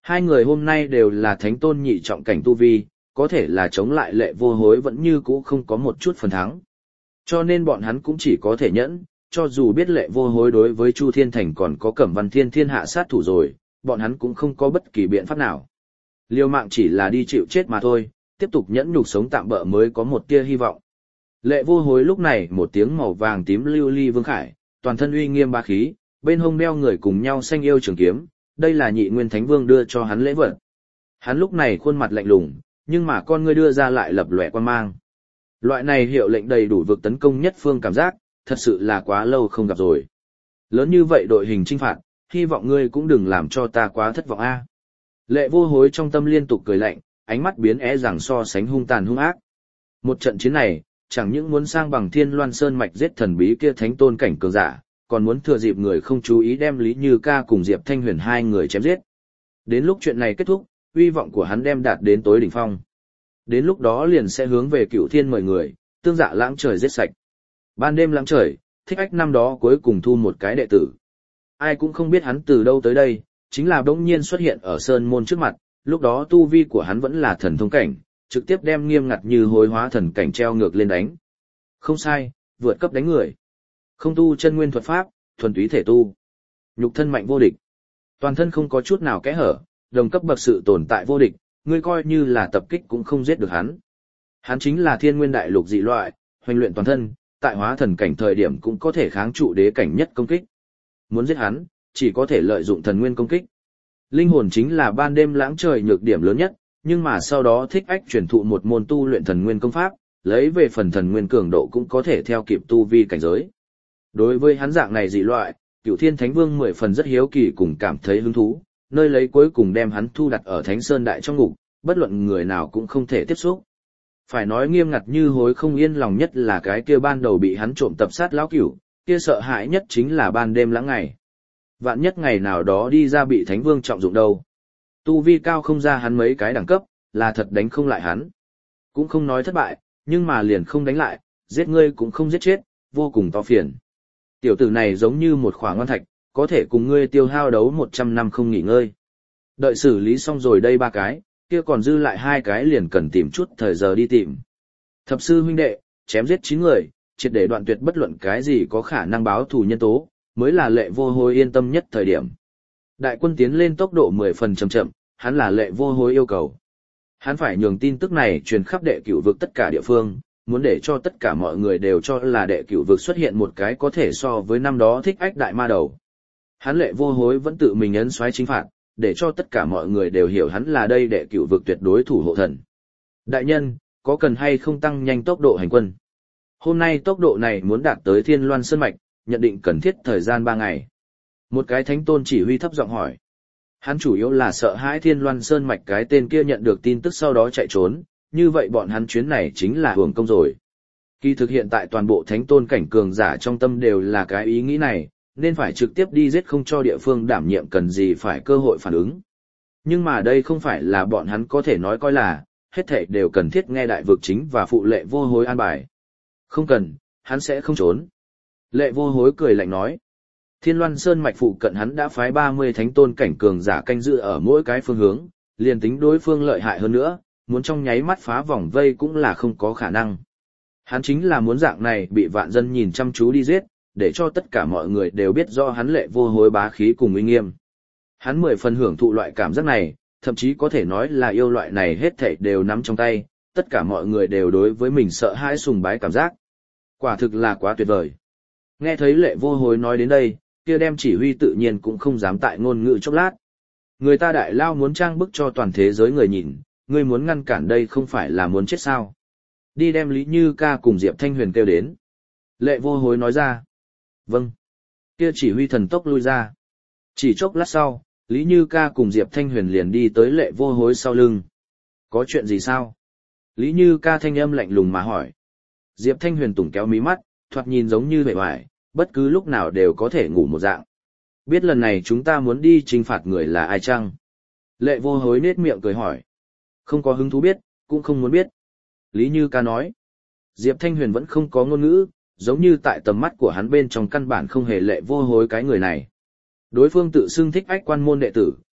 Hai người hôm nay đều là thánh tôn nhị trọng cảnh tu vi, có thể là chống lại lệ vô hối vẫn như cũ không có một chút phần thắng. Cho nên bọn hắn cũng chỉ có thể nhẫn, cho dù biết lệ vô hối đối với Chu Thiên Thành còn có Cẩm Văn Thiên thiên hạ sát thủ rồi, bọn hắn cũng không có bất kỳ biện pháp nào. Liều mạng chỉ là đi chịu chết mà thôi, tiếp tục nhẫn nhục sống tạm bỡ mới có một tia hy vọng. Lệ vô hối lúc này một tiếng màu vàng tím lưu ly vương khải, toàn thân uy nghiêm ba khí, bên hông đeo người cùng nhau xanh yêu trường kiếm, đây là nhị nguyên thánh vương đưa cho hắn lễ vật. Hắn lúc này khuôn mặt lạnh lùng, nhưng mà con ngươi đưa ra lại lập lòe quan mang. Loại này hiệu lệnh đầy đủ vực tấn công nhất phương cảm giác, thật sự là quá lâu không gặp rồi. Lớn như vậy đội hình chinh phạt, hy vọng ngươi cũng đừng làm cho ta quá thất vọng a. Lệ vô hối trong tâm liên tục cười lạnh, ánh mắt biến é rằng so sánh hung tàn hung ác. Một trận chiến này, chẳng những muốn sang bằng Thiên Loan Sơn mạch giết thần bí kia thánh tôn cảnh cường giả, còn muốn thừa dịp người không chú ý đem Lý Như Ca cùng Diệp Thanh Huyền hai người chém giết. Đến lúc chuyện này kết thúc, uy vọng của hắn đem đạt đến tối đỉnh phong. Đến lúc đó liền sẽ hướng về Cửu Thiên mời người, tương dạ lãng trời giết sạch. Ban đêm lãng trời, Thích Ách năm đó cuối cùng thu một cái đệ tử. Ai cũng không biết hắn từ đâu tới đây, chính là bỗng nhiên xuất hiện ở sơn môn trước mặt, lúc đó tu vi của hắn vẫn là thần thông cảnh, trực tiếp đem nghiêm ngặt như hối hóa thần cảnh treo ngược lên đánh. Không sai, vượt cấp đánh người. Không tu chân nguyên thuật pháp, thuần túy thể tu. Nhục thân mạnh vô địch. Toàn thân không có chút nào kẽ hở, đồng cấp bậc sự tồn tại vô địch, ngươi coi như là tập kích cũng không giết được hắn. Hắn chính là thiên nguyên đại lục dị loại, hoành luyện toàn thân, tại hóa thần cảnh thời điểm cũng có thể kháng trụ đế cảnh nhất công kích. Muốn giết hắn, chỉ có thể lợi dụng thần nguyên công kích. Linh hồn chính là ban đêm lãng trời nhược điểm lớn nhất, nhưng mà sau đó Thích Ách truyền thụ một môn tu luyện thần nguyên công pháp, lấy về phần thần nguyên cường độ cũng có thể theo kịp tu vi cảnh giới. Đối với hắn dạng này dị loại, Cửu Thiên Thánh Vương mười phần rất hiếu kỳ cùng cảm thấy hứng thú, nơi lấy cuối cùng đem hắn thu đặt ở Thánh Sơn Đại trong ngục, bất luận người nào cũng không thể tiếp xúc. Phải nói nghiêm ngặt như hối không yên lòng nhất là cái kia ban đầu bị hắn trộm tập sát lão Cửu, kia sợ hãi nhất chính là ban đêm lãng ngày. Vạn nhất ngày nào đó đi ra bị Thánh Vương trọng dụng đâu. Tu vi cao không ra hắn mấy cái đẳng cấp, là thật đánh không lại hắn. Cũng không nói thất bại, nhưng mà liền không đánh lại, giết ngươi cũng không giết chết, vô cùng to phiền. Tiểu tử này giống như một khỏa ngon thạch, có thể cùng ngươi tiêu hao đấu một trăm năm không nghỉ ngơi. Đợi xử lý xong rồi đây ba cái, kia còn dư lại hai cái liền cần tìm chút thời giờ đi tìm. Thập sư huynh đệ, chém giết chín người, triệt để đoạn tuyệt bất luận cái gì có khả năng báo thù nhân tố, mới là Lệ vô hối yên tâm nhất thời điểm. Đại quân tiến lên tốc độ mười phần chậm chậm, hắn là Lệ vô hối yêu cầu. Hắn phải nhường tin tức này truyền khắp đệ cửu vực tất cả địa phương, muốn để cho tất cả mọi người đều cho là đệ cửu vực xuất hiện một cái có thể so với năm đó Thích Ách đại ma đầu. Hắn Lệ vô hối vẫn tự mình ấn xoáy chính phạt, để cho tất cả mọi người đều hiểu hắn là đây đệ cửu vực tuyệt đối thủ hộ thần. Đại nhân, có cần hay không tăng nhanh tốc độ hành quân? Hôm nay tốc độ này muốn đạt tới Thiên Loan Sơn mạch, nhận định cần thiết thời gian ba ngày. Một cái thánh tôn chỉ huy thấp giọng hỏi. Hắn chủ yếu là sợ hãi Thiên Loan Sơn mạch cái tên kia nhận được tin tức sau đó chạy trốn, như vậy bọn hắn chuyến này chính là hưởng công rồi. Kỳ thực hiện tại toàn bộ thánh tôn cảnh cường giả trong tâm đều là cái ý nghĩ này, nên phải trực tiếp đi giết không cho địa phương đảm nhiệm cần gì phải cơ hội phản ứng. Nhưng mà đây không phải là bọn hắn có thể nói coi là, hết thảy đều cần thiết nghe đại vực chính và phụ Lệ vô hối an bài. Không cần, hắn sẽ không trốn. Lệ vô hối cười lạnh nói. Thiên Loan Sơn mạch phụ cận hắn đã phái ba mươi thánh tôn cảnh cường giả canh giữ ở mỗi cái phương hướng, liền tính đối phương lợi hại hơn nữa, muốn trong nháy mắt phá vòng vây cũng là không có khả năng. Hắn chính là muốn dạng này bị vạn dân nhìn chăm chú đi giết, để cho tất cả mọi người đều biết do hắn Lệ vô hối bá khí cùng uy nghiêm. Hắn mười phần hưởng thụ loại cảm giác này, thậm chí có thể nói là yêu loại này hết thảy đều nắm trong tay, tất cả mọi người đều đối với mình sợ hãi sùng bái cảm giác. Quả thực là quá tuyệt vời. Nghe thấy Lệ vô hối nói đến đây, kia đem chỉ huy tự nhiên cũng không dám tại ngôn ngữ chốc lát. Người ta đại lao muốn trang bức cho toàn thế giới người nhìn, ngươi muốn ngăn cản đây không phải là muốn chết sao. Đi đem Lý Như Ca cùng Diệp Thanh Huyền kêu đến. Lệ vô hối nói ra. Vâng. Kia chỉ huy thần tốc lui ra. Chỉ chốc lát sau, Lý Như Ca cùng Diệp Thanh Huyền liền đi tới Lệ vô hối sau lưng. Có chuyện gì sao? Lý Như Ca thanh âm lạnh lùng mà hỏi. Diệp Thanh Huyền tủng kéo mí mắt, thoạt nhìn giống như bệ hoài, bất cứ lúc nào đều có thể ngủ một dạng. Biết lần này chúng ta muốn đi trừng phạt người là ai chăng? Lệ vô hối nết miệng cười hỏi. Không có hứng thú biết, cũng không muốn biết. Lý Như Ca nói. Diệp Thanh Huyền vẫn không có ngôn ngữ, giống như tại tầm mắt của hắn bên trong căn bản không hề Lệ vô hối cái người này. Đối phương tự xưng Thích Ách quan môn đệ tử,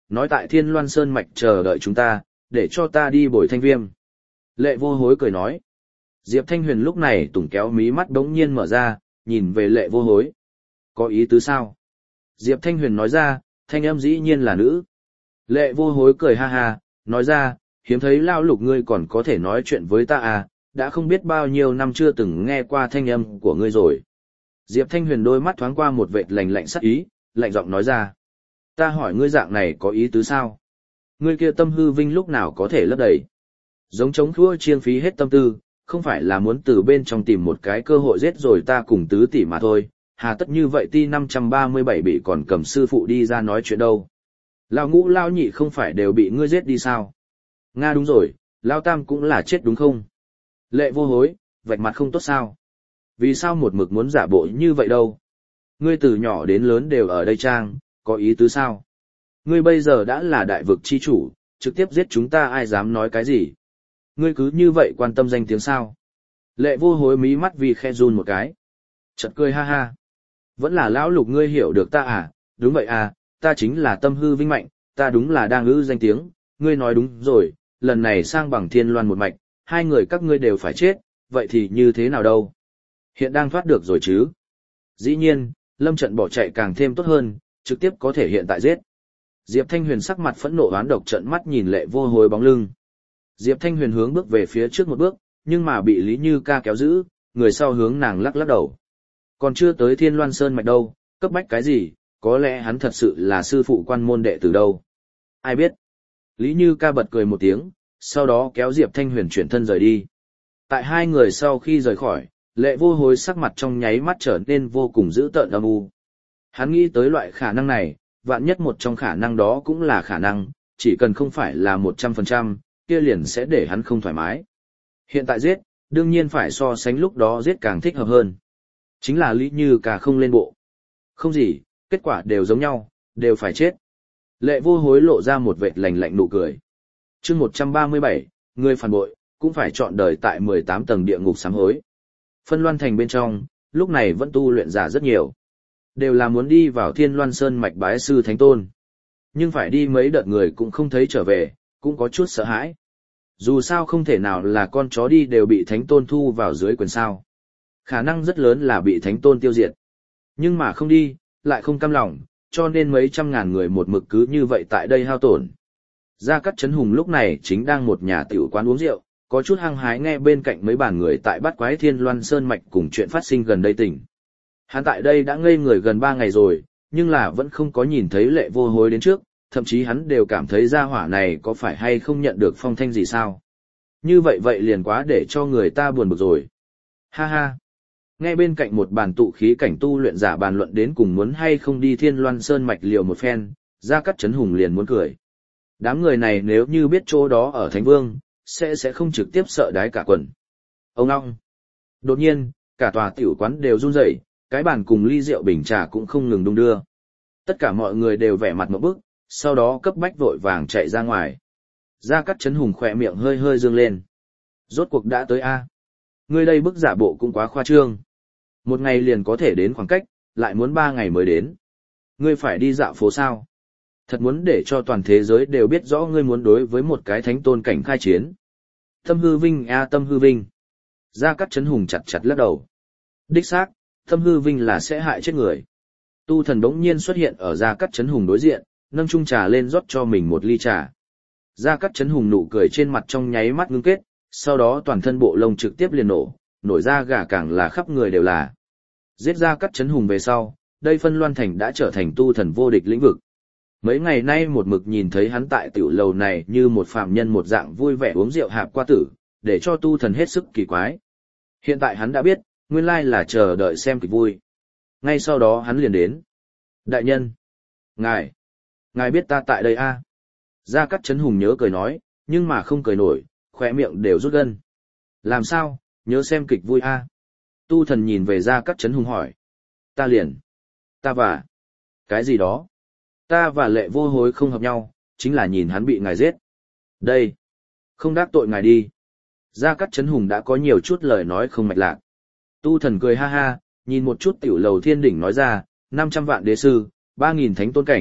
nói tại Thiên Loan Sơn Mạch chờ đợi chúng ta, để cho ta đi bồi Thanh Viêm. Lệ Vô Hối cười nói. Diệp Thanh Huyền lúc này tùng kéo mí mắt đống nhiên mở ra, nhìn về Lệ Vô Hối. Có ý tứ sao? Diệp Thanh Huyền nói ra, thanh âm dĩ nhiên là nữ. Lệ Vô Hối cười ha ha, nói ra, hiếm thấy lao lục ngươi còn có thể nói chuyện với ta à, đã không biết bao nhiêu năm chưa từng nghe qua thanh âm của ngươi rồi. Diệp Thanh Huyền đôi mắt thoáng qua một vệt lạnh lạnh sắc ý, lạnh giọng nói ra. Ta hỏi ngươi dạng này có ý tứ sao? Ngươi kia tâm hư vinh lúc nào có thể lấp đầy? Giống chống thua chiên phí hết tâm tư, không phải là muốn từ bên trong tìm một cái cơ hội giết rồi ta cùng tứ tỷ mà thôi, hà tất như vậy ti năm trăm ba mươi bảy bị còn cầm sư phụ đi ra nói chuyện đâu. Lao ngũ lao nhị không phải đều bị ngươi giết đi sao? Nga đúng rồi, lao tam cũng là chết đúng không? Lệ Vô Hối, vạch mặt không tốt sao? Vì sao một mực muốn giả bộ như vậy đâu? Ngươi từ nhỏ đến lớn đều ở đây trang, có ý tứ sao? Ngươi bây giờ đã là đại vực chi chủ, trực tiếp giết chúng ta ai dám nói cái gì? Ngươi cứ như vậy quan tâm danh tiếng sao? Lệ Vô Hối mí mắt vì khe run một cái. Chợt cười ha ha. Vẫn là lão lục ngươi hiểu được ta à? Đúng vậy à, ta chính là tâm hư vinh mạnh, ta đúng là đang ư danh tiếng, ngươi nói đúng rồi, lần này sang bằng Thiên Loan một mạch, hai người các ngươi đều phải chết, vậy thì như thế nào đâu? Hiện đang thoát được rồi chứ? Dĩ nhiên, lâm trận bỏ chạy càng thêm tốt hơn, trực tiếp có thể hiện tại giết. Diệp Thanh Huyền sắc mặt phẫn nộ oán độc trợn mắt nhìn Lệ Vô Hối bóng lưng. Diệp Thanh Huyền hướng bước về phía trước một bước, nhưng mà bị Lý Như Ca kéo giữ, người sau hướng nàng lắc lắc đầu. Còn chưa tới Thiên Loan Sơn Mạch đâu, cấp bách cái gì, có lẽ hắn thật sự là sư phụ quan môn đệ tử đâu. Ai biết? Lý Như Ca bật cười một tiếng, sau đó kéo Diệp Thanh Huyền chuyển thân rời đi. Tại hai người sau khi rời khỏi, Lệ Vô Hối sắc mặt trong nháy mắt trở nên vô cùng dữ tợn âm u. Hắn nghĩ tới loại khả năng này, vạn nhất một trong khả năng đó cũng là khả năng, chỉ cần không phải là một trăm phần trăm, kia liền sẽ để hắn không thoải mái. Hiện tại giết, đương nhiên phải so sánh lúc đó giết càng thích hợp hơn. Chính là Lý Như Ca không lên bộ. Không gì, kết quả đều giống nhau, đều phải chết. Lệ Vô Hối lộ ra một vệt lạnh lạnh nụ cười. Chương một trăm ba mươi bảy, người phản bội, cũng phải chọn đời tại mười tám tầng địa ngục sám hối. Phân Loan Thành bên trong, lúc này vẫn tu luyện giả rất nhiều. Đều là muốn đi vào Thiên Loan Sơn mạch bái sư Thánh Tôn. Nhưng phải đi mấy đợt người cũng không thấy trở về, cũng có chút sợ hãi. Dù sao không thể nào là con chó đi đều bị Thánh Tôn thu vào dưới quyền sao. Khả năng rất lớn là bị Thánh Tôn tiêu diệt. Nhưng mà không đi, lại không cam lòng, cho nên mấy trăm ngàn người một mực cứ như vậy tại đây hao tổn. Gia Cát Chấn Hùng lúc này chính đang một nhà tiểu quán uống rượu, có chút hăng hái nghe bên cạnh mấy bàn người tại Bát Quái Thiên Loan Sơn mạch cùng chuyện phát sinh gần đây tỉnh. Hắn tại đây đã ngây người gần ba ngày rồi, nhưng là vẫn không có nhìn thấy Lệ Vô Hối đến trước, thậm chí hắn đều cảm thấy gia hỏa này có phải hay không nhận được phong thanh gì sao. Như vậy vậy liền quá để cho người ta buồn bực rồi. Ha ha. Nghe bên cạnh một bàn tụ khí cảnh tu luyện giả bàn luận đến cùng muốn hay không đi Thiên Loan Sơn mạch liều một phen, Gia Cát Chấn Hùng liền muốn cười. Đám người này nếu như biết chỗ đó ở Thánh Vương, sẽ sẽ không trực tiếp sợ đái cả quần. Ông ong. Đột nhiên, cả tòa tiểu quán đều run rẩy, cái bàn cùng ly rượu bình trà cũng không ngừng đung đưa. Tất cả mọi người đều vẻ mặt ngộp bức, sau đó cấp bách vội vàng chạy ra ngoài. Gia Cát Chấn Hùng khỏe miệng hơi hơi dương lên. Rốt cuộc đã tới a. Ngươi đây bức giả bộ cũng quá khoa trương. Một ngày liền có thể đến khoảng cách, lại muốn ba ngày mới đến. Ngươi phải đi dạo phố sao? Thật muốn để cho toàn thế giới đều biết rõ ngươi muốn đối với một cái thánh tôn cảnh khai chiến. Tâm hư vinh a tâm hư vinh. Gia Cát Chấn Hùng chặt chặt lắc đầu. Đích xác, tâm hư vinh là sẽ hại chết người. Tu Thần bỗng nhiên xuất hiện ở Gia Cát Chấn Hùng đối diện, nâng chung trà lên rót cho mình một ly trà. Gia Cát Chấn Hùng nụ cười trên mặt trong nháy mắt ngưng kết, sau đó toàn thân bộ lông trực tiếp liền nổ, nổi ra gà càng là khắp người đều là. Giết Gia Cát Chấn Hùng về sau, đây Phân Loan Thành đã trở thành tu thần vô địch lĩnh vực. Mấy ngày nay một mực nhìn thấy hắn tại tiểu lầu này như một phàm nhân một dạng vui vẻ uống rượu hạp qua tử, để cho tu thần hết sức kỳ quái. Hiện tại hắn đã biết, nguyên lai là chờ đợi xem kịch vui. Ngay sau đó hắn liền đến. Đại nhân! Ngài! Ngài biết ta tại đây a? À? Gia Cát Chấn Hùng nhớ cười nói, nhưng mà không cười nổi, khóe miệng đều rút gân. Làm sao, nhớ xem kịch vui a? À? Tu thần nhìn về Gia Cát Chấn Hùng hỏi. Ta liền. Ta và. Cái gì đó? Ta và Lệ Vô Hối không hợp nhau, chính là nhìn hắn bị ngài giết. Đây. Không đắc tội ngài đi. Gia Cát Chấn Hùng đã có nhiều chút lời nói không mạch lạc. Tu thần cười ha ha, nhìn một chút tiểu lầu thiên đỉnh nói ra, năm trăm vạn đế sư, ba nghìn thánh tôn cảnh,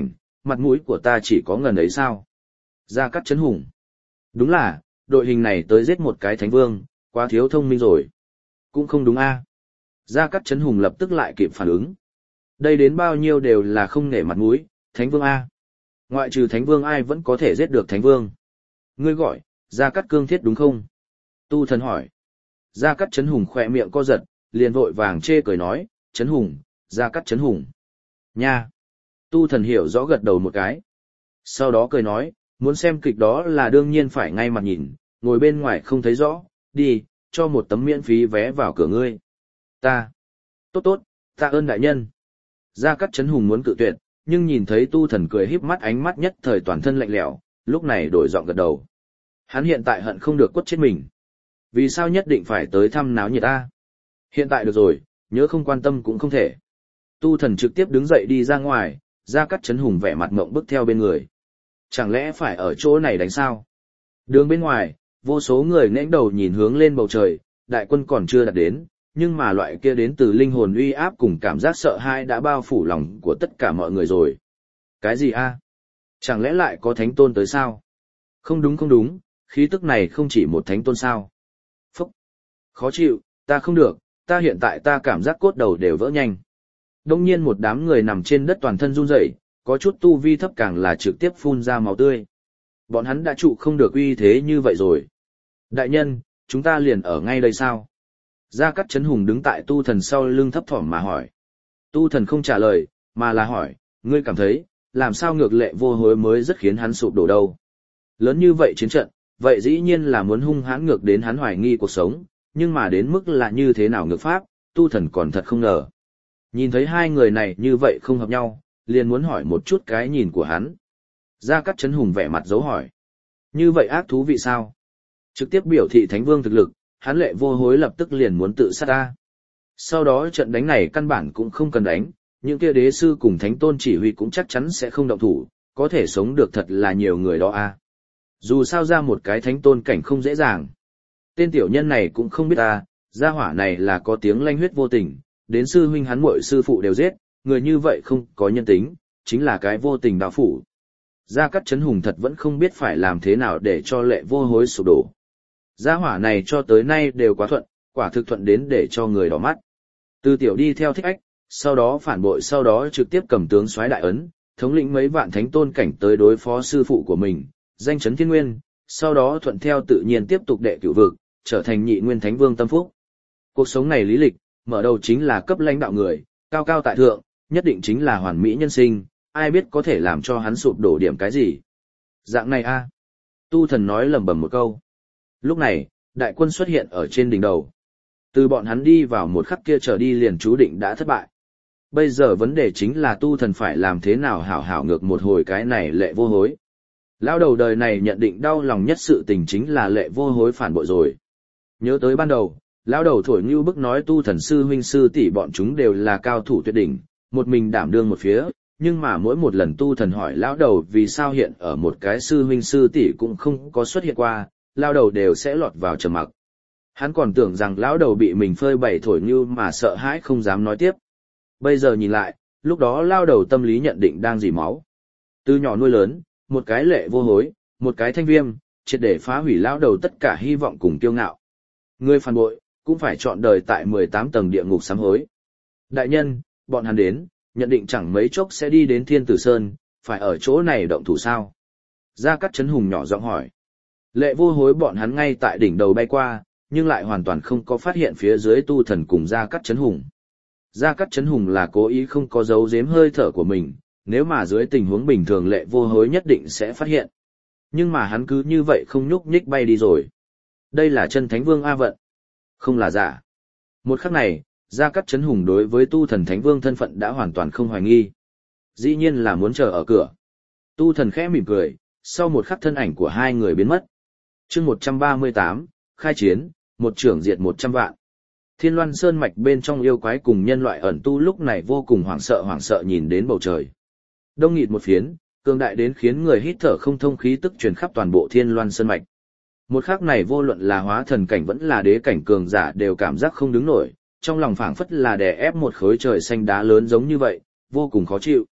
mặt mũi của ta chỉ có ngần ấy sao? Gia Cát Chấn Hùng. Đúng là, đội hình này tới giết một cái thánh vương, quá thiếu thông minh rồi. Cũng không đúng a. Gia Cát Chấn Hùng lập tức lại kịp phản ứng. Đây đến bao nhiêu đều là không nể mặt mũi, thánh vương a. Ngoại trừ thánh vương ai vẫn có thể giết được thánh vương. Ngươi gọi, Gia Cát Cương Thiết đúng không? Tu Thần hỏi. Gia Cát Chấn Hùng khỏe miệng co giật, liền vội vàng chê cười nói, Chấn Hùng, Gia Cát Chấn Hùng. Nha. Tu Thần hiểu rõ gật đầu một cái. Sau đó cười nói, muốn xem kịch đó là đương nhiên phải ngay mặt nhìn, ngồi bên ngoài không thấy rõ, đi, cho một tấm miễn phí vé vào cửa ngươi. Ta. Tốt tốt, tạ ơn đại nhân. Gia Cát Chấn Hùng muốn cự tuyệt, nhưng nhìn thấy Tu Thần cười híp mắt, ánh mắt nhất thời toàn thân lạnh lẽo, lúc này đổi giọng gật đầu. Hắn hiện tại hận không được quất chết mình. Vì sao nhất định phải tới thăm náo nhiệt ta? Hiện tại được rồi, nhớ không quan tâm cũng không thể. Tu Thần trực tiếp đứng dậy đi ra ngoài, Gia Cát Chấn Hùng vẻ mặt ngộng bức theo bên người. Chẳng lẽ phải ở chỗ này đánh sao? Đường bên ngoài, vô số người nghênh đầu nhìn hướng lên bầu trời, đại quân còn chưa đạt đến, nhưng mà loại kia đến từ linh hồn uy áp cùng cảm giác sợ hãi đã bao phủ lòng của tất cả mọi người rồi. Cái gì a? Chẳng lẽ lại có thánh tôn tới sao? Không đúng không đúng, khí tức này không chỉ một thánh tôn sao? Phúc! Khó chịu, ta không được, ta hiện tại ta cảm giác cốt đầu đều vỡ nhanh. Đông nhiên một đám người nằm trên đất toàn thân run rẩy, có chút tu vi thấp càng là trực tiếp phun ra máu tươi. Bọn hắn đã trụ không được uy thế như vậy rồi. Đại nhân, chúng ta liền ở ngay đây sao? Gia Cát Chấn Hùng đứng tại Tu Thần sau lưng thấp thỏm mà hỏi. Tu Thần không trả lời, mà là hỏi, ngươi cảm thấy, làm sao ngược lệ vô hối mới rất khiến hắn sụp đổ đâu? Lớn như vậy chiến trận, vậy dĩ nhiên là muốn hung hãn ngược đến hắn hoài nghi cuộc sống, nhưng mà đến mức là như thế nào ngược pháp, Tu Thần còn thật không ngờ. Nhìn thấy hai người này như vậy không hợp nhau, liền muốn hỏi một chút cái nhìn của hắn. Gia Cát Chấn Hùng vẻ mặt dấu hỏi. Như vậy ác thú vị sao? Trực tiếp biểu thị thánh vương thực lực, hắn lệ vô hối lập tức liền muốn tự sát ta. Sau đó trận đánh này căn bản cũng không cần đánh, những kia đế sư cùng thánh tôn chỉ huy cũng chắc chắn sẽ không động thủ, có thể sống được thật là nhiều người đó a. Dù sao ra một cái thánh tôn cảnh không dễ dàng. Tên tiểu nhân này cũng không biết ta, gia hỏa này là có tiếng lanh huyết vô tình, đến sư huynh hắn muội sư phụ đều giết, người như vậy không có nhân tính, chính là cái vô tình đạo phủ. Gia Cát Chấn Hùng thật vẫn không biết phải làm thế nào để cho lệ vô hối sụp đổ. Gia hỏa này cho tới nay đều quá thuận, quả thực thuận đến để cho người đỏ mắt. Từ tiểu đi theo thích ách, sau đó phản bội, sau đó trực tiếp cầm tướng soái đại ấn, thống lĩnh mấy vạn thánh tôn cảnh tới đối phó sư phụ của mình, danh chấn thiên nguyên, sau đó thuận theo tự nhiên tiếp tục đệ cửu vực, trở thành nhị nguyên thánh vương tâm phúc. Cuộc sống này lý lịch, mở đầu chính là cấp lãnh đạo người, cao cao tại thượng, nhất định chính là hoàn mỹ nhân sinh, ai biết có thể làm cho hắn sụp đổ điểm cái gì. Dạng này a. Tu Thần nói lẩm bẩm một câu. Lúc này, đại quân xuất hiện ở trên đỉnh đầu. Từ bọn hắn đi vào một khắc kia trở đi liền chú định đã thất bại. Bây giờ vấn đề chính là Tu Thần phải làm thế nào hảo hảo ngược một hồi cái này lệ vô hối. Lão đầu đời này nhận định đau lòng nhất sự tình chính là lệ vô hối phản bội rồi. Nhớ tới ban đầu, lão đầu thổi như bức nói Tu Thần sư huynh sư tỷ bọn chúng đều là cao thủ tuyệt đỉnh, một mình đảm đương một phía, nhưng mà mỗi một lần Tu Thần hỏi lão đầu vì sao hiện ở một cái sư huynh sư tỷ cũng không có xuất hiện qua, lão đầu đều sẽ lọt vào trầm mặc. Hắn còn tưởng rằng lão đầu bị mình phơi bày thổi như mà sợ hãi không dám nói tiếp. Bây giờ nhìn lại, lúc đó lão đầu tâm lý nhận định đang dỉ máu. Từ nhỏ nuôi lớn, một cái lệ vô hối, một cái thanh viêm, triệt để phá hủy lão đầu tất cả hy vọng cùng kiêu ngạo. Người phản bội, cũng phải chọn đời tại mười tám tầng địa ngục sám hối. Đại nhân, bọn hắn đến, nhận định chẳng mấy chốc sẽ đi đến Thiên Tử Sơn, phải ở chỗ này động thủ sao? Gia Cát Chấn Hùng nhỏ giọng hỏi. Lệ vô hối bọn hắn ngay tại đỉnh đầu bay qua, nhưng lại hoàn toàn không có phát hiện phía dưới Tu Thần cùng Gia Cát Chấn Hùng. Gia Cát Chấn Hùng là cố ý không có giấu giếm hơi thở của mình, nếu mà dưới tình huống bình thường lệ vô hối nhất định sẽ phát hiện. Nhưng mà hắn cứ như vậy không nhúc nhích bay đi rồi. Đây là chân Thánh Vương A Vận, không là giả. Một khắc này, Gia Cát Chấn Hùng đối với Tu Thần Thánh Vương thân phận đã hoàn toàn không hoài nghi. Dĩ nhiên là muốn chờ ở cửa. Tu Thần khẽ mỉm cười, sau một khắc thân ảnh của hai người biến mất. Chương một trăm ba mươi tám, khai chiến, một trưởng diệt một trăm vạn. Thiên Loan Sơn mạch bên trong yêu quái cùng nhân loại ẩn tu lúc này vô cùng hoảng sợ hoảng sợ nhìn đến bầu trời. Đông nghịt một phiến, cường đại đến khiến người hít thở không thông, khí tức truyền khắp toàn bộ Thiên Loan Sơn mạch. Một khắc này vô luận là hóa thần cảnh vẫn là đế cảnh cường giả đều cảm giác không đứng nổi, trong lòng phảng phất là đè ép một khối trời xanh đá lớn giống như vậy, vô cùng khó chịu.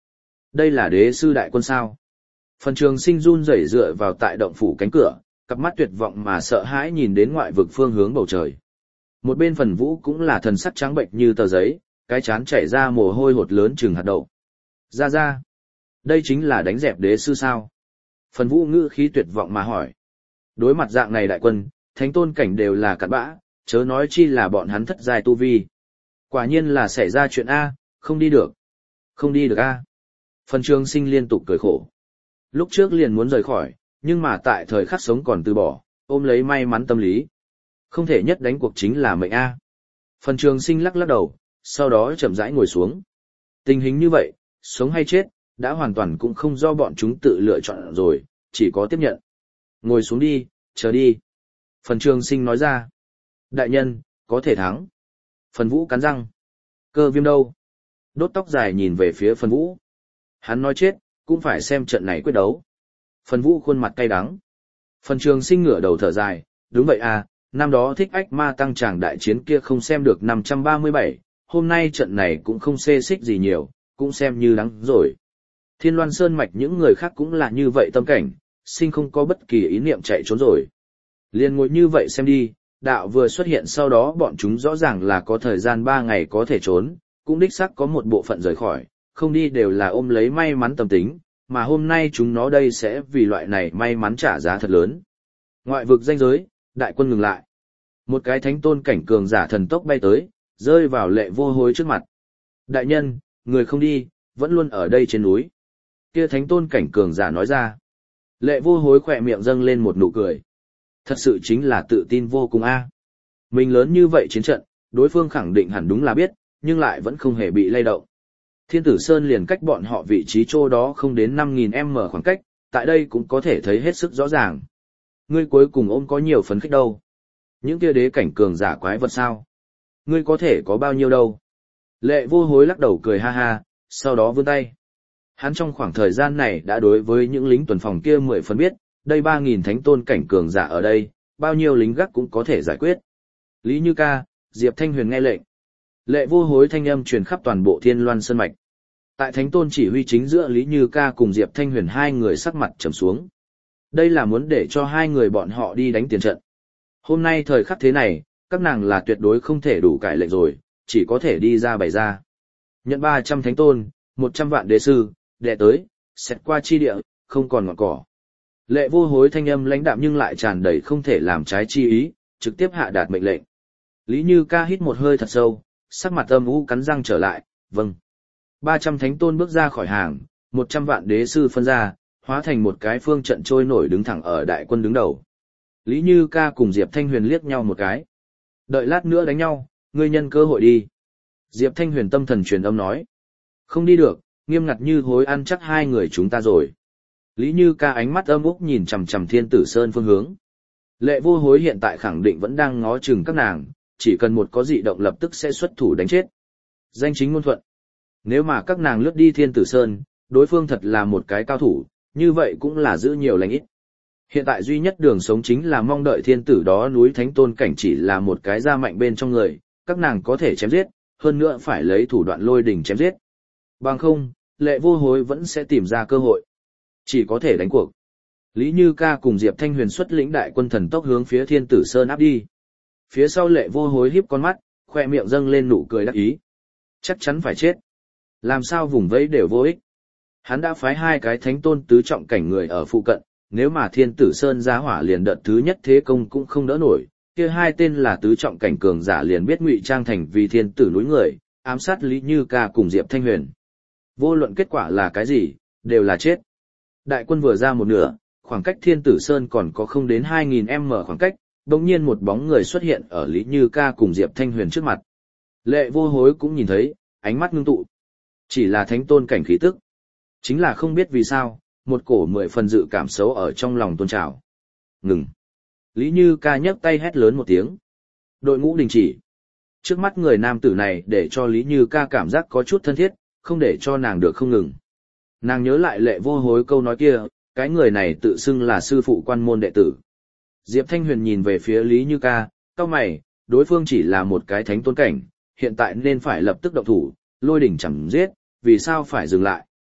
Đây là đế sư đại quân sao? Phần Trường Sinh run rẩy dựa vào tại động phủ cánh cửa, cặp mắt tuyệt vọng mà sợ hãi nhìn đến ngoại vực phương hướng bầu trời. Một bên Phần Vũ cũng là thần sắc trắng bệnh như tờ giấy, cái chán chảy ra mồ hôi hột lớn chừng hạt đậu. Ra ra, đây chính là đánh dẹp đế sư sao? Phần Vũ ngữ khí tuyệt vọng mà hỏi. Đối mặt dạng này đại quân, thánh tôn cảnh đều là cặn bã, chớ nói chi là bọn hắn thất giai tu vi. Quả nhiên là xảy ra chuyện A, không đi được. Không đi được A. Phần Trường Sinh liên tục cười khổ. Lúc trước liền muốn rời khỏi, nhưng mà tại thời khắc sống còn từ bỏ, ôm lấy may mắn tâm lý. Không thể nhất đánh cuộc chính là mệnh A. Phần Trường Sinh lắc lắc đầu, sau đó chậm rãi ngồi xuống. Tình hình như vậy, sống hay chết, đã hoàn toàn cũng không do bọn chúng tự lựa chọn rồi, chỉ có tiếp nhận. Ngồi xuống đi, chờ đi. Phần Trường Sinh nói ra. Đại nhân, có thể thắng. Phần Vũ cắn răng. Cơ Viêm đâu? Đốt tóc dài nhìn về phía Phần Vũ. Hắn nói chết, cũng phải xem trận này quyết đấu. Phần Vũ khuôn mặt cay đắng. Phần Trường Sinh ngửa đầu thở dài, đúng vậy à, năm đó Thích Ách Ma Tăng Tràng đại chiến kia không xem được năm trăm ba mươi bảy, hôm nay trận này cũng không xê xích gì nhiều, cũng xem như đáng rồi. Thiên Loan Sơn Mạch những người khác cũng là như vậy tâm cảnh, sinh không có bất kỳ ý niệm chạy trốn rồi. Liên ngồi như vậy xem đi, đạo vừa xuất hiện sau đó bọn chúng rõ ràng là có thời gian ba ngày có thể trốn, cũng đích xác có một bộ phận rời khỏi, không đi đều là ôm lấy may mắn tâm tính, mà hôm nay chúng nó đây sẽ vì loại này may mắn trả giá thật lớn. Ngoại vực danh giới, đại quân ngừng lại. Một cái thánh tôn cảnh cường giả thần tốc bay tới, rơi vào Lệ Vô Hối trước mặt. Đại nhân, người không đi, vẫn luôn ở đây trên núi. Kia thánh tôn cảnh cường giả nói ra. Lệ Vô Hối khỏe miệng dâng lên một nụ cười. Thật sự chính là tự tin vô cùng a. Mình lớn như vậy chiến trận, đối phương khẳng định hẳn đúng là biết, nhưng lại vẫn không hề bị lay động. Thiên Tử Sơn liền cách bọn họ vị trí chỗ đó không đến năm nghìn mét khoảng cách, tại đây cũng có thể thấy hết sức rõ ràng. Ngươi cuối cùng ôm có nhiều phấn khích đâu. Những kia đế cảnh cường giả quái vật sao? Ngươi có thể có bao nhiêu đâu? Lệ Vô Hối lắc đầu cười ha ha, sau đó vươn tay. Hắn trong khoảng thời gian này đã đối với những lính tuần phòng kia mười phần biết, đây ba nghìn thánh tôn cảnh cường giả ở đây, bao nhiêu lính gác cũng có thể giải quyết. Lý Như Ca, Diệp Thanh Huyền nghe lệnh. Lệ Vô Hối thanh âm truyền khắp toàn bộ Thiên Loan Sơn Mạch. Tại thánh tôn chỉ huy chính giữa Lý Như Ca cùng Diệp Thanh Huyền hai người sắc mặt trầm xuống. Đây là muốn để cho hai người bọn họ đi đánh tiền trận. Hôm nay thời khắc thế này, các nàng là tuyệt đối không thể đủ cải lệnh rồi, chỉ có thể đi ra bày ra. Nhận ba trăm thánh tôn, một trăm vạn đế sư, đệ tới, xẹt qua chi địa, không còn ngọn cỏ. Lệ Vô Hối thanh âm lãnh đạm nhưng lại tràn đầy không thể làm trái chi ý, trực tiếp hạ đạt mệnh lệnh. Lý Như Ca hít một hơi thật sâu, sắc mặt âm u cắn răng trở lại, vâng. ba trăm thánh tôn bước ra khỏi hàng, một trăm vạn đế sư phân ra, hóa thành một cái phương trận trôi nổi đứng thẳng ở đại quân đứng đầu. Lý Như Ca cùng Diệp Thanh Huyền liếc nhau một cái. Đợi lát nữa đánh nhau, ngươi nhân cơ hội đi. Diệp Thanh Huyền tâm thần truyền âm nói. Không đi được, nghiêm ngặt như Hối ăn chắc hai người chúng ta rồi. Lý Như Ca ánh mắt âm úc nhìn chằm chằm Thiên Tử Sơn phương hướng. Lệ Vô Hối hiện tại khẳng định vẫn đang ngó chừng các nàng, chỉ cần một có dị động lập tức sẽ xuất thủ đánh chết. Danh chính ngôn thuận. Nếu mà các nàng lướt đi Thiên Tử Sơn, đối phương thật là một cái cao thủ, như vậy cũng là giữ nhiều lành ít. Hiện tại duy nhất đường sống chính là mong đợi thiên tử đó núi thánh tôn cảnh chỉ là một cái da mạnh bên trong người, các nàng có thể chém giết, hơn nữa phải lấy thủ đoạn lôi đình chém giết. Bằng không, Lệ Vô Hối vẫn sẽ tìm ra cơ hội. Chỉ có thể đánh cuộc. Lý Như Ca cùng Diệp Thanh Huyền xuất lĩnh đại quân thần tốc hướng phía Thiên Tử Sơn áp đi. Phía sau Lệ Vô Hối híp con mắt, khoe miệng dâng lên nụ cười đắc ý. Chắc chắn phải chết. Làm sao vùng vẫy đều vô ích. Hắn đã phái hai cái thánh tôn tứ trọng cảnh người ở phụ cận, nếu mà Thiên Tử Sơn ra hỏa liền đợt thứ nhất thế công cũng không đỡ nổi, kia hai tên là tứ trọng cảnh cường giả liền biết ngụy trang thành vì thiên tử núi người, ám sát Lý Như Ca cùng Diệp Thanh Huyền. Vô luận kết quả là cái gì, đều là chết. Đại quân vừa ra một nửa, khoảng cách Thiên Tử Sơn còn có không đến hai nghìn mét khoảng cách, bỗng nhiên một bóng người xuất hiện ở Lý Như Ca cùng Diệp Thanh Huyền trước mặt. Lệ Vô Hối cũng nhìn thấy, ánh mắt ngưng tụ. Chỉ là thánh tôn cảnh khí tức. Chính là không biết vì sao, một cổ mười phần dự cảm xấu ở trong lòng tôn trào. Ngừng. Lý Như Ca nhấc tay hét lớn một tiếng. Đội ngũ đình chỉ. Trước mắt người nam tử này để cho Lý Như Ca cảm giác có chút thân thiết, không để cho nàng được không ngừng. Nàng nhớ lại Lệ Vô Hối câu nói kia, cái người này tự xưng là sư phụ quan môn đệ tử. Diệp Thanh Huyền nhìn về phía Lý Như Ca, cau mày, đối phương chỉ là một cái thánh tôn cảnh, hiện tại nên phải lập tức động thủ, lôi đỉnh chẳng giết, vì sao phải dừng lại.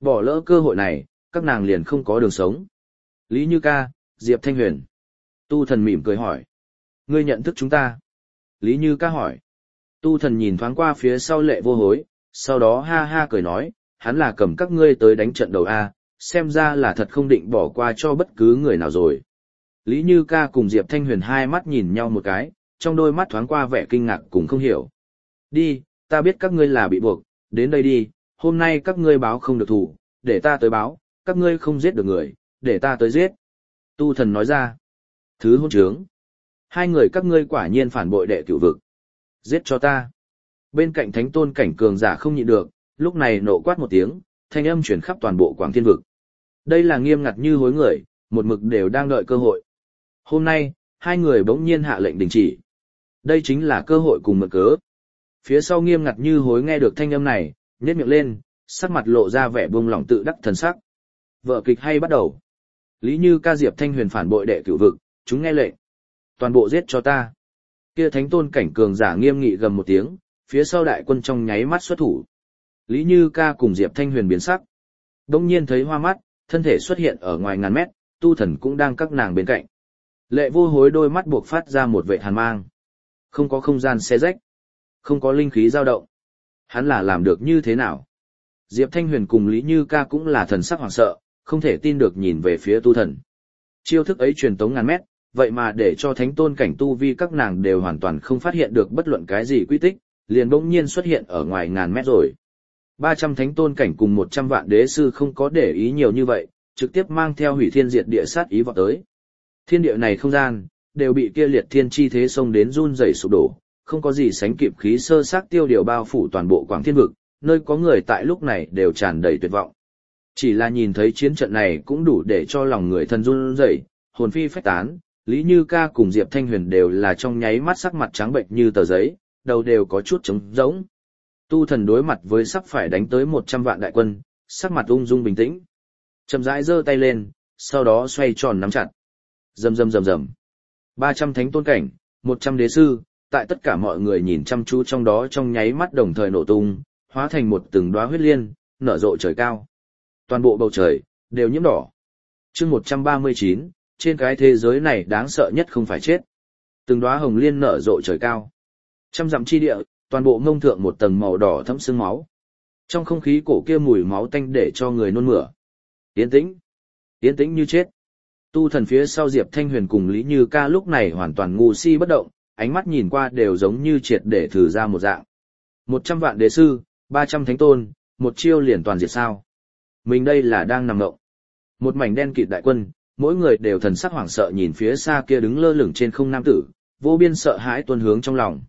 Bỏ lỡ cơ hội này, các nàng liền không có đường sống. Lý Như Ca, Diệp Thanh Huyền. Tu thần mỉm cười hỏi. Ngươi nhận thức chúng ta? Lý Như Ca hỏi. Tu thần nhìn thoáng qua phía sau Lệ Vô Hối, sau đó ha ha cười nói, hắn là cầm các ngươi tới đánh trận đầu A, xem ra là thật không định bỏ qua cho bất cứ người nào rồi. Lý Như Ca cùng Diệp Thanh Huyền hai mắt nhìn nhau một cái, trong đôi mắt thoáng qua vẻ kinh ngạc cùng không hiểu. Đi, ta biết các ngươi là bị buộc, đến đây đi, hôm nay các ngươi báo không được thủ, để ta tới báo, các ngươi không giết được người, để ta tới giết. Tu thần nói ra. Thứ hôn trướng. Hai người các ngươi quả nhiên phản bội đệ cửu vực. Giết cho ta. Bên cạnh thánh tôn cảnh cường giả không nhịn được, lúc này nộ quát một tiếng, thanh âm chuyển khắp toàn bộ Quảng Thiên vực. Đây là nghiêm ngặt như hối người, một mực đều đang đợi cơ hội. Hôm nay, hai người bỗng nhiên hạ lệnh đình chỉ. Đây chính là cơ hội cùng mượn cớ. Phía sau nghiêm ngặt như hối nghe được thanh âm này, nhếch miệng lên, sắc mặt lộ ra vẻ buông lỏng tự đắc thần sắc. Vở kịch hay bắt đầu. Lý Như Ca Diệp Thanh Huyền phản bội đệ cửu vực, chúng nghe lệnh. Toàn bộ giết cho ta. Kia thánh tôn cảnh cường giả nghiêm nghị gầm một tiếng, phía sau đại quân trong nháy mắt xuất thủ. Lý Như Ca cùng Diệp Thanh Huyền biến sắc. Đông nhiên thấy hoa mắt, thân thể xuất hiện ở ngoài ngàn mét, tu thần cũng đang các nàng bên cạnh. Lệ Vô Hối đôi mắt buộc phát ra một vệ hàn mang. Không có không gian xé rách, không có linh khí dao động. Hắn là làm được như thế nào? Diệp Thanh Huyền cùng Lý Như Ca cũng là thần sắc hoảng sợ, không thể tin được nhìn về phía tu thần. Chiêu thức ấy truyền tống ngàn mét, vậy mà để cho thánh tôn cảnh tu vi các nàng đều hoàn toàn không phát hiện được bất luận cái gì quy tích, liền bỗng nhiên xuất hiện ở ngoài ngàn mét rồi. ba trăm thánh tôn cảnh cùng một trăm vạn đế sư không có để ý nhiều như vậy, trực tiếp mang theo hủy thiên diệt địa sát ý vọt tới. Thiên địa này không gian, đều bị kia liệt thiên chi thế xông đến run rẩy sụp đổ, không có gì sánh kịp khí sơ xác tiêu điều bao phủ toàn bộ Quảng Thiên vực, nơi có người tại lúc này đều tràn đầy tuyệt vọng. Chỉ là nhìn thấy chiến trận này cũng đủ để cho lòng người thân run rẩy, hồn phi phách tán, Lý Như Ca cùng Diệp Thanh Huyền đều là trong nháy mắt sắc mặt trắng bệnh như tờ giấy, đầu đều có chút trống rỗng. Tu thần đối mặt với sắp phải đánh tới một trăm vạn đại quân, sắc mặt ung dung bình tĩnh. Chậm rãi giơ tay lên, sau đó xoay tròn nắm chặt. Rầm rầm rầm rầm. ba trăm thánh tôn cảnh, một trăm đế sư, tại tất cả mọi người nhìn chăm chú trong đó trong nháy mắt đồng thời nổ tung, hóa thành một từng đóa huyết liên, nở rộ trời cao. Toàn bộ bầu trời đều nhiễm đỏ. Chương một trăm ba mươi chín, trên cái thế giới này đáng sợ nhất không phải chết. Từng đóa hồng liên nở rộ trời cao. Trăm dặm chi địa, toàn bộ ngông thượng một tầng màu đỏ thẫm sương máu. Trong không khí cổ kia mùi máu tanh để cho người nôn mửa. Yên tĩnh, yên tĩnh như chết. Tu thần phía sau Diệp Thanh Huyền cùng Lý Như Ca lúc này hoàn toàn ngu si bất động, ánh mắt nhìn qua đều giống như triệt để thử ra một dạng. Một trăm vạn đế sư, ba trăm thánh tôn, một chiêu liền toàn diệt sao. Mình đây là đang nằm ngộng. Một mảnh đen kịt đại quân, mỗi người đều thần sắc hoảng sợ nhìn phía xa kia đứng lơ lửng trên không nam tử, vô biên sợ hãi tuôn hướng trong lòng.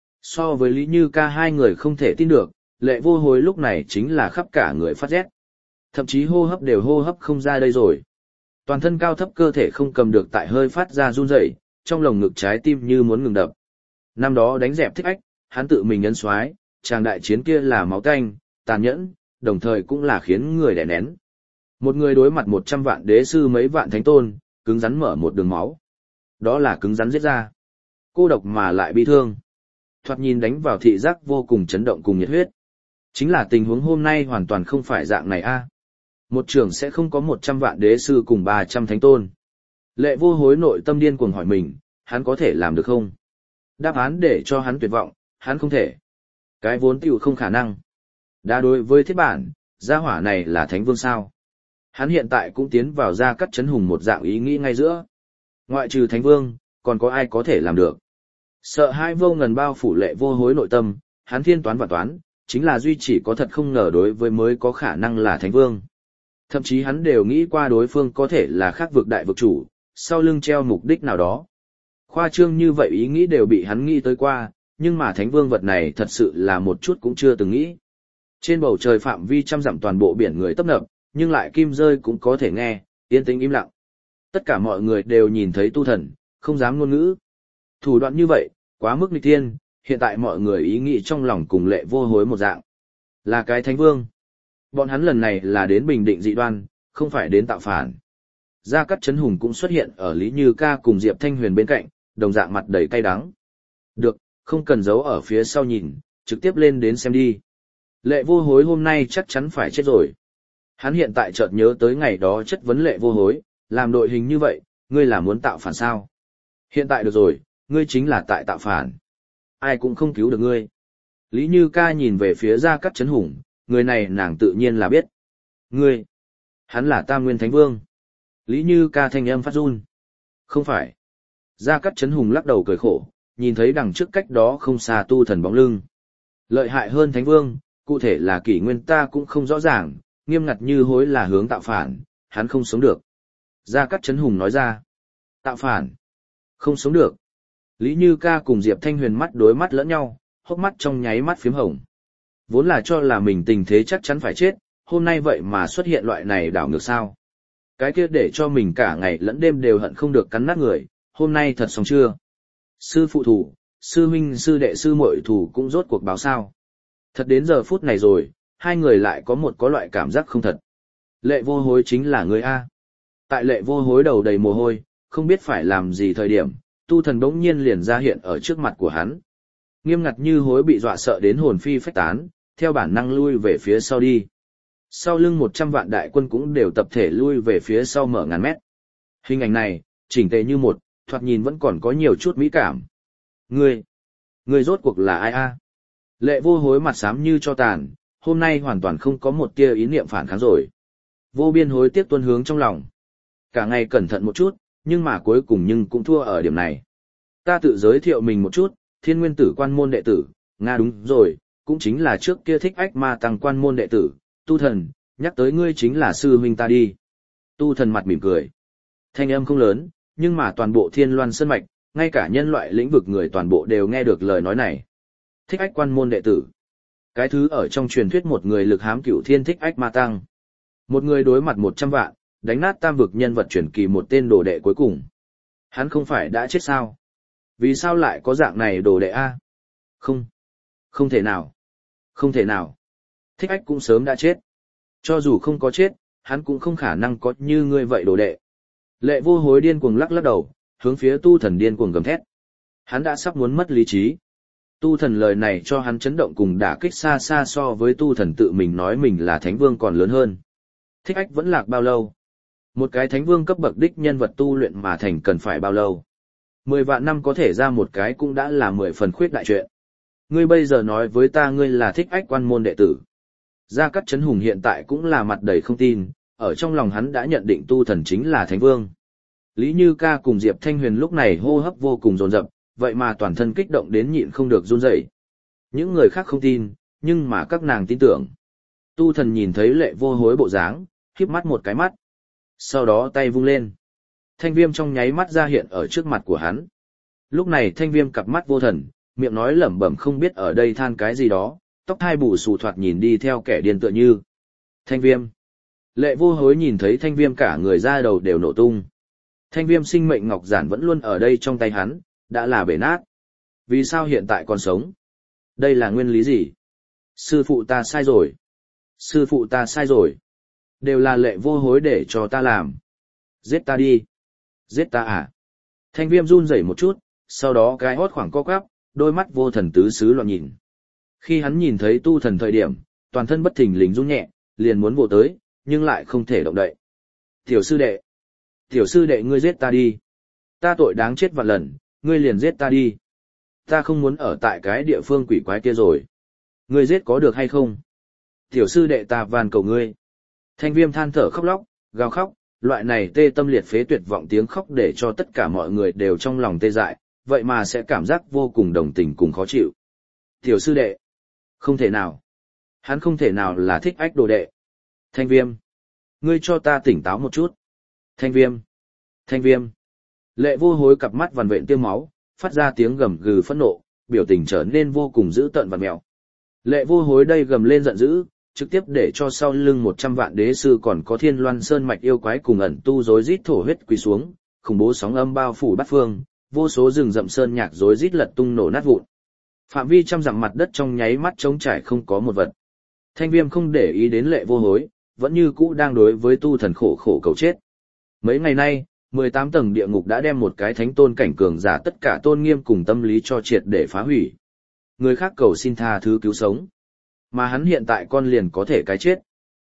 So với Lý Như Ca hai người không thể tin được, Lệ Vô Hối lúc này chính là khắp cả người phát rét. Thậm chí hô hấp đều hô hấp không ra đây rồi. Toàn thân cao thấp cơ thể không cầm được tại hơi phát ra run rẩy, trong lồng ngực trái tim như muốn ngừng đập. Năm đó đánh dẹp thích ách, hắn tự mình ấn soái, tràng đại chiến kia là máu tanh, tàn nhẫn, đồng thời cũng là khiến người đè nén. Một người đối mặt một trăm vạn đế sư mấy vạn thánh tôn, cứng rắn mở một đường máu. Đó là cứng rắn giết ra. Cô độc mà lại bi thương. Thoạt nhìn đánh vào thị giác vô cùng chấn động cùng nhiệt huyết. Chính là tình huống hôm nay hoàn toàn không phải dạng này a. Một trường sẽ không có một trăm vạn đế sư cùng ba trăm thánh tôn. Lệ Vô Hối nội tâm điên cuồng hỏi mình, hắn có thể làm được không? Đáp án để cho hắn tuyệt vọng, hắn không thể. Cái vốn tiểu không khả năng. Đã đối với thiết bản, gia hỏa này là thánh vương sao? Hắn hiện tại cũng tiến vào gia cắt chấn hùng một dạng ý nghĩ ngay giữa. Ngoại trừ thánh vương, còn có ai có thể làm được? Sợ hai vô ngần bao phủ Lệ Vô Hối nội tâm, hắn thiên toán và toán, chính là duy chỉ có thật không ngờ đối với mới có khả năng là thánh vương. Thậm chí hắn đều nghĩ qua đối phương có thể là khác vực đại vực chủ, sau lưng treo mục đích nào đó. Khoa trương như vậy ý nghĩ đều bị hắn nghĩ tới qua, nhưng mà thánh vương vật này thật sự là một chút cũng chưa từng nghĩ. Trên bầu trời phạm vi trăm dặm toàn bộ biển người tấp nập, nhưng lại kim rơi cũng có thể nghe, yên tĩnh im lặng. Tất cả mọi người đều nhìn thấy tu thần, không dám ngôn ngữ. Thủ đoạn như vậy, quá mức nghịch thiên, hiện tại mọi người ý nghĩ trong lòng cùng Lệ Vô Hối một dạng. Là cái thánh vương. Bọn hắn lần này là đến bình định dị đoan, không phải đến tạo phản. Gia Cát Chấn Hùng cũng xuất hiện ở Lý Như Ca cùng Diệp Thanh Huyền bên cạnh, đồng dạng mặt đầy cay đắng. Được, không cần giấu ở phía sau nhìn, trực tiếp lên đến xem đi. Lệ Vô Hối hôm nay chắc chắn phải chết rồi. Hắn hiện tại chợt nhớ tới ngày đó chất vấn Lệ Vô Hối, làm đội hình như vậy, ngươi là muốn tạo phản sao? Hiện tại được rồi, ngươi chính là tại tạo phản. Ai cũng không cứu được ngươi. Lý Như Ca nhìn về phía Gia Cát Trấn Hùng, người này nàng tự nhiên là biết. Ngươi, hắn là Tam Nguyên Thánh Vương. Lý Như Ca thanh âm phát run. Không phải. Gia Cát Trấn Hùng lắc đầu cười khổ, nhìn thấy đằng trước cách đó không xa tu thần bóng lưng. Lợi hại hơn Thánh Vương, cụ thể là kỷ nguyên ta cũng không rõ ràng, nghiêm ngặt như hối là hướng tạo phản, hắn không sống được. Gia Cát Trấn Hùng nói ra. Tạo phản. Không sống được. Lý Như Ca cùng Diệp Thanh Huyền mắt đối mắt lẫn nhau, hốc mắt trong nháy mắt phím hồng. Vốn là cho là mình tình thế chắc chắn phải chết, hôm nay vậy mà xuất hiện loại này đảo ngược sao. Cái kia để cho mình cả ngày lẫn đêm đều hận không được cắn nát người, hôm nay thật xong chưa? Sư phụ thủ, sư huynh sư đệ sư muội thủ cũng rốt cuộc báo sao. Thật đến giờ phút này rồi, hai người lại có một có loại cảm giác không thật. Lệ Vô Hối chính là người A. Tại Lệ Vô Hối đầu đầy mồ hôi, không biết phải làm gì thời điểm, tu thần bỗng nhiên liền ra hiện ở trước mặt của hắn. Nghiêm ngặt như hối bị dọa sợ đến hồn phi phách tán, theo bản năng lui về phía sau đi. Sau lưng một trăm vạn đại quân cũng đều tập thể lui về phía sau mở ngàn mét. Hình ảnh này, chỉnh tề như một, thoạt nhìn vẫn còn có nhiều chút mỹ cảm. Ngươi, ngươi rốt cuộc là ai a? Lệ Vô Hối mặt xám như cho tàn, hôm nay hoàn toàn không có một tia ý niệm phản kháng rồi. Vô biên hối tiếc tuôn hướng trong lòng. Cả ngày cẩn thận một chút, nhưng mà cuối cùng nhưng cũng thua ở điểm này. Ta tự giới thiệu mình một chút, Thiên Nguyên Tử quan môn đệ tử, Nga đúng rồi, cũng chính là trước kia Thích Ách Ma Tăng quan môn đệ tử, Tu Thần, nhắc tới ngươi chính là sư huynh ta đi. Tu Thần mặt mỉm cười. Thanh âm không lớn, nhưng mà toàn bộ Thiên Loan Sơn Mạch, ngay cả nhân loại lĩnh vực người toàn bộ đều nghe được lời nói này. Thích Ách quan môn đệ tử. Cái thứ ở trong truyền thuyết một người lực hám cửu thiên Thích Ách Ma Tăng. Một người đối mặt một trăm vạn, đánh nát tam vực nhân vật truyền kỳ một tên đồ đệ cuối cùng. Hắn không phải đã chết sao? Vì sao lại có dạng này đồ đệ a? Không. Không thể nào. Không thể nào. Thích Ách cũng sớm đã chết. Cho dù không có chết, hắn cũng không khả năng có như ngươi vậy đồ đệ. Lệ Vô Hối điên cuồng lắc lắc đầu, hướng phía Tu Thần điên cuồng gầm thét. Hắn đã sắp muốn mất lý trí. Tu Thần lời này cho hắn chấn động cùng đả kích xa xa so với Tu Thần tự mình nói mình là Thánh Vương còn lớn hơn. Thích Ách vẫn lạc bao lâu? Một cái Thánh Vương cấp bậc đích nhân vật tu luyện mà thành cần phải bao lâu? Mười vạn năm có thể ra một cái cũng đã là mười phần khuyết đại chuyện. Ngươi bây giờ nói với ta ngươi là Thích Ách quan môn đệ tử. Gia Cát Trấn Hùng hiện tại cũng là mặt đầy không tin, ở trong lòng hắn đã nhận định Tu Thần chính là Thánh Vương. Lý Như Ca cùng Diệp Thanh Huyền lúc này hô hấp vô cùng dồn dập, vậy mà toàn thân kích động đến nhịn không được run rẩy. Những người khác không tin, nhưng mà các nàng tin tưởng. Tu Thần nhìn thấy Lệ Vô Hối bộ dáng, híp mắt một cái mắt. Sau đó tay vung lên. Thanh Viêm trong nháy mắt ra hiện ở trước mặt của hắn. Lúc này Thanh Viêm cặp mắt vô thần, miệng nói lẩm bẩm không biết ở đây than cái gì đó, tóc hai bù xù thoạt nhìn đi theo kẻ điên tựa như. Thanh Viêm. Lệ Vô Hối nhìn thấy Thanh Viêm cả người ra đầu đều nổ tung. Thanh Viêm sinh mệnh ngọc giản vẫn luôn ở đây trong tay hắn, đã là bể nát. Vì sao hiện tại còn sống? Đây là nguyên lý gì? Sư phụ ta sai rồi. Sư phụ ta sai rồi. Đều là Lệ Vô Hối để cho ta làm. Giết ta đi. Giết ta à? Thanh Viêm run rẩy một chút, sau đó cái hót khoảng co quắp, đôi mắt vô thần tứ xứ loạn nhìn. Khi hắn nhìn thấy Tu Thần thời điểm, toàn thân bất thình lình run nhẹ, liền muốn vồ tới, nhưng lại không thể động đậy. Tiểu sư đệ. Tiểu sư đệ ngươi giết ta đi. Ta tội đáng chết vạn lần, ngươi liền giết ta đi. Ta không muốn ở tại cái địa phương quỷ quái kia rồi. Ngươi giết có được hay không? Tiểu sư đệ ta van cầu ngươi. Thanh Viêm than thở khóc lóc, gào khóc, loại này tê tâm liệt phế tuyệt vọng tiếng khóc để cho tất cả mọi người đều trong lòng tê dại, vậy mà sẽ cảm giác vô cùng đồng tình cùng khó chịu. Tiểu sư đệ. Không thể nào. Hắn không thể nào là Thích Ách đồ đệ. Thanh Viêm. Ngươi cho ta tỉnh táo một chút. Thanh Viêm. Thanh Viêm. Lệ Vô Hối cặp mắt vằn vện tiêm máu, phát ra tiếng gầm gừ phẫn nộ, biểu tình trở nên vô cùng dữ tợn vặn mèo. Lệ Vô Hối đây gầm lên giận dữ, trực tiếp để cho sau lưng một trăm vạn đế sư còn có Thiên Loan Sơn mạch yêu quái cùng ẩn tu rối rít thổ huyết quỳ xuống, khủng bố sóng âm bao phủ bát phương, vô số rừng rậm sơn nhạc rối rít lật tung nổ nát vụn. Phạm vi trăm dặm mặt đất trong nháy mắt trống trải không có một vật. Thanh Viêm không để ý đến Lệ Vô Hối, vẫn như cũ đang đối với Tu Thần khổ khổ cầu chết. Mấy ngày nay, mười tám tầng địa ngục đã đem một cái thánh tôn cảnh cường giả tất cả tôn nghiêm cùng tâm lý cho triệt để phá hủy. Người khác cầu xin tha thứ cứu sống. Mà hắn hiện tại con liền có thể cái chết.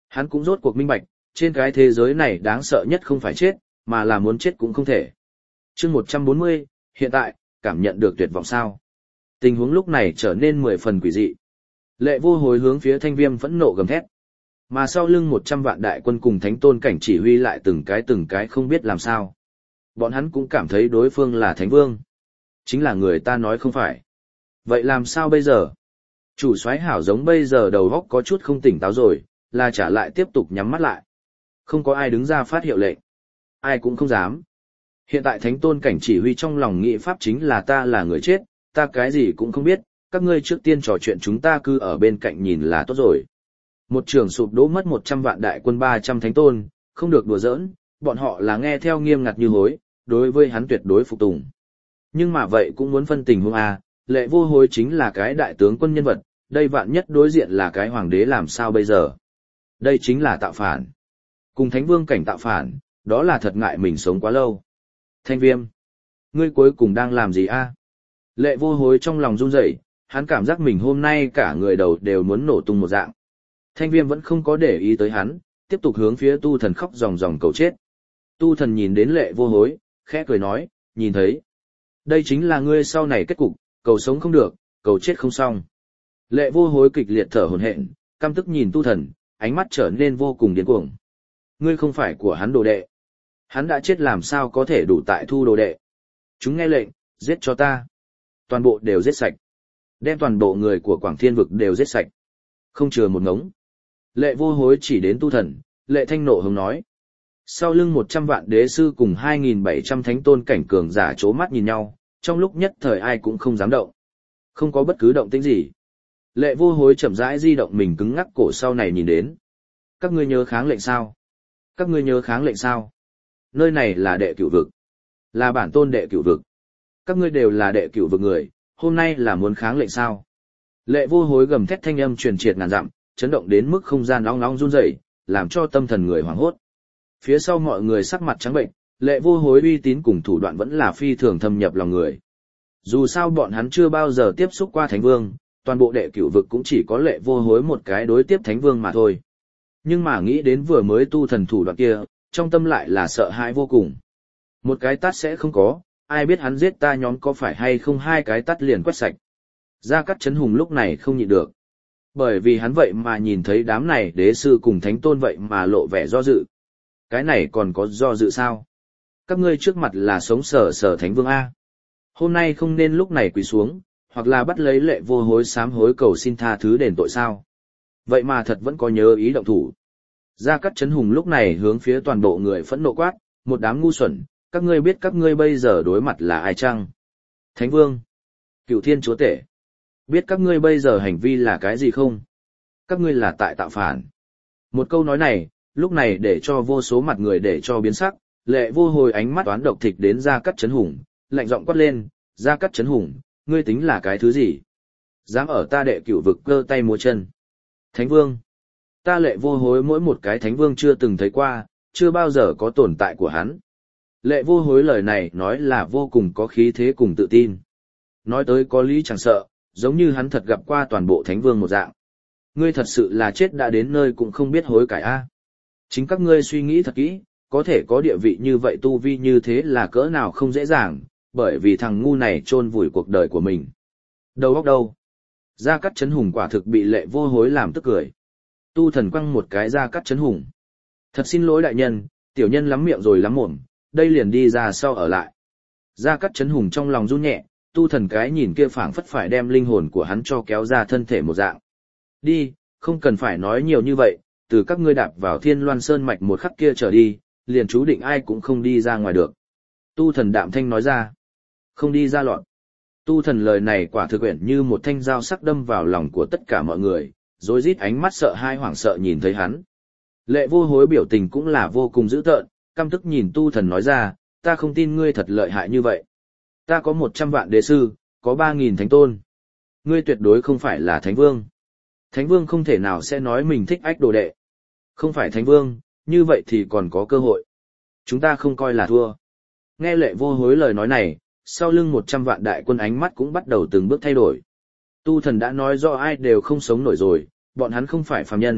Hắn cũng rốt cuộc minh bạch, trên cái thế giới này đáng sợ nhất không phải chết, mà là muốn chết cũng không thể. chương một trăm bốn mươi, hiện tại, cảm nhận được tuyệt vọng sao. Tình huống lúc này trở nên mười phần quỷ dị. Lệ Vô Hối hướng phía Thanh Viêm phẫn nộ gầm thét. Mà sau lưng một trăm vạn đại quân cùng thánh tôn cảnh chỉ huy lại từng cái từng cái không biết làm sao. Bọn hắn cũng cảm thấy đối phương là thánh vương. Chính là người ta nói không phải. Vậy làm sao bây giờ? Chủ soái hảo giống bây giờ đầu óc có chút không tỉnh táo rồi, là trả lại tiếp tục nhắm mắt lại. Không có ai đứng ra phát hiệu lệnh. Ai cũng không dám. Hiện tại thánh tôn cảnh chỉ huy trong lòng nghị pháp chính là ta là người chết, ta cái gì cũng không biết, các ngươi trước tiên trò chuyện chúng ta cứ ở bên cạnh nhìn là tốt rồi. Một trường sụp đổ mất một trăm vạn đại quân ba trăm thánh tôn, không được đùa giỡn, bọn họ là nghe theo nghiêm ngặt như hối, đối với hắn tuyệt đối phục tùng. Nhưng mà vậy cũng muốn phân tình huống a, Lệ Vô Hối chính là cái đại tướng quân nhân vật, đây vạn nhất đối diện là cái hoàng đế làm sao bây giờ? Đây chính là tạo phản. Cùng thánh vương cảnh tạo phản, đó là thật ngại mình sống quá lâu. Thanh Viêm, ngươi cuối cùng đang làm gì a? Lệ Vô Hối trong lòng run rẩy, hắn cảm giác mình hôm nay cả người đầu đều muốn nổ tung một dạng. Thanh Viêm vẫn không có để ý tới hắn, tiếp tục hướng phía Tu Thần khóc ròng ròng cầu chết. Tu Thần nhìn đến Lệ Vô Hối, khẽ cười nói, nhìn thấy. Đây chính là ngươi sau này kết cục, cầu sống không được, cầu chết không xong. Lệ Vô Hối kịch liệt thở hổn hển, căm tức nhìn Tu Thần, ánh mắt trở nên vô cùng điên cuồng. Ngươi không phải của hắn đồ đệ. Hắn đã chết làm sao có thể đủ tại thu đồ đệ. Chúng nghe lệnh, giết cho ta. Toàn bộ đều giết sạch. Đem toàn bộ người của Quảng Thiên Vực đều giết sạch. Không chừa một ngống. Lệ Vô Hối chỉ đến Tu Thần, Lệ Thanh nộ hứng nói. Sau lưng một trăm vạn đế sư cùng hai nghìn bảy trăm thánh tôn cảnh cường giả chố mắt nhìn nhau, trong lúc nhất thời ai cũng không dám động. Không có bất cứ động tĩnh gì. Lệ Vô Hối chậm rãi di động mình cứng ngắc cổ sau này nhìn đến. Các ngươi nhớ kháng lệnh sao? Các ngươi nhớ kháng lệnh sao? Nơi này là đệ cửu vực. Là bản tôn đệ cửu vực. Các ngươi đều là đệ cửu vực người, hôm nay là muốn kháng lệnh sao? Lệ Vô Hối gầm thét thanh âm truyền triệt ngàn dặm, chấn động đến mức không gian ong ong run rẩy, làm cho tâm thần người hoảng hốt. Phía sau mọi người sắc mặt trắng bệnh, Lệ Vô Hối uy tín cùng thủ đoạn vẫn là phi thường thâm nhập lòng người. Dù sao bọn hắn chưa bao giờ tiếp xúc qua Thánh Vương, toàn bộ đệ cửu vực cũng chỉ có Lệ Vô Hối một cái đối tiếp Thánh Vương mà thôi. Nhưng mà nghĩ đến vừa mới tu thần thủ đoạn kia, trong tâm lại là sợ hãi vô cùng. Một cái tát sẽ không có, ai biết hắn giết ta nhóm có phải hay không hai cái tát liền quét sạch. Gia Cát Chấn Hùng lúc này không nhịn được. Bởi vì hắn vậy mà nhìn thấy đám này đế sư cùng thánh tôn vậy mà lộ vẻ do dự. Cái này còn có do dự sao? Các ngươi trước mặt là sống sở sở thánh vương A. Hôm nay không nên lúc này quỳ xuống, hoặc là bắt lấy Lệ Vô Hối sám hối cầu xin tha thứ đền tội sao. Vậy mà thật vẫn có nhớ ý động thủ. Gia Cát Chấn Hùng lúc này hướng phía toàn bộ người phẫn nộ quát, một đám ngu xuẩn, các ngươi biết các ngươi bây giờ đối mặt là ai chăng? Thánh Vương, Cửu Thiên Chúa Tể. Biết các ngươi bây giờ hành vi là cái gì không? Các ngươi là tại tạo phản. Một câu nói này, lúc này để cho vô số mặt người để cho biến sắc, Lệ Vô Hối ánh mắt toán độc thịch đến Gia Cát Chấn Hùng, lạnh giọng quát lên, Gia Cát Chấn Hùng, ngươi tính là cái thứ gì? Dám ở ta đệ cửu vực cơ tay múa chân. Thánh Vương. Ta Lệ Vô Hối mỗi một cái Thánh Vương chưa từng thấy qua, chưa bao giờ có tồn tại của hắn. Lệ Vô Hối lời này nói là vô cùng có khí thế cùng tự tin. Nói tới có lý chẳng sợ, giống như hắn thật gặp qua toàn bộ Thánh Vương một dạng. Ngươi thật sự là chết đã đến nơi cũng không biết hối cải a. Chính các ngươi suy nghĩ thật kỹ, có thể có địa vị như vậy tu vi như thế là cỡ nào không dễ dàng, bởi vì thằng ngu này chôn vùi cuộc đời của mình. Đầu óc đâu? Gia Cát Chấn Hùng quả thực bị Lệ Vô Hối làm tức cười. Tu Thần quăng một cái Gia Cát Chấn Hùng. Thật xin lỗi đại nhân, tiểu nhân lắm miệng rồi lắm mồm, đây liền đi ra sau ở lại. Gia Cát Chấn Hùng trong lòng run nhẹ, Tu Thần cái nhìn kia phảng phất phải đem linh hồn của hắn cho kéo ra thân thể một dạng. Đi, không cần phải nói nhiều như vậy, từ các ngươi đạp vào Thiên Loan Sơn mạch một khắc kia trở đi, liền chú định ai cũng không đi ra ngoài được. Tu Thần đạm thanh nói ra. Không đi ra lọt. Tu Thần lời này quả thực quyển như một thanh dao sắc đâm vào lòng của tất cả mọi người, rối rít ánh mắt sợ hai hoảng sợ nhìn thấy hắn. Lệ Vô Hối biểu tình cũng là vô cùng dữ tợn, căm tức nhìn Tu Thần nói ra, ta không tin ngươi thật lợi hại như vậy. Ta có một trăm vạn đế sư, có ba nghìn thánh tôn. Ngươi tuyệt đối không phải là Thánh Vương. Thánh Vương không thể nào sẽ nói mình thích ách đồ đệ. Không phải Thánh Vương, như vậy thì còn có cơ hội. Chúng ta không coi là thua. Nghe Lệ Vô Hối lời nói này, sau lưng một trăm vạn đại quân ánh mắt cũng bắt đầu từng bước thay đổi. Tu Thần đã nói rõ ai đều không sống nổi rồi, bọn hắn không phải phàm nhân,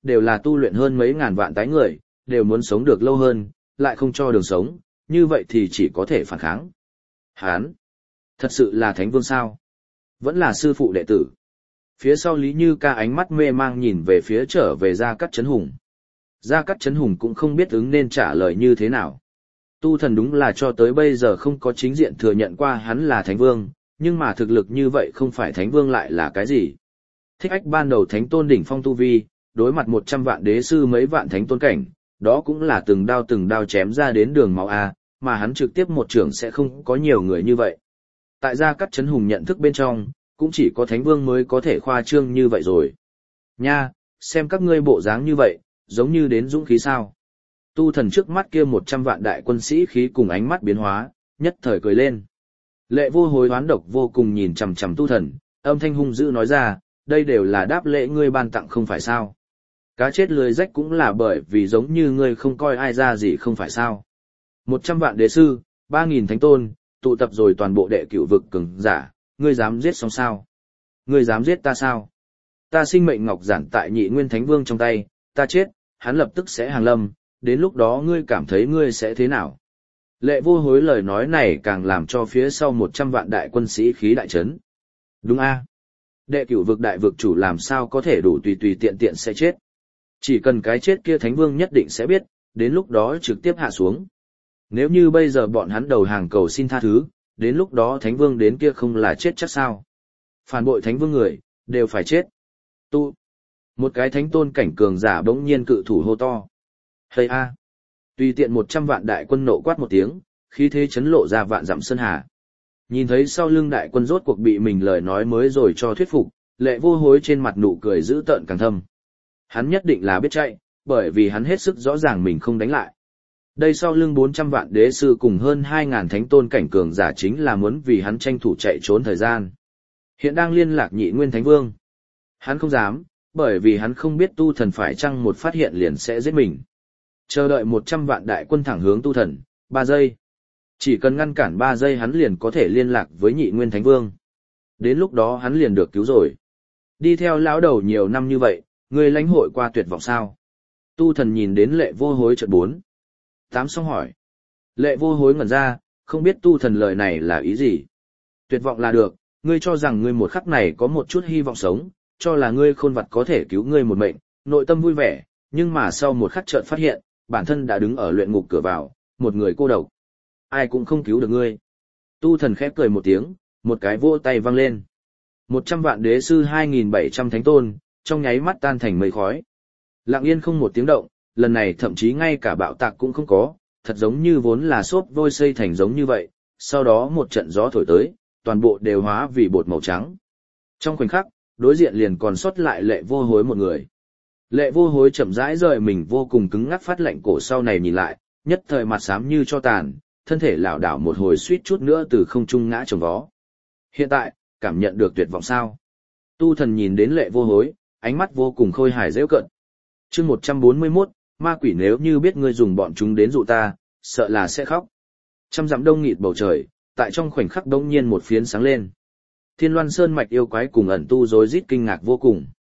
đều là tu luyện hơn mấy ngàn vạn tái người, đều muốn sống được lâu hơn, lại không cho đường sống, như vậy thì chỉ có thể phản kháng. Hán, thật sự là thánh vương sao? Vẫn là sư phụ đệ tử. Phía sau Lý Như Ca ánh mắt mê mang nhìn về phía trở về Gia Cát Chấn Hùng. Gia Cát Chấn Hùng cũng không biết ứng nên trả lời như thế nào. Tu thần đúng là cho tới bây giờ không có chính diện thừa nhận qua hắn là thánh vương, nhưng mà thực lực như vậy không phải thánh vương lại là cái gì? Thích Ách ban đầu thánh tôn đỉnh phong tu vi, đối mặt một trăm vạn đế sư mấy vạn thánh tôn cảnh, đó cũng là từng đao từng đao chém ra đến đường máu A, mà hắn trực tiếp một trưởng sẽ không có nhiều người như vậy. Tại Gia Cát Chấn Hùng nhận thức bên trong, cũng chỉ có thánh vương mới có thể khoa trương như vậy rồi. Nha, xem các ngươi bộ dáng như vậy, giống như đến dũng khí sao. Tu thần trước mắt kia một trăm vạn đại quân sĩ khí cùng ánh mắt biến hóa, nhất thời cười lên. Lệ Vô Hối oán độc vô cùng nhìn chằm chằm tu thần, âm thanh hung dữ nói ra, đây đều là đáp lễ ngươi ban tặng không phải sao. Cá chết lưới rách cũng là bởi vì giống như ngươi không coi ai ra gì không phải sao. Một trăm vạn đế sư, ba nghìn thánh tôn, tụ tập rồi toàn bộ đệ cửu vực cường giả, ngươi dám giết xong sao? Ngươi dám giết ta sao? Ta sinh mệnh ngọc giản tại Nhị Nguyên Thánh Vương trong tay, ta chết, hắn lập tức sẽ hàng lâm, đến lúc đó ngươi cảm thấy ngươi sẽ thế nào? Lệ Vô Hối lời nói này càng làm cho phía sau một trăm vạn đại quân sĩ khí đại chấn. Đúng a, đệ cửu vực đại vực chủ làm sao có thể đủ tùy tùy tiện tiện sẽ chết? Chỉ cần cái chết kia Thánh Vương nhất định sẽ biết, đến lúc đó trực tiếp hạ xuống. Nếu như bây giờ bọn hắn đầu hàng cầu xin tha thứ, đến lúc đó Thánh Vương đến kia không là chết chắc sao? Phản bội Thánh Vương người, đều phải chết. Tu. Một cái thánh tôn cảnh cường giả bỗng nhiên cự thủ hô to. Hây a. Tùy tiện một trăm vạn đại quân nộ quát một tiếng, khí thế chấn lộ ra vạn dặm sơn hà. Nhìn thấy sau lưng đại quân rốt cuộc bị mình lời nói mới rồi cho thuyết phục, Lệ Vô Hối trên mặt nụ cười dữ tợn càng thâm. Hắn nhất định là biết chạy, bởi vì hắn hết sức rõ ràng mình không đánh lại. Đây sau lưng bốn trăm vạn đế sư cùng hơn hai ngàn thánh tôn cảnh cường giả chính là muốn vì hắn tranh thủ chạy trốn thời gian. Hiện đang liên lạc Nhị Nguyên Thánh Vương. Hắn không dám, bởi vì hắn không biết tu thần phải chăng một phát hiện liền sẽ giết mình. Chờ đợi một trăm vạn đại quân thẳng hướng tu thần, ba giây. Chỉ cần ngăn cản ba giây hắn liền có thể liên lạc với Nhị Nguyên Thánh Vương. Đến lúc đó hắn liền được cứu rồi. Đi theo lão đầu nhiều năm như vậy, người lãnh hội qua tuyệt vọng sao? Tu thần nhìn đến Lệ Vô Hối chợt bốn. Tám xong hỏi. Lệ Vô Hối ngẩn ra, không biết tu thần lời này là ý gì. Tuyệt vọng là được, ngươi cho rằng ngươi một khắc này có một chút hy vọng sống, cho là ngươi khôn vặt có thể cứu ngươi một mệnh, nội tâm vui vẻ, nhưng mà sau một khắc chợt phát hiện, bản thân đã đứng ở luyện ngục cửa vào, một người cô độc. Ai cũng không cứu được ngươi. Tu thần khép cười một tiếng, một cái vỗ tay vang lên. Một trăm vạn đế sư hai nghìn bảy trăm thánh tôn, trong nháy mắt tan thành mây khói. Lặng yên không một tiếng động, lần này thậm chí ngay cả bạo tạc cũng không có, thật giống như vốn là xốp vôi xây thành giống như vậy, sau đó một trận gió thổi tới, toàn bộ đều hóa vì bột màu trắng. Trong khoảnh khắc, đối diện liền còn sót lại Lệ Vô Hối một người. Lệ Vô Hối chậm rãi rời mình vô cùng cứng ngắc phát lạnh cổ sau này nhìn lại, nhất thời mặt xám như cho tàn, thân thể lảo đảo một hồi suýt chút nữa từ không trung ngã chồng vó. Hiện tại, cảm nhận được tuyệt vọng sao? Tu thần nhìn đến Lệ Vô Hối, ánh mắt vô cùng khôi hài giễu cợt. Chương một trăm bốn mươi mốt, ma quỷ nếu như biết ngươi dùng bọn chúng đến dụ ta, sợ là sẽ khóc. Trăm dặm đông nghịt bầu trời, tại trong khoảnh khắc đống nhiên một phiến sáng lên. Thiên Loan Sơn mạch yêu quái cùng ẩn tu rối rít kinh ngạc vô cùng.